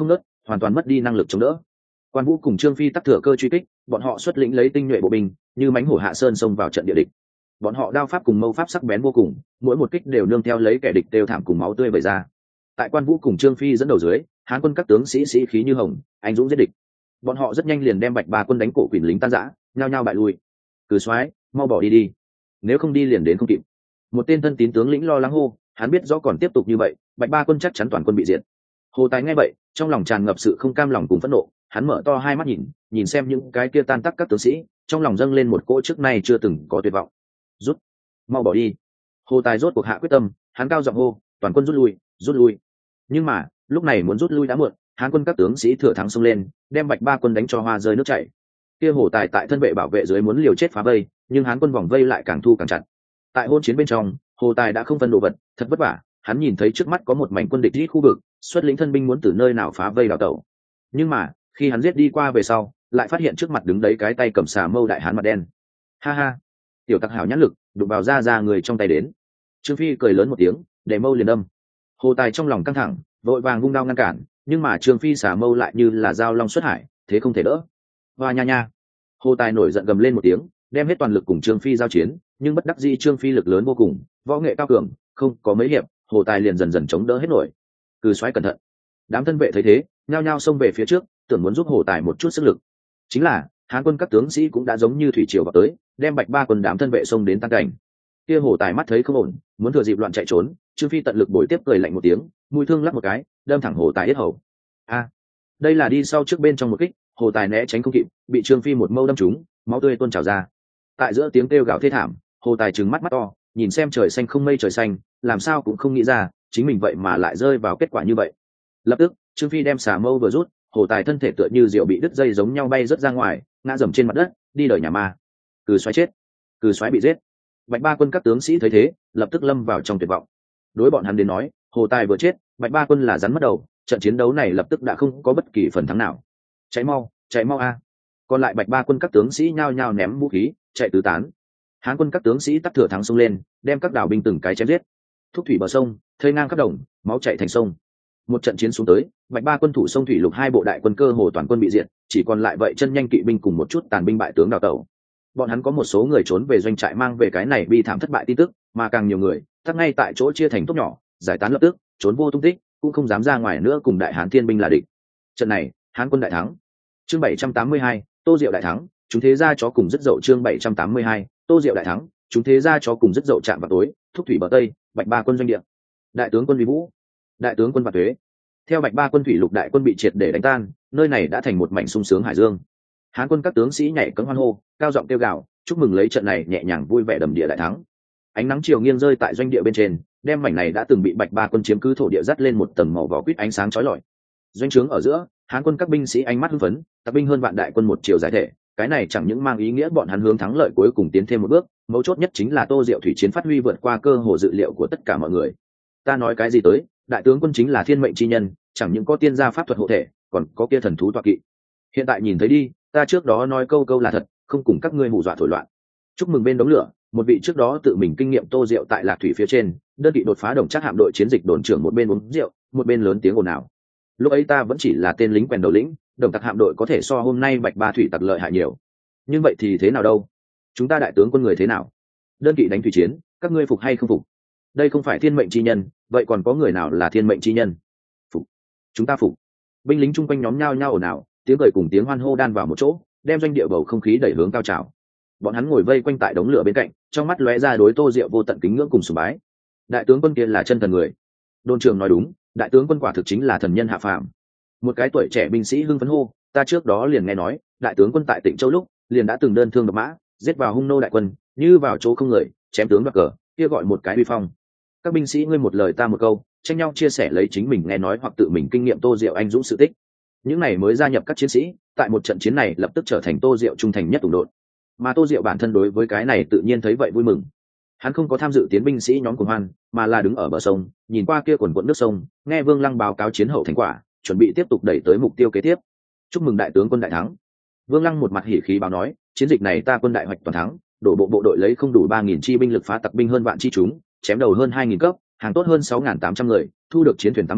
hoàn toàn mất đi năng lực chống đỡ. Quan Vũ cùng Trương Phi tắc thừa cơ truy kích, bọn họ xuất lĩnh lấy tinh nhuệ bộ binh, như mãnh hổ hạ sơn xông vào trận địa địch. Bọn họ đao pháp cùng mâu pháp sắc bén vô cùng, mỗi một kích đều nương theo lấy kẻ địch đều thảm cùng máu tươi vẩy ra. Tại Quan Vũ cùng Trương Phi dẫn đầu dưới, Hán quân các tướng sĩ sĩ khí như hồng, anh dũng giết địch. Bọn họ rất nhanh liền đem Bạch Ba quân đánh cổ quỷ lính tan rã, nhao nhao bại lui. Cử soái, mau bỏ đi đi, nếu không đi liền đến không kịp. Một tên thân tín tướng lĩnh lo lắng hô, hắn biết rõ còn tiếp tục như vậy, Bạch Ba quân chắc chắn toàn quân bị diệt. Hồ Tài nghe vậy, trong lòng tràn ngập sự không cam lòng cùng phẫn nộ, hắn mở to hai mắt nhìn, nhìn xem những cái kia tan tác các tướng sĩ, trong lòng dâng lên một cỗ trước nay chưa từng có tuyệt vọng. Rút, mau bỏ đi. Hồ Tài rốt cuộc hạ quyết tâm, hắn cao giọng hô, toàn quân rút lui, rút lui. Nhưng mà, lúc này muốn rút lui đã muộn, Hán quân các tướng sĩ thừa thắng xông lên, đem Bạch Ba quân đánh cho hoa rơi nước chảy. Kia Hồ Tài tại thân vệ bảo vệ dưới muốn liều chết phá vây, nhưng Hán quân vòng vây lại càng thu càng chặt. Tại hôn chiến bên trong, Hồ Tài đã không phân đồ vật, thật vất vả, hắn nhìn thấy trước mắt có một mảnh quân địch rít khu vực, xuất lĩnh thân binh muốn từ nơi nào phá vây đào tẩu. Nhưng mà, khi hắn giết đi qua về sau, lại phát hiện trước mặt đứng đấy cái tay cầm xà mâu đại hán mặt đen. Ha ha, tiểu tặc hảo nhãn lực, đụng vào ra ra người trong tay đến. Trương Phi cười lớn một tiếng, để mâu liền đâm. Hồ Tài trong lòng căng thẳng, vội vàng vung đao ngăn cản, nhưng mà Trương Phi xà mâu lại như là dao long xuất hải, thế không thể đỡ. Hoa nha nha. Hồ Tài nổi giận gầm lên một tiếng, đem hết toàn lực cùng Trương Phi giao chiến, nhưng bất đắc dĩ Trương Phi lực lớn vô cùng, võ nghệ cao cường, không có mấy hiệp, Hồ Tài liền dần dần chống đỡ hết nổi. Cừ soái cẩn thận. Đám thân vệ thấy thế, nhao nhao xông về phía trước, tưởng muốn giúp Hồ Tài một chút sức lực. Chính là, Hán quân các tướng sĩ cũng đã giống như thủy triều vào tới, đem Bạch Ba quân đám thân vệ xông đến tăng cảnh. Kia Hồ Tài mắt thấy không ổn, muốn thừa dịp loạn chạy trốn, Trương Phi tận lực bồi tiếp cười lạnh một tiếng, mũi thương lắc một cái, đâm thẳng Hồ Tài yết hầu. A, đây là đi sau trước bên trong một kích, Hồ Tài né tránh không kịp, bị Trương Phi một mâu đâm trúng, máu tươi tuôn trào ra. Tại giữa tiếng kêu gào thê thảm, Hồ Tài trừng mắt mắt to, nhìn xem trời xanh không mây trời xanh, làm sao cũng không nghĩ ra, chính mình vậy mà lại rơi vào kết quả như vậy. Lập tức, Trương Phi đem xà mâu vừa rút, Hồ Tài thân thể tựa như diều bị đứt dây giống nhau bay rớt ra ngoài, ngã dầm trên mặt đất, đi đời nhà ma. Cừ soái chết, cừ soái bị giết. Bạch Ba quân các tướng sĩ thấy thế, lập tức lâm vào trong tuyệt vọng. Đối bọn hắn đến nói, Hồ Tài vừa chết, Bạch Ba quân là rắn mất đầu, trận chiến đấu này lập tức đã không có bất kỳ phần thắng nào. Cháy mau, cháy mau a! Còn lại Bạch Ba quân các tướng sĩ nhao nhao ném vũ khí, chạy tứ tán. Hán quân các tướng sĩ tắc thừa thắng xông lên, đem các đảo binh từng cái chém giết. Thúc thủy bờ sông, thây ngang khắp đồng, máu chảy thành sông. Một trận chiến xuống tới, Bạch Ba quân thủ sông thủy lục hai bộ đại quân cơ hồ toàn quân bị diệt, chỉ còn lại vậy chân nhanh kỵ binh cùng một chút tàn binh bại tướng đào tẩu. Bọn hắn có một số người trốn về doanh trại mang về cái này bi thảm thất bại tin tức, mà càng nhiều người, thắc ngay tại chỗ chia thành tốt nhỏ, giải tán lập tức, trốn vô tung tích, cũng không dám ra ngoài nữa cùng đại hán thiên binh là địch. Trận này, Hán quân đại thắng. Chương bảy trăm tám mươi hai, Tô Diệu đại thắng, chúng thế gia chó cùng rất dậu. Chương bảy trăm tám mươi hai, Tô Diệu đại thắng, chúng thế gia chó cùng rất dậu. Chạm vào tối, thúc thủy bờ tây, Bạch Ba quân doanh địa. Đại tướng quân Vi Vũ, đại tướng quân Vạn Tuế. Theo Bạch Ba quân thủy lục đại quân bị triệt để đánh tan, nơi này đã thành một mảnh sung sướng hải dương. Hán quân các tướng sĩ nhảy cẫng hoan hô, cao giọng kêu gào, chúc mừng lấy trận này nhẹ nhàng vui vẻ đầm địa đại thắng. Ánh nắng chiều nghiêng rơi tại doanh địa bên trên, đem mảnh này đã từng bị Bạch Ba quân chiếm cứ thổ địa dắt lên một tầng màu vỏ quýt ánh sáng chói lọi. Doanh trướng ở giữa, Hán quân các binh sĩ ánh mắt hưng phấn, tập binh hơn vạn đại quân một chiều giải thể, cái này chẳng những mang ý nghĩa bọn hắn hướng thắng lợi cuối cùng tiến thêm một bước, mấu chốt nhất chính là Tô Diệu thủy chiến phát huy vượt qua cơ hồ dự liệu của tất cả mọi người. Ta nói cái gì tới, đại tướng quân chính là thiên mệnh chi nhân, chẳng những có tiên gia pháp thuật hộ thể, còn có kia thần thú tọa kỵ. Hiện tại nhìn thấy đi, ta trước đó nói câu câu là thật, không cùng các ngươi hù dọa thổi loạn. Chúc mừng bên đống lửa, một vị trước đó tự mình kinh nghiệm Tô Diệu tại Lạc Thủy phía trên, đơn vị đột phá đồng chắc hạm đội chiến dịch đồn trưởng một bên uống rượu, một bên lớn tiếng ồn ào. Lúc ấy ta vẫn chỉ là tên lính quèn đầu lĩnh, đồng tặc hạm đội có thể so hôm nay Bạch Ba thủy tặc lợi hại nhiều. Nhưng vậy thì thế nào đâu? Chúng ta đại tướng quân người thế nào? Đơn vị đánh thủy chiến, các ngươi phục hay không phục? Đây không phải thiên mệnh chi nhân, vậy còn có người nào là thiên mệnh chi nhân? Phục. Chúng ta phục. Binh lính chung quanh nhóm nhao nhao ồn ào, tiếng cười cùng tiếng hoan hô đan vào một chỗ, đem doanh địa bầu không khí đẩy hướng cao trào. Bọn hắn ngồi vây quanh tại đống lửa bên cạnh, trong mắt lóe ra đối Tô Diệu vô tận kính ngưỡng cùng sùng bái. Đại tướng quân kia là chân thần người. Đôn trưởng nói đúng, đại tướng quân quả thực chính là thần nhân hạ phàm. Một cái tuổi trẻ binh sĩ hưng phấn hô, ta trước đó liền nghe nói, đại tướng quân tại Tịnh Châu lúc, liền đã từng đơn thương độc mã, giết vào hung nô đại quân, như vào chỗ không người, chém tướng đoạt cờ, kia gọi một cái uy phong. Các binh sĩ ngươi một lời ta một câu, tranh nhau chia sẻ lấy chính mình nghe nói hoặc tự mình kinh nghiệm Tô Diệu anh dũng sự tích. Những này mới gia nhập các chiến sĩ, tại một trận chiến này lập tức trở thành Tô Diệu trung thành nhất tùng đội. Mà Tô Diệu bản thân đối với cái này tự nhiên thấy vậy vui mừng. Hắn không có tham dự tiến binh sĩ nhóm cuồng hoan, mà là đứng ở bờ sông, nhìn qua kia quần quận nước sông, nghe Vương Lăng báo cáo chiến hậu thành quả, chuẩn bị tiếp tục đẩy tới mục tiêu kế tiếp. Chúc mừng đại tướng quân đại thắng. Vương Lăng một mặt hỉ khí báo nói, chiến dịch này ta quân đại hoạch toàn thắng, đổ bộ bộ đội lấy không đủ ba nghìn chi binh lực phá tặc binh hơn vạn chi chúng, chém đầu hơn hai nghìn cấp, hàng tốt hơn sáu nghìn tám trăm người, thu được chiến thuyền tám mươi,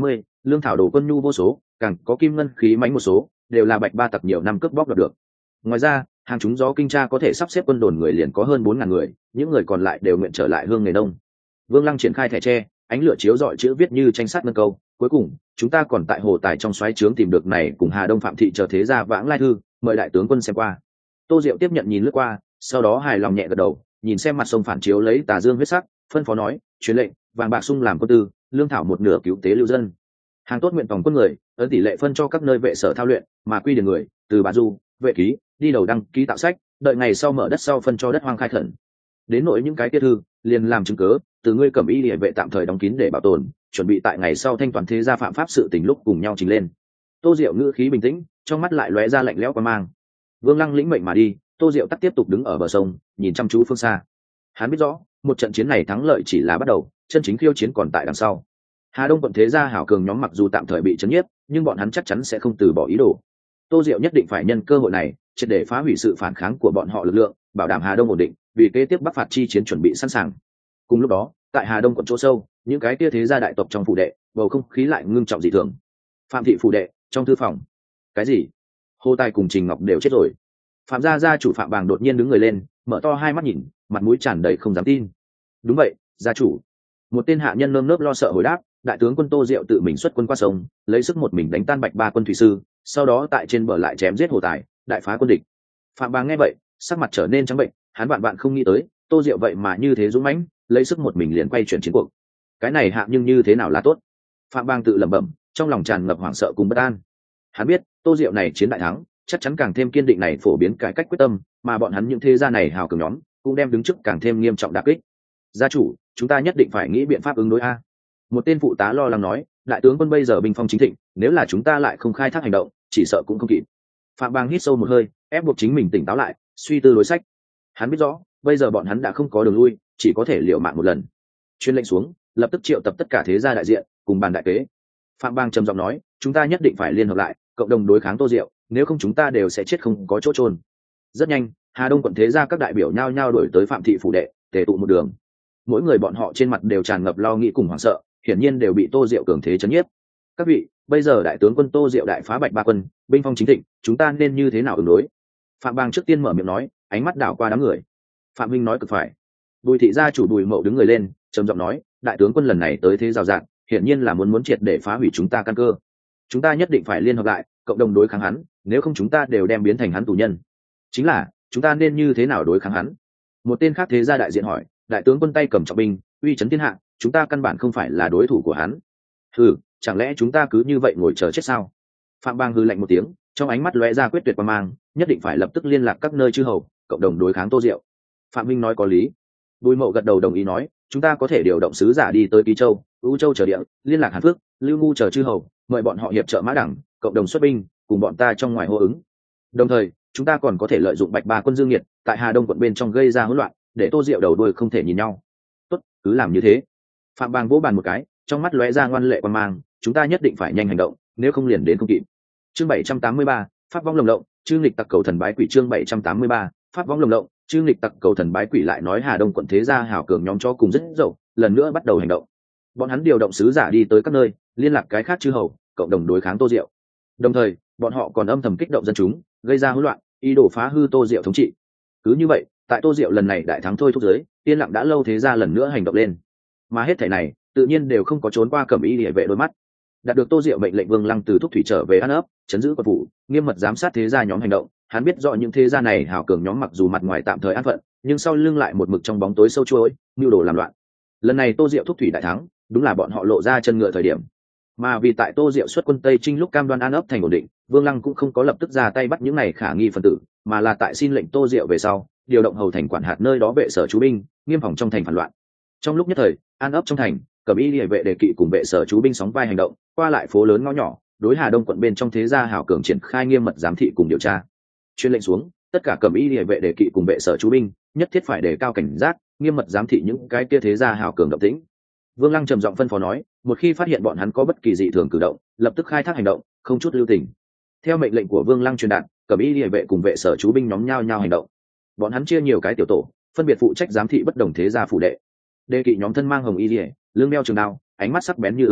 lương thảo đồ quân nhu vô số, càng có kim ngân khí mãnh một số, đều là bạch ba tặc nhiều năm cướp bóc đoạt được. Ngoài ra hàng chúng gió kinh tra có thể sắp xếp quân đồn người liền có hơn bốn ngàn người, những người còn lại đều nguyện trở lại hương nghề đông. Vương Lăng triển khai thẻ tre, ánh lửa chiếu rọi chữ viết như tranh sát ngân câu. Cuối cùng chúng ta còn tại hồ tài trong xoáy trướng tìm được này cùng Hà Đông Phạm Thị chờ thế gia vãng lai thư, mời đại tướng quân xem qua. Tô Diệu tiếp nhận nhìn lướt qua, sau đó hài lòng nhẹ gật đầu, nhìn xem mặt sông phản chiếu lấy tà dương huyết sắc, phân phó nói: truyền lệnh, vàng bạc sung làm quân tư, lương thảo một nửa cứu tế lưu dân. Hàng tốt nguyện phòng quân người, ấn tỷ lệ phân cho các nơi vệ sở thao luyện, mà quy điển người, từ bà du, vệ ký, đi đầu đăng ký tạo sách, đợi ngày sau mở đất sau phân cho đất hoang khai khẩn. Đến nỗi những cái kia thư, liền làm chứng cớ, từ ngươi cầm y địa vệ tạm thời đóng kín để bảo tồn, chuẩn bị tại ngày sau thanh toàn thế gia phạm pháp sự tình lúc cùng nhau trình lên. Tô Diệu ngữ khí bình tĩnh, trong mắt lại lóe ra lạnh lẽo quan mang. Vương Lăng lĩnh mệnh mà đi, Tô Diệu tắt tiếp tục đứng ở bờ sông, nhìn chăm chú phương xa. Hắn biết rõ, một trận chiến này thắng lợi chỉ là bắt đầu, chân chính khiêu chiến còn tại đằng sau. Hà Đông quận thế gia hảo cường nhóm mặc dù tạm thời bị chấn nhiếp, nhưng bọn hắn chắc chắn sẽ không từ bỏ ý đồ. Tô Diệu nhất định phải nhân cơ hội này, triệt để phá hủy sự phản kháng của bọn họ lực lượng, bảo đảm Hà Đông ổn định, vì kế tiếp bắc phạt chi chiến chuẩn bị sẵn sàng. Cùng lúc đó, tại Hà Đông quận chỗ sâu, những cái kia thế gia đại tộc trong phủ đệ, bầu không khí lại ngưng trọng dị thường. Phạm thị phủ đệ, trong thư phòng. Cái gì? Hồ Tài cùng Trình Ngọc đều chết rồi. Phạm gia gia chủ Phạm Bàng đột nhiên đứng người lên, mở to hai mắt nhìn, mặt mũi tràn đầy không dám tin. Đúng vậy, gia chủ. Một tên hạ nhân nơm nớp lo sợ hồi đáp, đại tướng quân Tô Diệu tự mình xuất quân qua sông, lấy sức một mình đánh tan Bạch Ba quân thủy sư, sau đó tại trên bờ lại chém giết Hồ Tài, đại phá quân địch. Phạm Bàng nghe vậy, sắc mặt trở nên trắng bệnh, hắn bạn bạn không nghĩ tới, Tô Diệu vậy mà như thế dũng mãnh, lấy sức một mình liền quay chuyển chiến cuộc. Cái này hạ nhưng như thế nào là tốt? Phạm Bàng tự lẩm bẩm, trong lòng tràn ngập hoảng sợ cùng bất an. Hắn biết, Tô Diệu này chiến đại thắng, chắc chắn càng thêm kiên định này phổ biến cải cách quyết tâm, mà bọn hắn những thế gia này hào cường nhóm, cũng đem đứng trước càng thêm nghiêm trọng đả kích. Gia chủ, chúng ta nhất định phải nghĩ biện pháp ứng đối a. Một tên phụ tá lo lắng nói, đại tướng quân bây giờ binh phong chính thịnh, nếu là chúng ta lại không khai thác hành động, chỉ sợ cũng không kịp. Phạm Bàng hít sâu một hơi, ép buộc chính mình tỉnh táo lại, suy tư đối sách. Hắn biết rõ, bây giờ bọn hắn đã không có đường lui, chỉ có thể liều mạng một lần. Chuyên lệnh xuống, lập tức triệu tập tất cả thế gia đại diện, cùng bàn đại kế. Phạm Bàng trầm giọng nói, chúng ta nhất định phải liên hợp lại, cộng đồng đối kháng Tô Diệu, nếu không chúng ta đều sẽ chết không có chỗ trôn. Rất nhanh, Hà Đông quận thế gia các đại biểu nhao nhao đuổi tới Phạm thị phủ đệ, tề tụ một đường. Mỗi người bọn họ trên mặt đều tràn ngập lo nghĩ cùng hoảng sợ, hiển nhiên đều bị Tô Diệu cường thế chấn nhiếp. Các vị, bây giờ đại tướng quân Tô Diệu đại phá Bạch Ba quân, binh phong chính thịnh, chúng ta nên như thế nào ứng đối? Phạm Bàng trước tiên mở miệng nói, ánh mắt đảo qua đám người. Phạm Minh nói cực phải. Bùi thị gia chủ Bùi Mậu đứng người lên, trầm giọng nói, đại tướng quân lần này tới thế rào rạng, hiển nhiên là muốn muốn triệt để phá hủy chúng ta căn cơ. Chúng ta nhất định phải liên hợp lại, cộng đồng đối kháng hắn, nếu không chúng ta đều đem biến thành hắn tù nhân. Chính là, chúng ta nên như thế nào đối kháng hắn? Một tên khác thế gia đại diện hỏi, đại tướng quân tay cầm trọng binh, uy chấn thiên hạ, chúng ta căn bản không phải là đối thủ của hắn. Hừ, chẳng lẽ chúng ta cứ như vậy ngồi chờ chết sao? Phạm Bang hừ lạnh một tiếng, trong ánh mắt lóe ra quyết tuyệt quan mang, nhất định phải lập tức liên lạc các nơi chư hầu, cộng đồng đối kháng Tô Diệu. Phạm Minh nói có lý. Bùi Mậu gật đầu đồng ý nói, chúng ta có thể điều động sứ giả đi tới Ký Châu, U Châu chờ địa, liên lạc Hàn Phước, Lưu Ngu chờ chư hầu, mời bọn họ hiệp trợ Mã Đẳng, cộng đồng xuất binh, cùng bọn ta trong ngoài hô ứng. Đồng thời, chúng ta còn có thể lợi dụng Bạch Ba quân Dương Nghiệt tại Hà Đông quận bên trong gây ra hỗn loạn, để Tô Diệu đầu đuôi không thể nhìn nhau. Tốt, cứ làm như thế. Phạm Bang vỗ bàn một cái, trong mắt lóe ra ngoan lệ quan mang, chúng ta nhất định phải nhanh hành động, nếu không liền đến không kịp. Chương bảy trăm tám mươi ba, pháp vong lồng lộng, chư nghịch tặc cầu thần bái quỷ. Chương bảy trăm tám mươi ba, pháp vong lồng lộng, chư nghịch tặc cầu thần bái quỷ. Lại nói Hà Đông quận thế gia hảo cường nhóm cho cùng rất dậu, lần nữa bắt đầu hành động. Bọn hắn điều động sứ giả đi tới các nơi, liên lạc cái khác chư hầu, cộng đồng đối kháng Tô Diệu. Đồng thời, bọn họ còn âm thầm kích động dân chúng, gây ra hỗn loạn, ý đồ phá hư Tô Diệu thống trị. Cứ như vậy, tại Tô Diệu lần này đại thắng thôi thúc giới, yên lặng đã lâu thế gia lần nữa hành động lên. Mà hết thảy này, tự nhiên đều không có trốn qua Cẩm Y Liễu vệ đôi mắt. Đạt được Tô Diệu mệnh lệnh, Vương Lăng từ thúc thủy trở về An ấp, chấn giữ quân phủ, nghiêm mật giám sát thế gia nhóm hành động. Hắn biết rõ những thế gia này hào cường nhóm mặc dù mặt ngoài tạm thời an phận, nhưng sau lưng lại một mực trong bóng tối sâu chuỗi, mưu đồ làm loạn. Lần này Tô Diệu thúc thủy đại thắng, đúng là bọn họ lộ ra chân ngựa thời điểm. Mà vì tại Tô Diệu xuất quân Tây Trinh lúc cam đoan An ấp thành ổn định, Vương Lăng cũng không có lập tức ra tay bắt những này khả nghi phần tử, mà là tại xin lệnh Tô Diệu về sau, điều động hầu thành quản hạt nơi đó vệ sở chú binh, nghiêm phòng trong thành phản loạn. Trong lúc nhất thời, An ấp trong thành, Cẩm Y Liễu vệ đề kỵ cùng vệ sở chú binh sóng vai hành động, qua lại phố lớn ngõ nhỏ, đối Hà Đông quận bên trong thế gia hảo cường triển khai nghiêm mật giám thị cùng điều tra. Chuyên lệnh xuống, tất cả Cẩm Y Liễu vệ đề kỵ cùng vệ sở chú binh nhất thiết phải đề cao cảnh giác, nghiêm mật giám thị những cái kia thế gia hảo cường động tĩnh. Vương Lăng trầm giọng phân phó nói, một khi phát hiện bọn hắn có bất kỳ dị thường cử động, lập tức khai thác hành động, không chút lưu tình. Theo mệnh lệnh của Vương Lăng truyền đạt, Cẩm Y Liễu vệ cùng vệ sở chú binh nhóm nhau nhau hành động. Bọn hắn chia nhiều cái tiểu tổ, phân biệt phụ trách giám thị bất đồng thế gia phủ đệ. Đề kỵ nhóm thân mang hồng y liễu, lưng đeo trường đao, ánh mắt sắc bén như ưng,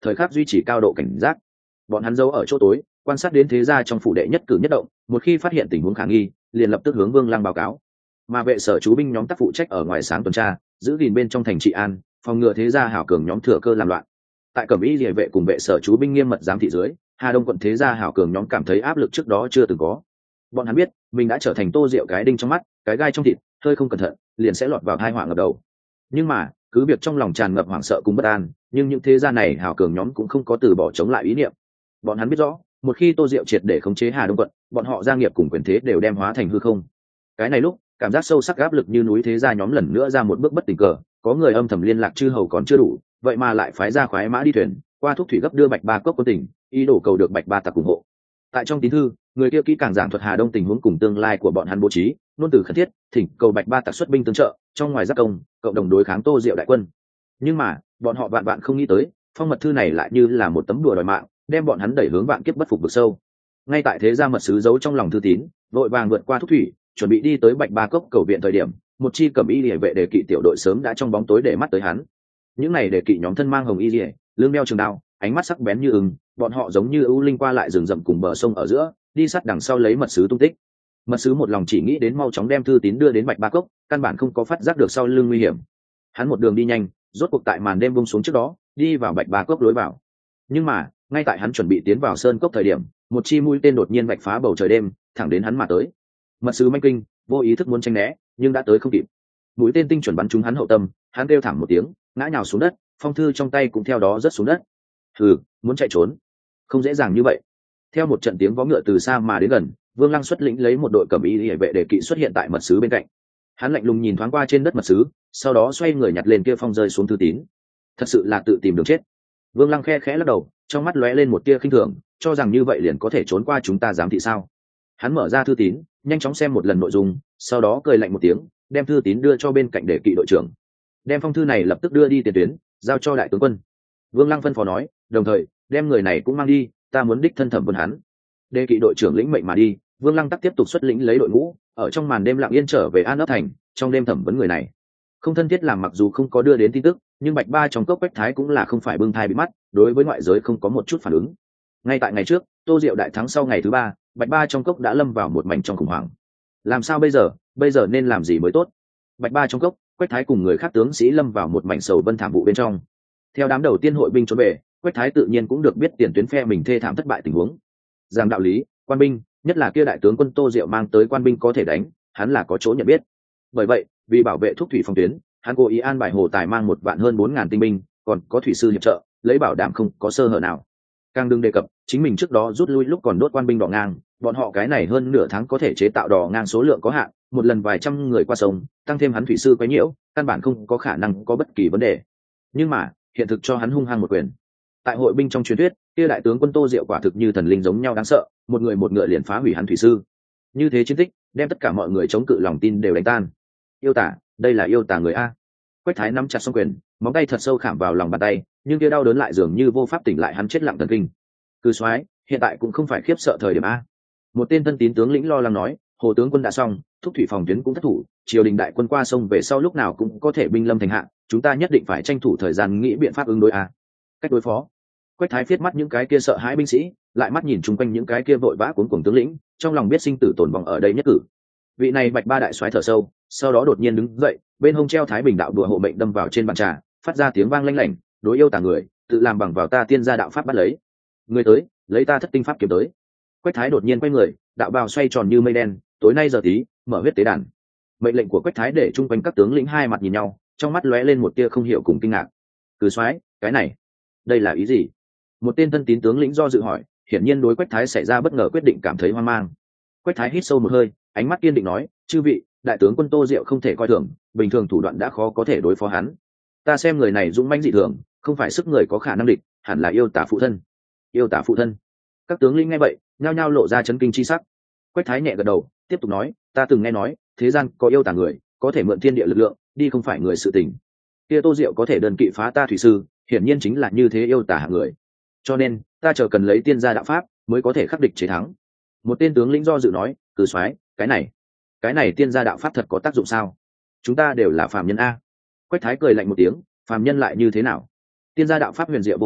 thời khắc duy trì cao độ cảnh giác. Bọn hắn giấu ở chỗ tối, quan sát đến thế gia trong phủ đệ nhất cử nhất động, một khi phát hiện tình huống khả nghi, liền lập tức hướng Vương Lăng báo cáo. Mà vệ sở chú binh nhóm tác phụ trách ở ngoài sáng tuần tra, giữ gìn bên trong thành trị an, phòng ngừa thế gia hảo cường nhóm thừa cơ làm loạn. Tại Cẩm Y Liễu vệ cùng vệ sở chú binh nghiêm mật giám thị dưới, Hà Đông quận thế gia hảo cường nhóm cảm thấy áp lực trước đó chưa từng có. Bọn hắn biết, mình đã trở thành Tô Diệu cái đinh trong mắt, cái gai trong thịt, hơi không cẩn thận, liền sẽ lọt vào tai họa ngập đầu. Nhưng mà, cứ việc trong lòng tràn ngập hoảng sợ cùng bất an, nhưng những thế gia này hảo cường nhóm cũng không có từ bỏ chống lại ý niệm. Bọn hắn biết rõ, một khi Tô Diệu triệt để khống chế Hà Đông quận, bọn họ gia nghiệp cùng quyền thế đều đem hóa thành hư không. Cái này lúc, cảm giác sâu sắc áp lực như núi thế gia nhóm lần nữa ra một bước bất tình cờ, có người âm thầm liên lạc chư hầu còn chưa đủ, vậy mà lại phái ra khoái mã đi thuyền, qua thúc thủy gấp đưa Bạch Ba cốc quân tỉnh, ý đồ cầu được Bạch Ba tặc ủng hộ. Tại trong tín thư, người kia kỹ càng giảng thuật Hà Đông tình huống cùng tương lai của bọn hắn bố trí, nôn từ khẩn thiết, thỉnh cầu Bạch Ba tặc xuất binh tương trợ, trong ngoài giáp công, cộng đồng đối kháng Tô Diệu đại quân. Nhưng mà, bọn họ vạn vạn không nghĩ tới, phong mật thư này lại như là một tấm đùa đòi mạng, đem bọn hắn đẩy hướng vạn kiếp bất phục vực sâu. Ngay tại thế gia mật sứ giấu trong lòng thư tín, vội vàng vượt qua thúc thủy, chuẩn bị đi tới Bạch Ba cốc cầu viện thời điểm, một chi Cẩm Y Liễu vệ đề kỵ tiểu đội sớm đã trong bóng tối để mắt tới hắn. Những này đề kỵ nhóm thân mang hồng y liễu, lưng đeo trường đao, ánh mắt sắc bén như ưng, bọn họ giống như ưu linh qua lại rừng rậm cùng bờ sông ở giữa, đi sát đằng sau lấy mật sứ tung tích. Mật sứ một lòng chỉ nghĩ đến mau chóng đem thư tín đưa đến Bạch Ba cốc, căn bản không có phát giác được sau lưng nguy hiểm. Hắn một đường đi nhanh, rốt cuộc tại màn đêm buông xuống trước đó, đi vào Bạch Ba cốc lối vào. Nhưng mà, ngay tại hắn chuẩn bị tiến vào sơn cốc thời điểm, một chi mũi tên đột nhiên vạch phá bầu trời đêm, thẳng đến hắn mà tới. Mật sứ manh kinh, vô ý thức muốn tránh né, nhưng đã tới không kịp. Mũi tên tinh chuẩn bắn trúng hắn hậu tâm, hắn kêu thảm một tiếng, ngã nhào xuống đất, phong thư trong tay cũng theo đó rớt xuống đất. Hừ, muốn chạy trốn, không dễ dàng như vậy. Theo một trận tiếng vó ngựa từ xa mà đến gần, Vương Lăng xuất lĩnh lấy một đội Cẩm Y Liễu vệ đề kỵ xuất hiện tại mật sứ bên cạnh. Hắn lạnh lùng nhìn thoáng qua trên đất mật sứ, sau đó xoay người nhặt lên kia phong rơi xuống thư tín. Thật sự là tự tìm đường chết. Vương Lăng khe khẽ lắc đầu, trong mắt lóe lên một tia khinh thường, cho rằng như vậy liền có thể trốn qua chúng ta giám thị sao? Hắn mở ra thư tín, nhanh chóng xem một lần nội dung, sau đó cười lạnh một tiếng, đem thư tín đưa cho bên cạnh đề kỵ đội trưởng. Đem phong thư này lập tức đưa đi tiền tuyến, giao cho đại tướng quân. Vương Lăng phân phó nói, đồng thời đem người này cũng mang đi, ta muốn đích thân thẩm vấn hắn. Đề kỵ đội trưởng lĩnh mệnh mà đi, Vương Lăng tắc tiếp tục xuất lĩnh lấy đội ngũ, ở trong màn đêm lặng yên trở về An Ấp thành, trong đêm thẩm vấn người này. Không thân thiết làm mặc dù không có đưa đến tin tức, nhưng Bạch Ba trong cốc Quách Thái cũng là không phải bưng thai bị mắt, đối với ngoại giới không có một chút phản ứng. Ngay tại ngày trước, Tô Diệu đại thắng sau ngày thứ ba, Bạch Ba trong cốc đã lâm vào một mảnh trong khủng hoảng. Làm sao bây giờ, bây giờ nên làm gì mới tốt? Bạch Ba trong cốc, Quách Thái cùng người khác tướng sĩ lâm vào một mảnh sầu vân thảm vụ bên trong. Theo đám đầu tiên hội binh trốn về, Quách Thái tự nhiên cũng được biết tiền tuyến phe mình thê thảm thất bại tình huống. Giang đạo lý, quan binh, nhất là kia đại tướng quân Tô Diệu mang tới quan binh có thể đánh, hắn là có chỗ nhận biết. Bởi vậy, vì bảo vệ thúc thủy phòng tuyến, hắn cố ý an bài Hồ Tài mang một vạn hơn bốn ngàn tinh binh, còn có thủy sư hiệp trợ, lấy bảo đảm không có sơ hở nào. Càng đừng đề cập, chính mình trước đó rút lui lúc còn đốt quan binh đỏ ngang, bọn họ cái này hơn nửa tháng có thể chế tạo đỏ ngang số lượng có hạn, một lần vài trăm người qua sông, tăng thêm hắn thủy sư quấy nhiễu, căn bản không có khả năng có bất kỳ vấn đề. Nhưng mà, hiện thực cho hắn hung hăng một quyền. Tại hội binh trong truyền thuyết, kia đại tướng quân Tô Diệu quả thực như thần linh giống nhau đáng sợ, một người một ngựa liền phá hủy hắn thủy sư. Như thế chiến tích, đem tất cả mọi người chống cự lòng tin đều đánh tan. Yêu tả, đây là yêu tả người a. Quách Thái nắm chặt song quyền, móng tay thật sâu khảm vào lòng bàn tay, nhưng kia đau đớn lại dường như vô pháp tỉnh lại hắn chết lặng thần kinh. Cư soái, hiện tại cũng không phải khiếp sợ thời điểm a. Một tên thân tín tướng lĩnh lo lắng nói, Hồ tướng quân đã xong, thúc thủy phòng tuyến cũng thất thủ, triều đình đại quân qua sông về sau lúc nào cũng có thể binh lâm thành hạ, chúng ta nhất định phải tranh thủ thời gian nghĩ biện pháp ứng đối a. Cách đối phó. Quách Thái viết mắt những cái kia sợ hãi binh sĩ, lại mắt nhìn chung quanh những cái kia vội vã cuống cuồng tướng lĩnh, trong lòng biết sinh tử tồn vong ở đây nhất cử. Vị này Bạch Ba đại soái thở sâu, sau đó đột nhiên đứng dậy, bên hông treo Thái Bình đạo đùa hộ mệnh đâm vào trên bàn trà, phát ra tiếng vang lanh lảnh, đối yêu tà người, tự làm bằng vào ta tiên gia đạo pháp bắt lấy. Người tới, lấy ta thất tinh pháp kiếm tới. Quách Thái đột nhiên quay người, đạo bào xoay tròn như mây đen, tối nay giờ tí, mở huyết tế đàn. Mệnh lệnh của Quách Thái để chung quanh các tướng lĩnh hai mặt nhìn nhau, trong mắt lóe lên một tia không hiểu cùng kinh ngạc. Cử soái, cái này, đây là ý gì? Một tên thân tín tướng lĩnh do dự hỏi, hiển nhiên đối Quách Thái xảy ra bất ngờ quyết định cảm thấy hoang mang. Quách Thái hít sâu một hơi, ánh mắt kiên định nói, chư vị, đại tướng quân Tô Diệu không thể coi thường, bình thường thủ đoạn đã khó có thể đối phó hắn. Ta xem người này dũng mãnh dị thường, không phải sức người có khả năng địch, hẳn là yêu tả phụ thân. Yêu tả phụ thân. Các tướng lĩnh nghe vậy, nhao nhao lộ ra chấn kinh chi sắc. Quách Thái nhẹ gật đầu, tiếp tục nói, ta từng nghe nói, thế gian có yêu tả người, có thể mượn thiên địa lực lượng, đi không phải người sự tình. Kia Tô Diệu có thể đơn kỵ phá ta thủy sư, hiển nhiên chính là như thế yêu tả hạng người. Cho nên, ta chờ cần lấy tiên gia đạo pháp, mới có thể khắc địch chế thắng. Một tên tướng lĩnh do dự nói, cử soái, cái này, cái này tiên gia đạo pháp thật có tác dụng sao? Chúng ta đều là phàm nhân a. Quách Thái cười lạnh một tiếng, phàm nhân lại như thế nào? Tiên gia đạo pháp huyền diệu vô cùng,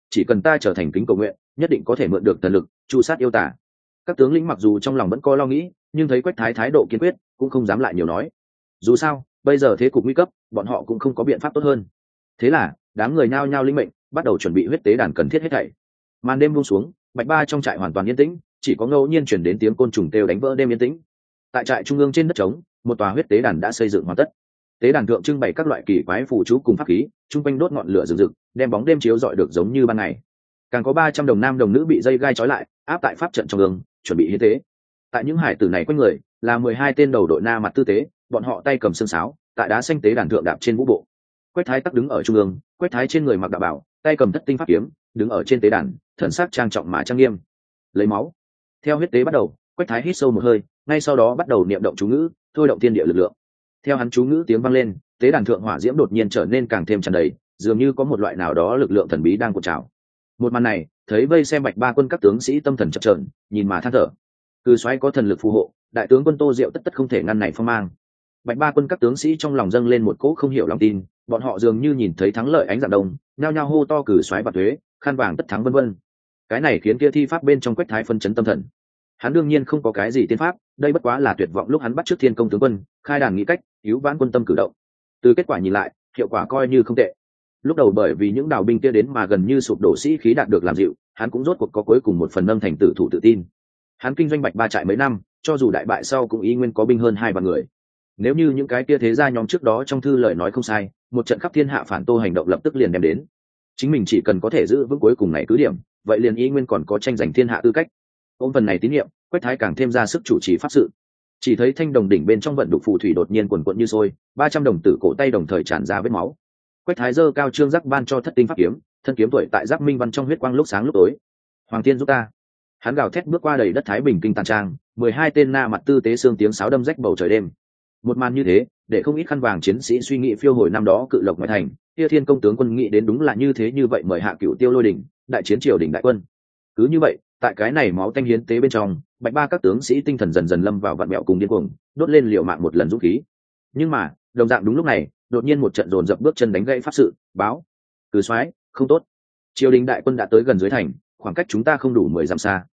chỉ cần ta trở thành kính cầu nguyện, nhất định có thể mượn được thần lực chu sát yêu tả. Các tướng lĩnh mặc dù trong lòng vẫn có lo nghĩ, nhưng thấy Quách Thái thái độ kiên quyết, cũng không dám lại nhiều nói. Dù sao bây giờ thế cục nguy cấp, bọn họ cũng không có biện pháp tốt hơn. Thế là đám người nhao nhao linh mệnh, bắt đầu chuẩn bị huyết tế đàn cần thiết hết thảy. Màn đêm buông xuống, Bạch Ba trong trại hoàn toàn yên tĩnh, chỉ có ngẫu nhiên chuyển đến tiếng côn trùng kêu đánh vỡ đêm yên tĩnh. Tại trại trung ương trên đất trống, một tòa huyết tế đàn đã xây dựng hoàn tất. Tế đàn thượng trưng bày các loại kỳ quái phù chú cùng pháp khí, trung quanh đốt ngọn lửa rực rực, đem bóng đêm chiếu rọi được giống như ban ngày. Càng có ba trăm đồng nam đồng nữ bị dây gai trói lại, áp tại pháp trận trong ương, chuẩn bị hiến tế. Tại những hải tử này quanh người, là mười hai tên đầu đội na mặt tư tế, bọn họ tay cầm sương sáo, tại đá xanh tế đàn thượng đạp trên vũ bộ. Quách Thái tắc đứng ở trung ương, Quách Thái trên người mặc đạo bảo, tay cầm thất tinh pháp kiếm, đứng ở trên tế đàn, thần sắc trang trọng mà trang nghiêm. Lấy máu. Theo huyết tế bắt đầu, Quách Thái hít sâu một hơi, ngay sau đó bắt đầu niệm động chú ngữ, thôi động thiên địa lực lượng. Theo hắn chú ngữ tiếng vang lên, tế đàn thượng hỏa diễm đột nhiên trở nên càng thêm tràn đầy, dường như có một loại nào đó lực lượng thần bí đang cuộn trào. Một màn này, thấy vây xem Bạch Ba quân các tướng sĩ tâm thần chập chờn, nhìn mà than thở. Cừ soái có thần lực phù hộ, đại tướng quân Tô Diệu tất tất không thể ngăn này phong mang. Bạch Ba quân các tướng sĩ trong lòng dâng lên một cỗ không hiểu lòng tin, bọn họ dường như nhìn thấy thắng lợi ánh dạng đông, nhao nhao hô to cừ soái bạt thuế, khăn vàng tất thắng vân vân. Cái này khiến kia thi pháp bên trong Quách Thái phân chấn tâm thần. Hắn đương nhiên không có cái gì tiên pháp, đây bất quá là tuyệt vọng lúc hắn bắt trước thiên công tướng quân, khai đàn nghĩ cách cứu vãn quân tâm cử động. Từ kết quả nhìn lại, hiệu quả coi như không tệ. Lúc đầu bởi vì những đào binh kia đến mà gần như sụp đổ sĩ khí đạt được làm dịu, hắn cũng rốt cuộc có cuối cùng một phần nâng thành tử thủ tự tin. Hắn kinh doanh Bạch Ba trại mấy năm, cho dù đại bại sau cũng y nguyên có binh hơn hai vạn người. Nếu như những cái kia thế gia nhóm trước đó trong thư lời nói không sai, một trận khắp thiên hạ phản Tô hành động lập tức liền đem đến. Chính mình chỉ cần có thể giữ vững cuối cùng này cứ điểm, vậy liền y nguyên còn có tranh giành thiên hạ tư cách. Ôm phần này tín nhiệm, Quách Thái càng thêm ra sức chủ trì pháp sự. Chỉ thấy thanh đồng đỉnh bên trong vận đục phù thủy đột nhiên quần quận như sôi, ba trăm đồng tử cổ tay đồng thời tràn ra vết máu. Quách Thái giơ cao trương giác ban cho thất tinh pháp kiếm, thân kiếm tuổi tại giác minh văn trong huyết quang lúc sáng lúc tối. Hoàng thiên giúp ta! Hắn gào thét bước qua đầy đất Thái Bình kinh tàn trang, mười hai tên na mặt tư tế xương tiếng sáo đâm rách bầu trời đêm. Một màn như thế, để không ít khăn vàng chiến sĩ suy nghĩ phiêu hồi năm đó cự lộc ngoại thành, kia thiên công tướng quân nghĩ đến đúng là như thế như vậy mời hạ cửu tiêu lôi đỉnh, đại chiến triều đỉnh đại quân. Cứ như vậy, tại cái này máu tanh hiến tế bên trong, Bạch Ba các tướng sĩ tinh thần dần dần lâm vào vạn mẹo cùng điên cuồng, đốt lên liều mạng một lần dũng khí. Nhưng mà, đồng dạng đúng lúc này, đột nhiên một trận dồn dập bước chân đánh gãy pháp sự, báo: "Cừ soái, không tốt. Triều đình đại quân đã tới gần dưới thành, khoảng cách chúng ta không đủ mười dặm xa."